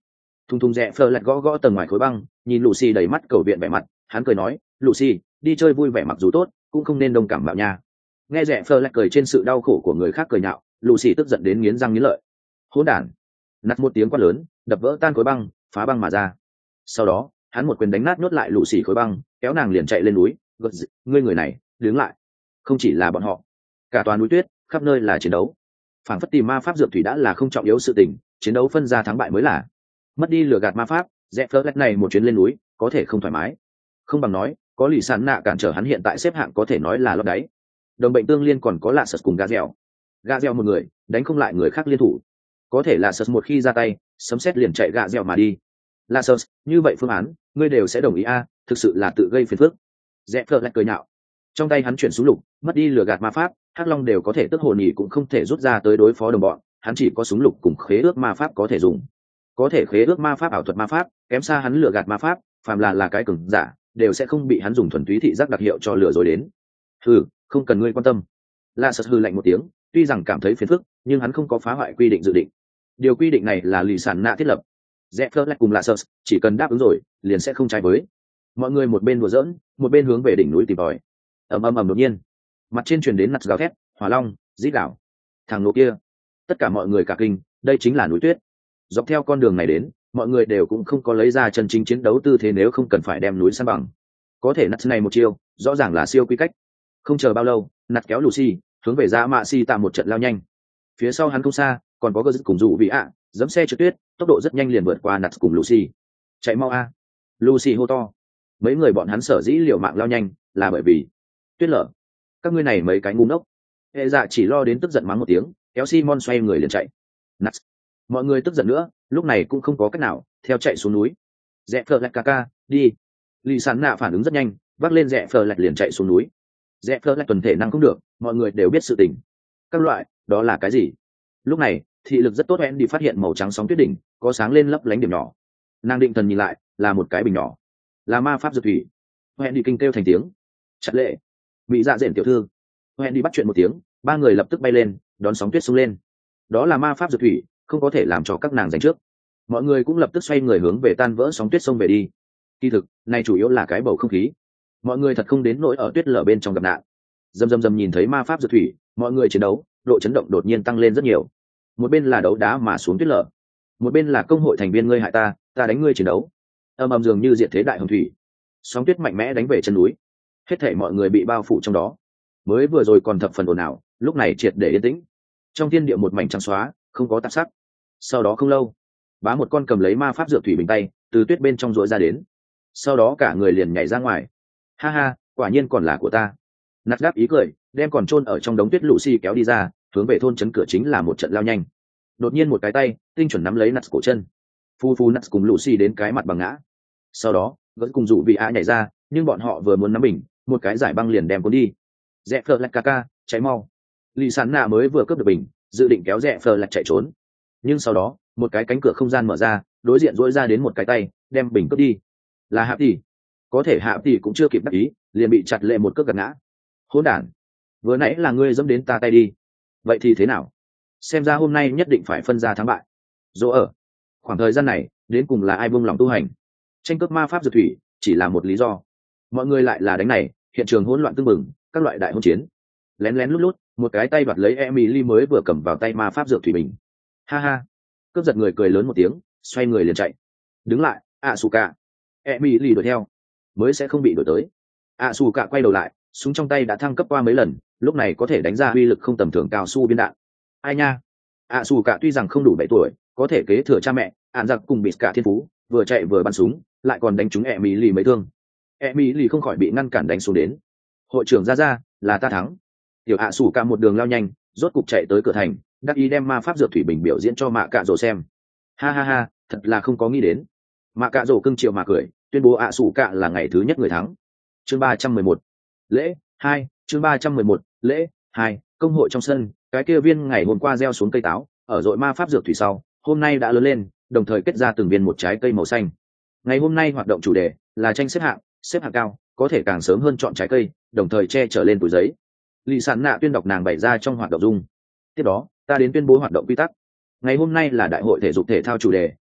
Thùng thùng rẽ phờ lẹt gõ gõ tầng ngoài khối băng, nhìn Lucy đầy mắt cầu viện vẻ mặt, hắn cười nói, Lucy, đi chơi vui vẻ mặc dù tốt, cũng không nên đồng cảm bạo nha. Nghe rẽ phờ lẹt cười trên sự đau khổ của người khác cười nhạo, Lucy tức giận đến nghiến răng nghiến lợi. Hỗn đản! Nạt một tiếng quát lớn, đập vỡ tan khối băng, phá băng mà ra. Sau đó, hắn một quyền đánh nát nhốt lại Lucy khối băng, kéo nàng liền chạy lên núi. Ngươi người này, đứng lại! Không chỉ là bọn họ, cả toàn núi tuyết, khắp nơi là chiến đấu. Phảng phất tìm ma pháp dược thủy đã là không trọng yếu sự tình, chiến đấu phân ra thắng bại mới là. Mất đi lừa gạt ma pháp, rẽ phớt lách này một chuyến lên núi có thể không thoải mái, không bằng nói có lì sàn nạ cản trở hắn hiện tại xếp hạng có thể nói là lót đáy. Đồng bệnh tương liên còn có lạ sật cùng gà dẻo một người đánh không lại người khác liên thủ, có thể lạ sật một khi ra tay sấm xét liền chạy gà dẻo mà đi. Lạ sật như vậy phương án ngươi đều sẽ đồng ý a? Thực sự là tự gây phiền phức. Rẽ phớt lách cười nhạo, trong tay hắn chuyển xuống lục, mất đi lừa gạt ma pháp, hắc long đều có thể tức hồn nhỉ cũng không thể rút ra tới đối phó đồng bọn, hắn chỉ có súng lục cùng khế ước ma pháp có thể dùng. Có thể khế ước ma pháp ảo thuật ma pháp kém xa hắn lừa gạt ma pháp, phàm là cái cường giả đều sẽ không bị hắn dùng thuần túy thị giác đặc hiệu cho lừa dối đến. Hừ, không cần ngươi quan tâm. La Sật hừ lạnh một tiếng, tuy rằng cảm thấy phiền phức nhưng hắn không có phá hoại quy định dự định. Điều quy định này là lì sản nạ thiết lập, Rẽ lại cùng La Sật chỉ cần đáp ứng rồi liền sẽ không trái với. Mọi người một bên đùa giỡn một bên hướng về đỉnh núi tìm tòi. Ầm đột nhiên mặt trên truyền đến nặt gào thét, hỏa long rít gào. Thằng nô kia! Tất cả mọi người cả kinh, đây chính là núi tuyết. Dọc theo con đường này đến mọi người đều cũng không có lấy ra chân chính chiến đấu tư thế, nếu không cần phải đem núi san bằng. Có thể nặt này một chiêu rõ ràng là siêu quy cách. Không chờ bao lâu nặt kéo Lucy hướng về ra mạ si tạm một trận lao nhanh. Phía sau hắn không xa còn có gơ dứt cùng dụ vị ạ dẫm xe trượt tuyết, tốc độ rất nhanh liền vượt qua nặt cùng Lucy. Chạy mau a! Lucy hô to. Mấy người bọn hắn sở dĩ liều mạng lao nhanh là bởi vì tuyết lở. Các ngươi này mấy cái ngu ngốc. Hệ dạ chỉ lo đến tức giận mắng một tiếng, kéo Simon xoay người liền chạy. Nặt! Mọi người tức giận nữa lúc này cũng không có cách nào, theo chạy xuống núi. Rẽ phờ lạch ca đi. Lì sán nạ phản ứng rất nhanh, vác lên rẽ phờ lạch liền chạy xuống núi. Rẽ phờ lạch tuần thể năng không được, mọi người đều biết sự tình. Các loại đó là cái gì? Lúc này thị lực rất tốt, hẹn đi phát hiện màu trắng sóng tuyết đỉnh có sáng lên lấp lánh điểm nhỏ. Nàng định thần nhìn lại là một cái bình nhỏ, là ma pháp dược thủy. Hẹn đi kinh kêu thành tiếng. Chặt lệ, mỹ dạ dện tiểu thư. Hẹn đi bắt chuyện một tiếng, ba người lập tức bay lên đón sóng tuyết xuống lên. Đó là ma pháp dược thủy, không có thể làm cho các nàng giành trước. Mọi người cũng lập tức xoay người hướng về tan vỡ sóng tuyết sông về đi. Kỳ thực này chủ yếu là cái bầu không khí, mọi người thật không đến nỗi ở tuyết lở bên trong gặp nạn. Dầm nhìn thấy ma pháp dược thủy, mọi người chiến đấu độ chấn động đột nhiên tăng lên rất nhiều. Một bên là đấu đá mà xuống tuyết lở, một bên là công hội thành viên ngươi hại ta, ta đánh ngươi chiến đấu. Ầm dường như diệt thế đại hồng thủy, sóng tuyết mạnh mẽ đánh về chân núi, hết thảy mọi người bị bao phủ trong đó. Mới vừa rồi còn thập phần ồn ào, lúc này triệt để yên tĩnh. Trong thiên địa một mảnh trắng xóa, không có tạp sắc. Sau đó không lâu, bá một con cầm lấy ma pháp dược thủy bình tay từ tuyết bên trong rỗi ra đến, sau đó cả người liền nhảy ra ngoài. Ha ha, quả nhiên còn là của ta. Nạt đáp ý cười, đem còn chôn ở trong đống tuyết Lucy kéo đi ra, hướng về thôn trấn cửa chính là một trận lao nhanh. Đột nhiên một cái tay tinh chuẩn nắm lấy Nạt cổ chân, phu Nạt cùng Lucy đến cái mặt bằng ngã. Sau đó vẫn cùng dụ vị ạ nhảy ra, nhưng bọn họ vừa muốn nắm bình, một cái giải băng liền đem cuốn đi. Rẽ phờ lạch ca cháy mau. Lì sán nạ mới vừa cướp được bình, dự định kéo rẽ phờ lạch chạy trốn, nhưng sau đó một cái cánh cửa không gian mở ra, đối diện dỗi ra đến một cái tay đem bình cướp đi. Là Hạ Tỷ. Có thể Hạ Tỷ cũng chưa kịp đắc ý liền bị chặt lệ một cước gạt ngã. Hỗn đản, vừa nãy là ngươi dẫm đến ta tay đi, vậy thì thế nào? Xem ra hôm nay nhất định phải phân ra thắng bại. Dỗ ở khoảng thời gian này đến cùng là ai buông lòng tu hành, tranh cướp ma pháp dược thủy chỉ là một lý do, mọi người lại là đánh này, hiện trường hỗn loạn tưng bừng, các loại đại hỗn chiến. Lén lén lút lút một cái tay đoạt lấy Emily mới vừa cầm vào tay ma pháp dược thủy bình. Ha ha, cướp giật người cười lớn một tiếng, xoay người liền chạy. Đứng lại, Asuka. Emily đuổi theo mới sẽ không bị đuổi tới. Asuka quay đầu lại, súng trong tay đã thăng cấp qua mấy lần, lúc này có thể đánh ra uy lực không tầm thường cao su viên đạn. Ai nha, Asuka tuy rằng không đủ 7 tuổi, có thể kế thừa cha mẹ ạn giặc cùng bị cả thiên phú, vừa chạy vừa bắn súng lại còn đánh trúng Emily mấy thương. Emily không khỏi bị ngăn cản đánh xuống đến. Hội trưởng ra là ta thắng. Tiểu Asuka một đường lao nhanh, rốt cục chạy tới cửa thành, đắc ý đem ma pháp dược thủy bình biểu diễn cho Mạ Cạ Rồ xem. Ha ha ha, thật là không có nghĩ đến. Mạ Cạ Rồ cưng chiều mà cười, tuyên bố Asuka là ngày thứ nhất người thắng. Chương 311. Lễ 2, chương 311, lễ 2, công hội trong sân, cái kia viên ngày hôm qua gieo xuống cây táo, ở dội ma pháp dược thủy sau, hôm nay đã lớn lên, đồng thời kết ra từng viên một trái cây màu xanh. Ngày hôm nay hoạt động chủ đề là tranh xếp hạng cao, có thể càng sớm hơn chọn trái cây, đồng thời che trở lên túi giấy. Lì Sản Nạ tuyên đọc nàng bày ra trong hoạt động dung. Tiếp đó, ta đến tuyên bố hoạt động quy tắc. Ngày hôm nay là đại hội thể dục thể thao chủ đề,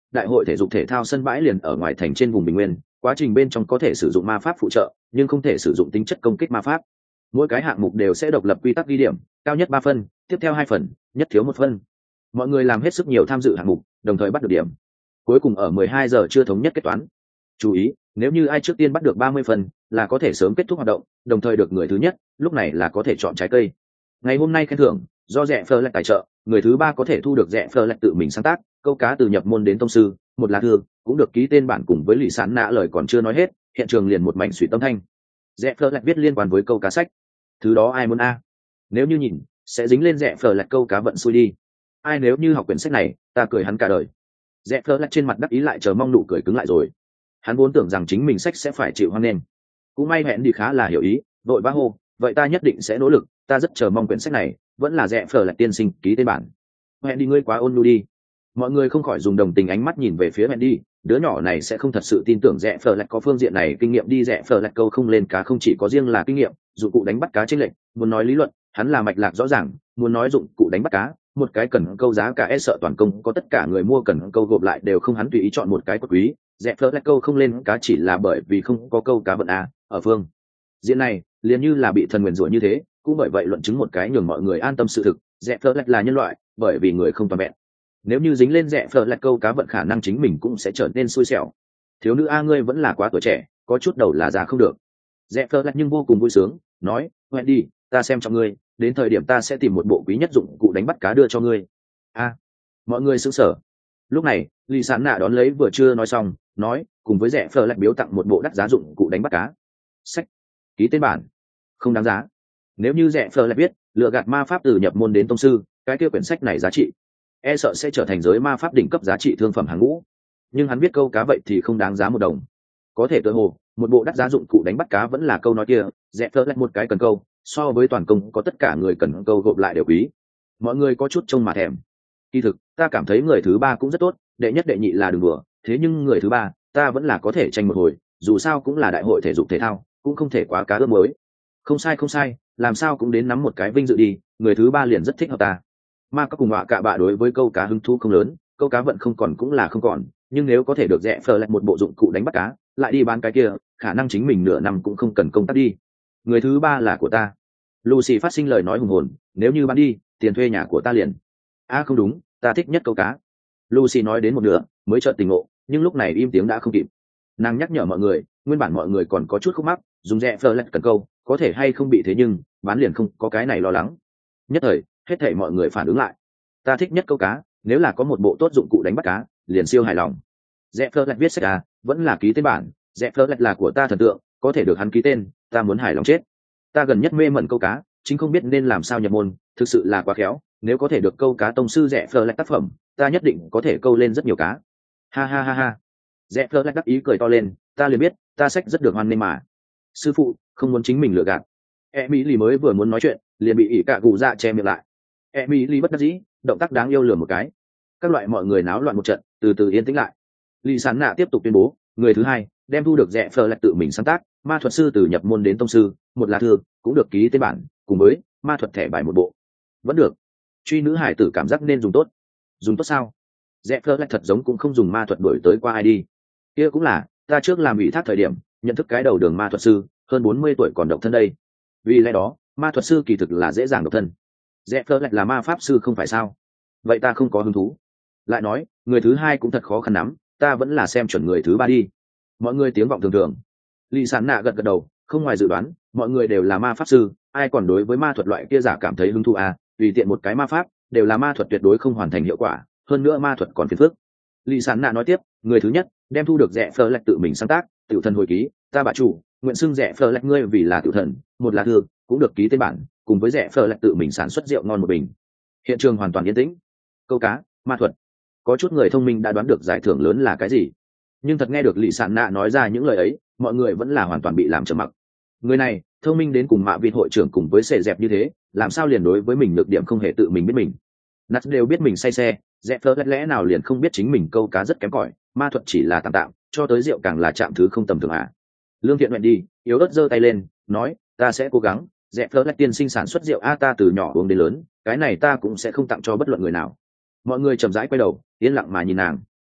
đại hội thể dục thể thao sân bãi liền ở ngoài thành trên vùng bình nguyên, quá trình bên trong có thể sử dụng ma pháp phụ trợ, nhưng không thể sử dụng tính chất công kích ma pháp. Mỗi cái hạng mục đều sẽ độc lập quy tắc ghi điểm, cao nhất 3 phân, tiếp theo 2 phần, nhất thiếu 1 phân. Mọi người làm hết sức nhiều tham dự hạng mục, đồng thời bắt được điểm. Cuối cùng ở 12 giờ chưa thống nhất kết toán. Chú ý, nếu như ai trước tiên bắt được 30 phần, là có thể sớm kết thúc hoạt động, đồng thời được người thứ nhất, lúc này là có thể chọn trái cây. Ngày hôm nay khen thưởng, do rẻ phơ lạch tài trợ, người thứ ba có thể thu được rẻ phơ lạch tự mình sáng tác, câu cá từ nhập môn đến tông sư, một lá thư, cũng được ký tên bản cùng với lì sán nạ lời còn chưa nói hết, hiện trường liền một mảnh suy tâm thanh. Rẻ phơ lạch viết liên quan với câu cá sách. Thứ đó ai muốn a? Nếu như nhìn, sẽ dính lên rẻ phơ lạch câu cá vận xui đi. Ai nếu như học quyển sách này, ta cười hắn cả đời. Rẽ phơ lạch trên mặt đắc ý lại chờ mong nụ cười cứng lại rồi. Hắn vốn tưởng rằng chính mình sách sẽ phải chịu hoan nghênh, cũng may hẹn đi khá là hiểu ý, đội bá hô, vậy ta nhất định sẽ nỗ lực, ta rất chờ mong quyển sách này, vẫn là rẽ phơ lạch tiên sinh ký tên bản. Hẹn đi ngươi quá ôn nhu đi. Mọi người không khỏi dùng đồng tình ánh mắt nhìn về phía hẹn đi, đứa nhỏ này sẽ không thật sự tin tưởng rẽ phơ lạch có phương diện này kinh nghiệm đi. Rẽ phơ lạch câu không lên cá không chỉ có riêng là kinh nghiệm, dụng cụ đánh bắt cá chênh lệch, muốn nói lý luận, hắn là mạch lạc rõ ràng, muốn nói dụng cụ đánh bắt cá, một cái cần câu giá cả sợ toàn công có tất cả người mua cần câu gộp lại đều không, hắn tùy ý chọn một cái quất quý. Rẽ phơ lạch câu không lên cá chỉ là bởi vì không có câu cá vận a. Ở phương diện này liền như là bị thần nguyền rủa như thế, cũng bởi vậy luận chứng một cái nhường mọi người an tâm sự thực, rẽ phơ lạch là nhân loại, bởi vì người không toàn vẹn. Nếu như dính lên rẽ phơ lạch câu cá vận khả năng chính mình cũng sẽ trở nên xui xẻo. Thiếu nữ a, ngươi vẫn là quá tuổi trẻ, có chút đầu là già không được. Rẽ phơ lạch nhưng vô cùng vui sướng nói, hẹn đi, ta xem cho ngươi, đến thời điểm ta sẽ tìm một bộ quý nhất dụng cụ đánh bắt cá đưa cho ngươi. A, mọi người sững sờ. Lúc này lì sán nạ đón lấy vừa chưa nói xong, nói cùng với rẻ phờ lại biếu tặng một bộ đắt giá dụng cụ đánh bắt cá. Sách ký tên bản không đáng giá. Nếu như rẻ phờ lại biết lựa gạt ma pháp từ nhập môn đến tông sư, cái kia quyển sách này giá trị e sợ sẽ trở thành giới ma pháp đỉnh cấp giá trị thương phẩm hàng ngũ. Nhưng hắn biết câu cá vậy thì không đáng giá một đồng. Có thể tự hồ một bộ đắt giá dụng cụ đánh bắt cá vẫn là câu nói kia, rẻ phờ lại một cái cần câu so với toàn công có tất cả người cần câu gộp lại đều quý. Mọi người có chút trông mà thèm. Kỳ thực ta cảm thấy người thứ ba cũng rất tốt, đệ nhất đệ nhị là đừng đùa, thế nhưng người thứ ba ta vẫn là có thể tranh một hồi, dù sao cũng là đại hội thể dục thể thao, cũng không thể quá cá ướp mới. Không sai không sai, làm sao cũng đến nắm một cái vinh dự đi, người thứ ba liền rất thích hợp ta. Ma các cùng họa cạ bạ đối với câu cá hứng thú không lớn, câu cá vận không còn cũng là không còn, nhưng nếu có thể được rẽ phờ lại một bộ dụng cụ đánh bắt cá, lại đi bán cái kia, khả năng chính mình nửa năm cũng không cần công tác đi. Người thứ ba là của ta. Lucy phát sinh lời nói hùng hồn, nếu như bán đi, tiền thuê nhà của ta liền. À không đúng, ta thích nhất câu cá. Lucy nói đến một nửa mới chợt tỉnh ngộ, nhưng lúc này im tiếng đã không kịp. Nàng nhắc nhở mọi người, nguyên bản mọi người còn có chút khúc mắc, dùng rẽ phờ lạch cần câu có thể hay không bị, thế nhưng bán liền không có cái này lo lắng. Nhất thời hết thảy mọi người phản ứng lại. Ta thích nhất câu cá, nếu là có một bộ tốt dụng cụ đánh bắt cá liền siêu hài lòng. Rẽ phờ lạch viết sách à, vẫn là ký tên bản. Rẽ phờ lạch là của ta thần tượng, có thể được hắn ký tên ta muốn hài lòng chết. Ta gần nhất mê mẩn câu cá, chính không biết nên làm sao nhập môn, thực sự là quá khéo, nếu có thể được câu cá tông sư rẽ phờ lạch tác phẩm, ta nhất định có thể câu lên rất nhiều cá. Ha ha ha ha. Rẽ phờ lạch đắc ý cười to lên, ta liền biết ta sách rất được hoan nghênh mà. Sư phụ không muốn chính mình lừa gạt. Emily mới vừa muốn nói chuyện liền bị ỷ cả gù dạ che miệng lại. Emily bất đắc dĩ, động tác đáng yêu lừa một cái. Các loại mọi người náo loạn một trận, từ từ yên tĩnh lại. Lý Sán Nạ tiếp tục tuyên bố, người thứ hai đem thu được rẽ phờ lạch tự mình sáng tác ma thuật sư từ nhập môn đến tông sư, một lá thư, cũng được ký tên bản cùng với ma thuật thẻ bài một bộ. Vẫn được. Truy nữ hải tử cảm giác nên dùng tốt. Dùng tốt sao? Rẽ phờ lạch thật giống cũng không dùng ma thuật đổi tới qua ai đi. Kia cũng là, ta trước làm ủy thác thời điểm nhận thức cái đầu đường ma thuật sư hơn 40 tuổi còn độc thân đây. Vì lẽ đó ma thuật sư kỳ thực là dễ dàng độc thân. Rẽ phờ lạch là ma pháp sư không phải sao? Vậy ta không có hứng thú. Lại nói người thứ hai cũng thật khó khăn lắm, ta vẫn là xem chuẩn người thứ ba đi. Mọi người tiếng vọng thường thường. Lý Sán Nạ gật gật đầu, không ngoài dự đoán mọi người đều là ma pháp sư, ai còn đối với ma thuật loại kia giả cảm thấy hứng thú à? Tùy tiện một cái ma pháp đều là ma thuật tuyệt đối không hoàn thành hiệu quả, hơn nữa ma thuật còn phiền phức. Lý Sán Nạ nói tiếp, người thứ nhất đem thu được rẽ phờ lạch tự mình sáng tác tiểu thần hồi ký, ta bà chủ nguyện xưng rẽ phờ lạch ngươi vì là tiểu thần, một lá thư, cũng được ký tên bản cùng với rẽ phờ lạch tự mình sản xuất rượu ngon một bình. Hiện trường hoàn toàn yên tĩnh. Câu cá, ma thuật, có chút người thông minh đã đoán được giải thưởng lớn là cái gì, nhưng thật nghe được Lý Sán Nạ nói ra những lời ấy, mọi người vẫn là hoàn toàn bị làm trầm mặc. Người này thông minh đến cùng mạ vịt hội trưởng cùng với xệ dẹp như thế, làm sao liền đối với mình nhược điểm không hề tự mình biết mình. Nát đều biết mình say xe, dẹp phơ lẽ nào liền không biết chính mình câu cá rất kém cỏi, ma thuật chỉ là tạm tạm, cho tới rượu càng là chạm thứ không tầm thường à. Lương Thiện nguyện đi, yếu ớt giơ tay lên nói, ta sẽ cố gắng. Dẹp phơ lẽ tiên sinh sản xuất rượu a, ta từ nhỏ uống đến lớn, cái này ta cũng sẽ không tặng cho bất luận người nào. Mọi người chậm rãi quay đầu yên lặng mà nhìn nàng.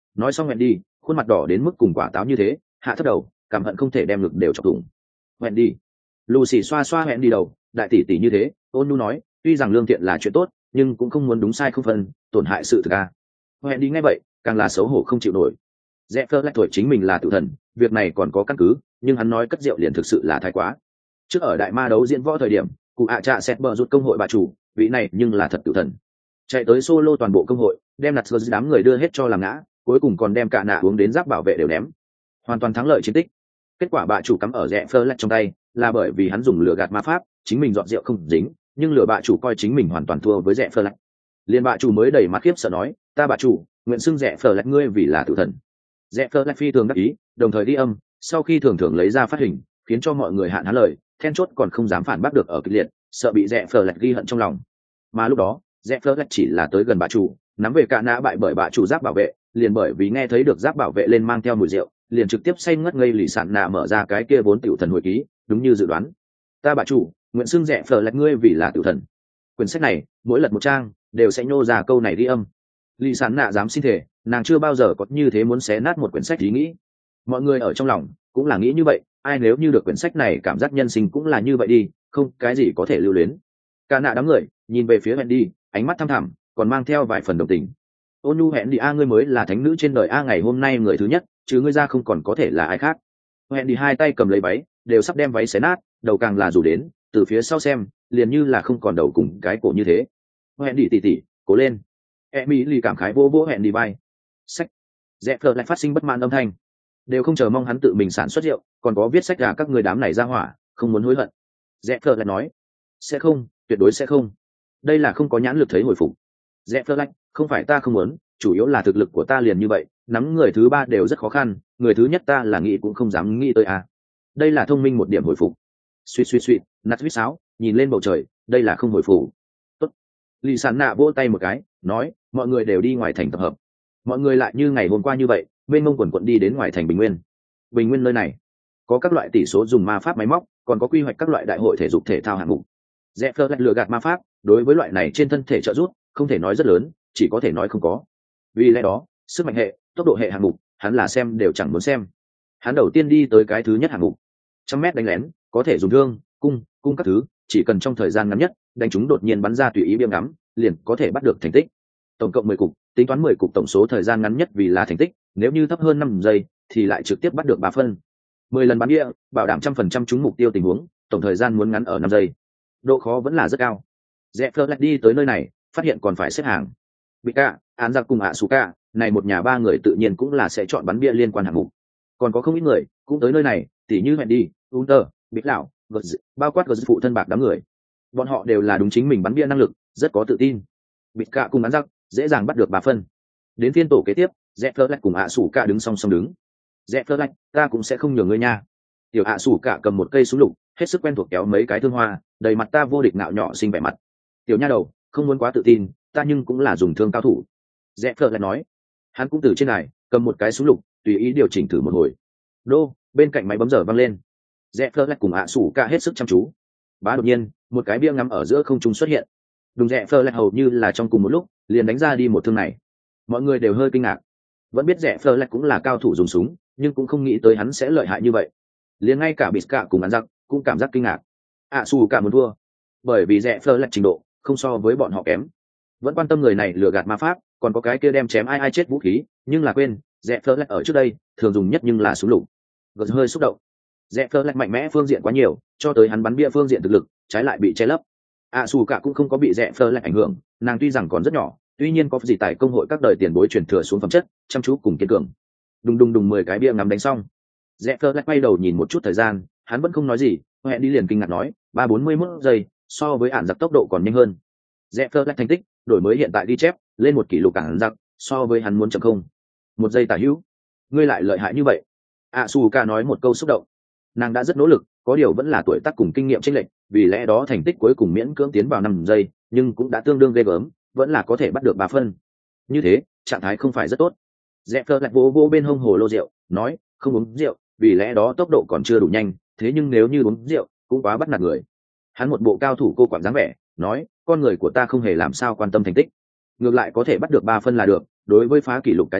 nói xong hẹn đi khuôn mặt đỏ đến mức cùng quả táo như thế, hạ thấp đầu cảm hận không thể đem ngực đều chọc thủng. Hẹn đi. Lucy xoa xoa hẹn đi đầu, đại tỷ tỷ như thế, ôn nhu nói, tuy rằng lương thiện là chuyện tốt nhưng cũng không muốn đúng sai không phân, tổn hại sự thực a. Hẹn đi nghe vậy càng là xấu hổ không chịu nổi. Rẽ phơ lại tuổi chính mình là tử thần, việc này còn có căn cứ, nhưng hắn nói cất rượu liền thực sự là thái quá. Trước ở đại ma đấu diễn võ thời điểm, cụ ạ trạ xét bờ rút công hội bà chủ, vị này nhưng là thật tử thần, chạy tới solo toàn bộ công hội, đem nạt đám người đưa hết cho làm ngã, cuối cùng còn đem cả nạ uống đến giáp bảo vệ đều ném, hoàn toàn thắng lợi chiến tích. Kết quả bà chủ cắm ở rẽ phơ lại trong tay là bởi vì hắn dùng lửa gạt ma pháp, chính mình dọn rượu không dính, nhưng lửa bà chủ coi chính mình hoàn toàn thua với rẽ phơ lại. Liên bà chủ mới đẩy mặt khiếp sợ nói, ta bà chủ nguyện xưng rẽ phơ lại ngươi vì là tử thần. Rẽ phơ lại phi thường đắc ý, đồng thời đi âm, sau khi thường thường lấy ra phát hình, khiến cho mọi người hạn hán lời, then chốt còn không dám phản bác được ở kịch liệt, sợ bị rẽ phơ lại ghi hận trong lòng. Mà lúc đó rẽ phơ lại chỉ là tới gần bà chủ, nắm về cả nã bại bởi bà chủ giáp bảo vệ, liền bởi vì nghe thấy được giáp bảo vệ lên mang theo mùi rượu, liền trực tiếp say ngất ngây lì sản nạ mở ra cái kia vốn tiểu thần hồi ký, đúng như dự đoán. Ta bà chủ nguyện xưng rẽ phờ lạch ngươi vì là tiểu thần. Quyển sách này mỗi lật một trang đều sẽ nhô ra câu này đi âm. Lì sản nạ dám xin thể, nàng chưa bao giờ có như thế muốn xé nát một quyển sách ý nghĩ. Mọi người ở trong lòng cũng là nghĩ như vậy, ai nếu như được quyển sách này cảm giác nhân sinh cũng là như vậy đi, không cái gì có thể lưu luyến. Cả nạ đám người nhìn về phía Wendy, ánh mắt thăm thẳm, còn mang theo vài phần đồng tình. Ôn nhu hẹn đi a, ngươi mới là thánh nữ trên đời a, ngày hôm nay người thứ nhất, chứ ngươi ra không còn có thể là ai khác. Hẹn đi hai tay cầm lấy váy, đều sắp đem váy xé nát, đầu càng là rủ đến, từ phía sau xem, liền như là không còn đầu cùng cái cổ như thế. Hẹn đi tỉ tỉ, cố lên. Emily cảm khái vô vô hẹn đi bay. Sách. Dẹp lại phát sinh bất mãn âm thanh. Đều không chờ mong hắn tự mình sản xuất rượu, còn có viết sách gà các người đám này ra hỏa, không muốn hối hận. Dẹp lại nói, sẽ không, tuyệt đối sẽ không. Đây là không có nhãn lực thấy hồi phục. Dẹp lại, không phải ta không muốn, chủ yếu là thực lực của ta liền như vậy, nắm người thứ ba đều rất khó khăn, người thứ nhất ta là nghĩ cũng không dám nghĩ tới à. Đây là thông minh một điểm hồi phục. Suýt, nát huýt sáo, nhìn lên bầu trời, đây là không hồi phục. Tốt. Lì Sản Nạ vỗ tay một cái, nói, mọi người đều đi ngoài thành tập hợp. Mọi người lại như ngày hôm qua như vậy, bên mông quần quận đi đến ngoài thành Bình Nguyên. Bình Nguyên nơi này có các loại tỷ số dùng ma pháp máy móc, còn có quy hoạch các loại đại hội thể dục thể thao hạng mục. Rẽ phơ lừa gạt ma pháp, đối với loại này trên thân thể trợ giúp, không thể nói rất lớn, chỉ có thể nói không có. Vì lẽ đó, sức mạnh hệ, tốc độ hệ hạng mục, hắn là xem đều chẳng muốn xem. Hắn đầu tiên đi tới cái thứ nhất hạng mục, 100 mét đánh lén, có thể dùng thương, cung các thứ, chỉ cần trong thời gian ngắn nhất, đánh chúng đột nhiên bắn ra tùy ý biếng ngắm, liền có thể bắt được thành tích. Tổng cộng 10 cục, tính toán 10 cục tổng số thời gian ngắn nhất vì là thành tích, nếu như thấp hơn 5 giây thì lại trực tiếp bắt được 3 phân. 10 lần bắn địa, bảo đảm 100% trúng mục tiêu tình huống, tổng thời gian muốn ngắn ở 5 giây. Độ khó vẫn là rất cao. Rẽ Fleur đi tới nơi này, phát hiện còn phải xếp hàng. Bị cả, án giặc cùng Asuka, này một nhà ba người tự nhiên cũng là sẽ chọn bắn bia liên quan hạng mục. Còn có không ít người cũng tới nơi này, tỉ như Wendy, Hunter, Big lão, bao quát phụ thân bạc đám người. Bọn họ đều là đúng chính mình bắn bia năng lực, rất có tự tin. Bị cả cùng án giặc dễ dàng bắt được 3 phân. Đến phiên tổ kế tiếp, Rẽ Fleur cùng Asuka đứng song song đứng. Rẽ Fleur, ta cũng sẽ không nhường ngươi nha. Tiểu Asuka cầm một cây súng lục, hết sức quen thuộc kéo mấy cái thương hoa, đầy mặt ta vô địch nạo nhọ xinh vẻ mặt. Tiểu nha đầu, không muốn quá tự tin, ta nhưng cũng là dùng thương cao thủ. Rẽ Fleur nói. Hắn cũng từ trên này cầm một cái súng lục, tùy ý điều chỉnh thử một hồi. Đô, bên cạnh máy bấm giờ văng lên. Rẽ Fleur cùng Asuka hết sức chăm chú. Bá đột nhiên, một cái bia ngắm ở giữa không trung xuất hiện. Đúng, Rẽ Fleur hầu như là trong cùng một lúc, liền đánh ra đi một thương này. Mọi người đều hơi kinh ngạc. Vẫn biết Rẽ Fleur cũng là cao thủ dùng súng, nhưng cũng không nghĩ tới hắn sẽ lợi hại như vậy. Liền ngay cả Biska cùng hắn giặc cũng cảm giác kinh ngạc. Asuka muốn thua, bởi vì Rẽ Fleur trình độ không so với bọn họ kém. Vẫn quan tâm người này lừa gạt ma pháp, còn có cái kia đem chém ai chết vũ khí, nhưng là quên, Rẽ Fleur ở trước đây thường dùng nhất nhưng là súng lục. Gật hơi xúc động. Rẽ Fleur mạnh mẽ phương diện quá nhiều, cho tới hắn bắn bia phương diện thực lực trái lại bị che lấp. Asuka cũng không có bị Rẽ Fleur ảnh hưởng, nàng tuy rằng còn rất nhỏ, tuy nhiên có gì tại công hội các đời tiền bối truyền thừa xuống phẩm chất, chăm chú cùng kiên cường. Đùng 10 cái bia ngắm đánh xong. Rẽ Fleur quay đầu nhìn một chút thời gian, hắn vẫn không nói gì, hẹn đi liền kinh ngạc nói, 3:41 giây, so với ản giặc tốc độ còn nhanh hơn. Rẽ Fleur thành tích đổi mới hiện tại ghi chép lên một kỷ lục ản giặc, so với hắn muốn chậm không 1 giây tả hữu. Ngươi lại lợi hại như vậy. Asuka nói một câu xúc động. Nàng đã rất nỗ lực, có điều vẫn là tuổi tác cùng kinh nghiệm chênh lệch, vì lẽ đó thành tích cuối cùng miễn cưỡng tiến vào 5 giây, nhưng cũng đã tương đương ghê gớm, vẫn là có thể bắt được 3 phân. Như thế, trạng thái không phải rất tốt. Rẽ Fleur lại vô bên hông hồ lô rượu, nói, không uống rượu, vì lẽ đó tốc độ còn chưa đủ nhanh, thế nhưng nếu như uống rượu, cũng quá bắt nạt người. Hắn một bộ cao thủ cô quản dáng vẻ, nói, con người của ta không hề làm sao quan tâm thành tích, ngược lại có thể bắt được 3 phân là được, đối với phá kỷ lục cái gì,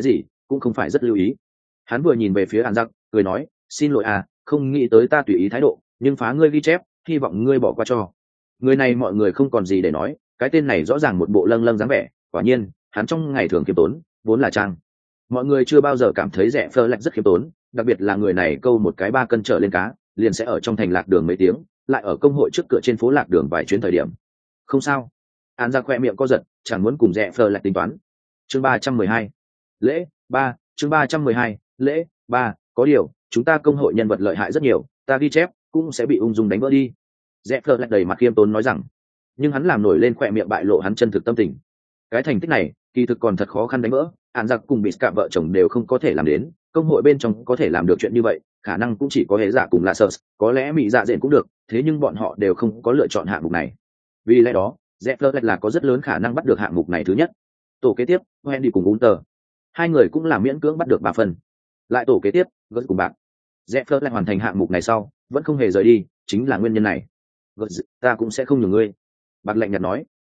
cũng không phải rất lưu ý. Hắn vừa nhìn về phía An Giặc, cười nói, xin lỗi à, không nghĩ tới ta tùy ý thái độ, nhưng phá ngươi ghi chép, hy vọng ngươi bỏ qua cho. Người này mọi người không còn gì để nói, cái tên này rõ ràng một bộ lâng lâng dáng vẻ, quả nhiên hắn trong ngày thường khiêm tốn vốn là trang. Mọi người chưa bao giờ cảm thấy rẻ phơ lạch rất khiêm tốn, đặc biệt là người này câu một cái 3 cân trở lên cá liền sẽ ở trong thành lạc đường mấy tiếng, lại ở công hội trước cửa trên phố lạc đường vài chuyến thời điểm. Không sao. Án ra khoe miệng co giật, chẳng muốn cùng rẻ phơ lạch tính toán. Chương 312. Lễ 3, chương 312, lễ 3, có điều chúng ta công hội nhân vật lợi hại rất nhiều, ta ghi chép cũng sẽ bị ung dung đánh vỡ đi. Rẽ phơ lạch đầy mặt khiêm tốn nói rằng, nhưng hắn làm nổi lên khoe miệng bại lộ hắn chân thực tâm tình. Cái thành tích này kỳ thực còn thật khó khăn đánh vỡ, Án Giặc cùng bị cả vợ chồng đều không có thể làm đến, công hội bên trong có thể làm được chuyện như vậy khả năng cũng chỉ có Hề Dạ cùng là Sơ, có lẽ Mỹ Dạ Dện cũng được, thế nhưng bọn họ đều không có lựa chọn hạng mục này. Vì lẽ đó Rẽ phơ lạch là có rất lớn khả năng bắt được hạng mục này thứ nhất. Tổ kế tiếp Wendy cùng Unter, hai người cũng là miễn cưỡng bắt được 3 phần. Lại tổ kế tiếp Gus cùng bạc. Rẽ phơ lạch hoàn thành hạng mục này sau vẫn không hề rời đi, chính là nguyên nhân này. Gus, ta cũng sẽ không nhường ngươi. Bạc lạnh nhạt nói.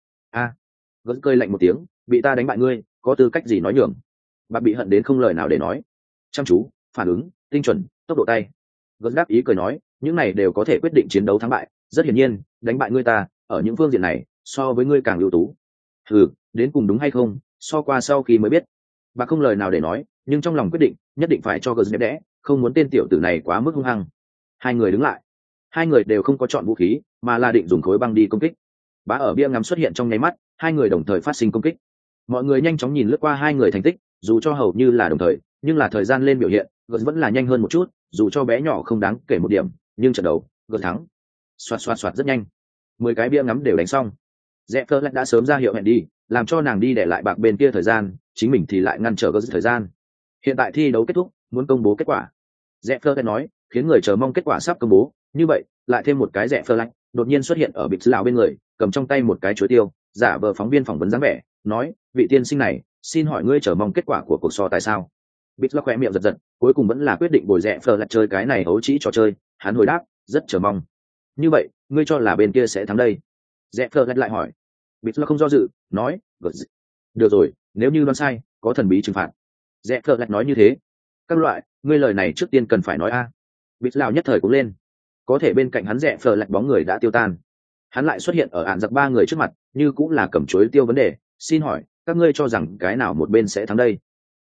Gus cười lạnh một tiếng, bị ta đánh bại ngươi có tư cách gì nói nhường. Bạc bị hận đến không lời nào để nói. Chăm chú, phản ứng, tinh chuẩn, tốc độ tay. Gus đáp ý cười nói, những này đều có thể quyết định chiến đấu thắng bại, rất hiển nhiên đánh bại ngươi ta ở những phương diện này so với ngươi càng ưu tú. Đến cùng đúng hay không so qua sau khi mới biết. Bạc không lời nào để nói, nhưng trong lòng quyết định nhất định phải cho Gus đẹp đẽ, không muốn tên tiểu tử này quá mức hung hăng. Hai người đứng lại, hai người đều không có chọn vũ khí mà là định dùng khối băng đi công kích. Bá ở bia ngắm xuất hiện trong nháy mắt, hai người đồng thời phát sinh công kích. Mọi người nhanh chóng nhìn lướt qua hai người thành tích, dù cho hầu như là đồng thời nhưng là thời gian lên biểu hiện Gus vẫn là nhanh hơn một chút, dù cho bé nhỏ không đáng kể một điểm nhưng trận đấu Gus thắng. Xoạt rất nhanh, 10 cái bia ngắm đều đánh xong. Rẽ phơ lạch đã sớm ra hiệu hẹn đi, làm cho nàng đi để lại bạc bên kia thời gian, chính mình thì lại ngăn trở Gus thời gian. Hiện tại thi đấu kết thúc, muốn công bố kết quả. Rẽ phơ lạch nói, khiến người chờ mong kết quả sắp công bố. Như vậy lại thêm một cái rẽ phơ lạch đột nhiên xuất hiện ở bịt lão bên người, cầm trong tay một cái chuối tiêu, giả vờ phóng viên phỏng vấn dáng vẻ, nói, vị tiên sinh này, xin hỏi ngươi chờ mong kết quả của cuộc so tại sao? Bịt lão khỏe miệng giật giật, cuối cùng vẫn là quyết định bồi rẽ phơ lạch chơi cái này ấu trĩ trò chơi. Hắn hồi đáp, rất chờ mong. Như vậy ngươi cho là bên kia sẽ thắng đây? Rẽ phơ lạch lại hỏi. Bịt lão không do dự, nói, được rồi, nếu như đoán sai có thần bí trừng phạt. Rẽ phơ lạch nói như thế. Các loại, ngươi lời này trước tiên cần phải nói a. Bịt lão nhất thời cũng lên. Có thể bên cạnh hắn rẽ phờ lạch bóng người đã tiêu tan, hắn lại xuất hiện ở ạn giặc 3 người trước mặt, như cũng là cầm chuối tiêu vấn đề. Xin hỏi các ngươi cho rằng cái nào một bên sẽ thắng đây?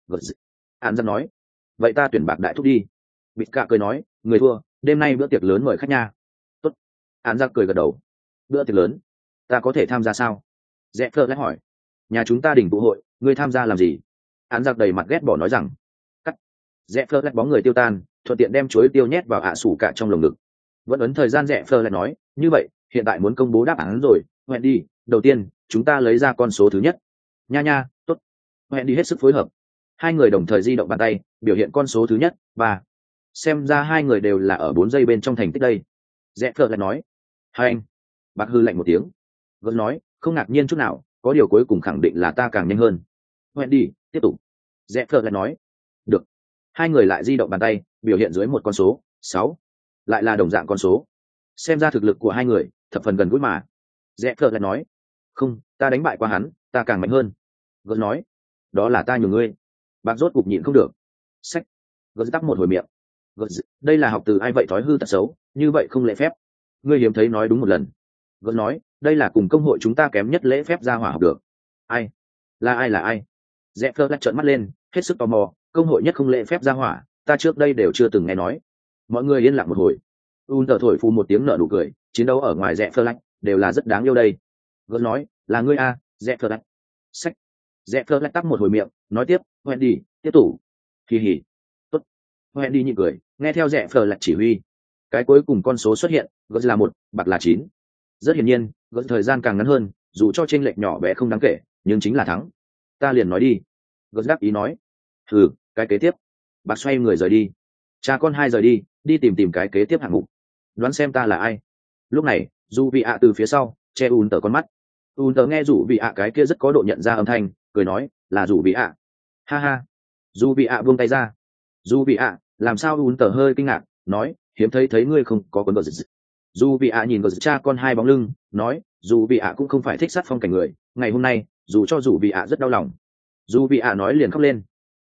Ạn giặc nói, vậy ta tuyển bạc đại thúc đi. Bịt cạ cười nói, người thua đêm nay bữa tiệc lớn mời khách nha. Tốt. Ạn giặc cười gật đầu. Bữa tiệc lớn, ta có thể tham gia sao? Rẽ phờ lạch hỏi. Nhà chúng ta đỉnh tụ hội, ngươi tham gia làm gì? Ạn giặc đầy mặt ghét bỏ nói rằng. Cắt. Rẽ phờ lạch bóng người tiêu tan, thuận tiện đem chuối tiêu nhét vào ạ sủ cả trong lồng ngực. Vẫn ấn thời gian. Rẽ phờ lại nói, như vậy hiện tại muốn công bố đáp án rồi. Hẹn đi, đầu tiên chúng ta lấy ra con số thứ nhất. Nha, tốt. Hẹn đi hết sức phối hợp, hai người đồng thời di động bàn tay biểu hiện con số thứ nhất. Và xem ra hai người đều là ở 4 giây bên trong thành tích đây. Rẽ phờ lại nói, hai anh. Bạc hư lạnh một tiếng. Gớt nói, không ngạc nhiên chút nào, có điều cuối cùng khẳng định là ta càng nhanh hơn. Hẹn đi, tiếp tục. Rẽ phờ lại nói, được. Hai người lại di động bàn tay biểu hiện dưới một con số 6, lại là đồng dạng con số. Xem ra thực lực của hai người thập phần gần gũi mà. Rẽ phờ lại nói, không, ta đánh bại qua hắn, ta càng mạnh hơn. Gớt nói, đó là ta nhường ngươi. Bạc rốt cục nhịn không được. Sách. Gớt tắc một hồi miệng. Gớt, đây là học từ ai vậy, thói hư tật xấu như vậy không lễ phép. Ngươi hiếm thấy nói đúng một lần. Gớt nói, đây là cùng công hội chúng ta kém nhất lễ phép ra hỏa học được. Ai? Là ai? Rẽ phờ lại trợn mắt lên, hết sức tò mò. Công hội nhất không lễ phép ra hỏa, ta trước đây đều chưa từng nghe nói. Mọi người yên lặng một hồi. Unter thổi phù một tiếng nở nụ cười, chiến đấu ở ngoài rẽ phờ lạch đều là rất đáng yêu đây. Gớt nói, là ngươi a, rẽ phờ lạch. Sách. Rẽ phờ lạch tắc một hồi miệng, nói tiếp, Wendy, tiếp tục. Kỳ hỉ. Tốt. Wendy nhịn cười, nghe theo rẽ phờ lạch chỉ huy. Cái cuối cùng con số xuất hiện, Gớt là 1, bạc là 9. Rất hiển nhiên, Gớt thời gian càng ngắn hơn, dù cho chênh lệch nhỏ bé không đáng kể, nhưng chính là thắng. Ta liền nói đi. Gớt đáp ý nói. Cái kế tiếp. Bạc xoay người rời đi. Cha con hai rời đi tìm cái kế tiếp hạng mục. Đoán xem ta là ai. Lúc này dù vị ạ từ phía sau che Unter con mắt. Unter nghe dù vị ạ cái kia rất có độ nhận ra âm thanh, cười nói, là dù vị ạ. Ha. Dù vị ạ buông tay ra. Dù vị ạ, làm sao? Unter hơi kinh ngạc, nói, hiếm thấy ngươi không có quần vợ. Dù vị ạ nhìn vào cha con hai bóng lưng, nói, dù vị ạ cũng không phải thích sát phong cảnh người, ngày hôm nay dù cho dù vị ạ rất đau lòng. Dù vị ạ nói liền khóc lên.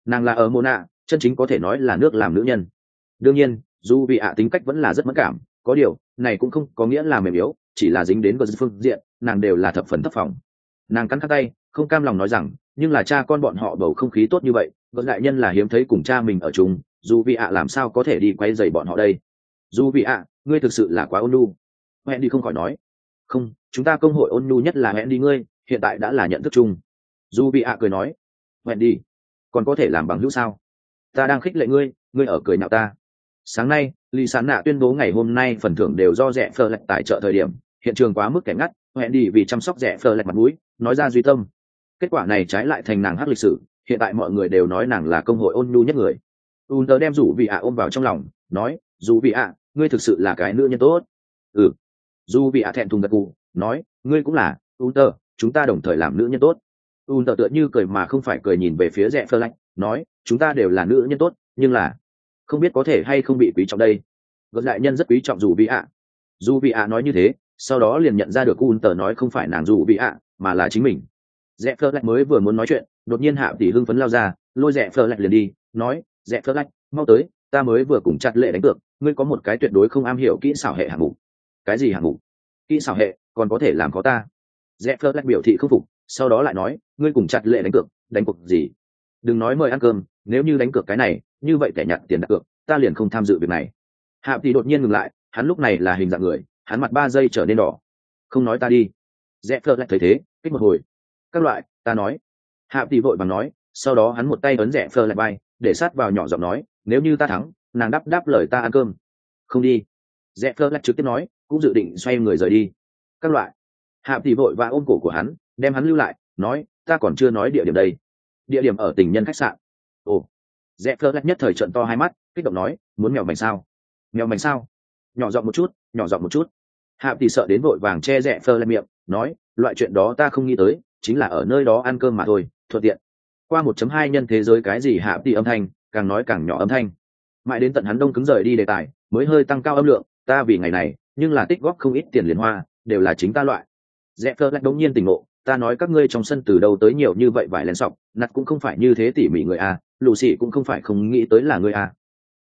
Nàng là ở Mona, chân chính có thể nói là nước làm nữ nhân. Đương nhiên dù vì ạ tính cách vẫn là rất mẫn cảm, có điều này cũng không có nghĩa là mềm yếu, chỉ là dính đến vật phương diện nàng đều là thập phần thấp phòng. Nàng cắn khắc tay, không cam lòng nói rằng nhưng là cha con bọn họ bầu không khí tốt như vậy, vợ đại nhân là hiếm thấy cùng cha mình ở chung, dù vì ạ làm sao có thể đi quay dày bọn họ đây. Dù vì ạ, ngươi thực sự là quá ôn nhu. Hẹn đi không khỏi nói. Không, chúng ta công hội ôn nhu nhất là hẹn đi ngươi, hiện tại đã là nhận thức chung. Dù vì ạ cười nói. Hẹn đi, còn có thể làm bằng hữu sao? Ta đang khích lệ ngươi, ngươi ở cười nhạo ta. Sáng nay Lý Sán Nạ tuyên bố ngày hôm nay phần thưởng đều do rẻ phơ lạch tài trợ thời điểm hiện trường quá mức kẻ ngắt, hẹn đi vì chăm sóc rẻ phơ lạch mặt mũi nói ra duy tâm. Kết quả này trái lại thành nàng hát lịch sử, hiện tại mọi người đều nói nàng là công hội ôn nhu nhất người. Unter đem rủ vị ạ ôm vào trong lòng nói, dù vị ạ, ngươi thực sự là cái nữ nhân tốt. Ừ. Dù vị ạ thẹn thùng gật gù nói, ngươi cũng là. Unter, chúng ta đồng thời làm nữ nhân tốt. Unter tựa như cười mà không phải cười nhìn về phía rẻ phơ lạch nói, chúng ta đều là nữ nhân tốt, nhưng là không biết có thể hay không bị quý trọng đây. Gật đại nhân rất quý trọng dù vị ạ. Dù vị ạ nói như thế, sau đó liền nhận ra được Unter nói không phải nàng dù vị ạ mà là chính mình. Rẽ phơ lạch mới vừa muốn nói chuyện, đột nhiên Hạ tỷ hưng phấn lao ra, lôi rẽ phơ lạch liền đi nói, rẽ phơ lạch mau tới, ta mới vừa cùng chặt lệ đánh cược, ngươi có một cái tuyệt đối không am hiểu kỹ xảo hệ hạng mục. Cái gì hạng mục? Kỹ xảo hệ còn có thể làm khó ta? Rẽ phơ lạch biểu thị không phục, sau đó lại nói, ngươi cùng chặt lệ đánh cuộc gì? Đừng nói mời ăn cơm, nếu như đánh cược cái này như vậy kẻ nhặt tiền đặt cược ta liền không tham dự việc này. Hạ tỷ đột nhiên ngừng lại, hắn lúc này là hình dạng người, hắn mặt 3 giây trở nên đỏ. Không nói ta đi. Rẽ phơ lạch thấy thế kích một hồi. Các loại, ta nói. Hạ tỷ vội vàng nói, sau đó hắn một tay ấn rẽ phơ lại bay để sát vào nhỏ giọng nói, nếu như ta thắng nàng đáp lời ta ăn cơm. Không đi. Rẽ phơ lại trực tiếp nói, cũng dự định xoay người rời đi. Các loại. Hạ tỷ vội và ôm cổ của hắn đem hắn lưu lại nói, ta còn chưa nói địa điểm đây. Địa điểm ở tình nhân khách sạn. Ồ. Rẽ phơ lại nhất thời trợn to hai mắt kích động nói, muốn mèo mảnh sao? Mèo mảnh sao? Nhỏ giọng một chút, nhỏ giọng một chút. Hạ tỷ sợ đến vội vàng che rẽ phơ lại miệng nói, loại chuyện đó ta không nghĩ tới, chính là ở nơi đó ăn cơm mà thôi, thuận tiện. Qua 1.2 nhân thế giới cái gì Hạ tỷ âm thanh càng nói càng nhỏ âm thanh, mãi đến tận hắn đông cứng rời đi đề tài mới hơi tăng cao âm lượng, ta vì ngày này nhưng là tích góp không ít tiền liền hoa, đều là chính ta loại. Rẽ phơ lại đống nhiên tỉnh ngộ, ta nói các ngươi trong sân từ đâu tới nhiều như vậy vải len sọc, nặt cũng không phải như thế tỉ mỉ người a, lù xì cũng không phải không nghĩ tới là người a.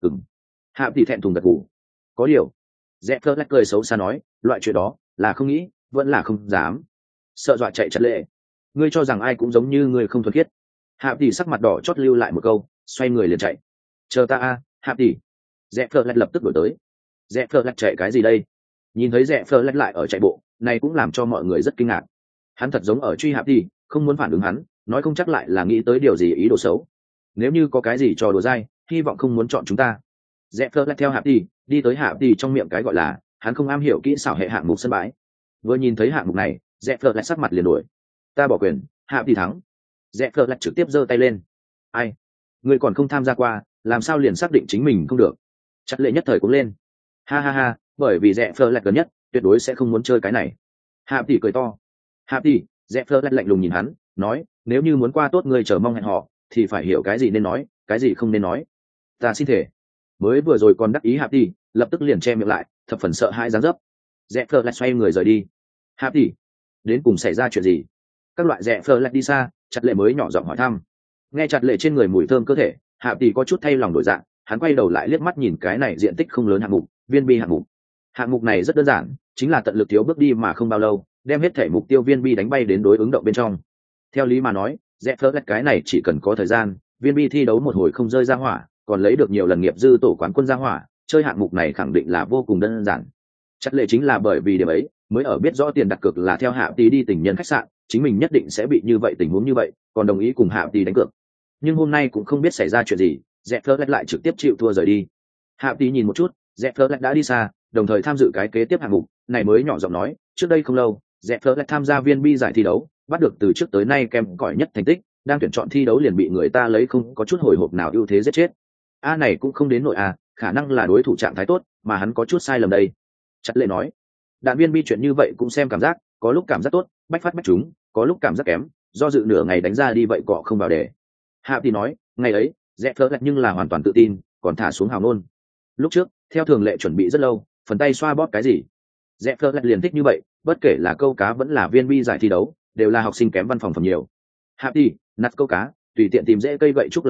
Hạ tỷ thẹn thùng gật gù. Có điều. Rẽ phơ lại cười xấu xa nói, loại chuyện đó là không nghĩ, vẫn là không dám. Sợ dọa chạy chặt lệ, ngươi cho rằng ai cũng giống như ngươi không thuần khiết. Hạ tỷ sắc mặt đỏ chót lưu lại một câu, xoay người liền chạy. Chờ ta a, Hạ tỷ. Rẽ phơ lại lập tức đổi tới. Rẽ phơ lại chạy cái gì đây? Nhìn thấy rẽ phơ lại ở chạy bộ, này cũng làm cho mọi người rất kinh ngạc. Hắn thật giống ở truy Hạ tỷ, không muốn phản ứng hắn, nói không chắc lại là nghĩ tới điều gì ý đồ xấu. Nếu như có cái gì trò đùa dai, hy vọng không muốn chọn chúng ta. Rẽ phơ lại theo Hạ tỷ đi tới Hạ tỷ trong miệng cái gọi là hắn không am hiểu kỹ xảo hệ hạng mục sân bãi. Vừa nhìn thấy hạng mục này, rẽ phơ lại sắc mặt liền đổi. Ta bỏ quyền, Hạ tỷ thắng. Rẽ phơ lại trực tiếp giơ tay lên. Ai? Ngươi còn không tham gia qua, làm sao liền xác định chính mình không được? Chặt lệ nhất thời cũng lên. Ha ha ha, bởi vì rẽ phơ lại gần nhất tuyệt đối sẽ không muốn chơi cái này. Hạ tỷ cười to. Hạ tỷ, rẽ phơ lại lạnh lùng nhìn hắn nói, nếu như muốn qua tốt ngươi chờ mong hẹn họ thì phải hiểu cái gì nên nói, cái gì không nên nói. Ta xin thể. Mới vừa rồi còn đắc ý Hạ tỷ lập tức liền che miệng lại, thập phần sợ hãi dáng dấp. Rẽ phơ lại xoay người rời đi. Hạ tỷ, đến cùng xảy ra chuyện gì? Các loại rẽ phơ lại đi xa, chặt lệ mới nhỏ giọng hỏi thăm. Nghe chặt lệ trên người mùi thơm cơ thể, Hạ tỷ có chút thay lòng đổi dạng, hắn quay đầu lại liếc mắt nhìn cái này diện tích không lớn hạng mục, viên bi hạng mục. Hạng mục này rất đơn giản, chính là tận lực thiếu bước đi mà không bao lâu, đem hết thể mục tiêu viên bi đánh bay đến đối ứng động bên trong. Theo lý mà nói, rẽ phơ lại cái này chỉ cần có thời gian, viên bi thi đấu một hồi không rơi ra hỏa, còn lấy được nhiều lần nghiệp dư tổ quán quân ra hỏa, chơi hạng mục này khẳng định là vô cùng đơn giản. Chặt lệ chính là bởi vì điểm ấy mới ở biết rõ tiền đặt cược là theo Hạ tỷ đi tình nhân khách sạn, chính mình nhất định sẽ bị như vậy tình huống như vậy, còn đồng ý cùng Hạ tỷ đánh cược. Nhưng hôm nay cũng không biết xảy ra chuyện gì, Rẽ phơ lại trực tiếp chịu thua rời đi. Hạ tỷ nhìn một chút, Rẽ phơ đã đi xa, đồng thời tham dự cái kế tiếp hạng mục này mới nhỏ giọng nói, trước đây không lâu Rẽ phơ tham gia viên bi giải thi đấu, bắt được từ trước tới nay kém cỏi nhất thành tích, đang tuyển chọn thi đấu liền bị người ta lấy không có chút hồi hộp nào ưu thế giết chết. Này cũng không đến nội khả năng là đối thủ trạng thái tốt mà hắn có chút sai lầm đây. Chặt lệ nói, đạn viên bi chuyện như vậy cũng xem cảm giác, có lúc cảm giác tốt bách phát bách chúng, có lúc cảm giác kém, do dự nửa ngày đánh ra đi vậy cọ không vào đề. Hạ tỷ nói, ngày ấy Rẽ phơ nhưng là hoàn toàn tự tin, còn thả xuống hào nôn. Lúc trước theo thường lệ chuẩn bị rất lâu, phần tay xoa bóp cái gì Rẽ phơ liền thích như vậy, bất kể là câu cá vẫn là viên bi giải thi đấu đều là học sinh kém văn phòng phẩm nhiều. Hạ tỷ nặt câu cá tùy tiện tìm dễ cây gậy trúc là được,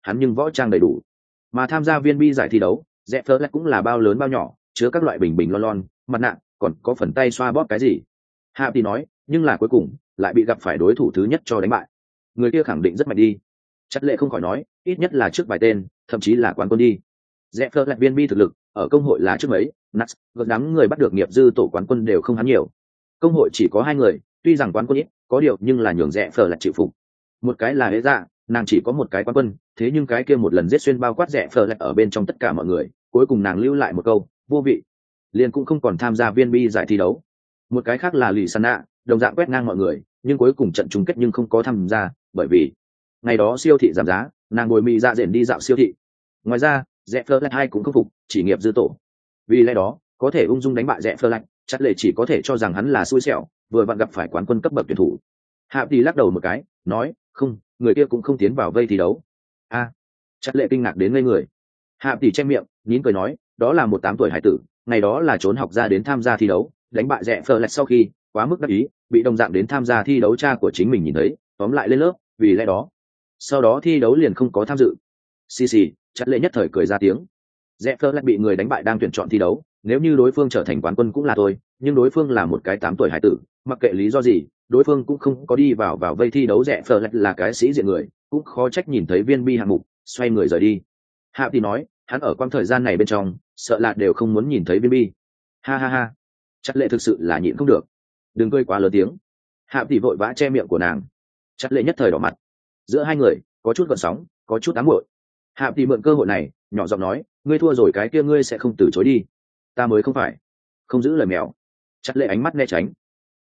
hắn nhưng võ trang đầy đủ. Mà tham gia viên bi giải thi đấu, rẽ phơ cũng là bao lớn bao nhỏ, chứa các loại bình bình lon, mặt nạ, còn có phần tay xoa bóp cái gì. Hạ thì nói, nhưng là cuối cùng lại bị gặp phải đối thủ thứ nhất cho đánh bại. Người kia khẳng định rất mạnh đi. Chất lệ không khỏi nói, ít nhất là trước vài tên, thậm chí là quán quân đi. Rẽ phơ viên bi thực lực ở công hội là trước mấy, Nuts, gật đám người bắt được nghiệp dư tổ quán quân đều không hắn nhiều. Công hội chỉ có 2 người, tuy rằng quán quân ít, có điều nhưng là nhường rẽ phơ chịu phục. Một cái là Hễ Dạ, nàng chỉ có một cái quán quân, thế nhưng cái kia một lần giết xuyên bao quát rẽ phơ ở bên trong tất cả mọi người, cuối cùng nàng lưu lại một câu, vô vị, liền cũng không còn tham gia viên bi giải thi đấu. Một cái khác là Lì Sana, đồng dạng quét ngang mọi người, nhưng cuối cùng trận chung kết nhưng không có tham gia, bởi vì ngày đó siêu thị giảm giá, nàng ngồi mì ra rền đi dạo siêu thị. Ngoài ra, rẽ phơ hai cũng không phục, chỉ nghiệp dư tổ. Vì lẽ đó, có thể ung dung đánh bại rẽ phơ lạnh, chắc lệ chỉ có thể cho rằng hắn là xui xẻo, vừa vặn gặp phải quán quân cấp bậc tuyển thủ. Hạ thì lắc đầu một cái, nói, không, người kia cũng không tiến vào vây thi đấu. Chắc lệ kinh ngạc đến ngây người. Hạ thì che miệng, nín cười nói, đó là một 8 tuổi hải tử, ngày đó là trốn học ra đến tham gia thi đấu, đánh bại rẽ phơ lạnh sau khi quá mức đắc ý, bị đồng dạng đến tham gia thi đấu cha của chính mình nhìn thấy, tóm lại lên lớp, vì lẽ đó sau đó thi đấu liền không có tham dự. Xì, chắc lệ nhất thời cười ra tiếng. Rẽ phơ lại bị người đánh bại đang tuyển chọn thi đấu, nếu như đối phương trở thành quán quân cũng là thôi, nhưng đối phương là một cái 8 tuổi hải tử, mặc kệ lý do gì, đối phương cũng không có đi vào vây thi đấu. Rẽ phơ lại là cái sĩ diện người, cũng khó trách nhìn thấy viên bi hạng mục, xoay người rời đi. Hạ thì nói, hắn ở quãng thời gian này bên trong, sợ là đều không muốn nhìn thấy viên bi. Ha, chắc lệ thực sự là nhịn không được, đừng cười quá lớn tiếng. Hạ thì vội vã che miệng của nàng. Chắc lệ nhất thời đỏ mặt. Giữa hai người có chút gợn sóng, có chút ám muội. Hạ thì mượn cơ hội này nhỏ giọng nói, ngươi thua rồi cái kia ngươi sẽ không từ chối đi. Ta mới không phải không giữ lời mèo. Chắc lệ ánh mắt né tránh.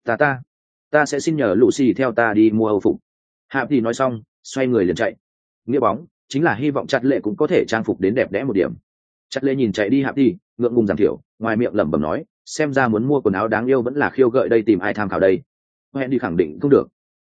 Ta sẽ xin nhờ Lucy theo ta đi mua âu phục. Hạ thì nói xong xoay người liền chạy. Nghĩa bóng chính là hy vọng chặt lệ cũng có thể trang phục đến đẹp đẽ một điểm. Chặt lệ nhìn chạy đi Hạ thì ngượng ngùng giảm thiểu, ngoài miệng lẩm bẩm nói, xem ra muốn mua quần áo đáng yêu vẫn là khiêu gợi đây, tìm ai tham khảo đây. Hẹn đi khẳng định không được.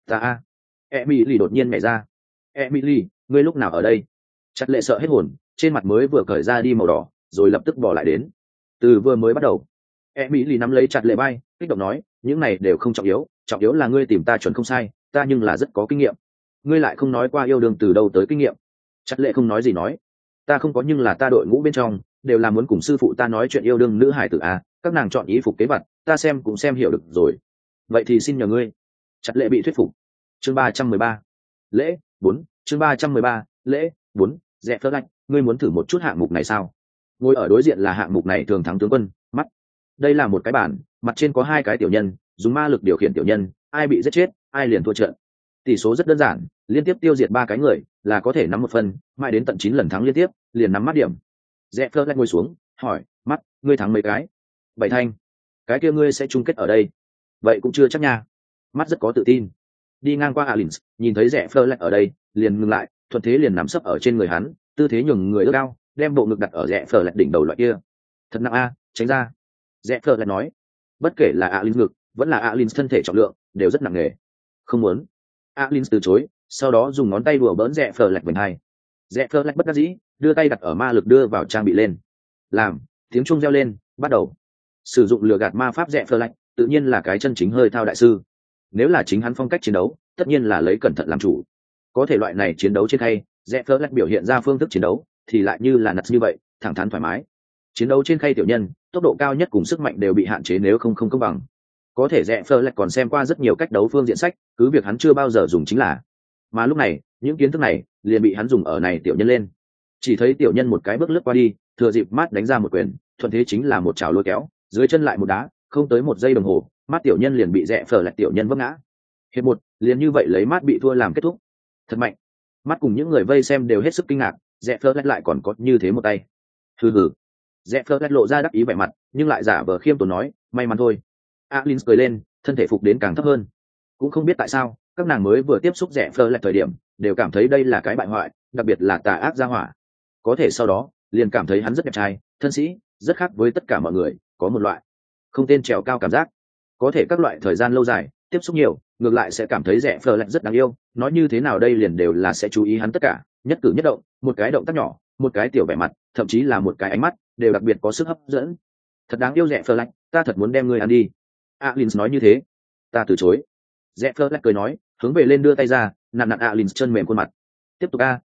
Emily đột nhiên nhảy ra. Emily, ngươi lúc nào ở đây? Chặt lệ sợ hết hồn, trên mặt mới vừa cởi ra đi màu đỏ, rồi lập tức bỏ lại đến. Từ vừa mới bắt đầu, Emily nắm lấy chặt lệ bay, kích động nói, những này đều không trọng yếu là ngươi tìm ta chuẩn không sai, ta nhưng là rất có kinh nghiệm. Ngươi lại không nói qua yêu đương từ đâu tới kinh nghiệm. Chặt lệ không nói gì nói, ta không có, nhưng là ta đội ngũ bên trong đều là muốn cùng sư phụ ta nói chuyện yêu đương nữ hải tử à, các nàng chọn ý phục kế vật, ta xem cũng xem hiểu được rồi. Vậy thì xin nhờ ngươi. Chặt lệ bị thuyết phục. Chương 313. Lễ 4, chương 313, lễ 4, Rẽ phơ lạnh, ngươi muốn thử một chút hạng mục này sao? Ngồi ở đối diện là hạng mục này thường thắng tướng quân, mắt. Đây là một cái bản, mặt trên có 2 cái tiểu nhân, dùng ma lực điều khiển tiểu nhân, ai bị giết chết, ai liền thua trận. Tỷ số rất đơn giản, liên tiếp tiêu diệt 3 cái người, là có thể nắm 1 phân, mãi đến tận 9 lần thắng liên tiếp, liền nắm mắt điểm. Rẽ phơ lạnh ngồi xuống, hỏi, mắt, ngươi thắng mấy cái? 7 thanh. Cái kia ngươi sẽ chung kết ở đây? Vậy cũng chưa chắc nha. Mắt rất có tự tin. Đi ngang qua Alins, nhìn thấy rẽ phơ lạnh ở đây, liền ngừng lại, thuận thế liền nắm sấp ở trên người hắn, tư thế nhường người ước cao, đem bộ ngực đặt ở rẽ phơ lạnh đỉnh đầu loại kia. Thật nặng a, tránh ra. Rẽ phơ lạnh nói. Bất kể là Alins ngực, vẫn là Alins thân thể trọng lượng, đều rất nặng nề. Không muốn. Alins từ chối, sau đó dùng ngón tay đùa bỡn rẽ phơ lạnh vành hai. Rẽ phơ lạnh bất đắc dĩ, đưa tay đặt ở ma lực đưa vào trang bị lên. Làm, tiếng chuông reo lên, bắt đầu. Sử dụng lừa gạt ma pháp rẽ phơ lạnh, tự nhiên là cái chân chính hơi thao đại sư. Nếu là chính hắn phong cách chiến đấu, tất nhiên là lấy cẩn thận làm chủ. Có thể loại này chiến đấu trên khay, rẽ phơ lách biểu hiện ra phương thức chiến đấu thì lại như là nặt như vậy, thẳng thắn thoải mái. Chiến đấu trên khay tiểu nhân, tốc độ cao nhất cùng sức mạnh đều bị hạn chế, nếu không công bằng. Có thể rẽ phơ lách còn xem qua rất nhiều cách đấu phương diện sách, cứ việc hắn chưa bao giờ dùng chính là. Mà lúc này, những kiến thức này liền bị hắn dùng ở này tiểu nhân lên. Chỉ thấy tiểu nhân một cái bước lướt qua đi, thừa dịp mát đánh ra một quyền, thuận thế chính là một chảo lôi kéo, dưới chân lại một đá, không tới 1 giây đồng hồ, mát tiểu nhân liền bị rẽ phở lạch tiểu nhân vấp ngã. Hiệp 1, liền như vậy lấy mát bị thua làm kết thúc. Thật mạnh. Mát cùng những người vây xem đều hết sức kinh ngạc, rẽ phở lạch lại còn có như thế một tay. Hừ. Rẽ phở lạch lộ ra đắc ý vẻ mặt, nhưng lại giả vờ khiêm tốn nói, may mắn thôi. Alin cười lên, thân thể phục đến càng thấp hơn. Cũng không biết tại sao, các nàng mới vừa tiếp xúc rẽ phở lạch thời điểm, đều cảm thấy đây là cái bại hoại, đặc biệt là tà ác gia hỏa. Có thể sau đó, liền cảm thấy hắn rất đẹp trai, thân sĩ, rất khác với tất cả mọi người, có một loại không tên trèo cao cảm giác. Có thể các loại thời gian lâu dài tiếp xúc nhiều, ngược lại sẽ cảm thấy rẽ phờ lạnh rất đáng yêu. Nói như thế nào đây, liền đều là sẽ chú ý hắn tất cả nhất cử nhất động, một cái động tác nhỏ, một cái tiểu vẻ mặt, thậm chí là một cái ánh mắt, đều đặc biệt có sức hấp dẫn. Thật đáng yêu rẽ phờ lạnh, ta thật muốn đem ngươi ăn đi. Alin nói như thế. Ta từ chối. Rẽ phờ lạnh cười nói, hướng về lên đưa tay ra, nặn Alin chân mềm khuôn mặt. Tiếp tục a,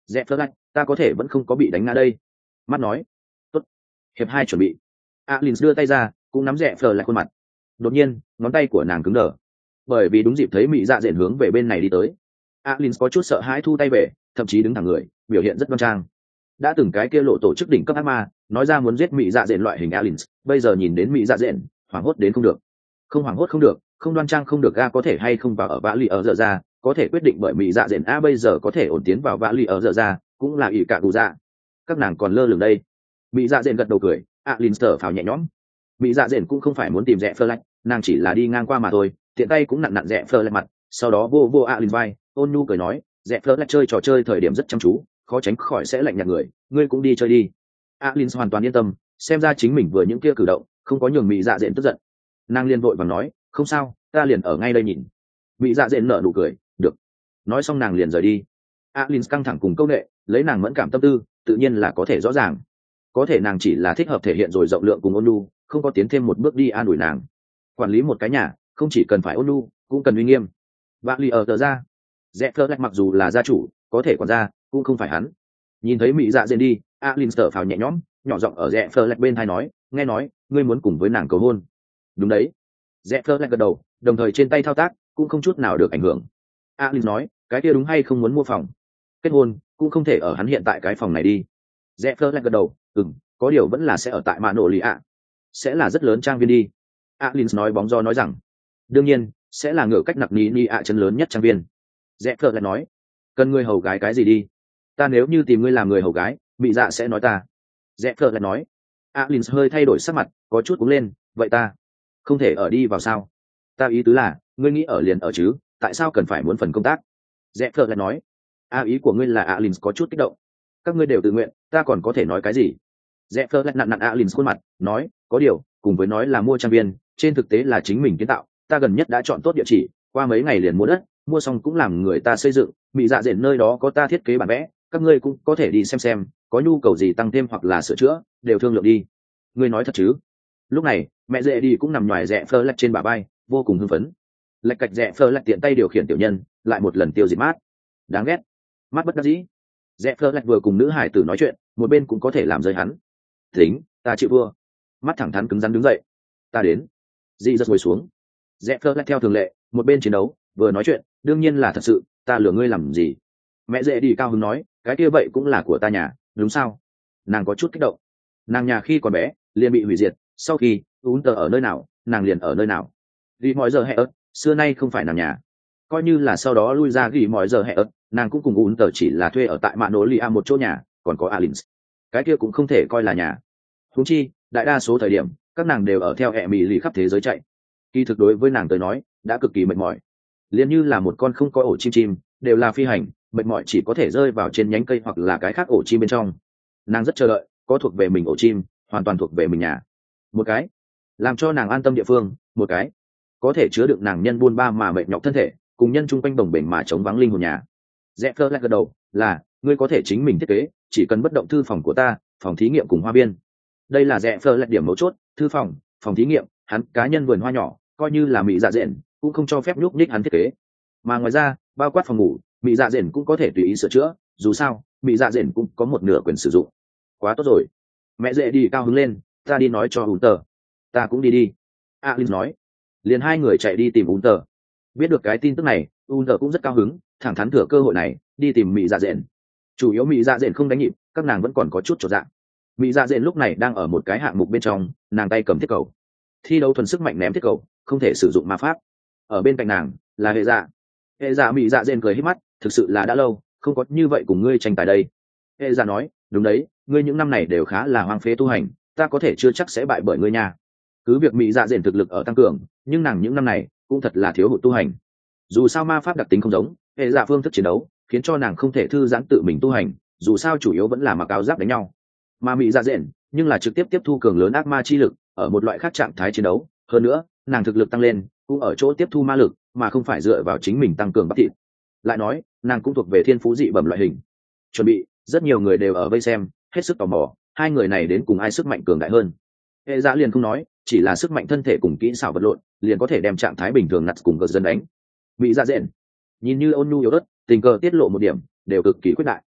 Dẹp phớt lạch, ta có thể vẫn không có bị đánh ngã đây. Mắt nói. Tốt. Hiệp 2 chuẩn bị. Alin đưa tay ra, cũng nắm dẹp phớt lạch khuôn mặt. Đột nhiên, ngón tay của nàng cứng đờ. Bởi vì đúng dịp thấy Mị Dạ Dện hướng về bên này đi tới. Alin có chút sợ hãi thu tay về, thậm chí đứng thẳng người, biểu hiện rất đoan trang. Đã từng cái kia lộ tổ chức đỉnh cấp ác ma, nói ra muốn giết Mị Dạ Dện loại hình Alin, bây giờ nhìn đến Mị Dạ Dện, hoảng hốt đến không được. Không hoảng hốt không được, không đoan trang không được, có thể hay không vào ở vã lì ở dở ra, có thể quyết định bởi Mị Dạ Dện bây giờ có thể ổn tiến vào vã lì ở dở ra, cũng là ỷ cả cụ dạ. Các nàng còn lơ lửng đây. Mị Dạ Dện gật đầu cười, Alin thở phào nhẹ nhõm. Mị Dạ Dện cũng không phải muốn tìm rẽ phơ lạch, nàng chỉ là đi ngang qua mà thôi, tiện tay cũng nặn nặn rẽ phơ lạch mặt, sau đó vô Alin vai, ôn nhu cười nói, rẽ phơ lạch chơi trò chơi thời điểm rất chăm chú, khó tránh khỏi sẽ lạnh nhạt người, ngươi cũng đi chơi đi. Alin hoàn toàn yên tâm, xem ra chính mình vừa những kia cử động không có nhường Mị Dạ Dện tức giận. Nàng liền vội vàng nói, không sao, ta liền ở ngay đây nhìn. Mị Dạ Dện nở nụ cười, được. Nói xong nàng liền rời đi. Alin căng thẳng cùng câu nệ, lấy nàng mẫn cảm tâm tư, tự nhiên là có thể rõ ràng. Có thể nàng chỉ là thích hợp thể hiện rồi rộng lượng cùng ôn nhu, không có tiến thêm một bước đi an ủi nàng. Quản lý một cái nhà, không chỉ cần phải ôn nhu, cũng cần uy nghiêm. Vạ lì ở tờ ra, rẽ phơ lạch mặc dù là gia chủ, có thể quản gia, cũng không phải hắn. Nhìn thấy Mị Dạ Dện đi, Alin thở phào nhẹ nhõm, nhỏ giọng ở rẽ phơ lạch bên tai nói, nghe nói, ngươi muốn cùng với nàng cầu hôn. Đúng đấy. Rẽ phơ lạch gật đầu, đồng thời trên tay thao tác, cũng không chút nào được ảnh hưởng. Alin nói, cái kia đúng hay không muốn mua phòng? Kết hôn, cũng không thể ở hắn hiện tại cái phòng này đi. Rẽ phơ lạch gật đầu, có điều vẫn là sẽ ở tại mạ nổ lì ạ, sẽ là rất lớn trang viên đi. Alin nói bóng gió nói rằng, đương nhiên sẽ là ngựa cách nặc ni ạ chân lớn nhất trang viên. Rẽ phơ lại nói, cần người hầu gái cái gì đi, ta nếu như tìm ngươi làm người hầu gái, Mị Dạ sẽ nói ta. Rẽ phơ lại nói. Alin hơi thay đổi sắc mặt, có chút cúng lên, vậy ta không thể ở đi vào sao? Ta ý tứ là, ngươi nghĩ ở liền ở chứ, tại sao cần phải muốn phần công tác? Rẽ phơ lại nói. Ý của ngươi là Alin có chút kích động. Các ngươi đều tự nguyện, ta còn có thể nói cái gì? Rẽ phơ lại nặn nặn Alin khuôn mặt, nói, có điều, cùng với nói là mua trang viên, trên thực tế là chính mình kiến tạo, ta gần nhất đã chọn tốt địa chỉ, qua mấy ngày liền mua đất, mua xong cũng làm người ta xây dựng, Mị Dạ Dện nơi đó có ta thiết kế bản vẽ, các ngươi cũng có thể đi xem, có nhu cầu gì tăng thêm hoặc là sửa chữa, đều thương lượng đi. Ngươi nói thật chứ? Lúc này, mẹ Dệ đi cũng nằm ngoài rẽ phơ lạch trên bả vai, vô cùng hưng phấn. Lạch cạch rẽ phơ lạch tiện tay điều khiển tiểu nhân, lại một lần tiêu diệt mát. Đáng ghét. Mát bất đắc dĩ. Rẽ phơ lạch vừa cùng nữ hải tử nói chuyện, một bên cũng có thể làm rơi hắn. Tính, ta chịu vua. Mắt thẳng thắn cứng rắn đứng dậy. Ta đến. Dị giật ngồi xuống. Rẽ phơ lạch theo thường lệ, một bên chiến đấu, vừa nói chuyện, đương nhiên là thật sự, ta lừa ngươi làm gì? Mẹ Dệ đi cao hứng nói, cái kia vậy cũng là của ta nhà, đúng sao? Nàng có chút kích động. Nàng nhà khi còn bé liền bị hủy diệt, sau khi ún tờ ở nơi nào, nàng liền ở nơi nào. Ghi mọi giờ hẹ ớt, xưa nay không phải nàng nhà. Coi như là sau đó lui ra ghi mọi giờ hẹ ớt, nàng cũng cùng ún tờ chỉ là thuê ở tại mạ nổ lia một chỗ nhà, còn có Alins, cái kia cũng không thể coi là nhà. Huống chi, đại đa số thời điểm, các nàng đều ở theo ẹ mì lì khắp thế giới chạy. Kỳ thực đối với nàng tới nói, đã cực kỳ mệt mỏi. Liền như là một con không có ổ chim, đều là phi hành, mệt mỏi chỉ có thể rơi vào trên nhánh cây hoặc là cái khác ổ chim bên trong. Nàng rất chờ đợi, có thuộc về mình ổ chim, hoàn toàn thuộc về mình nhà. Một cái làm cho nàng an tâm địa phương, một cái có thể chứa đựng nàng nhân buôn ba mà mệt nhọc thân thể, cùng nhân chung quanh đồng bể mà chống vắng linh hồn nhà. Rẽ phơ lại gật đầu, là ngươi có thể chính mình thiết kế, chỉ cần bất động thư phòng của ta, phòng thí nghiệm cùng hoa biên. Đây là rẽ phơ lại điểm mấu chốt, thư phòng, phòng thí nghiệm, hắn cá nhân vườn hoa nhỏ, coi như là Mị Dạ Dện cũng không cho phép nhúc nhích hắn thiết kế. Mà ngoài ra, bao quát phòng ngủ, Mị Dạ Dện cũng có thể tùy ý sửa chữa, dù sao Mị Dạ Dện cũng có một nửa quyền sử dụng. Quá tốt rồi. Mẹ Dệ đi cao hứng lên, ta đi nói cho Hunter. Ta cũng đi. Alin nói. Liền hai người chạy đi tìm Hunter. Biết được cái tin tức này, Hunter cũng rất cao hứng, thẳng thắn thừa cơ hội này đi tìm Mị Dạ Dện. Chủ yếu Mị Dạ Dện không đánh nhịp, các nàng vẫn còn có chút chột dạ. Mị Dạ Dện lúc này đang ở một cái hạng mục bên trong, nàng tay cầm thiết cầu. Thi đấu thuần sức mạnh ném thiết cầu, không thể sử dụng ma pháp. Ở bên cạnh nàng là hệ dạ. Hệ dạ Mị Dạ Dện cười híp mắt, thực sự là đã lâu không có như vậy cùng ngươi tranh tài đây. Hệ dạ nói, đúng đấy, ngươi những năm này đều khá là hoang phế tu hành, ta có thể chưa chắc sẽ bại bởi ngươi nha. Cứ việc Mị Dạ Dện thực lực ở tăng cường, nhưng nàng những năm này cũng thật là thiếu hụt tu hành. Dù sao ma pháp đặc tính không giống, hệ dạ phương thức chiến đấu khiến cho nàng không thể thư giãn tự mình tu hành, dù sao chủ yếu vẫn là mặc áo giáp đánh nhau. Mà Mị Dạ Dện nhưng là trực tiếp tiếp thu cường lớn ác ma chi lực, ở một loại khác trạng thái chiến đấu, hơn nữa nàng thực lực tăng lên cũng ở chỗ tiếp thu ma lực, mà không phải dựa vào chính mình tăng cường bắp thịt. Lại nói nàng cũng thuộc về thiên phú dị bẩm loại hình. Chuẩn bị, rất nhiều người đều ở vây xem, hết sức tò mò hai người này đến cùng ai sức mạnh cường đại hơn. Hệ dạ liền không nói, chỉ là sức mạnh thân thể cùng kỹ xảo vật lộn liền có thể đem trạng thái bình thường nặt cùng gờ dân đánh. Mị Dạ Dện nhìn như ôn nhu yếu ớt, tình cờ tiết lộ một điểm đều cực kỳ khuyết đại.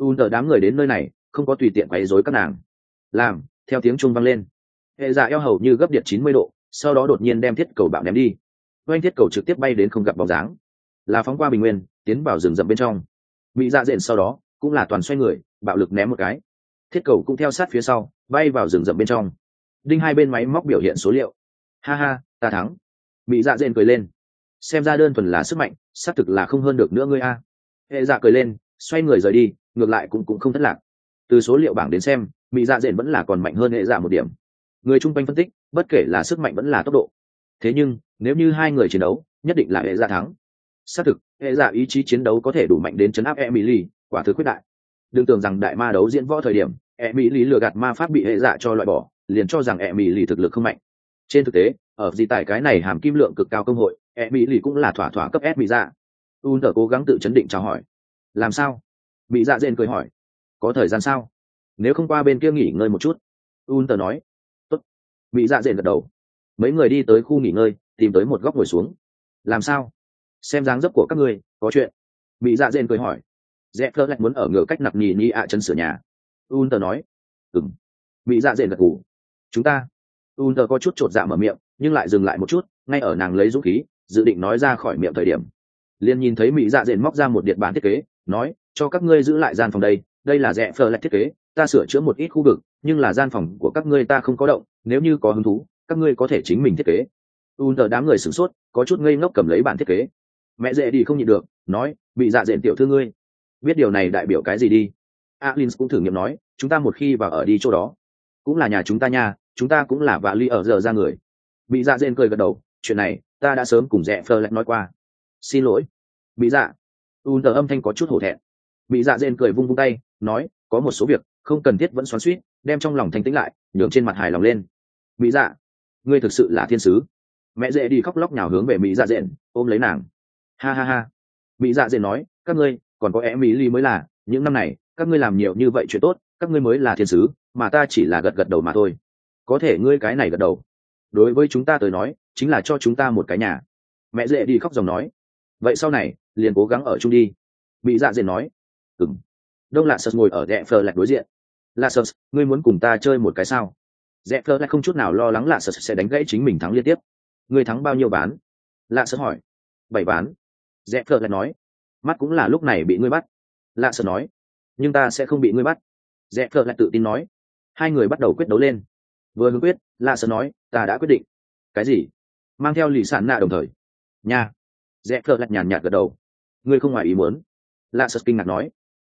un tờ đám người đến nơi này không có tùy tiện quấy rối các nàng. Làm theo tiếng chuông vang lên, hệ dạ eo hầu như gấp điện 90 độ, sau đó đột nhiên đem thiết cầu bạo ném đi. Oanh thiết cầu trực tiếp bay đến không gặp bóng dáng, là phóng qua bình nguyên tiến vào rừng rậm bên trong. Bị dạ dện sau đó cũng là toàn xoay người bạo lực ném một cái, thiết cầu cũng theo sát phía sau bay vào rừng rậm bên trong. Đinh hai bên máy móc biểu hiện số liệu. Ha ha, ta thắng. Bị dạ dện cười lên, xem ra đơn thuần là sức mạnh, xác thực là không hơn được nữa ngươi a. Hệ dạ cười lên, xoay người rời đi, ngược lại cũng không thất lạc. Từ số liệu bảng đến xem, bị dạ dện vẫn là còn mạnh hơn hệ dạ một điểm. Người chung quanh phân tích, bất kể là sức mạnh vẫn là tốc độ. Thế nhưng nếu như hai người chiến đấu, nhất định là hệ dạ thắng. Xác thực, hệ dạ ý chí chiến đấu có thể đủ mạnh đến chấn áp Emily, quả thực quyết đại. Đừng tưởng rằng đại ma đấu diễn võ thời điểm, Emily lừa gạt ma pháp bị hệ dạ cho loại bỏ, liền cho rằng Emily thực lực không mạnh. Trên thực tế, ở gì tại cái này hàm kim lượng cực cao công hội, Emily cũng là thỏa thỏa cấp S bị dạ. Unter cố gắng tự chấn định chào hỏi. Làm sao? Bị dạ dện cười hỏi. Có thời gian sao? Nếu không qua bên kia nghỉ ngơi một chút. Unter nói. Tốt. Bị dạ dện gật đầu. Mấy người đi tới khu nghỉ ngơi, tìm tới một góc ngồi xuống. Làm sao? Xem dáng dấp của các ngươi, có chuyện. Bị dạ dện cười hỏi. Zephyr lại muốn ở ngựa cách nặc nhì ạ chân sửa nhà. Unter nói. Ừm. Bị dạ dện gật gù. Chúng ta. Unter có chút chột dạ mở miệng, nhưng lại dừng lại một chút, ngay ở nàng lấy dũng khí, dự định nói ra khỏi miệng thời điểm. Liên nhìn thấy Mỹ dạ dện móc ra một điện bản thiết kế, nói, cho các ngươi giữ lại gian phòng đây là Zephyr lại thiết kế, ta sửa chữa một ít khu vực, nhưng là gian phòng của các ngươi ta không có động, nếu như có hứng thú, các ngươi có thể chính mình thiết kế. Unter đám người sửng sốt, có chút ngây ngốc cầm lấy bản thiết kế. Mẹ dễ đi không nhịn được, nói, Bị dạ dện tiểu thư ngươi, biết điều này đại biểu cái gì đi. Alins cũng thử nghiệm nói, chúng ta một khi vào ở đi chỗ đó, cũng là nhà chúng ta nha, chúng ta cũng là vạ ly ở giờ ra người. Bị dạ dện cười gật đầu, chuyện này ta đã sớm cùng Zephyr lại nói qua. Xin lỗi. Bị dạ. Unter âm thanh có chút hổ thẹn. Bị dạ dện cười vung vung tay, nói, có một số việc không cần thiết vẫn xoắn xuýt, đem trong lòng thanh tĩnh lại, nhường trên mặt hài lòng lên. Bị dạ, ngươi thực sự là thiên sứ. Mẹ dễ đi khóc lóc nhào hướng về Mỹ dạ dện, ôm lấy nàng. Ha ha ha. Mỹ dạ dện nói, các ngươi còn có Emily mới là, những năm này các ngươi làm nhiều như vậy chuyện tốt, các ngươi mới là thiên sứ, mà ta chỉ là gật gật đầu mà thôi. Có thể ngươi cái này gật đầu, đối với chúng ta tới nói chính là cho chúng ta một cái nhà. Mẹ dễ đi khóc dòng nói, vậy sau này liền cố gắng ở chung đi. Mỹ dạ dện nói. Ừm. Đông Lạ Sật ngồi ở Zephyr lại đối diện. Lạ Sật, ngươi muốn cùng ta chơi một cái sao? Zephyr lại không chút nào lo lắng Lạ Sật sẽ đánh gãy chính mình thắng liên tiếp. Ngươi thắng bao nhiêu ván? Lạ Sật hỏi. 7 ván. Zephyr lại nói. Mắt cũng là lúc này bị ngươi bắt. Lạ Sật nói. Nhưng ta sẽ không bị ngươi bắt. Zephyr lại tự tin nói. Hai người bắt đầu quyết đấu lên. Vừa hướng quyết, Lạ Sật nói, ta đã quyết định. Cái gì? Mang theo lì sản nạ đồng thời. Nha. Zephyr lại nhàn nhạt gật đầu. Ngươi không ngoài ý muốn. Lạ Sật kinh ngạc nói.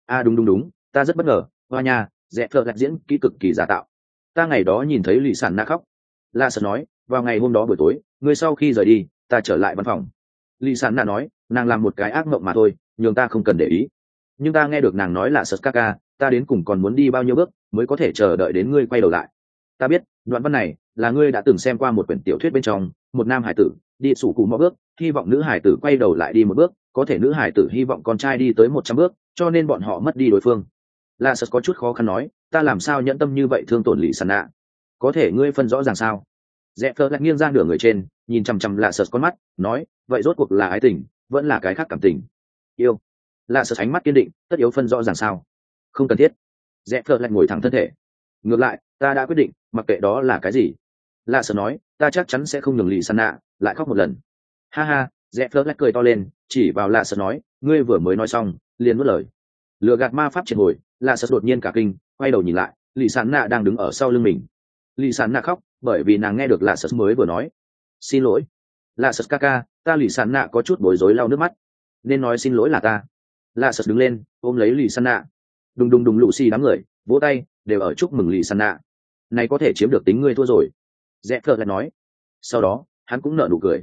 Đúng, ta rất bất ngờ. Hoa nha, Zephyr lại diễn kỹ cực kỳ giả tạo. Ta ngày đó nhìn thấy lì sản nạ khóc. Lạ Sật nói, vào ngày hôm đó buổi tối, ngươi sau khi rời đi, ta trở lại văn phòng. Lì sản nạ nói, nàng làm một cái ác mộng mà thôi, nhường ta không cần để ý. Nhưng ta nghe được nàng nói là Sật Kaka, ta đến cùng còn muốn đi bao nhiêu bước mới có thể chờ đợi đến ngươi quay đầu lại. Ta biết đoạn văn này là ngươi đã từng xem qua một quyển tiểu thuyết bên trong, một nam hải tử đi sủ cụ mò bước, hy vọng nữ hải tử quay đầu lại đi một bước, có thể nữ hải tử hy vọng con trai đi tới 100 bước, cho nên bọn họ mất đi đối phương. La Sật có chút khó khăn nói, ta làm sao nhẫn tâm như vậy thương tổn lì sản nạ? Có thể ngươi phân rõ ràng sao? Zephyr lại nghiêng ra nửa người trên, nhìn chằm chằm La Sật con mắt, nói, vậy rốt cuộc là ái tình, vẫn là cái khác cảm tình? Yêu. La Sật ánh mắt kiên định, tất yếu phân rõ ràng sao? Không cần thiết. Zephyr lại ngồi thẳng thân thể. Ngược lại, ta đã quyết định, mặc kệ đó là cái gì. La Sật nói, ta chắc chắn sẽ không nhường lì sản nạ lại khóc một lần. Ha ha. Zephyr lại cười to lên, chỉ vào La Sật nói, ngươi vừa mới nói xong, liền nuốt lời. Lừa gạt ma pháp triệt hồi, La Sật đột nhiên cả kinh, quay đầu nhìn lại, lì sản nạ đang đứng ở sau lưng mình. Lì sản nạ khóc, bởi vì nàng nghe được La Sật mới vừa nói. Xin lỗi. La Sật Kaka, ta lì sản nạ có chút bối rối lau nước mắt. Nên nói xin lỗi là ta. La Sật đứng lên, ôm lấy lì sản nạ. Đùng Lucy đám người vỗ tay, đều ở chúc mừng lì sản nạ. Này có thể chiếm được tính ngươi thua rồi. Zephyr lại nói. Sau đó, hắn cũng nở nụ cười.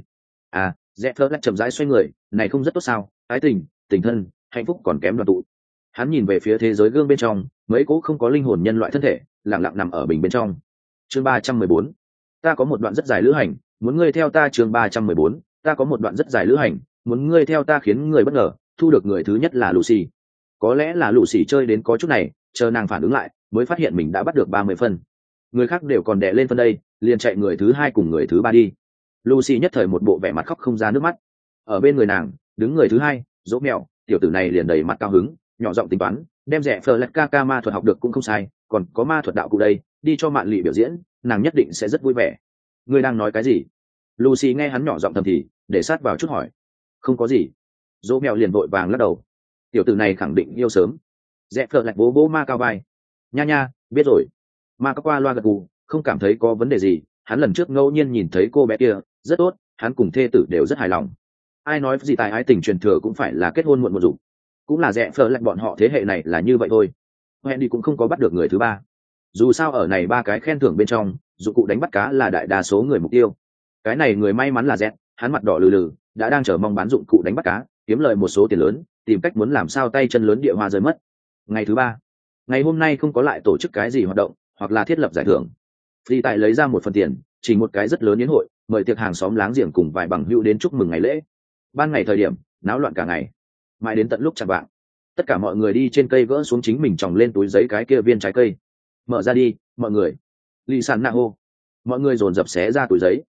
Zephyr lại chậm rãi xoay người, này không rất tốt sao? Ái tình, tình thân, hạnh phúc còn kém đoàn tụ. Hắn nhìn về phía thế giới gương bên trong, mấy cố không có linh hồn nhân loại thân thể lặng lặng nằm ở bình bên trong. Chương 314. Ta có một đoạn rất dài lữ hành, muốn ngươi theo ta. Chương 314. Ta có một đoạn rất dài lữ hành, muốn ngươi theo ta. Khiến người bất ngờ, thu được người thứ nhất là Lucy. Có lẽ là Lucy chơi đến có chút này, chờ nàng phản ứng lại, mới phát hiện mình đã bắt được 30 phân. Người khác đều còn đè lên phân đây, liền chạy người thứ hai cùng người thứ ba đi. Lucy nhất thời một bộ vẻ mặt khóc không ra nước mắt. Ở bên người nàng, đứng người thứ hai, Dỗ Mèo, tiểu tử này liền đầy mặt cao hứng, nhỏ giọng tính toán, đem rẻ phờ lạch ca ca ma thuật học được cũng không sai, còn có ma thuật đạo cụ đây, đi cho mạn lì biểu diễn, nàng nhất định sẽ rất vui vẻ. Ngươi đang nói cái gì? Lucy nghe hắn nhỏ giọng thầm thì, để sát vào chút hỏi. Không có gì. Dỗ mèo liền vội vàng lắc đầu. Tiểu tử này khẳng định yêu sớm. Rẽ phở lạch bố bố ma cao vai. Nha nha, biết rồi. Ma có qua loa gật gù, không cảm thấy có vấn đề gì. Hắn lần trước ngẫu nhiên nhìn thấy cô bé kia, rất tốt, hắn cùng thê tử đều rất hài lòng. Ai nói gì tài ái tình truyền thừa cũng phải là kết hôn muộn một dụng. Cũng là rẽ phở lạch bọn họ thế hệ này là như vậy thôi. Wendy cũng không có bắt được người thứ ba. Dù sao ở này ba cái khen thưởng bên trong, dụng cụ đánh bắt cá là đại đa số người mục tiêu. Cái này người may mắn là Z, hắn mặt đỏ lừ lừ, đã đang chờ mong bán dụng cụ đánh bắt cá, kiếm lời một số tiền lớn, tìm cách muốn làm sao tay chân lớn địa hoa rơi mất. Ngày thứ ba, ngày hôm nay không có lại tổ chức cái gì hoạt động, hoặc là thiết lập giải thưởng. Phi Tài lấy ra một phần tiền, chỉ một cái rất lớn yến hội, mời tiệc hàng xóm láng giềng cùng vài bằng hữu đến chúc mừng ngày lễ. Ban ngày thời điểm, náo loạn cả ngày, mãi đến tận lúc chạng vạng, tất cả mọi người đi trên cây gỡ xuống chính mình tròng lên túi giấy cái kia viên trái cây. Mở ra đi, mọi người. Lì sàn nạ hô. Mọi người dồn dập xé ra túi giấy.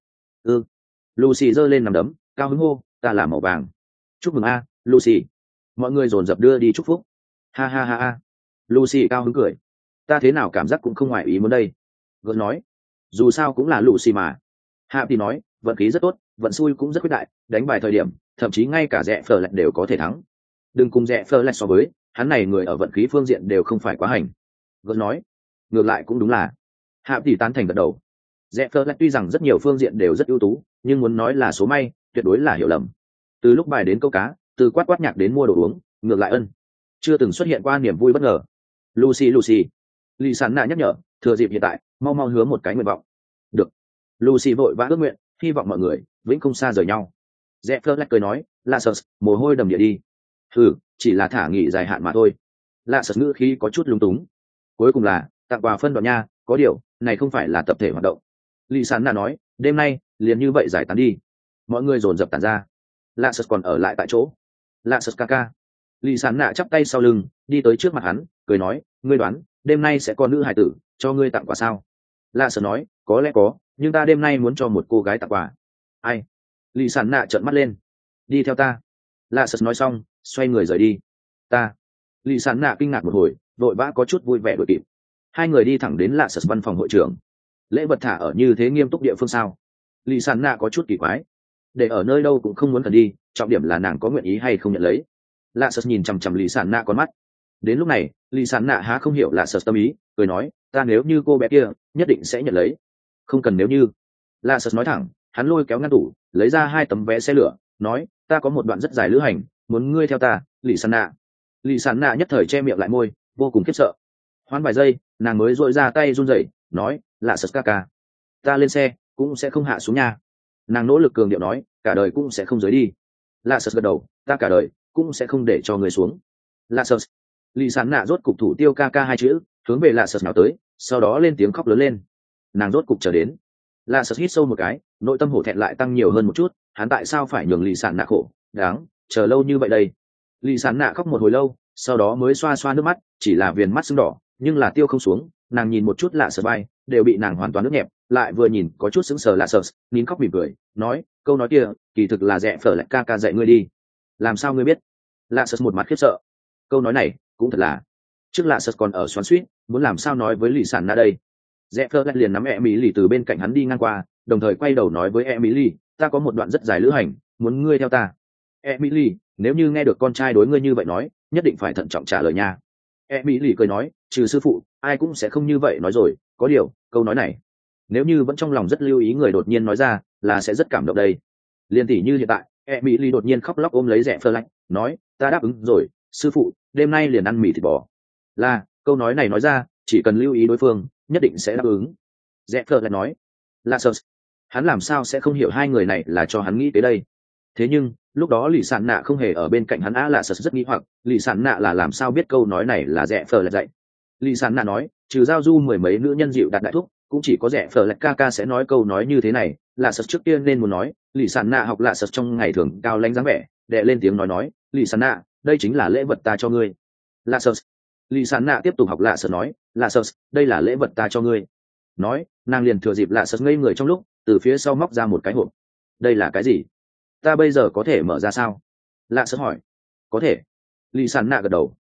Lucy giơ lên nằm đấm, cao hứng hô, ta là màu vàng. Chúc mừng a, Lucy. Mọi người dồn dập đưa đi chúc phúc. Ha ha ha ha. Lucy cao hứng cười. Ta thế nào cảm giác cũng không ngoài ý muốn đây. Gợn nói, dù sao cũng là Lucy mà. Hạ thì nói, vận khí rất tốt, vận xui cũng rất quyết đại, đánh bài thời điểm, thậm chí ngay cả rẽ phở lạch đều có thể thắng. Đừng cùng rẽ phở lạch so với, hắn này người ở vận khí phương diện đều không phải quá hành. Gợn nói, ngược lại cũng đúng là. Hạ thì tán thành gật đầu. Rẽ phở lạch tuy rằng rất nhiều phương diện đều rất ưu tú, nhưng muốn nói là số may, tuyệt đối là hiểu lầm. Từ lúc bài đến câu cá, từ quát quát nhạc đến mua đồ uống, ngược lại chưa từng xuất hiện qua niềm vui bất ngờ. Lucy, Lì Sản Nạ nhắc nhở, thừa dịp hiện tại, mau mau hứa một cái nguyện vọng. Được. Lucy vội vã ước nguyện, hy vọng mọi người vĩnh không xa rời nhau. Rẽ Fleur cười nói, là sợ, mồ hôi đầm địa đi. Chỉ là thả nghỉ dài hạn mà thôi. Lạ sợ ngữ khí có chút lung túng. Cuối cùng là tặng quà phân đoạn nha, có điều này không phải là tập thể hoạt động. Lì Sản Nạ nói, đêm nay liền như vậy giải tán đi. Mọi người dồn dập tản ra. Lạ sợ còn ở lại tại chỗ. Lạ sợ ca ca. Lì Sản Nạ chắp tay sau lưng, đi tới trước mặt hắn, cười nói, ngươi đoán đêm nay sẽ có nữ hải tử cho ngươi tặng quà sao? Lạ sợ nói, có lẽ có, nhưng ta đêm nay muốn cho một cô gái tặng quà. Ai? Lì Sản Nạ trợn mắt lên. Đi theo ta. Lạ sợ nói xong, xoay người rời đi. Ta. Lì Sản Nạ kinh ngạc một hồi, vội vã có chút vui vẻ đuổi kịp. Hai người đi thẳng đến Lạ sợ văn phòng hội trưởng. Lễ vật thả ở như thế nghiêm túc địa phương sao? Lì Sản Nạ có chút kỳ quái. Để ở nơi đâu cũng không muốn cần đi, trọng điểm là nàng có nguyện ý hay không nhận lấy. Lạ sợ nhìn chằm chằm Lì Sản Nạ con mắt. Đến lúc này, Lì Sản Nạ há không hiểu Lạ sợ tâm ý, cười nói, ta nếu như cô bé kia, nhất định sẽ nhận lấy. Không cần nếu như. Lạ sợ nói thẳng, hắn lôi kéo ngăn tủ, lấy ra 2 tấm vé xe lửa, nói, ta có một đoạn rất dài lữ hành, muốn ngươi theo ta, Lì Sản Nạ. Lì Sản Nạ nhất thời che miệng lại môi, vô cùng khiếp sợ. Hoán vài giây, nàng mới dội ra tay run rẩy, nói, Lạ sợ ca ca, ta lên xe cũng sẽ không hạ xuống nha. Nàng nỗ lực cường điệu nói, cả đời cũng sẽ không dưới đi. Lạ sợ gật đầu, ta cả đời cũng sẽ không để cho người xuống. Lạ sợ. Lì Sản Nạ rốt cục thủ tiêu ca ca 2 chữ, hướng về Lạ sợ nào tới, sau đó lên tiếng khóc lớn lên. Nàng rốt cục chờ đến. Lạ sợ hít sâu một cái, nội tâm hổ thẹn lại tăng nhiều hơn một chút, hắn tại sao phải nhường Lì Sản Nạ khổ, đáng chờ lâu như vậy đây. Lì Sản Nạ khóc một hồi lâu, sau đó mới xoa xoa nước mắt, chỉ là viền mắt sưng đỏ, nhưng là tiêu không xuống. Nàng nhìn một chút Lạ sợ bay, đều bị nàng hoàn toàn nước nhẹp, lại vừa nhìn có chút sững sờ Lạ sợ, nín khóc mỉm cười, nói, câu nói kia, kỳ thực là Rẽ Phở lại ca ca dạy ngươi đi. Làm sao ngươi biết? Lạ sợ một mặt khiếp sợ. Câu nói này cũng thật là. Trước Lạ sợ còn ở xoắn xuýt, muốn làm sao nói với Lì Sản Nạ đây. Rẽ Phở lại liền nắm Emily từ bên cạnh hắn đi ngang qua, đồng thời quay đầu nói với Emily, ta có một đoạn rất dài lữ hành, muốn ngươi theo ta. Emily, nếu như nghe được con trai đối ngươi như vậy nói, nhất định phải thận trọng trả lời nha. Emily cười nói, trừ sư phụ, ai cũng sẽ không như vậy nói rồi, có điều, câu nói này, nếu như vẫn trong lòng rất lưu ý người đột nhiên nói ra, là sẽ rất cảm động đây. Liên tỷ như hiện tại, Emily đột nhiên khóc lóc ôm lấy Rẽ Phở lạnh, nói, ta đáp ứng rồi, sư phụ, đêm nay liền ăn mì thịt bò. Là, câu nói này nói ra, chỉ cần lưu ý đối phương, nhất định sẽ đáp ứng. Rẽ Phở lại nói, là sợ, hắn làm sao sẽ không hiểu hai người này là cho hắn nghĩ tới đây. Thế nhưng lúc đó Lì Sản Nạ không hề ở bên cạnh hắn, Lạ sợ rất nghi hoặc, Lì Sản Nạ là làm sao biết câu nói này là Rẽ Phở lại dạy. Lì Sản Nạ nói, trừ giao du 10 mấy nữ nhân dịu đặt đại thúc, cũng chỉ có Rẽ Phở lại ca ca sẽ nói câu nói như thế này. Lạ sợ trước tiên nên muốn nói, Lì Sản Nạ học Lạ sợ trong ngày thường cao lãnh dáng vẻ, đệ lên tiếng nói, Lì Sản Nạ, đây chính là lễ vật ta cho ngươi. Lạ sợ. Lì Sản Nạ tiếp tục học Lạ sợ nói, Lạ sợ, đây là lễ vật ta cho ngươi. Nói, nàng liền thừa dịp Lạ sợ ngây người trong lúc, từ phía sau móc ra một cái hộp. Đây là cái gì? Ta bây giờ có thể mở ra sao? Lạ sợ hỏi. Có thể. Lì Sản Nạ gật đầu.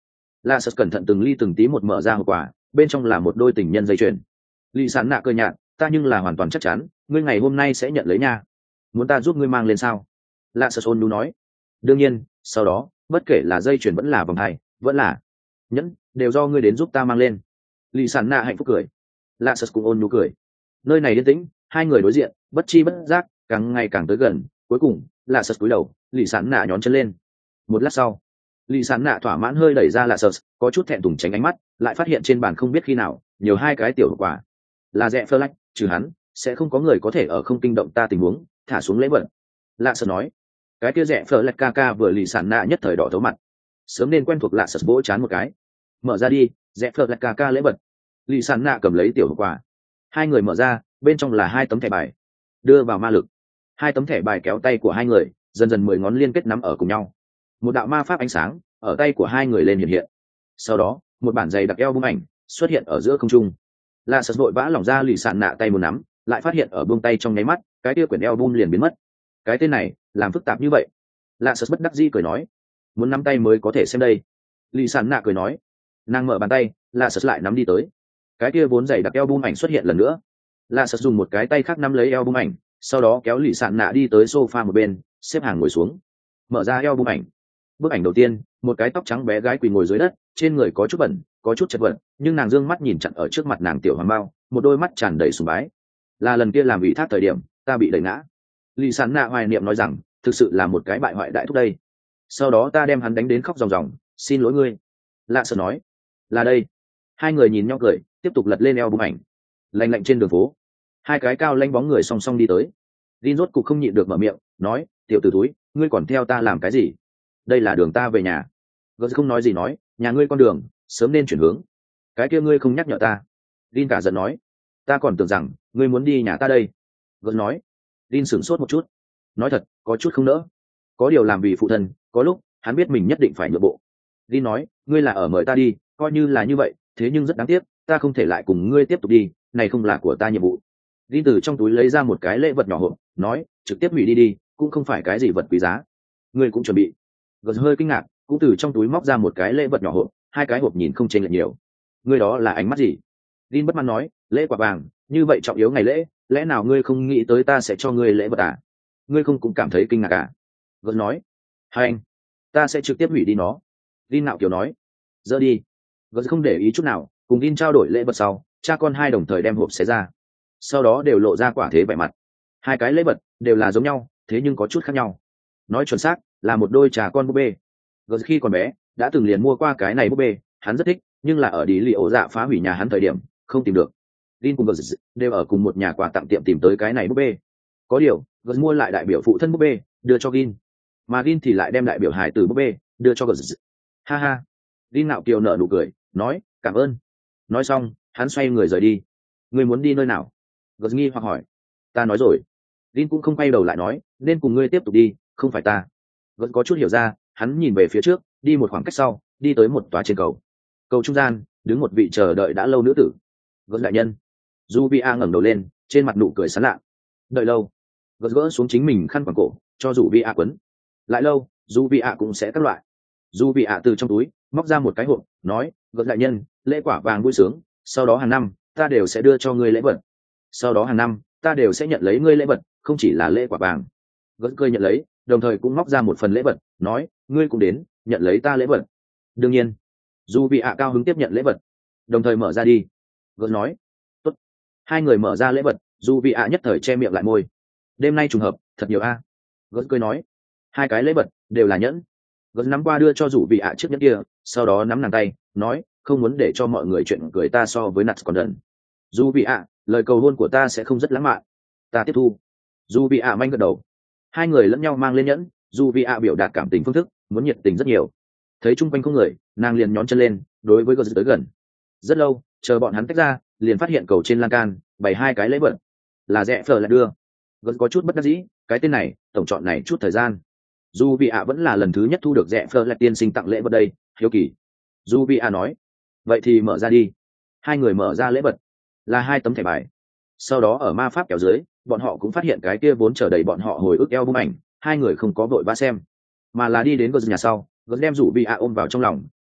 Lạ Sật cẩn thận từng ly từng tí một mở ra hộp quà, bên trong là một đôi tình nhân dây chuyền. Lý Sản Nạ cười nhạt, ta nhưng là hoàn toàn chắc chắn ngươi ngày hôm nay sẽ nhận lấy nha. Muốn ta giúp ngươi mang lên sao? Lạ Sật ôn nhu nói. Đương nhiên, sau đó bất kể là dây chuyền vẫn là vòng tay vẫn là nhẫn, đều do ngươi đến giúp ta mang lên. Lý Sản Nạ hạnh phúc cười. Lạ Sật cũng ôn nhu cười. Nơi này yên tĩnh, hai người đối diện, bất chi bất giác càng ngày càng tới gần. Cuối cùng Lạ Sật cúi đầu, Lý Sản Nạ nhón chân lên. Một lát sau, Lý Sản Nạ thỏa mãn hơi đẩy ra Lạ Sật, có chút thẹn thùng tránh ánh mắt, lại phát hiện trên bàn không biết khi nào nhiều hai cái tiểu hộp quà. Là Rẽ Phơ Lách, trừ hắn sẽ không có người có thể ở không kinh động ta tình huống thả xuống lễ vật. Lạ Sật nói. Cái kia Rẽ Phơ Lách ca ca vừa Lý Sản Nạ nhất thời đỏ thấu mặt, sớm nên quen thuộc. Lạ Sật vỗ chán một cái. Mở ra đi, Rẽ Phơ Lách ca ca lễ vật. Lý Sản Nạ cầm lấy tiểu hộp quà. Hai người mở ra, bên trong là hai tấm thẻ bài. Đưa vào ma lực. Hai tấm thẻ bài kéo tay của hai người, dần dần 10 ngón liên kết nắm ở cùng nhau. Một đạo ma pháp ánh sáng ở tay của hai người lên hiện hiện. Sau đó một bản dày đặc album ảnh xuất hiện ở giữa không trung. Lạ Sật vội vã lỏng ra Lý Sản Nạ tay một nắm, lại phát hiện ở buông tay trong nháy mắt cái kia quyển album liền biến mất. Cái tên này làm phức tạp như vậy. Lạ Sật bất đắc dĩ cười nói, muốn nắm tay mới có thể xem đây. Lý Sản Nạ cười nói. Nàng mở bàn tay, Lạ Sật lại nắm đi tới. Cái kia vốn dày đặc album ảnh xuất hiện lần nữa. Lạ Sật dùng một cái tay khác nắm lấy album ảnh, sau đó kéo Lý Sản Nạ đi tới sofa một bên, xếp hàng ngồi xuống. Mở ra album ảnh. Bức ảnh đầu tiên, một cái tóc trắng bé gái quỳ ngồi dưới đất, trên người có chút bẩn, có chút chật vật, nhưng nàng dương mắt nhìn chặn ở trước mặt nàng tiểu hoàng bao, một đôi mắt tràn đầy sùng bái. Là lần kia làm ủy thác thời điểm ta bị đẩy ngã. Lý Sản Nạ hoài niệm nói rằng, thực sự là một cái bại hoại đại thúc đây. Sau đó ta đem hắn đánh đến khóc ròng ròng, xin lỗi ngươi. Lạ Sật nói. Là đây. Hai người nhìn nhau cười, tiếp tục lật lên eo bức ảnh. Lạnh lạnh trên đường phố, hai cái cao lanh bóng người song song đi tới. Din rốt cục không nhịn được mở miệng, nói, tiểu tử túi, ngươi còn theo ta làm cái gì? Đây là đường ta về nhà. Gớt không nói gì nói, nhà ngươi con đường sớm nên chuyển hướng. Cái kia ngươi không nhắc nhở ta. Din cả giận nói, ta còn tưởng rằng ngươi muốn đi nhà ta đây. Gớt nói. Din sửng sốt một chút, nói thật có chút không nỡ. Có điều làm vì phụ thân, có lúc hắn biết mình nhất định phải nhượng bộ. Din nói, ngươi là ở mời ta đi, coi như là như vậy, thế nhưng rất đáng tiếc, ta không thể lại cùng ngươi tiếp tục đi, này không là của ta nhiệm vụ. Din từ trong túi lấy ra một cái lễ vật nhỏ hộp, nói, trực tiếp hủy đi đi, cũng không phải cái gì vật quý giá. Ngươi cũng chuẩn bị. Gớt hơi kinh ngạc, cũng từ trong túi móc ra một cái lễ vật nhỏ hộp, hai cái hộp nhìn không chênh lệch nhiều. Ngươi đó là ánh mắt gì? Din bất mãn nói, lễ quả vàng, như vậy trọng yếu ngày lễ, lẽ nào ngươi không nghĩ tới ta sẽ cho ngươi lễ vật à? Ngươi không cũng cảm thấy kinh ngạc à? Gớt nói, hai anh, ta sẽ trực tiếp hủy đi nó. Din nạo kiều nói, dỡ đi. Gớt không để ý chút nào, cùng Din trao đổi lễ vật sau, cha con hai đồng thời đem hộp xé ra, sau đó đều lộ ra quả thế vẻ mặt. Hai cái lễ vật đều là giống nhau, thế nhưng có chút khác nhau. Nói chuẩn xác là một đôi trà con búp bê. Gớt khi còn bé đã từng liền mua qua cái này búp bê, hắn rất thích, nhưng là ở đi lì ổ dạ phá hủy nhà hắn thời điểm không tìm được. Din cùng Gớt đều ở cùng một nhà quà tặng tiệm tìm tới cái này búp bê. Có điều Gớt mua lại đại biểu phụ thân búp bê đưa cho Gin, mà Gin thì lại đem đại biểu hài tử búp bê đưa cho Gớt. Ha ha. Gin nạo kiều nở nụ cười, nói, cảm ơn. Nói xong hắn xoay người rời đi. Ngươi muốn đi nơi nào? Gớt nghi hoặc hỏi. Ta nói rồi. Gin cũng không quay đầu lại nói, nên cùng ngươi tiếp tục đi, không phải ta. Gớt có chút hiểu ra, hắn nhìn về phía trước, đi một khoảng cách sau, đi tới một tòa trên cầu. Cầu trung gian đứng một vị chờ đợi đã lâu nữ tử. Gớt đại nhân. Juvia ngẩng đầu lên, trên mặt nụ cười sán lạ. Đợi lâu. Gớt gỡ xuống chính mình khăn quàng cổ, cho Juvia quấn. Lại lâu, Juvia cũng sẽ các loại. Juvia từ trong túi móc ra một cái hộp, nói, Gớt đại nhân, lễ quả vàng vui sướng, sau đó hàng năm ta đều sẽ đưa cho ngươi lễ vật. Sau đó hàng năm ta đều sẽ nhận lấy ngươi lễ vật, không chỉ là lễ quả vàng. Gớt cười nhận lấy, đồng thời cũng móc ra một phần lễ vật, nói, ngươi cũng đến nhận lấy ta lễ vật. Đương nhiên. Juvia cao hứng tiếp nhận lễ vật, đồng thời mở ra đi. Gớt nói, tốt. Hai người mở ra lễ vật, Juvia nhất thời che miệng lại môi. Đêm nay trùng hợp thật nhiều a. Gớt cười nói, hai cái lễ vật đều là nhẫn. Gớt nắm qua đưa cho Juvia trước nhẫn kia, sau đó nắm nàng tay, nói, không muốn để cho mọi người chuyện cười ta so với Nats còn đần. Juvia, lời cầu hôn của ta sẽ không rất lãng mạn. Ta tiếp thu. Juvia manh gật đầu. Hai người lẫn nhau mang lên nhẫn, Juvia biểu đạt cảm tình phương thức muốn nhiệt tình rất nhiều. Thấy chung quanh không người, nàng liền nhón chân lên, đối với Gớt tới gần. Rất lâu, chờ bọn hắn tách ra, liền phát hiện cầu trên lan can bày hai cái lễ vật, là Rẽ Phờ lại đưa. Gớt có chút bất đắc dĩ, cái tên này tổng chọn này chút thời gian. Juvia vẫn là lần thứ nhất thu được Rẽ Phờ lại tiên sinh tặng lễ vật đây, hiếu kỳ. Juvia nói, vậy thì mở ra đi. Hai người mở ra lễ vật, là hai tấm thẻ bài. Sau đó ở ma pháp kéo dưới, bọn họ cũng phát hiện cái kia vốn chờ đầy bọn họ hồi ức album ảnh. Hai người không có vội vã xem, mà là đi đến Gớt nhà sau. Gớt đem Juvia ôm vào trong lòng,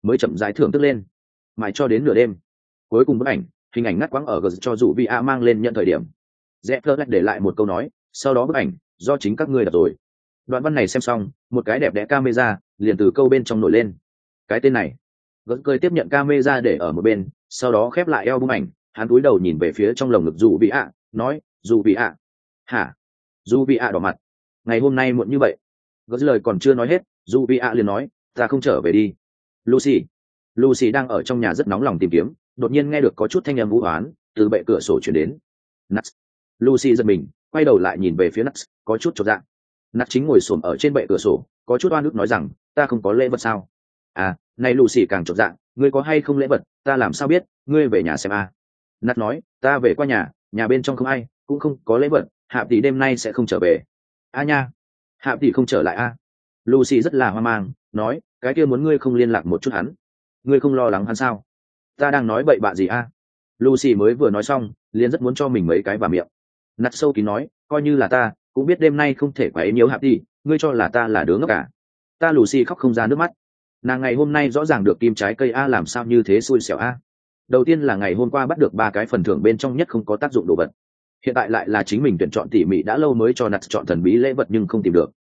mới chậm rãi thưởng thức lên, mãi cho đến nửa đêm. Cuối cùng bức ảnh, hình ảnh ngắt quãng ở gờ cho dù vi a mang lên nhận thời điểm, dẹp lơ để lại một câu nói, sau đó bức ảnh do chính các ngươi đặt rồi. Đoạn văn này xem xong, một cái đẹp đẽ camera liền từ câu bên trong nổi lên. Cái tên này, gật cười tiếp nhận camera để ở một bên, sau đó khép lại album ảnh, hắn cúi đầu nhìn về phía trong lồng ngực dù vị ạ, nói, dù vị ạ. Hả? Dù vị ạ đỏ mặt. Ngày hôm nay muộn như vậy. Gật lời còn chưa nói hết, dù vị ạ liền nói, ta không trở về đi. Lucy đang ở trong nhà rất nóng lòng tìm kiếm, đột nhiên nghe được có chút thanh âm vũ hoán từ bệ cửa sổ chuyển đến. Nuts. Lucy giật mình, quay đầu lại nhìn về phía Nuts, có chút chột dạ. Nuts chính ngồi xổm ở trên bệ cửa sổ, có chút oan ức nói rằng, ta không có lễ vật sao? À, này Lucy càng chột dạ, ngươi có hay không lễ vật, ta làm sao biết, ngươi về nhà xem a. Nuts nói, ta về qua nhà, nhà bên trong không ai, cũng không có lễ vật, Hạ tỷ đêm nay sẽ không trở về. A nha, Hạ tỷ không trở lại a. Lucy rất là hoang mang, nói, cái kia muốn ngươi không liên lạc một chút hắn, ngươi không lo lắng hắn sao? Ta đang nói bậy bạ gì a? Lucy mới vừa nói xong, liền rất muốn cho mình mấy cái vào miệng. Nặt sâu kín nói, coi như là ta, cũng biết đêm nay không thể quấy nhiễu Hạ tỷ, ngươi cho là ta là đứa ngốc cả? Ta Lucy khóc không ra nước mắt. Nàng ngày hôm nay rõ ràng được kim trái cây a, làm sao như thế xui xẻo a? Đầu tiên là ngày hôm qua bắt được 3 cái phần thưởng bên trong nhất không có tác dụng đồ vật. Hiện tại lại là chính mình tuyển chọn tỉ mỉ đã lâu mới cho Nặt chọn thần bí lễ vật nhưng không tìm được.